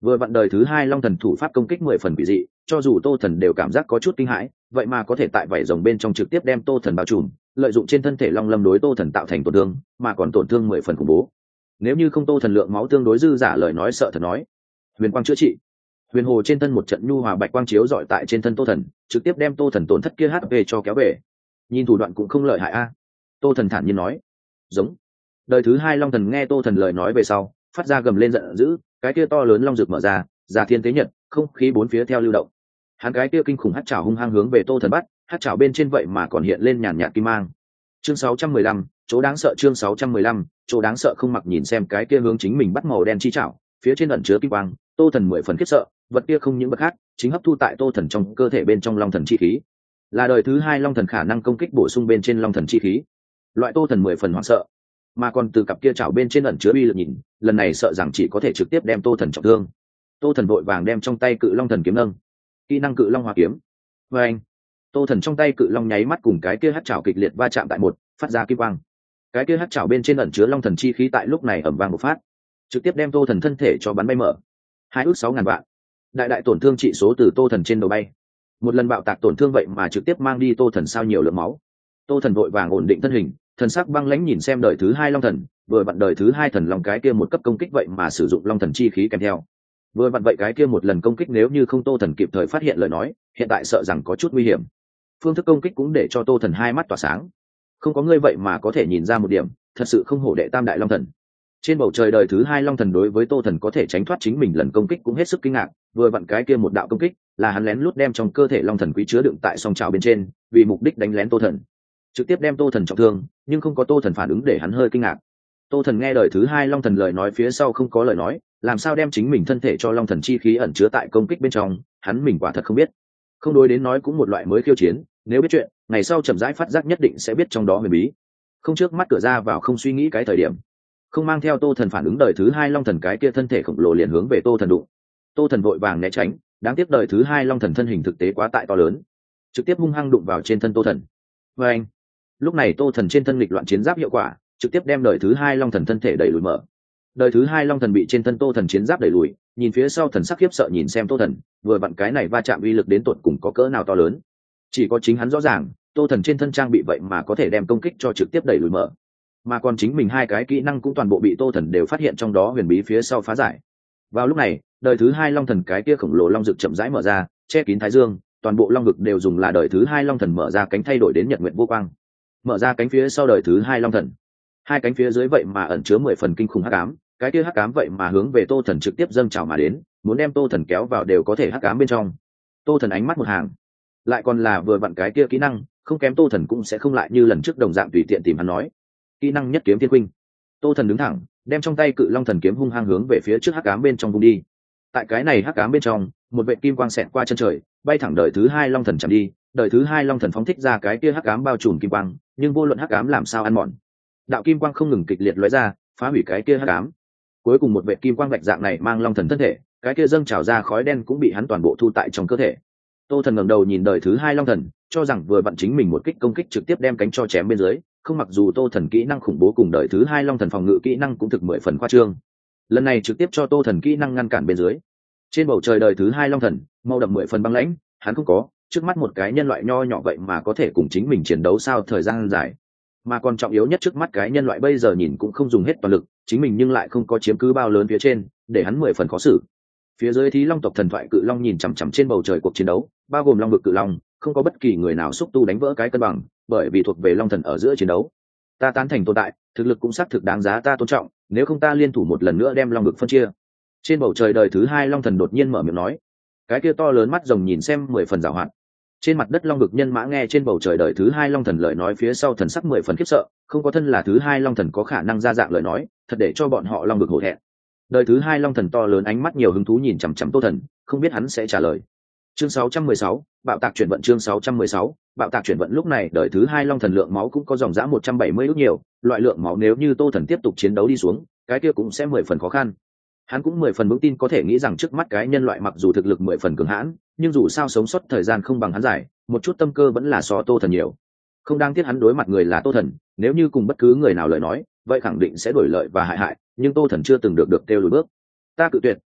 Vừa vặn đời thứ hai long thần thủ pháp công kích mười phần quỷ dị, cho dù tô thần đều cảm giác có chút kinh hãi, vậy mà có thể tại vảy rồng bên trong trực tiếp đem tô thần bao trùm, lợi dụng trên thân thể long lâm đối tô thần tạo thành tổn thương, mà còn tổn thương mười phần khủng bố. Nếu như không tô thần lượng máu tương đối dư giả lời nói sợ thật nói. Huyền quang chữa trị, huyền hồ trên thân một trận nhu hòa bạch quang chiếu dọi tại trên thân tô thần, trực tiếp đem tô thần tổn thất kia hát pê cho kéo về. Nhìn thủ đoạn cũng không lợi hại a. Tô thần thản nhiên nói. Giống. Đời thứ hai long thần nghe tô thần lời nói về sau, phát ra gầm lên giận dữ, cái kia to lớn long rực mở ra, giả thiên tế nhật, không khí bốn phía theo lưu động. Hắn cái kia kinh khủng hắc trảo hung hăng hướng về tô thần bắt, hắc trảo bên trên vậy mà còn hiện lên nhàn nhạt kim mang. Chương sáu trăm mười lăm, chỗ đáng sợ. Chương sáu trăm mười lăm, chỗ đáng sợ. Không mặc nhìn xem cái kia hướng chính mình bắt màu đen chi trảo, phía trên ẩn chứa kim quang, tô thần mười phần khiếp sợ, vật kia không những vật khác, chính hấp thu tại tô thần trong cơ thể bên trong long thần chi khí, là đời thứ hai long thần khả năng công kích bổ sung bên trên long thần chi khí. Loại tô thần mười phần hoảng sợ, mà còn từ cặp kia chảo bên trên ẩn chứa uy lực nhìn, lần này sợ rằng chỉ có thể trực tiếp đem tô thần trọng thương. Tô thần vội vàng đem trong tay cự long thần kiếm nâng, kỹ năng cự long hòa kiếm. Và anh, tô thần trong tay cự long nháy mắt cùng cái kia hắc chảo kịch liệt va chạm tại một, phát ra kim quang. Cái kia hắc chảo bên trên ẩn chứa long thần chi khí tại lúc này ầm vang một phát, trực tiếp đem tô thần thân thể cho bắn bay mở. Hai ước sáu ngàn vạn, đại đại tổn thương trị số từ tô thần trên đầu bay. Một lần bạo tạc tổn thương vậy mà trực tiếp mang đi tô thần sao nhiều lượng máu. Tô thần vội vàng ổn định thân hình, thần sắc băng lãnh nhìn xem đời thứ hai long thần, vừa vặn đời thứ hai thần long cái kia một cấp công kích vậy mà sử dụng long thần chi khí kèm theo. Vừa vặn vậy cái kia một lần công kích nếu như không tô thần kịp thời phát hiện lời nói, hiện tại sợ rằng có chút nguy hiểm. Phương thức công kích cũng để cho tô thần hai mắt tỏa sáng. Không có ngươi vậy mà có thể nhìn ra một điểm, thật sự không hổ đệ tam đại long thần. Trên bầu trời đời thứ hai long thần đối với tô thần có thể tránh thoát chính mình lần công kích cũng hết sức kinh ngạc. Vừa vặn cái kia một đạo công kích là hắn lén lút đem trong cơ thể long thần quý chứa đựng tại song trào bên trên, vì mục đích đánh lén tô thần, trực tiếp đem tô thần trọng thương, nhưng không có tô thần phản ứng để hắn hơi kinh ngạc. Tô thần nghe đời thứ hai long thần lời nói phía sau không có lời nói, làm sao đem chính mình thân thể cho long thần chi khí ẩn chứa tại công kích bên trong, hắn mình quả thật không biết. Không đối đến nói cũng một loại mới khiêu chiến, nếu biết chuyện ngày sau chậm rãi phát giác nhất định sẽ biết trong đó huyền bí. Không trước mắt cửa ra vào không suy nghĩ cái thời điểm, không mang theo tô thần phản ứng đời thứ hai long thần cái kia thân thể khổng lồ liền hướng về tô thần đụng. Tô thần vội vàng né tránh, đáng tiếc đời thứ hai long thần thân hình thực tế quá tại to lớn, trực tiếp hung hăng đụng vào trên thân tô thần. Và anh, lúc này tô thần trên thân nghịch loạn chiến giáp hiệu quả trực tiếp đem đời thứ hai long thần thân thể đẩy lùi mở. Đời thứ hai long thần bị trên thân tô thần chiến giáp đẩy lùi, nhìn phía sau thần sắc khiếp sợ nhìn xem tô thần, vừa vặn cái này va chạm uy lực đến tột cùng có cỡ nào to lớn, chỉ có chính hắn rõ ràng. Tô thần trên thân trang bị vậy mà có thể đem công kích cho trực tiếp đẩy lùi mở, mà còn chính mình hai cái kỹ năng cũng toàn bộ bị tô thần đều phát hiện trong đó huyền bí phía sau phá giải. Vào lúc này đời thứ hai long thần cái kia khổng lồ long rực chậm rãi mở ra, che kín thái dương, toàn bộ long vực đều dùng là đời thứ hai long thần mở ra cánh thay đổi đến nhật nguyện vô quang. Mở ra cánh phía sau đời thứ hai long thần, hai cánh phía dưới vậy mà ẩn chứa mười phần kinh khủng hắc ám, cái kia hắc ám vậy mà hướng về tô thần trực tiếp dâng trào mà đến, muốn đem tô thần kéo vào đều có thể hắc ám bên trong. Tô thần ánh mắt một hàng, lại còn là vừa vặn cái kia kỹ năng, không kém tô thần cũng sẽ không lại như lần trước đồng dạng tùy tiện tìm hắn nói. Kỹ năng nhất kiếm thiên huynh. Tô thần đứng thẳng, đem trong tay cự long thần kiếm hung hăng hướng về phía trước hắc ám bên trong vung đi. Tại cái này hắc ám bên trong, một vệt kim quang xẹt qua chân trời, bay thẳng đời thứ hai long thần chạm đi. Đời thứ hai long thần phóng thích ra cái kia hắc ám bao trùm kim quang, nhưng vô luận hắc ám làm sao ăn mòn, đạo kim quang không ngừng kịch liệt lóe ra, phá hủy cái kia hắc ám. Cuối cùng một vệt kim quang bạch dạng này mang long thần thân thể, cái kia dâng trào ra khói đen cũng bị hắn toàn bộ thu tại trong cơ thể. Tô thần ngẩng đầu nhìn đời thứ hai long thần, cho rằng vừa vặn chính mình một kích công kích trực tiếp đem cánh cho chém bên dưới, không mặc dù tô thần kỹ năng khủng bố cùng đời thứ hai long thần phòng ngự kỹ năng cũng thực mười phần khoa trương, lần này trực tiếp cho tô thần kỹ năng ngăn cản bên dưới. Trên bầu trời đời thứ hai long thần màu đậm mười phần băng lãnh, hắn không có trước mắt một cái nhân loại nho nhỏ vậy mà có thể cùng chính mình chiến đấu sao thời gian dài, mà còn trọng yếu nhất trước mắt cái nhân loại bây giờ nhìn cũng không dùng hết toàn lực, chính mình nhưng lại không có chiếm cứ bao lớn phía trên, để hắn mười phần khó xử. Phía dưới thí long tộc thần thoại cự long nhìn chằm chằm trên bầu trời cuộc chiến đấu, bao gồm long vực cự long, không có bất kỳ người nào xúc tu đánh vỡ cái cân bằng, bởi vì thuộc về long thần ở giữa chiến đấu. Ta tán thành tồn tại, thực lực cũng xác thực đáng giá ta tôn trọng, nếu không ta liên thủ một lần nữa đem long vực phân chia. Trên bầu trời đời thứ hai long thần đột nhiên mở miệng nói, cái kia to lớn mắt rồng nhìn xem mười phần giảo hoạt. Trên mặt đất long vực nhân mã nghe trên bầu trời đời thứ hai long thần lời nói phía sau thần sắc mười phần khiếp sợ, không có thân là thứ hai long thần có khả năng ra dạng lời nói, thật để cho bọn họ long vực hổ thẹn. Đời thứ hai long thần to lớn ánh mắt nhiều hứng thú nhìn chằm chằm tô thần, không biết hắn sẽ trả lời. Chương sáu trăm mười sáu, bạo tạc chuyển vận. Chương sáu trăm mười sáu, bạo tạc chuyển vận. Lúc này đời thứ hai long thần lượng máu cũng có dòng dã một trăm bảy mươi ức nhiều, loại lượng máu nếu như tô thần tiếp tục chiến đấu đi xuống, cái kia cũng sẽ mười phần khó khăn. Hắn cũng mười phần vững tin có thể nghĩ rằng trước mắt cái nhân loại mặc dù thực lực mười phần cường hãn, nhưng dù sao sống sót thời gian không bằng hắn dài, một chút tâm cơ vẫn là so tô thần nhiều. Không đáng tiếc hắn đối mặt người là tô thần, nếu như cùng bất cứ người nào lời nói, vậy khẳng định sẽ đổi lợi và hại hại, nhưng tô thần chưa từng được được kêu lùi bước. Ta cự tuyệt,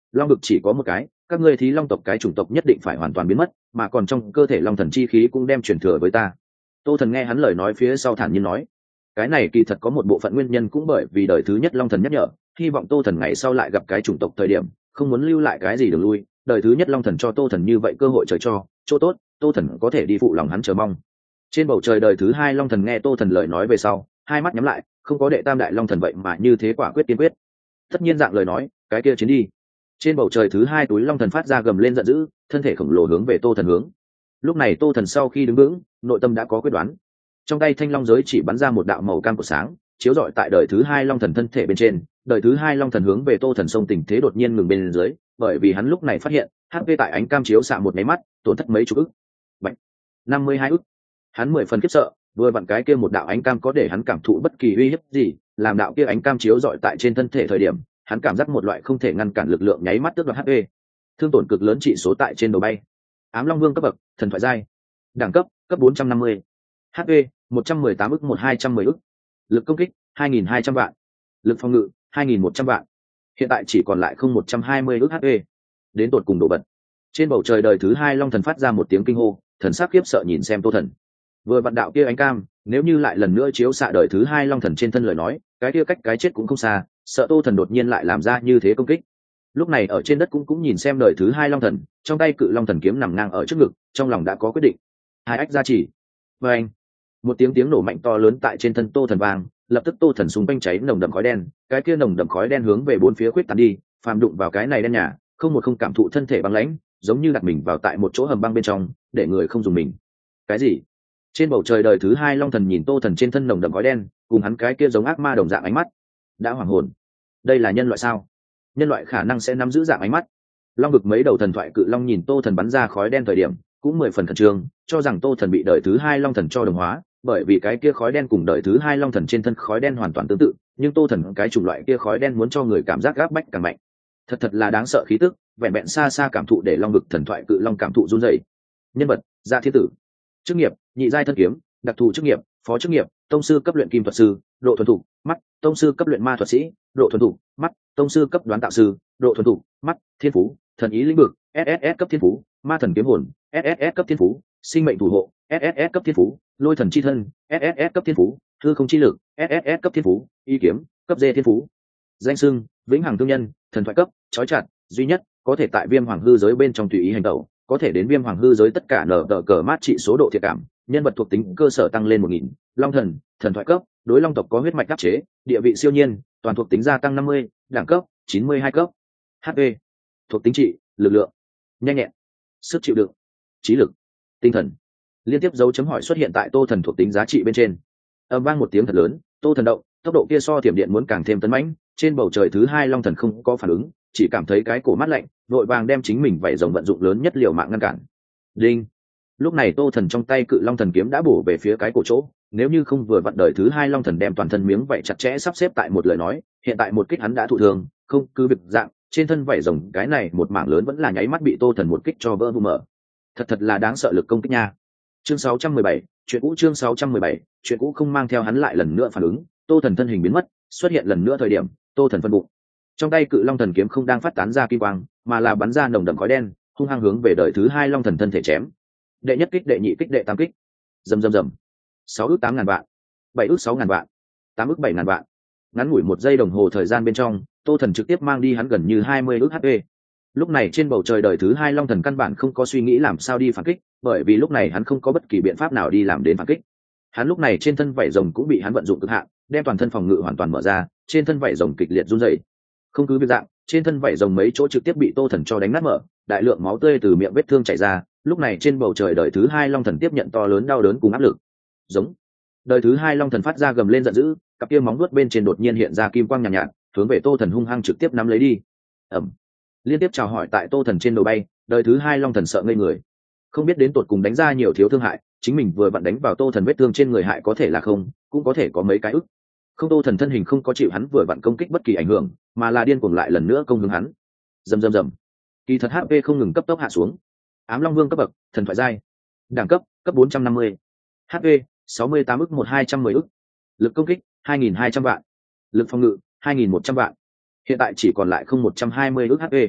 long vực chỉ có một cái, các ngươi thí long tộc cái chủng tộc nhất định phải hoàn toàn biến mất, mà còn trong cơ thể long thần chi khí cũng đem truyền thừa với ta. Tô Thần nghe hắn lời nói phía sau thản nhiên nói, cái này kỳ thật có một bộ phận nguyên nhân cũng bởi vì đời thứ nhất long thần nhắc nhở, hy vọng Tô Thần ngày sau lại gặp cái chủng tộc thời điểm không muốn lưu lại cái gì đường lui, đời thứ nhất long thần cho Tô Thần như vậy cơ hội trời cho chỗ tốt, Tô Thần có thể đi phụ lòng hắn chờ mong. Trên bầu trời đời thứ hai long thần nghe Tô Thần lời nói về sau, hai mắt nhắm lại, không có đệ tam đại long thần vậy mà như thế quả quyết kiên quyết. Tất nhiên dạng lời nói, cái kia chiến đi. Trên bầu trời thứ hai túi long thần phát ra gầm lên giận dữ, thân thể khổng lồ hướng về Tô Thần hướng. Lúc này Tô Thần sau khi đứng vững, nội tâm đã có quyết đoán. Trong tay thanh long giới chỉ bắn ra một đạo màu cam của sáng, chiếu rọi tại đời thứ hai long thần thân thể bên trên. Đời thứ hai long thần hướng về Tô Thần sông tình thế đột nhiên ngừng bên dưới, bởi vì hắn lúc này phát hiện hát pê tại ánh cam chiếu xạ một máy mắt tổn thất mấy chục ức, bệnh năm mươi hai ức. Hắn mười phần khiếp sợ, vừa vặn cái kia một đạo ánh cam có để hắn cảm thụ bất kỳ uy hiếp gì, làm đạo kia ánh cam chiếu rọi tại trên thân thể thời điểm, hắn cảm giác một loại không thể ngăn cản lực lượng nháy mắt tước đoạt hát pê, thương tổn cực lớn trị số tại trên đầu bay. Ám long vương cấp bậc, thần thoại giai, đẳng cấp cấp bốn trăm năm mươi, hát pê một trăm mười tám ức một hai trăm mười ức, lực công kích hai nghìn hai trăm vạn, lực phòng ngự hai nghìn một trăm vạn, hiện tại chỉ còn lại không một trăm hai mươi ức hát pê. Đến tột cùng độ bật. Trên bầu trời đời thứ hai long thần phát ra một tiếng kinh hô, thần sắc khiếp sợ nhìn xem Tô Thần. Vừa vặn đạo kia ánh cam, nếu như lại lần nữa chiếu xạ đời thứ hai long thần trên thân lời nói, cái kia cách cái chết cũng không xa, sợ Tô Thần đột nhiên lại làm ra như thế công kích. Lúc này ở trên đất cũng cũng nhìn xem đời thứ hai long thần, trong tay cự long thần kiếm nằm ngang ở trước ngực, trong lòng đã có quyết định. Hai ách gia chỉ. Và anh, một tiếng tiếng nổ mạnh to lớn tại trên thân Tô Thần vang, lập tức Tô Thần xung quanh cháy nồng đậm khói đen, cái kia nồng đậm khói đen hướng về bốn phía khuyết tán đi, phàm đụng vào cái này đen nhà, không một không cảm thụ thân thể băng lãnh, giống như đặt mình vào tại một chỗ hầm băng bên trong, để người không dùng mình. Cái gì? Trên bầu trời đời thứ hai long thần nhìn Tô Thần trên thân nồng đậm khói đen, cùng hắn cái kia giống ác ma đồng dạng ánh mắt, đã hoảng hồn. Đây là nhân loại sao? Nhân loại khả năng sẽ nắm giữ dạng ánh mắt. Long vực mấy đầu thần thoại cự long nhìn Tô Thần bắn ra khói đen thời điểm, cũng mười phần khẩn trương, cho rằng Tô Thần bị đời thứ hai long thần cho đồng hóa, bởi vì cái kia khói đen cùng đời thứ hai long thần trên thân khói đen hoàn toàn tương tự, nhưng Tô Thần cái chủng loại kia khói đen muốn cho người cảm giác gáp bách càng mạnh. Thật thật là đáng sợ khí tức, vẹn vẹn xa xa cảm thụ để long vực thần thoại cự long cảm thụ run rẩy. Nhân vật: Dạ Thiên Tử. Chức nghiệp: nhị giai thân kiếm. Đặc thù chức nghiệp: phó chức nghiệp, tông sư cấp luyện kim thuật sư, độ thuần thục, mắt, tông sư cấp luyện ma thuật sĩ, độ thuần thục, mắt, tông sư cấp đoán tạo sư, độ thuần thục, mắt, thiên phú, thần ý lĩnh vực, ét ét ét cấp thiên phú, ma thần kiếm hồn, ét ét ét cấp thiên phú, sinh mệnh thủ hộ, ét ét ét cấp thiên phú, lôi thần chi thân, ét ét ét cấp thiên phú, hư không chi lực, ét ét ét cấp thiên phú, y kiếm, cấp D thiên phú. Danh xưng: vĩnh hằng thương nhân, thần thoại cấp, chói chặt, duy nhất, có thể tại viêm hoàng hư giới bên trong tùy ý hành động, có thể đến viêm hoàng hư giới tất cả nở tờ cờ mát trị số độ thiệt cảm, nhân vật thuộc tính cơ sở tăng lên một nghìn, long thần, thần thoại cấp, đối long tộc có huyết mạch đắc chế, địa vị siêu nhiên, toàn thuộc tính gia tăng năm mươi, đẳng cấp chín mươi hai cấp. hát pê, thuộc tính trị, lực lượng, nhanh nhẹn, sức chịu đựng, trí lực, tinh thần. Liên tiếp dấu chấm hỏi xuất hiện tại Tô Thần thuộc tính giá trị bên trên. Âm vang một tiếng thật lớn, Tô Thần động, tốc độ kia so thiểm điện muốn càng thêm tấn mãnh, trên bầu trời thứ hai long thần không có phản ứng, chỉ cảm thấy cái cổ mát lạnh, vội vàng đem chính mình vảy rồng vận dụng lớn nhất liều mạng ngăn cản. Đinh. Lúc này Tô Thần trong tay cự long thần kiếm đã bổ về phía cái cổ chỗ, nếu như không vừa vặn đời thứ hai long thần đem toàn thân miếng vảy chặt chẽ sắp xếp tại một lời nói, hiện tại một kích hắn đã thụ thương, không cứ việc dạng, trên thân vảy rồng cái này một mảng lớn vẫn là nháy mắt bị Tô Thần một kích cho vỡ vụn mở. Thật thật là đáng sợ lực công kích nha. Chương sáu trăm mười bảy, chuyện cũ chương sáu trăm mười bảy, chuyện cũ không mang theo hắn lại lần nữa phản ứng, Tô Thần thân hình biến mất, xuất hiện lần nữa thời điểm, Tô Thần phân bụng. Trong tay cự long thần kiếm không đang phát tán ra kim quang, mà là bắn ra nồng đậm khói đen, hung hăng hướng về đời thứ hai long thần thân thể chém. Đệ nhất kích, đệ nhị kích, đệ tam kích. Rầm rầm rầm. sáu ước tám ngàn vạn, bảy ước sáu ngàn vạn, tám ước bảy ngàn vạn. Ngắn ngủi một giây đồng hồ thời gian bên trong, Tô Thần trực tiếp mang đi hắn gần như hai mươi ước hát pê. Lúc này trên bầu trời đời thứ hai long thần căn bản không có suy nghĩ làm sao đi phản kích, bởi vì lúc này hắn không có bất kỳ biện pháp nào đi làm đến phản kích. Hắn lúc này trên thân vảy rồng cũng bị hắn vận dụng cực hạn, đem toàn thân phòng ngự hoàn toàn mở ra, trên thân vảy rồng kịch liệt run rẩy. Không cứ việc dạng, trên thân vảy rồng mấy chỗ trực tiếp bị Tô Thần cho đánh nát mở, đại lượng máu tươi từ miệng vết thương chảy ra. Lúc này trên bầu trời đời thứ hai long thần tiếp nhận to lớn đau đớn cùng áp lực. Giống. Đời thứ hai long thần phát ra gầm lên giận dữ, cặp kia móng vuốt bên trên đột nhiên hiện ra kim quang nhàn nhạt, nhạt, hướng về Tô Thần hung hăng trực tiếp nắm lấy đi. Ầm. Liên tiếp chào hỏi tại Tô Thần trên đầu bay, đời thứ hai long thần sợ ngây người, không biết đến tột cùng đánh ra nhiều thiếu thương hại, chính mình vừa vặn đánh vào Tô Thần vết thương trên người hại có thể là không, cũng có thể có mấy cái ức. Không, Tô Thần thân hình không có chịu hắn vừa vặn công kích bất kỳ ảnh hưởng, mà là điên cuồng lại lần nữa công hướng hắn. Rầm rầm rầm. Kỳ thật hát pê không ngừng cấp tốc hạ xuống. Ám long vương cấp bậc, thần thoại giai, đẳng cấp cấp bốn trăm năm mươi, hát pê sáu mươi tám ức một hai trăm mười ức, lực công kích hai nghìn hai trăm vạn, lực phòng ngự hai nghìn một trăm vạn, hiện tại chỉ còn lại không một trăm hai mươi ức hát pê.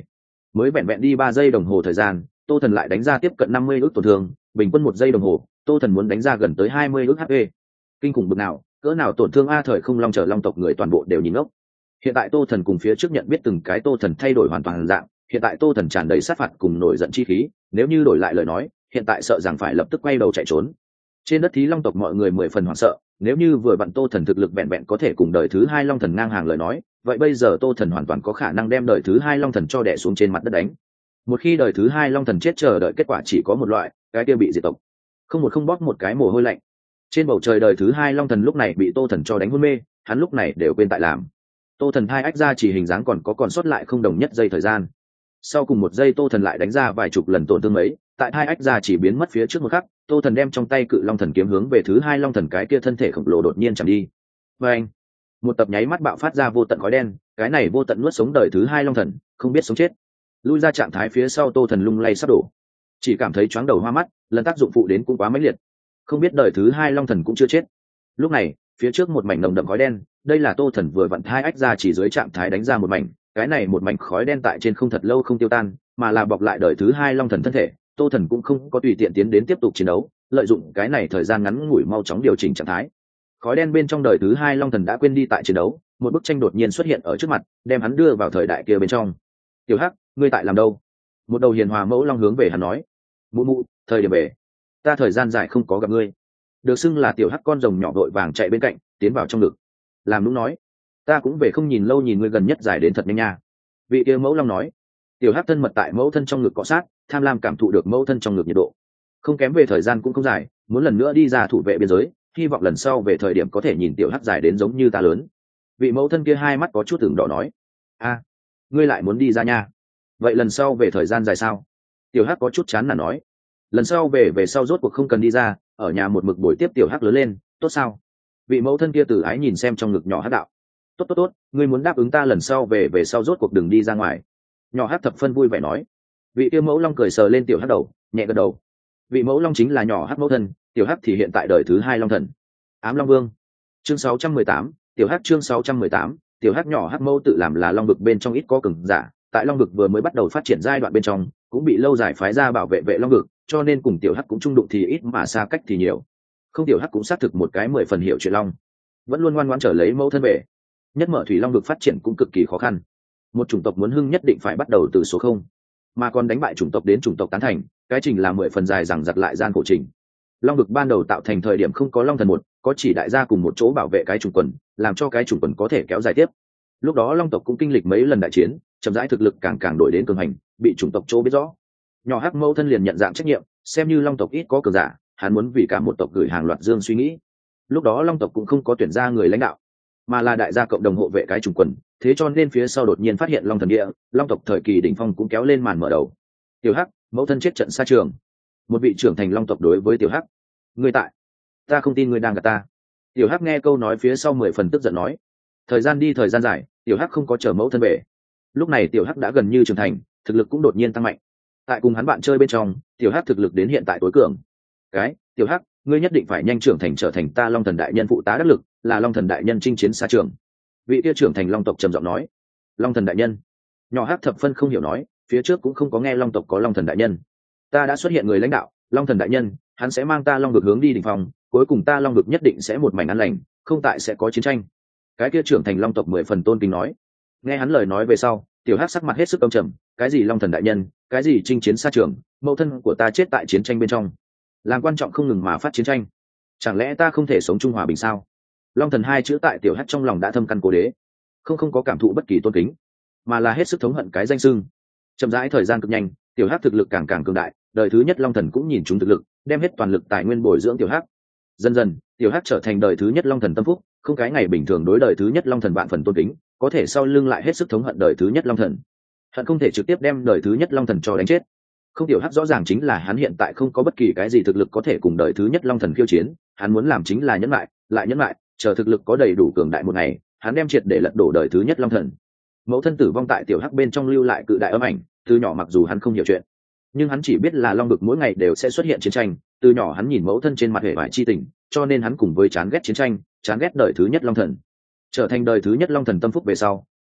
mới vẹn vẹn đi ba giây đồng hồ thời gian, tô thần lại đánh ra tiếp cận năm mươi ước tổn thương, bình quân một giây đồng hồ tô thần muốn đánh ra gần tới hai mươi ước hp. Kinh khủng bực nào, cỡ nào tổn thương a. Thời không long trở long tộc người toàn bộ đều nhìn ngốc. Hiện tại tô thần cùng phía trước nhận biết từng cái tô thần thay đổi hoàn toàn dạng, hiện tại tô thần tràn đầy sát phạt cùng nổi giận chi khí, nếu như đổi lại lời nói hiện tại sợ rằng phải lập tức quay đầu chạy trốn. Trên đất thí long tộc mọi người mười phần hoảng sợ, nếu như vừa vặn tô thần thực lực vẹn vẹn có thể cùng đời thứ hai long thần ngang hàng lời nói, vậy bây giờ tô thần hoàn toàn có khả năng đem đời thứ hai long thần cho đẻ xuống trên mặt đất đánh. Một khi đời thứ hai long thần chết, chờ đợi kết quả chỉ có một loại, cái kia bị diệt tộc. Không một không bóp một cái mồ hôi lạnh. Trên bầu trời đời thứ hai long thần lúc này bị tô thần cho đánh hôn mê, hắn lúc này đều quên tại làm. Tô thần hai ách ra chỉ hình dáng còn có còn sót lại không đồng nhất giây thời gian. Sau cùng một giây tô thần lại đánh ra vài chục lần tổn thương mấy, tại hai ách ra chỉ biến mất phía trước một khắc, tô thần đem trong tay cự long thần kiếm hướng về thứ hai long thần cái kia thân thể khổng lồ đột nhiên chẳng đi. Và anh, một tập nháy mắt bạo phát ra vô tận khói đen, cái này vô tận nuốt sống đời thứ hai long thần, không biết sống chết. Lui ra trạng thái phía sau tô thần lung lay sắp đổ, chỉ cảm thấy chóng đầu hoa mắt, lần tác dụng phụ đến cũng quá mãnh liệt, không biết đời thứ hai long thần cũng chưa chết. Lúc này phía trước một mảnh nồng đậm khói đen, đây là tô thần vừa vặn hai ách ra chỉ dưới trạng thái đánh ra một mảnh, cái này một mảnh khói đen tại trên không thật lâu không tiêu tan, mà là bọc lại đời thứ hai long thần thân thể. Tô thần cũng không có tùy tiện tiến đến tiếp tục chiến đấu, lợi dụng cái này thời gian ngắn ngủi mau chóng điều chỉnh trạng thái. Khói đen bên trong đời thứ hai long thần đã quên đi tại chiến đấu, một bức tranh đột nhiên xuất hiện ở trước mặt, đem hắn đưa vào thời đại kia bên trong. Tiểu hắc, ngươi tại làm đâu? Một đầu hiền hòa mẫu long hướng về hắn nói. Mụ mụ, thời điểm về, ta thời gian dài không có gặp ngươi. Được xưng là tiểu hắc con rồng nhỏ vội vàng chạy bên cạnh, tiến vào trong ngực. Làm đúng nói, ta cũng về không nhìn lâu, nhìn ngươi gần nhất dài đến thật nhanh nha. Vị kia mẫu long nói. Tiểu hắc thân mật tại mẫu thân trong ngực cọ sát, tham lam cảm thụ được mẫu thân trong ngực nhiệt độ. Không kém về thời gian cũng không dài, muốn lần nữa đi ra thủ vệ biên giới, hy vọng lần sau về thời điểm có thể nhìn tiểu hắc dài đến giống như ta lớn. Vị mẫu thân kia hai mắt có chút tưởng đỏ nói. A, ngươi lại muốn đi ra nha? Vậy lần sau về thời gian dài sao? Tiểu hắc có chút chán là nói. Lần sau về về sau rốt cuộc không cần đi ra, ở nhà một mực buổi tiếp tiểu hắc lớn lên, tốt sao? Vị mẫu thân kia từ ái nhìn xem trong ngực nhỏ hắc đạo. Tốt tốt tốt, ngươi muốn đáp ứng ta lần sau về về sau rốt cuộc đừng đi ra ngoài. Nhỏ hắc thập phân vui vẻ nói. Vị kia mẫu long cười sờ lên tiểu hắc đầu, nhẹ gật đầu. Vị mẫu long chính là nhỏ hắc mẫu thân, tiểu hắc thì hiện tại đời thứ hai long thần. Ám Long Vương. Chương sáu trăm mười tám, tiểu hắc chương sáu trăm mười tám, tiểu hắc nhỏ hắc mẫu tự làm là long vực bên trong ít có cường giả, tại long vực vừa mới bắt đầu phát triển giai đoạn bên trong, cũng bị lâu dài phái ra bảo vệ vệ long vực, cho nên cùng tiểu hắc cũng chung đụng thì ít mà xa cách thì nhiều. Không, tiểu hắc cũng xác thực một cái mười phần hiểu chuyện long, vẫn luôn ngoan ngoãn trở lấy mẫu thân về. Nhất mở thủy long vực phát triển cũng cực kỳ khó khăn, một chủng tộc muốn hưng nhất định phải bắt đầu từ số không, mà còn đánh bại chủng tộc đến chủng tộc tán thành, cái trình là mười phần dài rằng giật lại gian khổ trình. Long vực ban đầu tạo thành thời điểm không có long thần một, có chỉ đại gia cùng một chỗ bảo vệ cái chủng quần, làm cho cái chủng quần có thể kéo dài tiếp. Lúc đó long tộc cũng kinh lịch mấy lần đại chiến, chậm rãi thực lực càng càng đổi đến cường hành, bị chủng tộc chỗ biết rõ. Nhỏ hắc mẫu thân liền nhận dạng trách nhiệm, xem như long tộc ít có cường giả, hắn muốn vì cả một tộc gửi hàng loạt dương suy nghĩ. Lúc đó long tộc cũng không có tuyển ra người lãnh đạo, mà là đại gia cộng đồng hộ vệ cái chủng quần, thế cho nên phía sau đột nhiên phát hiện long thần địa, long tộc thời kỳ đỉnh phong cũng kéo lên màn mở đầu. Tiểu hắc mẫu thân chết trận xa trường. Một vị trưởng thành long tộc đối với tiểu hắc. Ngươi tại, ta không tin ngươi đang gạt ta. Tiểu hắc nghe câu nói phía sau mười phần tức giận nói. Thời gian đi thời gian dài, tiểu hắc không có chờ mẫu thân về. Lúc này tiểu hắc đã gần như trưởng thành, thực lực cũng đột nhiên tăng mạnh. Tại cùng hắn bạn chơi bên trong, tiểu hắc thực lực đến hiện tại tối cường. Cái, tiểu hắc, ngươi nhất định phải nhanh trưởng thành trở thành ta long thần đại nhân phụ tá đắc lực, là long thần đại nhân chinh chiến xa trường. Vị kia trưởng thành long tộc trầm giọng nói. Long thần đại nhân. Nhỏ hắc thập phân không hiểu nói, phía trước cũng không có nghe long tộc có long thần đại nhân. Ta đã xuất hiện người lãnh đạo, long thần đại nhân, hắn sẽ mang ta long vực hướng đi đỉnh phong, cuối cùng ta long vực nhất định sẽ một mảnh an lành, không tại sẽ có chiến tranh. Cái kia trưởng thành long tộc mười phần tôn kính nói. Nghe hắn lời nói về sau, tiểu hắc sắc mặt hết sức âm trầm, cái gì long thần đại nhân, cái gì chinh chiến xa trường, mẫu thân của ta chết tại chiến tranh bên trong, làm quan trọng không ngừng mà phát chiến tranh, chẳng lẽ ta không thể sống chung hòa bình sao? Long thần hai chữ tại tiểu hắc trong lòng đã thâm căn cố đế, không không có cảm thụ bất kỳ tôn kính, mà là hết sức thống hận cái danh xưng. Chậm rãi thời gian cực nhanh, tiểu hắc thực lực càng càng cường đại, đời thứ nhất long thần cũng nhìn chúng thực lực, đem hết toàn lực tài nguyên bồi dưỡng tiểu hắc. Dần dần tiểu hắc trở thành đời thứ nhất long thần tâm phúc, không cái ngày bình thường đối đời thứ nhất long thần vạn phần tôn kính, có thể sau lưng lại hết sức thống hận đời thứ nhất long thần, hận không thể trực tiếp đem đời thứ nhất long thần cho đánh chết. Không, tiểu hắc rõ ràng chính là hắn hiện tại không có bất kỳ cái gì thực lực có thể cùng đời thứ nhất long thần khiêu chiến, hắn muốn làm chính là nhẫn lại lại nhẫn lại, chờ thực lực có đầy đủ cường đại một ngày, hắn đem triệt để lật đổ đời thứ nhất long thần. Mẫu thân tử vong tại tiểu hắc bên trong lưu lại cự đại âm ảnh, từ nhỏ mặc dù hắn không hiểu chuyện, nhưng hắn chỉ biết là long vực mỗi ngày đều sẽ xuất hiện chiến tranh, từ nhỏ hắn nhìn mẫu thân trên mặt hệ vải chi tình, cho nên hắn cùng với chán ghét chiến tranh, chán ghét đời thứ nhất long thần. Trở thành đời thứ nhất long thần tâm phúc về sau,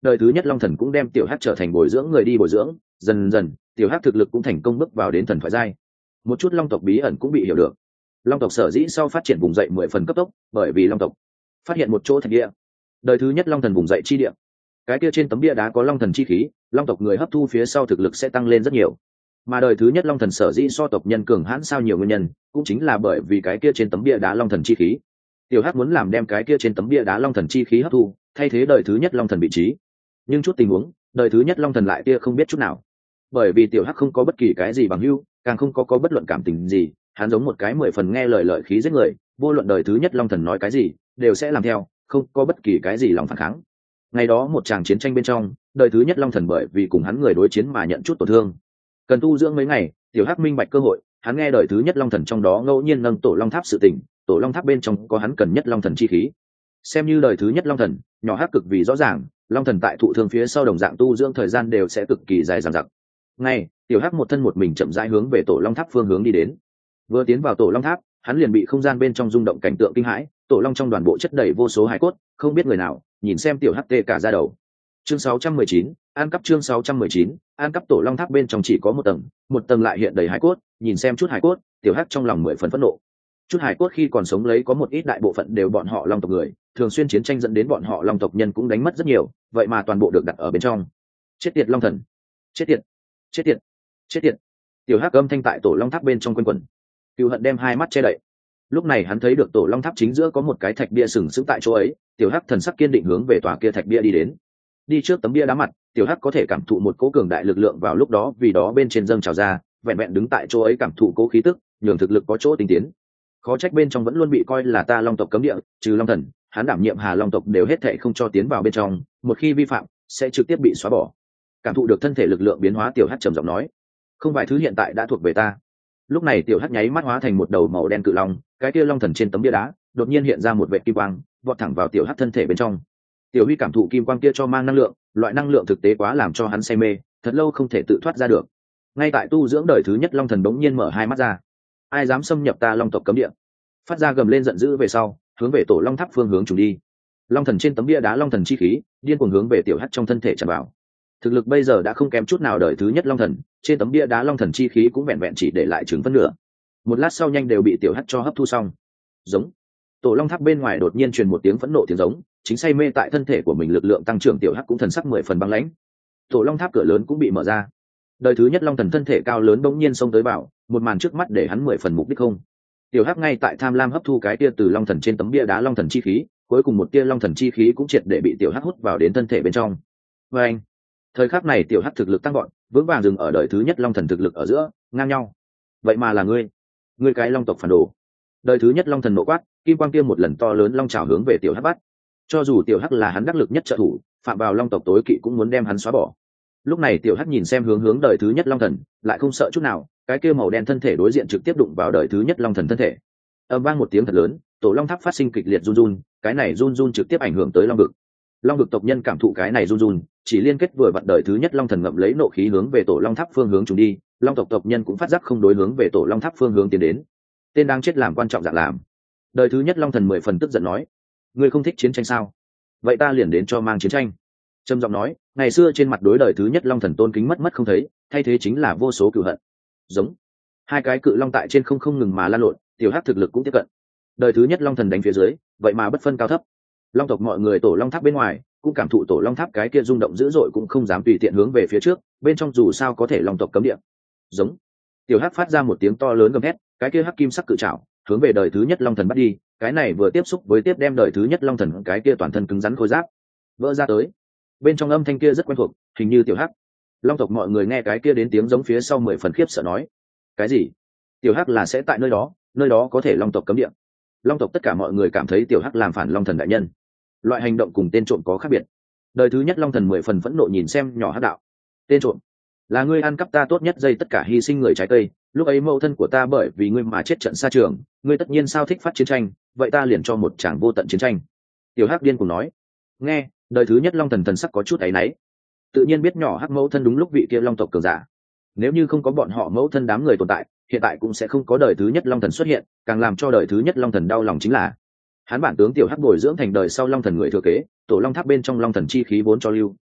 đời thứ nhất long thần cũng đem tiểu hắc trở thành bồi dưỡng người đi bồi dưỡng, dần dần tiểu hắc thực lực cũng thành công bước vào đến thần thoại giai. Một chút long tộc bí ẩn cũng bị hiểu được. Long tộc sở dĩ sau phát triển vùng dậy mười phần cấp tốc, bởi vì long tộc phát hiện một chỗ thạch địa. Đời thứ nhất long thần vùng dậy chi địa, cái kia trên tấm bia đá có long thần chi khí, long tộc người hấp thu phía sau thực lực sẽ tăng lên rất nhiều. Mà đời thứ nhất long thần sở dĩ so tộc nhân cường hãn sao nhiều nguyên nhân, cũng chính là bởi vì cái kia trên tấm bia đá long thần chi khí. Tiểu hắc muốn làm đem cái kia trên tấm bia đá long thần chi khí hấp thu, thay thế đời thứ nhất long thần vị trí. Nhưng chút tình huống, đời thứ nhất long thần lại kia không biết chút nào. Bởi vì tiểu hắc không có bất kỳ cái gì bằng hữu, càng không có có bất luận cảm tình gì, hắn giống một cái mười phần nghe lời lợi khí giết người, vô luận đời thứ nhất long thần nói cái gì đều sẽ làm theo, không có bất kỳ cái gì lòng phản kháng. Ngày đó một tràng chiến tranh bên trong, đời thứ nhất long thần bởi vì cùng hắn người đối chiến mà nhận chút tổn thương, cần tu dưỡng mấy ngày. Tiểu hắc minh bạch cơ hội, hắn nghe đời thứ nhất long thần trong đó ngẫu nhiên nâng tổ long tháp sự tình, tổ long tháp bên trong có hắn cần nhất long thần chi khí. Xem như đời thứ nhất long thần, nhỏ hắc cực vì rõ ràng, long thần tại thụ thương phía sau đồng dạng tu dưỡng thời gian đều sẽ cực kỳ dài dằng dặc. Ngay, tiểu hắc một thân một mình chậm rãi hướng về tổ long tháp phương hướng đi đến. Vừa tiến vào tổ long tháp, hắn liền bị không gian bên trong rung động cảnh tượng kinh hãi, tổ long trong đoàn bộ chất đầy vô số hải cốt, không biết người nào nhìn xem tiểu hắc tê cả ra đầu. Chương sáu trăm mười chín, an cắp chương sáu trăm mười chín, an cắp. Tổ long tháp bên trong chỉ có một tầng, một tầng lại hiện đầy hải cốt, nhìn xem chút hải cốt, tiểu hắc trong lòng mười phần phẫn nộ. Chút hải cốt khi còn sống lấy có một ít đại bộ phận đều bọn họ long tộc người, thường xuyên chiến tranh dẫn đến bọn họ long tộc nhân cũng đánh mất rất nhiều, vậy mà toàn bộ được đặt ở bên trong. Chết tiệt long thần, chết tiệt, chết tiệt, chết tiệt. Tiểu hắc âm thanh tại tổ long tháp bên trong quanh quẩn. Cựu hận đem hai mắt che đậy. Lúc này hắn thấy được tổ long tháp chính giữa có một cái thạch bia sừng sững tại chỗ ấy, tiểu hắc thần sắc kiên định hướng về tòa kia thạch bia đi đến. Đi trước tấm bia đá mặt, tiểu hắc có thể cảm thụ một cỗ cường đại lực lượng vào lúc đó vì đó bên trên dâng trào ra, vẹn vẹn đứng tại chỗ ấy cảm thụ cố khí tức, nhường thực lực có chỗ tinh tiến. Khó trách bên trong vẫn luôn bị coi là ta long tộc cấm địa, trừ long thần, hắn đảm nhiệm hà long tộc đều hết thệ không cho tiến vào bên trong, một khi vi phạm sẽ trực tiếp bị xóa bỏ. Cảm thụ được thân thể lực lượng biến hóa, tiểu hắc trầm giọng nói, không vài thứ hiện tại đã thuộc về ta. Lúc này tiểu hắc nháy mắt hóa thành một đầu màu đen cự long, cái kia long thần trên tấm bia đá đột nhiên hiện ra một vệt kim quang, vọt thẳng vào tiểu hắc thân thể bên trong. Tiểu huy cảm thụ kim quang kia cho mang năng lượng, loại năng lượng thực tế quá làm cho hắn say mê, thật lâu không thể tự thoát ra được. Ngay tại tu dưỡng đời thứ nhất long thần đống nhiên mở hai mắt ra. Ai dám xâm nhập ta long tộc cấm địa? Phát ra gầm lên giận dữ về sau, hướng về tổ long tháp phương hướng trùng đi. Long thần trên tấm bia đá long thần chi khí điên cuồng hướng về tiểu hắc trong thân thể tràn vào. Thực lực bây giờ đã không kém chút nào đời thứ nhất long thần, trên tấm bia đá long thần chi khí cũng vẹn vẹn chỉ để lại chừng phân nửa. Một lát sau nhanh đều bị tiểu hắc cho hấp thu xong. Giống. Tổ long tháp bên ngoài đột nhiên truyền một tiếng phẫn nộ tiếng giống, chính say mê tại thân thể của mình lực lượng tăng trưởng tiểu hắc cũng thần sắc mười phần băng lãnh. Tổ long tháp cửa lớn cũng bị mở ra. Đời thứ nhất long thần thân thể cao lớn bỗng nhiên xông tới vào, một màn trước mắt để hắn mười phần mục đích không. Tiểu hắc ngay tại tham lam hấp thu cái tia từ long thần trên tấm bia đá long thần chi khí, cuối cùng một tia long thần chi khí cũng triệt để bị tiểu hắc hút vào đến thân thể bên trong. Và anh, thời khắc này tiểu hắc thực lực tăng gọn, vững vàng dừng ở đời thứ nhất long thần thực lực ở giữa, ngang nhau. Vậy mà là ngươi, ngươi cái long tộc phản đồ. Đời thứ nhất long thần nộ quát, kim quang kia một lần to lớn long trào hướng về tiểu hắc bắt. Cho dù tiểu hắc là hắn đắc lực nhất trợ thủ, phạm vào long tộc tối kỵ cũng muốn đem hắn xóa bỏ. Lúc này tiểu hắc nhìn xem hướng hướng đời thứ nhất long thần, lại không sợ chút nào, cái kia màu đen thân thể đối diện trực tiếp đụng vào đời thứ nhất long thần thân thể. Âm vang một tiếng thật lớn, tổ long tháp phát sinh kịch liệt run run, cái này run run trực tiếp ảnh hưởng tới long vực. Long vực tộc nhân cảm thụ cái này run run, chỉ liên kết vừa vặn đời thứ nhất long thần ngậm lấy nộ khí hướng về tổ long tháp phương hướng trùng đi, long tộc tộc nhân cũng phát giác không đối hướng về tổ long tháp phương hướng tiến đến. Tên đang chết làm quan trọng dạng làm. Đời thứ nhất long thần mười phần tức giận nói, ngươi không thích chiến tranh sao? Vậy ta liền đến cho mang chiến tranh. Trầm giọng nói, ngày xưa trên mặt đối đời thứ nhất long thần tôn kính mất mất không thấy, thay thế chính là vô số cừu hận. Giống. Hai cái cự long tại trên không không ngừng mà lan lộn, tiểu hắc thực lực cũng tiếp cận. Đời thứ nhất long thần đánh phía dưới, vậy mà bất phân cao thấp. Long tộc mọi người tổ long tháp bên ngoài cũng cảm thụ tổ long tháp cái kia rung động dữ dội, cũng không dám tùy tiện hướng về phía trước, bên trong dù sao có thể long tộc cấm địa. Giống. Tiểu hắc phát ra một tiếng to lớn gầm thét, cái kia hắc kim sắc cự trảo hướng về đời thứ nhất long thần bắt đi, cái này vừa tiếp xúc với tiếp đem đời thứ nhất long thần cái kia toàn thân cứng rắn khối giáp vỡ ra tới. Bên trong âm thanh kia rất quen thuộc, hình như tiểu hắc. Long tộc mọi người nghe cái kia đến tiếng giống phía sau mười phần khiếp sợ nói, cái gì? Tiểu hắc là sẽ tại nơi đó, nơi đó có thể long tộc cấm địa? Long tộc tất cả mọi người cảm thấy tiểu hắc làm phản long thần đại nhân, loại hành động cùng tên trộm có khác biệt. Đời thứ nhất long thần mười phần phẫn nộ nhìn xem nhỏ hắc đạo, tên trộm, là ngươi ăn cắp ta tốt nhất dây tất cả hy sinh người trái cây, lúc ấy mẫu thân của ta bởi vì ngươi mà chết trận xa trường, ngươi tất nhiên sao thích phát chiến tranh, vậy ta liền cho một tràng vô tận chiến tranh. Tiểu hắc điên cùng nói. Nghe, đời thứ nhất long thần thần sắc có chút áy náy, tự nhiên biết nhỏ hắc mẫu thân đúng lúc vị kia long tộc cường giả, nếu như không có bọn họ mẫu thân đám người tồn tại, hiện tại cũng sẽ không có đời thứ nhất long thần xuất hiện. Càng làm cho đời thứ nhất long thần đau lòng chính là hắn bản tướng tiểu hắc bồi dưỡng thành đời sau long thần người thừa kế, tổ long tháp bên trong long thần chi khí vốn cho lưu,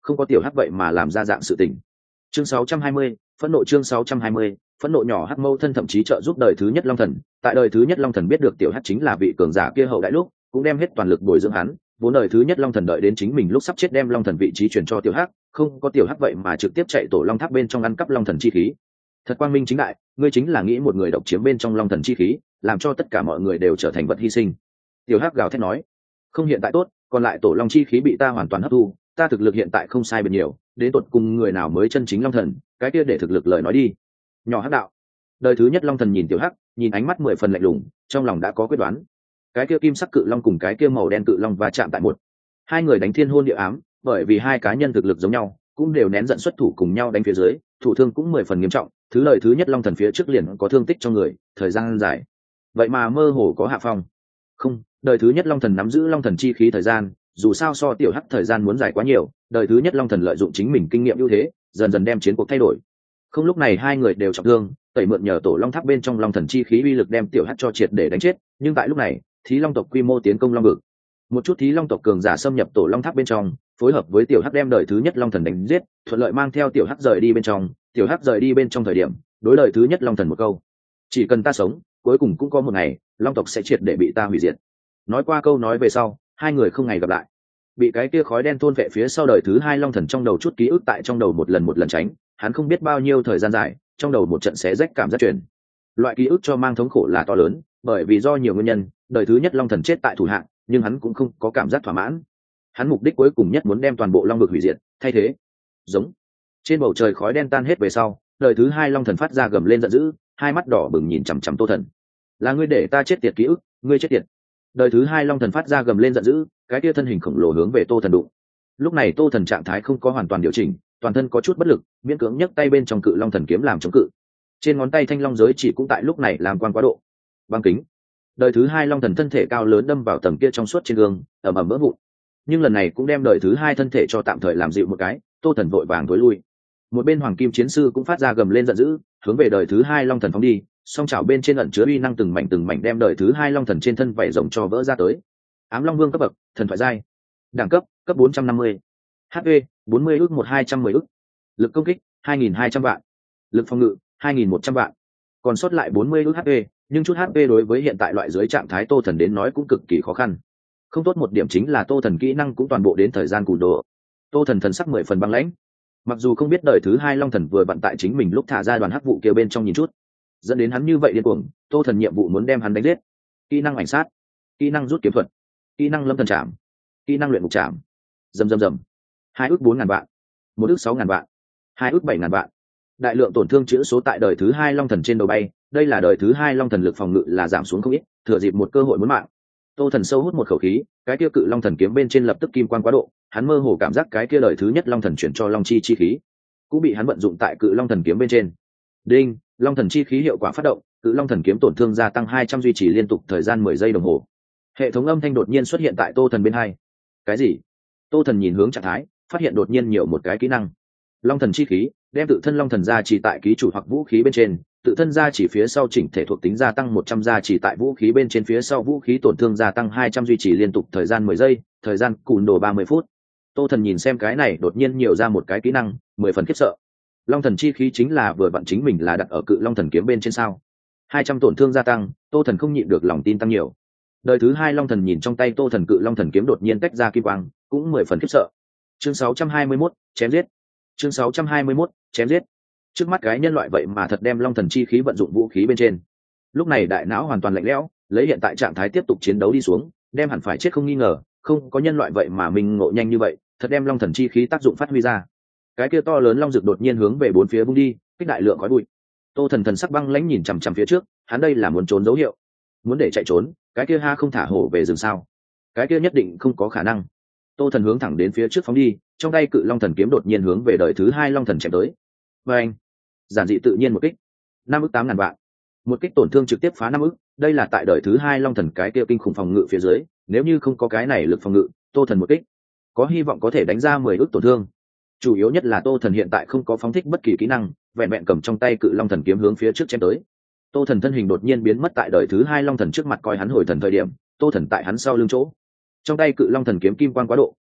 không có tiểu hắc vậy mà làm ra dạng sự tình. Chương sáu trăm hai mươi, phẫn nộ. Chương sáu trăm hai mươi, phẫn nộ. Nhỏ hắc mâu thân thậm chí trợ giúp đời thứ nhất long thần, tại đời thứ nhất long thần biết được tiểu hắc chính là vị cường giả kia hậu đại lúc, cũng đem hết toàn lực bồi dưỡng hắn. Vốn đời thứ nhất long thần đợi đến chính mình lúc sắp chết đem long thần vị trí chuyển cho tiểu hắc, không có tiểu hắc vậy mà trực tiếp chạy tổ long tháp bên trong ăn cắp long thần chi khí. Thật quang minh chính đại, ngươi chính là nghĩ một người độc chiếm bên trong long thần chi khí, làm cho tất cả mọi người đều trở thành vật hy sinh. Tiểu hắc gào thét nói, không hiện tại tốt, còn lại tổ long chi khí bị ta hoàn toàn hấp thu, ta thực lực hiện tại không sai biệt nhiều, đến tột cùng người nào mới chân chính long thần, cái kia để thực lực lời nói đi. Nhỏ hắc đạo, đời thứ nhất long thần nhìn tiểu hắc, nhìn ánh mắt mười phần lạnh lùng, trong lòng đã có quyết đoán. Cái kia kim sắc cự long cùng cái kia màu đen cự long va chạm tại một, hai người đánh thiên hôn địa ám, bởi vì hai cá nhân thực lực giống nhau, cũng đều nén giận xuất thủ cùng nhau đánh phía dưới, thủ thương cũng mười phần nghiêm trọng. Thứ lời thứ nhất long thần phía trước liền có thương tích trong người, thời gian dài, vậy mà mơ hồ có hạ phong. Không, đời thứ nhất long thần nắm giữ long thần chi khí thời gian, dù sao so tiểu hắc thời gian muốn dài quá nhiều, đời thứ nhất long thần lợi dụng chính mình kinh nghiệm ưu thế, dần dần đem chiến cuộc thay đổi. Không, lúc này hai người đều trọng thương, tẩy mượn nhờ tổ long tháp bên trong long thần chi khí uy lực đem tiểu hắc cho triệt để đánh chết. Nhưng tại lúc này, Thí Long tộc quy mô tiến công long vực, một chút Thí Long tộc cường giả xâm nhập tổ long tháp bên trong, phối hợp với tiểu hắc đem đời thứ nhất long thần đánh giết, thuận lợi mang theo tiểu hắc rời đi bên trong. Tiểu hắc rời đi bên trong thời điểm, đối đời thứ nhất long thần một câu, chỉ cần ta sống, cuối cùng cũng có một ngày long tộc sẽ triệt để bị ta hủy diệt. Nói qua câu nói về sau, hai người không ngày gặp lại. Bị cái kia khói đen thôn vệ phía sau, đời thứ hai long thần trong đầu chút ký ức tại trong đầu một lần một lần tránh, hắn không biết bao nhiêu thời gian dài, trong đầu một trận xé rách cảm giác truyền. Loại ký ức cho mang thống khổ là to lớn, bởi vì do nhiều nguyên nhân, đời thứ nhất long thần chết tại thủ hạng, nhưng hắn cũng không có cảm giác thỏa mãn. Hắn mục đích cuối cùng nhất muốn đem toàn bộ long vực hủy diệt, thay thế. Giống. Trên bầu trời khói đen tan hết về sau, đời thứ hai long thần phát ra gầm lên giận dữ, hai mắt đỏ bừng nhìn chằm chằm Tô Thần. Là ngươi để ta chết tiệt ký ức, ngươi chết tiệt. Đời thứ hai long thần phát ra gầm lên giận dữ, cái kia thân hình khổng lồ hướng về Tô Thần đụng. Lúc này Tô Thần trạng thái không có hoàn toàn điều chỉnh, toàn thân có chút bất lực, miễn cưỡng nhấc tay bên trong cự long thần kiếm làm chống cự. Trên ngón tay thanh long giới chỉ cũng tại lúc này làm quan quá độ. Băng kính. Đời thứ hai long thần thân thể cao lớn đâm vào tầng kia trong suốt trên gương, ầm ầm vỡ vụn. Nhưng lần này cũng đem đời thứ hai thân thể cho tạm thời làm dịu một cái, Tô Thần vội vàng tối lui. Một bên hoàng kim chiến sư cũng phát ra gầm lên giận dữ, hướng về đời thứ hai long thần phóng đi, song chảo bên trên ẩn chứa uy năng từng mảnh từng mảnh đem đời thứ hai long thần trên thân vảy rồng cho vỡ ra tới. Ám long vương cấp bậc, thần thoại giai, đẳng cấp cấp bốn trăm năm mươi, hp bốn mươi ức một hai trăm mười ức, lực công kích hai nghìn hai trăm vạn, lực phòng ngự hai nghìn một trăm vạn, còn sót lại bốn mươi ức hp, nhưng chút hp đối với hiện tại loại dưới trạng thái Tô Thần đến nói cũng cực kỳ khó khăn. Không tốt một điểm chính là Tô Thần kỹ năng cũng toàn bộ đến thời gian cùn đồ. Tô Thần thần sắc mười phần băng lãnh, mặc dù không biết đời thứ hai long thần vừa bận tại chính mình lúc thả ra đoàn hắc vụ kia bên trong nhìn chút, dẫn đến hắn như vậy điên cuồng. Tô Thần nhiệm vụ muốn đem hắn đánh giết. Kỹ năng ảnh sát, kỹ năng rút kiếm thuật, kỹ năng lâm thần trảm, kỹ năng luyện ngục trảm. Rầm rầm rầm. Hai ước bốn ngàn vạn, một ước sáu ngàn vạn, hai ước bảy ngàn vạn. Đại lượng tổn thương chữ số tại đời thứ hai long thần trên đầu bay. Đây là đời thứ hai long thần lực phòng ngự là giảm xuống không ít, thừa dịp một cơ hội muốn mạng. Tô Thần sâu hút một khẩu khí, cái kia cự long thần kiếm bên trên lập tức kim quang quá độ, hắn mơ hồ cảm giác cái kia đời thứ nhất long thần chuyển cho long chi chi khí cũng bị hắn vận dụng tại cự long thần kiếm bên trên. Đinh, long thần chi khí hiệu quả phát động, cự long thần kiếm tổn thương gia tăng hai trăm, duy trì liên tục thời gian mười giây đồng hồ. Hệ thống âm thanh đột nhiên xuất hiện tại Tô Thần bên hai. Cái gì? Tô Thần nhìn hướng trạng thái, phát hiện đột nhiên nhiều một cái kỹ năng. Long thần chi khí, đem tự thân long thần gia trì tại ký chủ hoặc vũ khí bên trên, tự thân gia chỉ phía sau chỉnh thể thuộc tính gia tăng một trăm, gia chỉ tại vũ khí bên trên phía sau vũ khí tổn thương gia tăng hai trăm, duy trì liên tục thời gian mười giây, thời gian cùn đồ ba mươi phút. Tô Thần nhìn xem cái này đột nhiên nhiều ra một cái kỹ năng, mười phần khiếp sợ. Long thần chi khí chính là vừa vặn chính mình là đặt ở cự long thần kiếm bên trên sao? hai trăm tổn thương gia tăng, Tô Thần không nhịn được lòng tin tăng nhiều. Đời thứ hai long thần nhìn trong tay Tô Thần cự long thần kiếm đột nhiên tách ra kim quang, cũng mười phần khiếp sợ. Chương sáu trăm hai mươi mốt, chém giết. Chương sáu trăm hai mươi mốt, chém giết. Trước mắt cái nhân loại vậy mà thật đem long thần chi khí vận dụng vũ khí bên trên. Lúc này đại não hoàn toàn lạnh lẽo, lấy hiện tại trạng thái tiếp tục chiến đấu đi xuống, đem hẳn phải chết không nghi ngờ. Không có nhân loại vậy mà mình ngộ nhanh như vậy, thật đem long thần chi khí tác dụng phát huy ra. Cái kia to lớn long rực đột nhiên hướng về bốn phía bung đi, kích đại lượng khói bụi. Tô Thần thần sắc băng lãnh nhìn chằm chằm phía trước, hắn đây là muốn trốn dấu hiệu, muốn để chạy trốn. Cái kia ha không thả hổ về rừng sao? Cái kia nhất định không có khả năng. Tô Thần hướng thẳng đến phía trước phóng đi, trong tay cự long thần kiếm đột nhiên hướng về đời thứ hai long thần chém tới. Và anh, giản dị tự nhiên một kích, năm ức tám ngàn vạn, một kích tổn thương trực tiếp phá năm ức. Đây là tại đời thứ hai long thần cái kia kinh khủng phòng ngự phía dưới, nếu như không có cái này lực phòng ngự, Tô Thần một kích có hy vọng có thể đánh ra mười ức tổn thương. Chủ yếu nhất là Tô Thần hiện tại không có phóng thích bất kỳ kỹ năng, vẹn vẹn cầm trong tay cự long thần kiếm hướng phía trước chém tới. Tô Thần thân hình đột nhiên biến mất tại đời thứ hai long thần trước mặt, coi hắn hồi thần thời điểm, Tô Thần tại hắn sau lưng chỗ, trong tay cự long thần kiếm kim quang quá độ,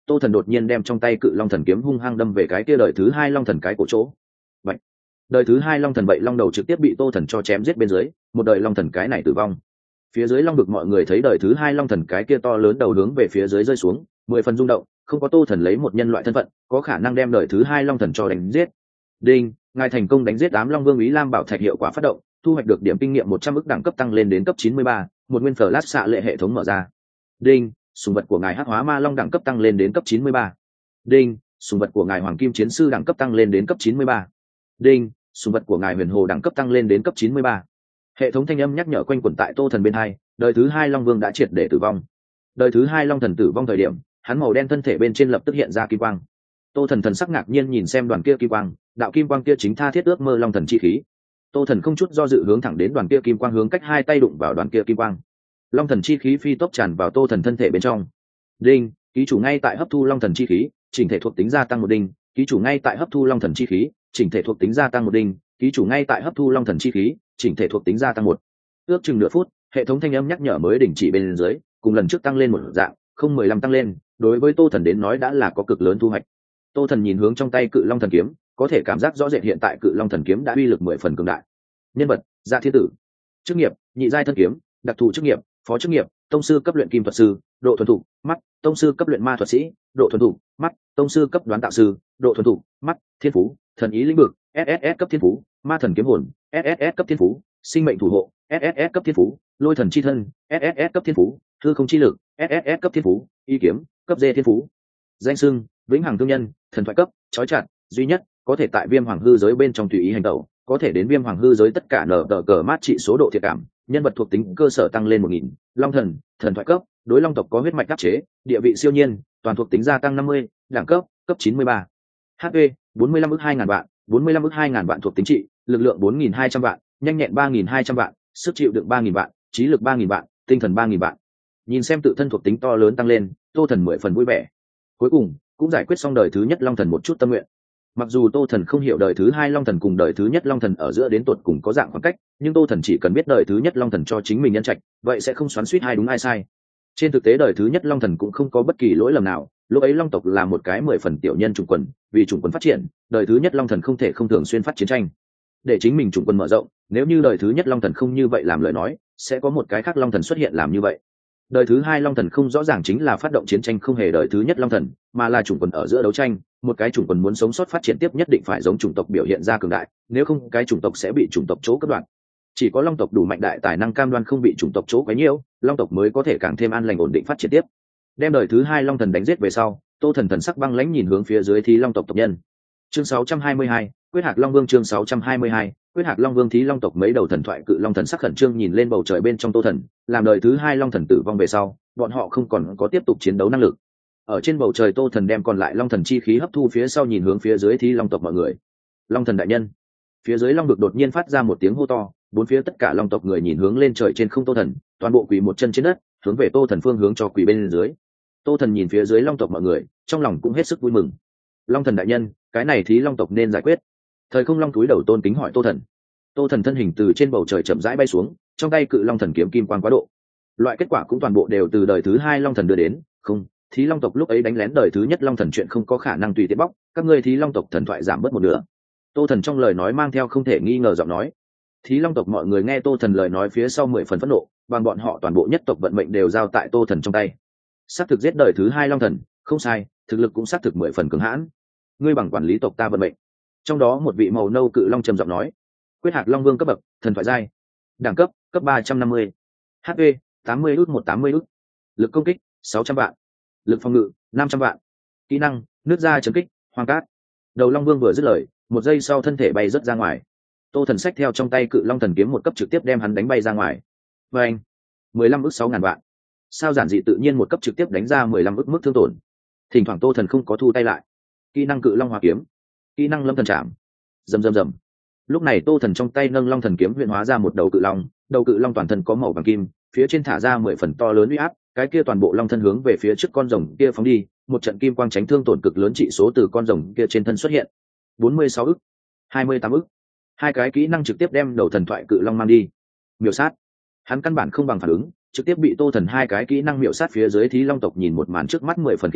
tô thần đột nhiên đem trong tay cự long thần kiếm hung hăng đâm về cái kia đời thứ hai long thần cái cổ chỗ. Vậy đời thứ hai long thần vậy long đầu trực tiếp bị tô thần cho chém giết bên dưới, một đời long thần cái này tử vong. Phía dưới long vực mọi người thấy đời thứ hai long thần cái kia to lớn đầu hướng về phía dưới rơi xuống, mười phần rung động, không có tô thần lấy một nhân loại thân phận có khả năng đem đời thứ hai long thần cho đánh giết. Đinh, ngài thành công đánh giết ám long vương Ý Lam Bảo Thạch hiệu quả phát động, thu hoạch được điểm kinh nghiệm một trăm ức đẳng cấp tăng lên đến cấp chín mươi ba, một nguyên flash xạ lệ hệ thống mở ra. Đinh, sùng vật của ngài hắc hóa ma long đẳng cấp tăng lên đến cấp chín mươi ba. Đinh, sùng vật của ngài hoàng kim chiến sư đẳng cấp tăng lên đến cấp chín mươi ba. Đinh, sùng vật của ngài huyền hồ đẳng cấp tăng lên đến cấp chín mươi ba. Hệ thống thanh âm nhắc nhở quanh quẩn tại tô thần bên hai, đời thứ hai long vương đã triệt để tử vong. Đời thứ hai long thần tử vong thời điểm, hắn màu đen thân thể bên trên lập tức hiện ra kim quang. Tô thần thần sắc ngạc nhiên nhìn xem đoàn kia kim quang, đạo kim quang kia chính tha thiết ước mơ long thần chi khí. Tô thần không chút do dự hướng thẳng đến đoàn kia kim quang, hướng cách hai tay đụng vào đoàn kia kim quang. Long thần chi khí phi tốc tràn vào tô thần thân thể bên trong. Đinh, ký chủ ngay tại hấp thu long thần chi khí, chỉnh thể thuộc tính gia tăng một đinh. Ký chủ ngay tại hấp thu long thần chi khí, chỉnh thể thuộc tính gia tăng một đinh. Ký chủ ngay tại hấp thu long thần chi khí, chỉnh thể thuộc tính gia tăng một. Ước chừng nửa phút, hệ thống thanh âm nhắc nhở mới đình chỉ bên dưới, cùng lần trước tăng lên một dạng, không mười lăm tăng lên, đối với tô thần đến nói đã là có cực lớn thu hoạch. Tô thần nhìn hướng trong tay cự long thần kiếm, có thể cảm giác rõ rệt hiện tại cự long thần kiếm đã uy lực mười phần cường đại. Nhân vật: Dạ Thiên Tử. Chức nghiệp: nhị giai thân kiếm. Đặc thù chức nghiệp: phó chức nghiệp, tông sư cấp luyện kim thuật sư, độ thuần thục mắt, tông sư cấp luyện ma thuật sĩ, độ thuần thục mắt, tông sư cấp đoán tạo sư, độ thuần thục mắt. Thiên phú: thần ý lĩnh vực, ét ét ét cấp thiên phú, ma thần kiếm hồn, ét ét ét cấp thiên phú, sinh mệnh thủ hộ, ét ét ét cấp thiên phú, lôi thần chi thân, ét ét ét cấp thiên phú, hư không chi lực, ét ét ét cấp thiên phú, y kiếm, cấp D thiên phú. Danh xưng: vĩnh hằng thương nhân, thần thoại cấp, trói chặt, duy nhất, có thể tại viêm hoàng hư giới bên trong tùy ý hành động, có thể đến viêm hoàng hư giới tất cả nở tờ cờ mát trị số độ thiệt cảm, nhân vật thuộc tính cơ sở tăng lên một nghìn. Long thần, thần thoại cấp, đối long tộc có huyết mạch đắc chế, địa vị siêu nhiên, toàn thuộc tính gia tăng năm mươi, đẳng cấp cấp chín mươi ba. hát pê bốn mươi lăm ức hai ngàn vạn, bốn mươi lăm ức hai ngàn vạn thuộc tính trị, lực lượng bốn nghìn hai trăm vạn, nhanh nhẹn ba nghìn hai trăm vạn, sức chịu đựng ba nghìn vạn, trí lực ba nghìn vạn, tinh thần ba nghìn vạn. Nhìn xem tự thân thuộc tính to lớn tăng lên, tô thần mười phần vui vẻ. Cuối cùng cũng giải quyết xong đời thứ nhất long thần một chút tâm nguyện. Mặc dù tô thần không hiểu đời thứ hai long thần cùng đời thứ nhất long thần ở giữa đến tột cùng có dạng khoảng cách, nhưng tô thần chỉ cần biết đời thứ nhất long thần cho chính mình nhân trạch, vậy sẽ không xoắn suýt ai đúng ai sai. Trên thực tế đời thứ nhất long thần cũng không có bất kỳ lỗi lầm nào, lúc ấy long tộc là một cái mười phần tiểu nhân chủng quần, vì chủng quần phát triển, đời thứ nhất long thần không thể không thường xuyên phát chiến tranh để chính mình chủng quần mở rộng. Nếu như đời thứ nhất long thần không như vậy làm lời nói, sẽ có một cái khác long thần xuất hiện làm như vậy. Đời thứ hai long thần không rõ ràng chính là phát động chiến tranh, không hề đời thứ nhất long thần, mà là chủng quần ở giữa đấu tranh. Một cái chủng quần muốn sống sót phát triển tiếp nhất định phải giống chủng tộc biểu hiện ra cường đại, nếu không cái chủng tộc sẽ bị chủng tộc chỗ cắt đoạn. Chỉ có long tộc đủ mạnh đại tài năng cam đoan không bị chủng tộc chỗ quấy nhiễu, long tộc mới có thể càng thêm an lành ổn định phát triển tiếp. Đem đời thứ hai long thần đánh giết về sau, tô thần thần sắc băng lãnh nhìn hướng phía dưới thí long tộc tộc nhân. Chương sáu trăm hai mươi hai, quyết hạc long vương. Chương sáu trăm hai mươi hai, quyết hạc long vương. Thí long tộc mấy đầu thần thoại cự long thần sắc khẩn trương nhìn lên bầu trời bên trong tô thần, làm đời thứ hai long thần tử vong về sau, bọn họ không còn có tiếp tục chiến đấu năng lực. Ở trên bầu trời tô thần đem còn lại long thần chi khí hấp thu phía sau, nhìn hướng phía dưới thí long tộc mọi người. Long thần đại nhân. Phía dưới long vực đột nhiên phát ra một tiếng hô to, bốn phía tất cả long tộc người nhìn hướng lên trời trên không tô thần, toàn bộ quỳ một chân trên đất, hướng về tô thần phương hướng cho quỳ bên dưới. Tô thần nhìn phía dưới long tộc mọi người, trong lòng cũng hết sức vui mừng. Long thần đại nhân, cái này thí long tộc nên giải quyết. Thời không long túi đầu tôn kính hỏi tô thần. Tô thần thân hình từ trên bầu trời chậm rãi bay xuống, trong tay cự long thần kiếm kim quang quá độ. Loại kết quả cũng toàn bộ đều từ đời thứ hai long thần đưa đến. Không, thí long tộc lúc ấy đánh lén đời thứ nhất long thần chuyện không có khả năng tùy tiện bóc, các ngươi thí long tộc thần thoại giảm bớt một nửa. Tô thần trong lời nói mang theo không thể nghi ngờ giọng nói. Thí long tộc mọi người nghe tô thần lời nói phía sau mười phần phẫn nộ, bằng bọn họ toàn bộ nhất tộc vận mệnh đều giao tại tô thần trong tay. Xác thực giết đời thứ hai long thần, không sai, thực lực cũng xác thực mười phần cường hãn. Ngươi bằng quản lý tộc ta vận mệnh. Trong đó một vị màu nâu cự long trầm giọng nói. Quyết hạc long vương cấp bậc, thần thoại giai, đẳng cấp cấp ba trăm năm mươi, hát pê tám mươi út một tám mươi út, lực công kích sáu trăm vạn, lực phòng ngự năm trăm vạn, kỹ năng nước da chấn kích hoang cát. Đầu long vương vừa dứt lời, một giây sau thân thể bay rớt ra ngoài. Tô thần sách theo trong tay cự long thần kiếm một cấp trực tiếp đem hắn đánh bay ra ngoài. Và anh mười lăm ước sáu ngàn vạn. Sao giản dị tự nhiên một cấp trực tiếp đánh ra mười lăm ước mức thương tổn. Thỉnh thoảng tô thần không có thu tay lại. Kỹ năng cự long hòa kiếm, kỹ năng lâm thần chạm. Rầm rầm rầm. Lúc này tô thần trong tay nâng long thần kiếm huyện hóa ra một đầu cự long, đầu cự long toàn thân có màu vàng kim, phía trên thả ra mười phần to lớn uy áp, cái kia toàn bộ long thân hướng về phía trước con rồng kia phóng đi, một trận kim quang tránh thương tổn cực lớn trị số từ con rồng kia trên thân xuất hiện. bốn mươi sáu ức, hai mươi tám ức. Hai cái kỹ năng trực tiếp đem đầu thần thoại cự long mang đi. Miểu sát. Hắn căn bản không bằng phản ứng, trực tiếp bị tô thần hai cái kỹ năng miểu sát. Phía dưới thí long tộc nhìn một màn trước mắt mười phần khiếp sợ,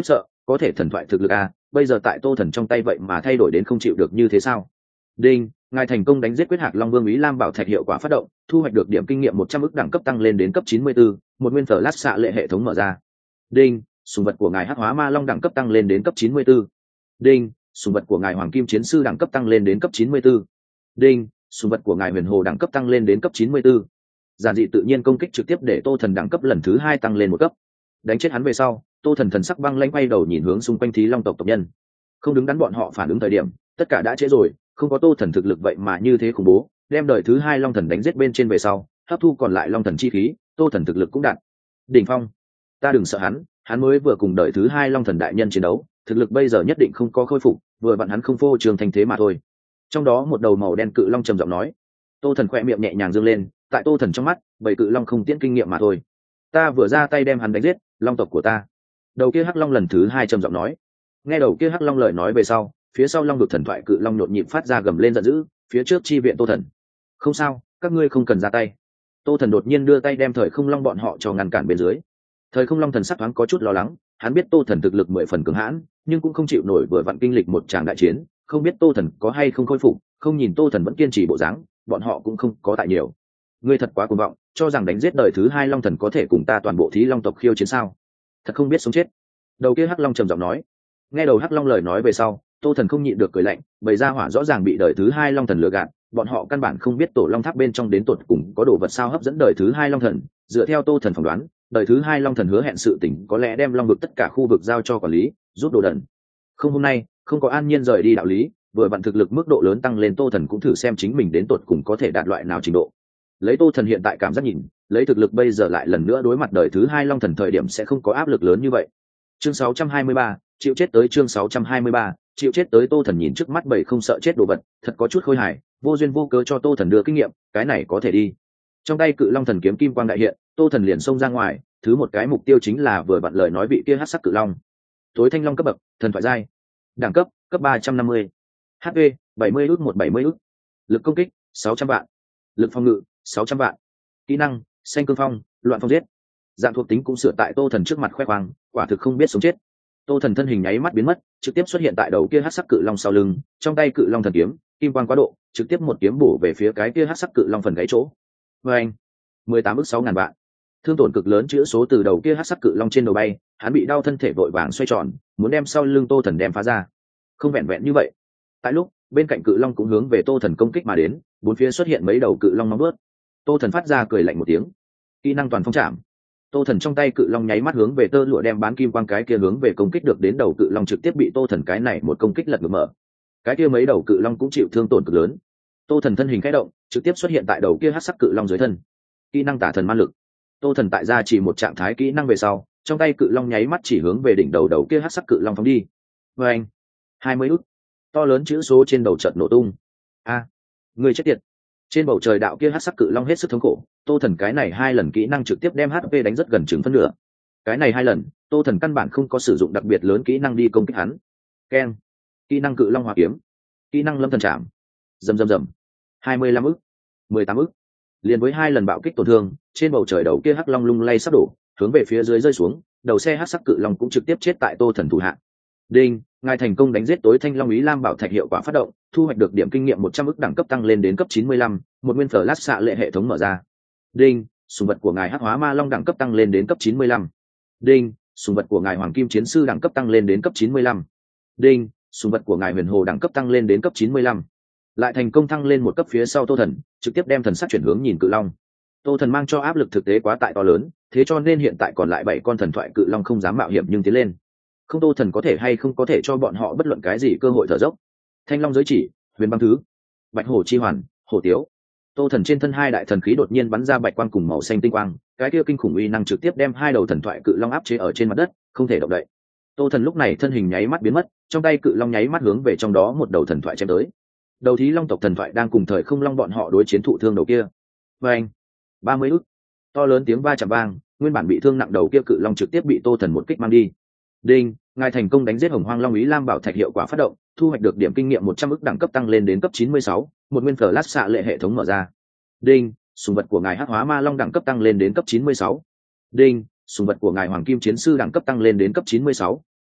có thể thần thoại thực lực a, bây giờ tại tô thần trong tay vậy mà thay đổi đến không chịu được như thế sao? Đinh, ngài thành công đánh giết quyết hạc long vương ý lam bảo thạch, hiệu quả phát động, thu hoạch được điểm kinh nghiệm một trăm ức, đẳng cấp tăng lên đến cấp chín mươi bốn, một nguyên flash xạ lệ hệ thống mở ra. Đinh, sùng vật của ngài hắc hóa ma long đẳng cấp tăng lên đến cấp chín mươi bốn. Đinh, sùng vật của ngài hoàng kim chiến sư đẳng cấp tăng lên đến cấp chín mươi bốn. Đinh, sùng vật của ngài huyền hồ đẳng cấp tăng lên đến cấp chín mươi bốn. Giản dị tự nhiên công kích trực tiếp để tô thần đẳng cấp lần thứ hai tăng lên một cấp. Đánh chết hắn về sau, tô thần thần sắc băng lãnh quay đầu nhìn hướng xung quanh thí long tộc tộc nhân. Không đứng đắn bọn họ phản ứng thời điểm, tất cả đã trễ rồi, không có tô thần thực lực vậy mà như thế khủng bố, đem đời thứ hai long thần đánh giết bên trên về sau, hấp thu còn lại long thần chi khí, tô thần thực lực cũng đạt đỉnh phong. Ta đừng sợ hắn, hắn mới vừa cùng đời thứ hai long thần đại nhân chiến đấu, thực lực bây giờ nhất định không có khôi phục, vừa vặn hắn không phô trường thành thế mà thôi. Trong đó một đầu màu đen cự long trầm giọng nói. Tô thần khoe miệng nhẹ nhàng dương lên, tại tô thần trong mắt, bảy cự long không tiễn kinh nghiệm mà thôi. Ta vừa ra tay đem hắn đánh giết, long tộc của ta. Đầu kia hắc long lần thứ hai trầm giọng nói. Nghe đầu kia hắc long lời nói về sau, phía sau long vực thần thoại cự long nhộn nhịp phát ra gầm lên giận dữ, phía trước chi viện tô thần. Không sao, các ngươi không cần ra tay. Tô thần đột nhiên đưa tay đem thời không long bọn họ cho ngăn cản bên dưới. Thời không long thần sắc thoáng có chút lo lắng, hắn biết tô thần thực lực mười phần cường hãn, nhưng cũng không chịu nổi vừa vặn kinh lịch một tràng đại chiến, không biết tô thần có hay không khôi phục, không nhìn tô thần vẫn kiên trì bộ dáng, bọn họ cũng không có tại nhiều. Ngươi thật quá cuồng vọng, cho rằng đánh giết đời thứ hai long thần có thể cùng ta toàn bộ thí long tộc khiêu chiến sao? Thật không biết sống chết. Đầu kia hắc long trầm giọng nói. Nghe đầu hắc long lời nói về sau, tô thần không nhịn được cười lạnh, bầy gia hỏa rõ ràng bị đời thứ hai long thần lừa gạt, bọn họ căn bản không biết tổ long tháp bên trong đến tột cùng có đồ vật sao hấp dẫn đời thứ hai long thần. Dựa theo tô thần phỏng đoán, đời thứ hai long thần hứa hẹn sự tỉnh có lẽ đem long vực tất cả khu vực giao cho quản lý, rút đồ đần. Không, hôm nay không có an nhiên rời đi đạo lý, vừa vặn thực lực mức độ lớn tăng lên, tô thần cũng thử xem chính mình đến tột cùng có thể đạt loại nào trình độ. Lấy tô thần hiện tại cảm giác nhìn, lấy thực lực bây giờ lại lần nữa đối mặt đời thứ hai long thần thời điểm sẽ không có áp lực lớn như vậy. Chương sáu trăm hai mươi ba, chịu chết tới. Chương sáu trăm hai mươi ba, chịu chết tới. Tô thần nhìn trước mắt bảy không sợ chết đồ vật, thật có chút khôi hài, vô duyên vô cớ cho tô thần đưa kinh nghiệm, cái này có thể đi. Trong tay cự long thần kiếm kim quang đại hiện, tô thần liền xông ra ngoài, thứ một cái mục tiêu chính là vừa vặn lời nói vị kia hắc sắc cự long. Tối thanh long cấp bậc, thần thoại giai, đẳng cấp cấp ba trăm năm mươi, hp bảy mươi ước, một bảy mươi ước, lực công kích sáu trăm vạn, lực phòng ngự sáu trăm vạn, kỹ năng xanh cương phong, loạn phong giết. Dạng thuộc tính cũng sửa tại tô thần trước mặt khoe khoang, quả thực không biết sống chết. Tô thần thân hình nháy mắt biến mất, trực tiếp xuất hiện tại đầu kia hắc sắc cự long sau lưng, trong tay cự long thần kiếm kim quang quá độ, trực tiếp một kiếm bổ về phía cái kia hắc sắc cự long phần gáy chỗ. Vê anh, mười tám ước sáu ngàn vạn, thương tổn cực lớn chữ số từ đầu kia hắc sắc cự long trên đầu bay, hắn bị đau thân thể vội vàng xoay tròn, muốn đem sau lưng tô thần đem phá ra. Không vẹn vẹn như vậy, tại lúc bên cạnh cự long cũng hướng về tô thần công kích mà đến, bốn phía xuất hiện mấy đầu cự long nóng bớt. Tô thần phát ra cười lạnh một tiếng, kỹ năng toàn phong chạm. Tô thần trong tay cự long nháy mắt hướng về tơ lụa đem bán kim quang cái kia hướng về công kích được đến đầu cự long, trực tiếp bị tô thần cái này một công kích lật ngược mở. Cái kia mấy đầu cự long cũng chịu thương tổn cực lớn. Tô thần thân hình khẽ động, trực tiếp xuất hiện tại đầu kia hắc sắc cự long dưới thân. Kỹ năng tả thần man lực. Tô thần tại ra chỉ một trạng thái kỹ năng về sau, trong tay cự long nháy mắt chỉ hướng về đỉnh đầu đầu kia hắc sắc cự long phóng đi. Vê anh, hai mươi út, to lớn chữ số trên đầu chợt nổ tung. A, người chết tiệt. Trên bầu trời đạo kia hắc sắc cự long hết sức thống khổ, tô thần cái này hai lần kỹ năng trực tiếp đem hát pê đánh rất gần chừng phân nửa. Cái này hai lần, tô thần căn bản không có sử dụng đặc biệt lớn kỹ năng đi công kích hắn. Keng, kỹ năng cự long hòa kiếm, kỹ năng lâm thần chạm, rầm rầm rầm, hai mươi lăm ức, mười tám ức, liền với hai lần bạo kích tổn thương, trên bầu trời đầu kia hắc long lung lay sắp đổ, hướng về phía dưới rơi xuống, đầu xe hắc sắc cự long cũng trực tiếp chết tại tô thần thủ hạ. Đinh, ngài thành công đánh giết tối thanh long ý lam bảo thạch, hiệu quả phát động, thu hoạch được điểm kinh nghiệm một trăm ức, đẳng cấp tăng lên đến cấp chín mươi lăm, một nguyên flash xạ lệ hệ thống mở ra. Đinh, sùng vật của ngài hắc hóa ma long đẳng cấp tăng lên đến cấp chín mươi lăm. Đinh, sùng vật của ngài hoàng kim chiến sư đẳng cấp tăng lên đến cấp chín mươi lăm. Đinh, sùng vật của ngài huyền hồ đẳng cấp tăng lên đến cấp chín mươi lăm. Lại thành công thăng lên một cấp phía sau tô thần, trực tiếp đem thần sắc chuyển hướng nhìn cự long. Tô thần mang cho áp lực thực tế quá tại to lớn, thế cho nên hiện tại còn lại bảy con thần thoại cự long không dám mạo hiểm nhưng tiến lên. Không, tô thần có thể hay không có thể cho bọn họ bất luận cái gì cơ hội thở dốc. Thanh long giới chỉ, huyền băng thứ, bạch hổ chi hoàn, hổ tiếu. Tô thần trên thân hai đại thần khí đột nhiên bắn ra bạch quang cùng màu xanh tinh quang, cái kia kinh khủng uy năng trực tiếp đem hai đầu thần thoại cự long áp chế ở trên mặt đất, không thể động đậy. Tô thần lúc này thân hình nháy mắt biến mất, trong tay cự long nháy mắt hướng về trong đó một đầu thần thoại chém tới. Đầu thí long tộc thần thoại đang cùng thời không long bọn họ đối chiến thụ thương đầu kia. Và anh, ba mươi ức, to lớn tiếng va chạm vang, nguyên bản bị thương nặng đầu kia cự long trực tiếp bị tô thần một kích mang đi. Đinh, ngài thành công đánh giết hồng hoang long ý lam bảo thạch, hiệu quả phát động, thu hoạch được điểm kinh nghiệm một trăm ức, đẳng cấp tăng lên đến cấp chín mươi sáu, một nguyên flash xạ lệ hệ thống mở ra. Đinh, sùng vật của ngài hắc hóa ma long đẳng cấp tăng lên đến cấp chín mươi sáu. Đinh, sùng vật của ngài hoàng kim chiến sư đẳng cấp tăng lên đến cấp chín mươi sáu.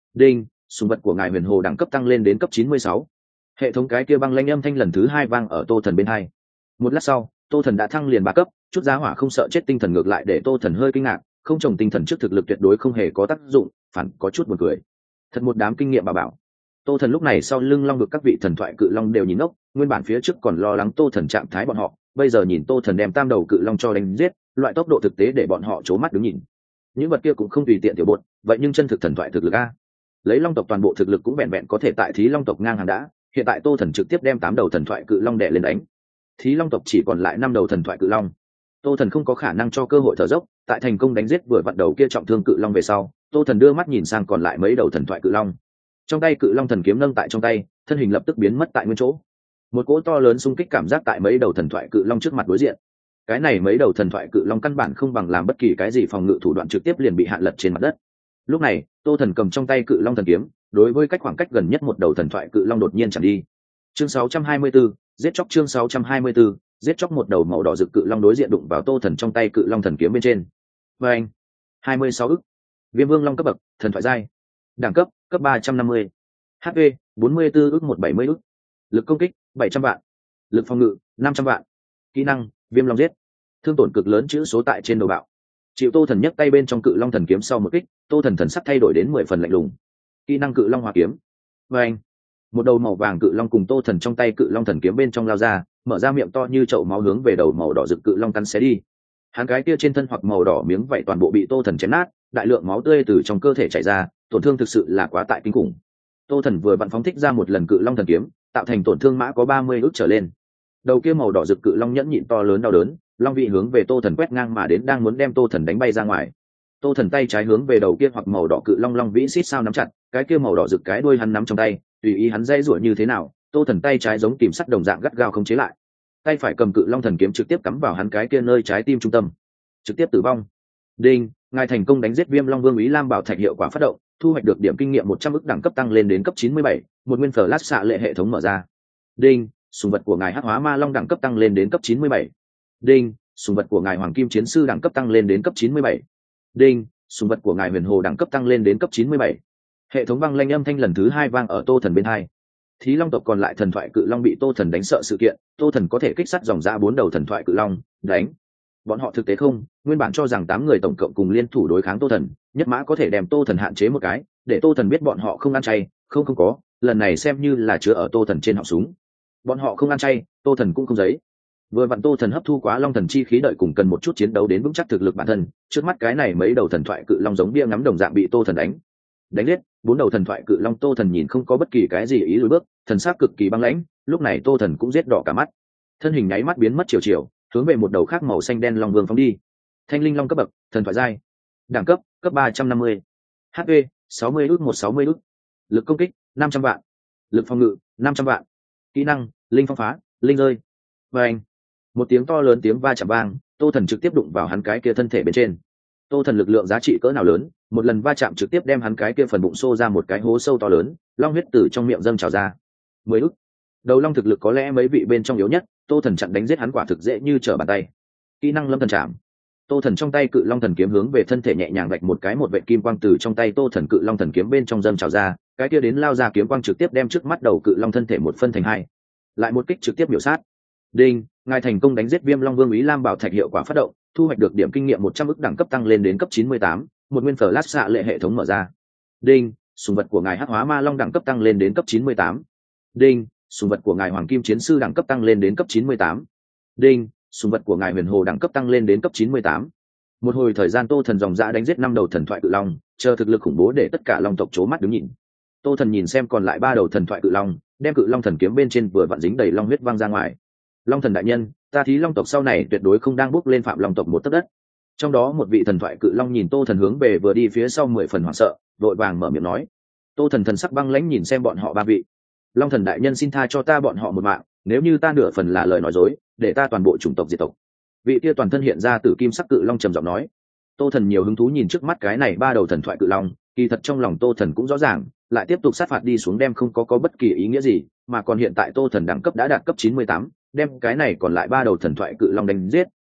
đinh, sùng vật của ngài huyền hồ đẳng cấp tăng lên đến cấp chín mươi sáu. Hệ thống cái kia băng lãnh âm thanh lần thứ hai vang ở tô thần bên hai. Một lát sau, tô thần đã thăng liền ba cấp, chút giá hỏa không sợ chết tinh thần ngược lại để tô thần hơi kinh ngạc, không trồng tinh thần trước thực lực tuyệt đối không hề có tác dụng, phản có chút buồn cười. Thật một đám kinh nghiệm bà bảo. Tô thần lúc này sau lưng long vực các vị thần thoại cự long đều nhìn ngốc, nguyên bản phía trước còn lo lắng tô thần trạng thái bọn họ, bây giờ nhìn tô thần đem tam đầu cự long cho đánh giết, loại tốc độ thực tế để bọn họ c mắt đứng nhìn. Những vật kia cũng không tùy tiện tiểu bột, vậy nhưng chân thực thần thoại thực lực a, lấy long tộc toàn bộ thực lực cũng vẹn vẹn có thể tại thí long tộc ngang hàng đã, hiện tại tô thần trực tiếp đem tám đầu thần thoại cự long đè lên đánh, thí long tộc chỉ còn lại năm đầu thần thoại cự long. Tô thần không có khả năng cho cơ hội thở dốc, tại thành công đánh giết vừa vặn đầu kia trọng thương cự long về sau, tô thần đưa mắt nhìn sang còn lại mấy đầu thần thoại cự long. Trong tay cự long thần kiếm nâng tại trong tay, thân hình lập tức biến mất tại nguyên chỗ. Một cỗ to lớn xung kích cảm giác tại mấy đầu thần thoại cự long trước mặt đối diện. Cái này mấy đầu thần thoại cự long căn bản không bằng làm bất kỳ cái gì phòng ngự thủ đoạn, trực tiếp liền bị hạn lật trên mặt đất. Lúc này tô thần cầm trong tay cự long thần kiếm, đối với cách khoảng cách gần nhất một đầu thần thoại cự long đột nhiên chạm đi. Chương sáu trăm hai mươi 4, giết chóc. Chương sáu trăm hai mươi 4, giết chóc. Một đầu màu đỏ rực cự long đối diện đụng vào tô thần trong tay cự long thần kiếm bên trên. Và anh hai mươi sáu ức, viêm vương long cấp bậc, thần thoại giai, đẳng cấp cấp ba trăm năm mươi, hp bốn mươi bốn ức một bảy mươi ức, lực công kích bảy trăm vạn, lực phòng ngự năm trăm vạn, kỹ năng viêm long giết, thương tổn cực lớn chữ số tại trên đầu bạo. Chịu tô thần nhấc tay bên trong cự long thần kiếm sau một kích, tô thần thần sắc thay đổi đến mười phần lạnh lùng. Kỹ năng cự long hòa kiếm. Và anh một đầu màu vàng cự long cùng tô thần trong tay cự long thần kiếm bên trong lao ra, mở ra miệng to như chậu máu hướng về đầu màu đỏ rực cự long cắn xé đi. Hắn cái kia trên thân hoặc màu đỏ miếng vảy toàn bộ bị tô thần chém nát, đại lượng máu tươi từ trong cơ thể chảy ra, tổn thương thực sự là quá tại kinh khủng. Tô thần vừa vặn phóng thích ra một lần cự long thần kiếm, tạo thành tổn thương mã có ba mươi ức trở lên. Đầu kia màu đỏ rực cự long nhẫn nhịn to lớn đau đớn, long vị hướng về tô thần quét ngang mà đến, đang muốn đem tô thần đánh bay ra ngoài. Tô thần tay trái hướng về đầu kia hoặc màu đỏ cự long long vĩ xít sao nắm chặt, cái kia màu đỏ rực cái đuôi hắn nắm trong tay, tùy ý hắn dây rủa như thế nào, tô thần tay trái giống kìm sắt đồng dạng gắt gao không chế lại. Tay phải cầm cự long thần kiếm trực tiếp cắm vào hắn cái kia nơi trái tim trung tâm, trực tiếp tử vong. Đinh, ngài thành công đánh giết viêm long vương Ý Lam Bảo Thạch, hiệu quả phát động, thu hoạch được điểm kinh nghiệm một trăm ức, đẳng cấp tăng lên đến cấp chín mươi bảy, một nguyên flash xạ lệ hệ thống mở ra. Đinh, sùng vật của ngài hắc hóa ma long đẳng cấp tăng lên đến cấp chín mươi bảy. Đinh, sùng vật của ngài hoàng kim chiến sư đẳng cấp tăng lên đến cấp chín mươi bảy. Đinh, sùng vật của ngài huyền hồ đẳng cấp tăng lên đến cấp chín mươi bảy. Hệ thống vang lanh âm thanh lần thứ hai vang ở tô thần bên hai. Thí long tộc còn lại thần thoại cự long bị tô thần đánh sợ sự kiện, tô thần có thể kích sát dòng ra bốn đầu thần thoại cự long đánh bọn họ thực tế không, nguyên bản cho rằng tám người tổng cộng cùng liên thủ đối kháng tô thần, nhất mã có thể đem tô thần hạn chế một cái, để tô thần biết bọn họ không ăn chay. Không không có, lần này xem như là chứa ở tô thần trên họng súng. Bọn họ không ăn chay, tô thần cũng không giấy. Vừa vặn tô thần hấp thu quá long thần chi khí, đợi cùng cần một chút chiến đấu đến vững chắc thực lực bản thân, trước mắt cái này mấy đầu thần thoại cự long giống bia ngắm đồng dạng bị tô thần đánh đánh liết. Bốn đầu thần thoại cự long tô thần nhìn không có bất kỳ cái gì ý lùi bước, thần sắc cực kỳ băng lãnh. Lúc này tô thần cũng giết đỏ cả mắt, thân hình nháy mắt biến mất chiều chiều, hướng về một đầu khác màu xanh đen long vương phóng đi. Thanh linh long cấp bậc, thần thoại giai, đẳng cấp cấp ba trăm năm mươi, hp sáu mươi ước một sáu mươi ước, lực công kích năm trăm vạn, lực phòng ngự năm trăm vạn, kỹ năng linh phong phá, linh rơi. Và anh một tiếng to lớn tiếng va chạm vang, tô thần trực tiếp đụng vào hắn cái kia thân thể bên trên. Tô thần lực lượng giá trị cỡ nào lớn, một lần va chạm trực tiếp đem hắn cái kia phần bụng xô ra một cái hố sâu to lớn, long huyết từ trong miệng dâng trào ra. Mười ức. Đầu long thực lực có lẽ mấy vị bên trong yếu nhất, tô thần chặn đánh giết hắn quả thực dễ như trở bàn tay. Kỹ năng lâm thần chạm. Tô thần trong tay cự long thần kiếm hướng về thân thể nhẹ nhàng vạch một cái, một vệ kim quang từ trong tay tô thần cự long thần kiếm bên trong dâng trào ra, cái kia đến lao ra kiếm quang trực tiếp đem trước mắt đầu cự long thân thể một phân thành hai. Lại một kích trực tiếp biểu sát. Đinh, ngài thành công đánh giết viêm long vương Ý Lam Bảo Thạch, hiệu quả phát động, thu hoạch được điểm kinh nghiệm một trăm ức, đẳng cấp tăng lên đến cấp chín mươi tám, một nguyên flash xạ lệ hệ thống mở ra. Đinh, sùng vật của ngài hắc hóa ma long đẳng cấp tăng lên đến cấp chín mươi tám. Đinh, sùng vật của ngài hoàng kim chiến sư đẳng cấp tăng lên đến cấp chín mươi tám. Đinh, sùng vật của ngài huyền hồ đẳng cấp tăng lên đến cấp chín mươi tám. Một hồi thời gian tô thần dòng dã đánh giết năm đầu thần thoại cự long, chờ thực lực khủng bố để tất cả long tộc c mắt đứng nhìn. Tô thần nhìn xem còn lại ba đầu thần thoại cự long, đem cự long thần kiếm bên trên vừa vặn dính đầy long huyết văng ra ngoài. Long thần đại nhân, ta thí long tộc sau này tuyệt đối không đang bước lên phạm long tộc một tấc đất. Trong đó một vị thần thoại cự long nhìn tô thần hướng về vừa đi phía sau mười phần hoảng sợ, vội vàng mở miệng nói. Tô thần thần sắc băng lãnh nhìn xem bọn họ ba vị. Long thần đại nhân xin tha cho ta bọn họ một mạng, nếu như ta nửa phần là lời nói dối, để ta toàn bộ chủng tộc diệt tộc. Vị kia toàn thân hiện ra tử kim sắc cự long trầm giọng nói. Tô thần nhiều hứng thú nhìn trước mắt cái này ba đầu thần thoại cự long, kỳ thật trong lòng tô thần cũng rõ ràng, lại tiếp tục sát phạt đi xuống đem không có có bất kỳ ý nghĩa gì, mà còn hiện tại tô thần đẳng cấp đã đạt cấp chín mươi tám, đem cái này còn lại ba đầu thần thoại cự long đánh giết,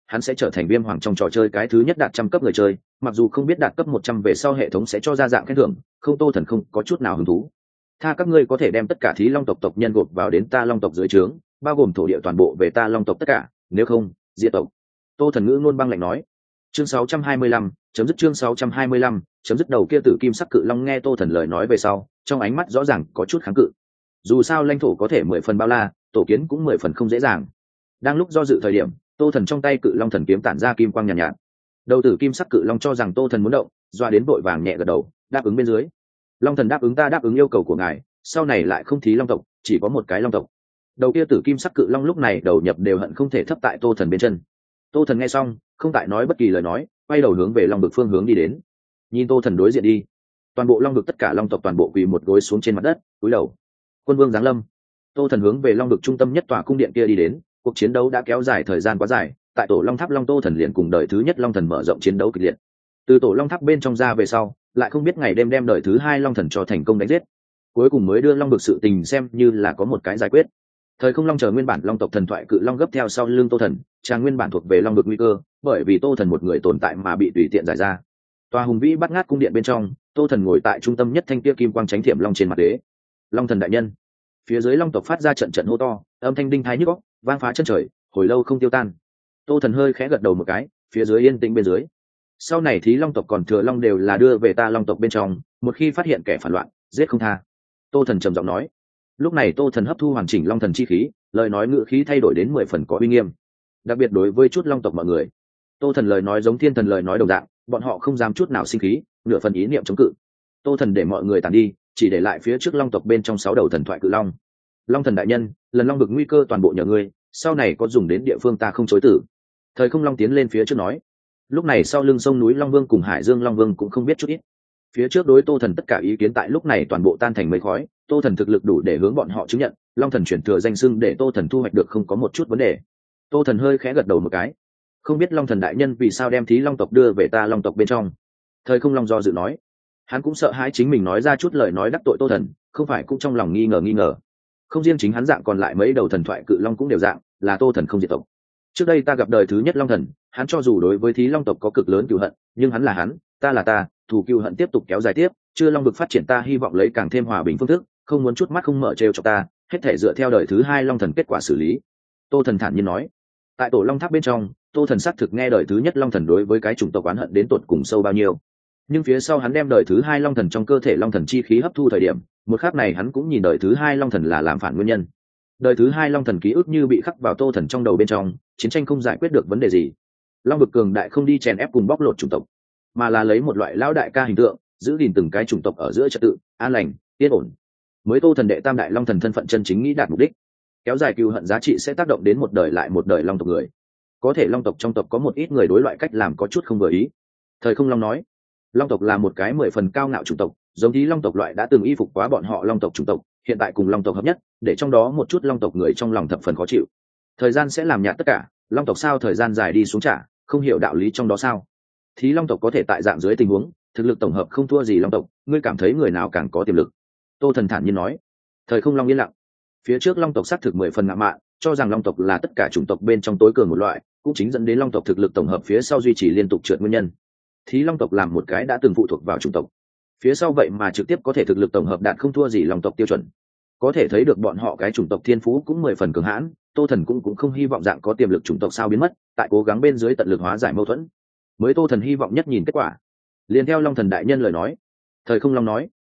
hắn sẽ trở thành viêm hoàng trong trò chơi cái thứ nhất đạt trăm cấp người chơi, mặc dù không biết đạt cấp một trăm về sau hệ thống sẽ cho ra dạng khen thưởng, không Tô Thần không có chút nào hứng thú. Tha các ngươi có thể đem tất cả thí long tộc tộc nhân gộp vào đến ta long tộc dưới trướng, bao gồm thổ địa toàn bộ về ta long tộc tất cả, nếu không diệt tộc. Tô Thần ngữ luôn băng lạnh nói. Chương sáu trăm hai mươi lăm, chấm dứt chương sáu trăm hai mươi lăm, chấm dứt. Đầu kia tử kim sắc cự long nghe Tô Thần lời nói về sau, trong ánh mắt rõ ràng có chút kháng cự. Dù sao lãnh thổ có thể mười phần bao la, tổ kiến cũng mười phần không dễ dàng. Đang lúc do dự thời điểm, Tô Thần trong tay cự long thần kiếm tản ra kim quang nhàn nhạt, nhạt. Đầu tử kim sắc cự long cho rằng Tô Thần muốn động, doa đến vội vàng nhẹ gật đầu, đáp ứng bên dưới. Long thần đáp ứng, ta đáp ứng yêu cầu của ngài, sau này lại không thí long tộc, chỉ có một cái long tộc. Đầu kia tử kim sắc cự long lúc này đầu nhập đều hận không thể thấp tại Tô Thần bên chân. Tô Thần nghe xong, không tại nói bất kỳ lời nói, quay đầu hướng về long vực phương hướng đi đến. Nhìn Tô Thần đối diện đi, toàn bộ long vực tất cả long tộc toàn bộ quỳ một gối xuống trên mặt đất, cúi đầu. Quân vương giáng lâm. Tô Thần hướng về long vực trung tâm nhất tòa cung điện kia đi đến. Cuộc chiến đấu đã kéo dài thời gian quá dài, tại tổ long tháp long Tô Thần liền cùng đời thứ nhất long thần mở rộng chiến đấu kịch liệt. Từ tổ long tháp bên trong ra về sau, lại không biết ngày đêm đem đời thứ hai long thần cho thành công đánh giết, cuối cùng mới đưa long vực sự tình xem như là có một cái giải quyết. Thời không long chờ nguyên bản long tộc thần thoại cự long gấp theo sau lưng Tô Thần, trang nguyên bản thuộc về long vực nguy cơ, bởi vì Tô Thần một người tồn tại mà bị tùy tiện giải ra. Tòa hùng vĩ bắt ngát cung điện bên trong, Tô Thần ngồi tại trung tâm nhất thanh kia kim quang chánh thiểm long trên mặt đế. Long thần đại nhân. Phía dưới long tộc phát ra trận trận hô to, âm thanh đinh thái nhức óc, vang phá chân trời, hồi lâu không tiêu tan. Tô Thần hơi khẽ gật đầu một cái, phía dưới yên tĩnh bên dưới. Sau này thí long tộc còn thừa long đều là đưa về ta long tộc bên trong, một khi phát hiện kẻ phản loạn, giết không tha. Tô Thần trầm giọng nói. Lúc này Tô Thần hấp thu hoàn chỉnh long thần chi khí, lời nói ngữ khí thay đổi đến mười phần có uy nghiêm, đặc biệt đối với chút long tộc mọi người. Tô Thần lời nói giống thiên thần lời nói đồng dạng, bọn họ không dám chút nào sinh khí, nửa phần ý niệm chống cự. Tô Thần để mọi người tản đi, chỉ để lại phía trước long tộc bên trong sáu đầu thần thoại cự long. Long thần đại nhân, lần long vực nguy cơ toàn bộ nhờ ngươi, sau này có dùng đến địa phương ta không chối tử. Thời không long tiến lên phía trước nói. Lúc này sau lưng sông núi long vương cùng hải dương long vương cũng không biết chút ít. Phía trước đối Tô Thần tất cả ý kiến tại lúc này toàn bộ tan thành mây khói. Tô Thần thực lực đủ để hướng bọn họ chứng nhận, long thần chuyển thừa danh xưng để Tô Thần thu hoạch được không có một chút vấn đề. Tô Thần hơi khẽ gật đầu một cái. Không biết long thần đại nhân vì sao đem thí long tộc đưa về ta long tộc bên trong. Thời không long do dự nói. Hắn cũng sợ hãi chính mình nói ra chút lời nói đắc tội Tô Thần, không phải cũng trong lòng nghi ngờ nghi ngờ. Không riêng chính hắn dạng, còn lại mấy đầu thần thoại cự long cũng đều dạng, là Tô Thần không diệt tộc. Trước đây ta gặp đời thứ nhất long thần, hắn cho dù đối với thí long tộc có cực lớn cừu hận, nhưng hắn là hắn, ta là ta, thù cừu hận tiếp tục kéo dài tiếp, chưa long vực phát triển ta hy vọng lấy càng thêm hòa bình phương thức, không muốn chút mắt không mở trêu cho ta, hết thể dựa theo đời thứ hai long thần kết quả xử lý. Tô Thần thản nhiên nói. Tại tổ long tháp bên trong, Tô Thần xác thực nghe đời thứ nhất long thần đối với cái chủng tộc oán hận đến tột cùng sâu bao nhiêu, nhưng phía sau hắn đem đời thứ hai long thần trong cơ thể long thần chi khí hấp thu thời điểm, một khắc này hắn cũng nhìn đời thứ hai long thần là làm phản nguyên nhân. Đời thứ hai long thần ký ức như bị khắc vào Tô Thần trong đầu bên trong, chiến tranh không giải quyết được vấn đề gì, long vực cường đại không đi chèn ép cùng bóc lột chủng tộc, mà là lấy một loại lão đại ca hình tượng, giữ gìn từng cái chủng tộc ở giữa trật tự an lành yên ổn, mới Tô Thần đệ tam đại long thần thân phận chân chính nghĩ đạt mục đích. Kéo dài cừu hận giá trị sẽ tác động đến một đời lại một đời long tộc người, có thể long tộc trong tộc có một ít người đối loại cách làm có chút không vừa ý. Thời không long nói. Long tộc là một cái mười phần cao ngạo chủng tộc, giống như long tộc loại đã từng y phục quá bọn họ long tộc chủng tộc, hiện tại cùng long tộc hợp nhất, để trong đó một chút long tộc người trong lòng thập phần khó chịu. Thời gian sẽ làm nhạt tất cả, long tộc sao thời gian dài đi xuống trả, không hiểu đạo lý trong đó sao? Thí long tộc có thể tại dạng dưới tình huống, thực lực tổng hợp không thua gì long tộc, ngươi cảm thấy người nào càng có tiềm lực? Tô Thần thản nhiên nói. Thời không long yên lặng. Phía trước long tộc xác thực mười phần ngạo mạn, cho rằng long tộc là tất cả chủng tộc bên trong tối cường một loại, cũng chính dẫn đến long tộc thực lực tổng hợp phía sau duy trì liên tục trượt nguyên nhân. Thí long tộc làm một cái đã từng phụ thuộc vào chủng tộc, phía sau vậy mà trực tiếp có thể thực lực tổng hợp đạt không thua gì long tộc tiêu chuẩn, có thể thấy được bọn họ cái chủng tộc thiên phú cũng mười phần cường hãn. Tô Thần cũng cũng không hy vọng dạng có tiềm lực chủng tộc sao biến mất, tại cố gắng bên dưới tận lực hóa giải mâu thuẫn, mới Tô Thần hy vọng nhất nhìn kết quả. Liền theo long thần đại nhân lời nói. Thời không long nói.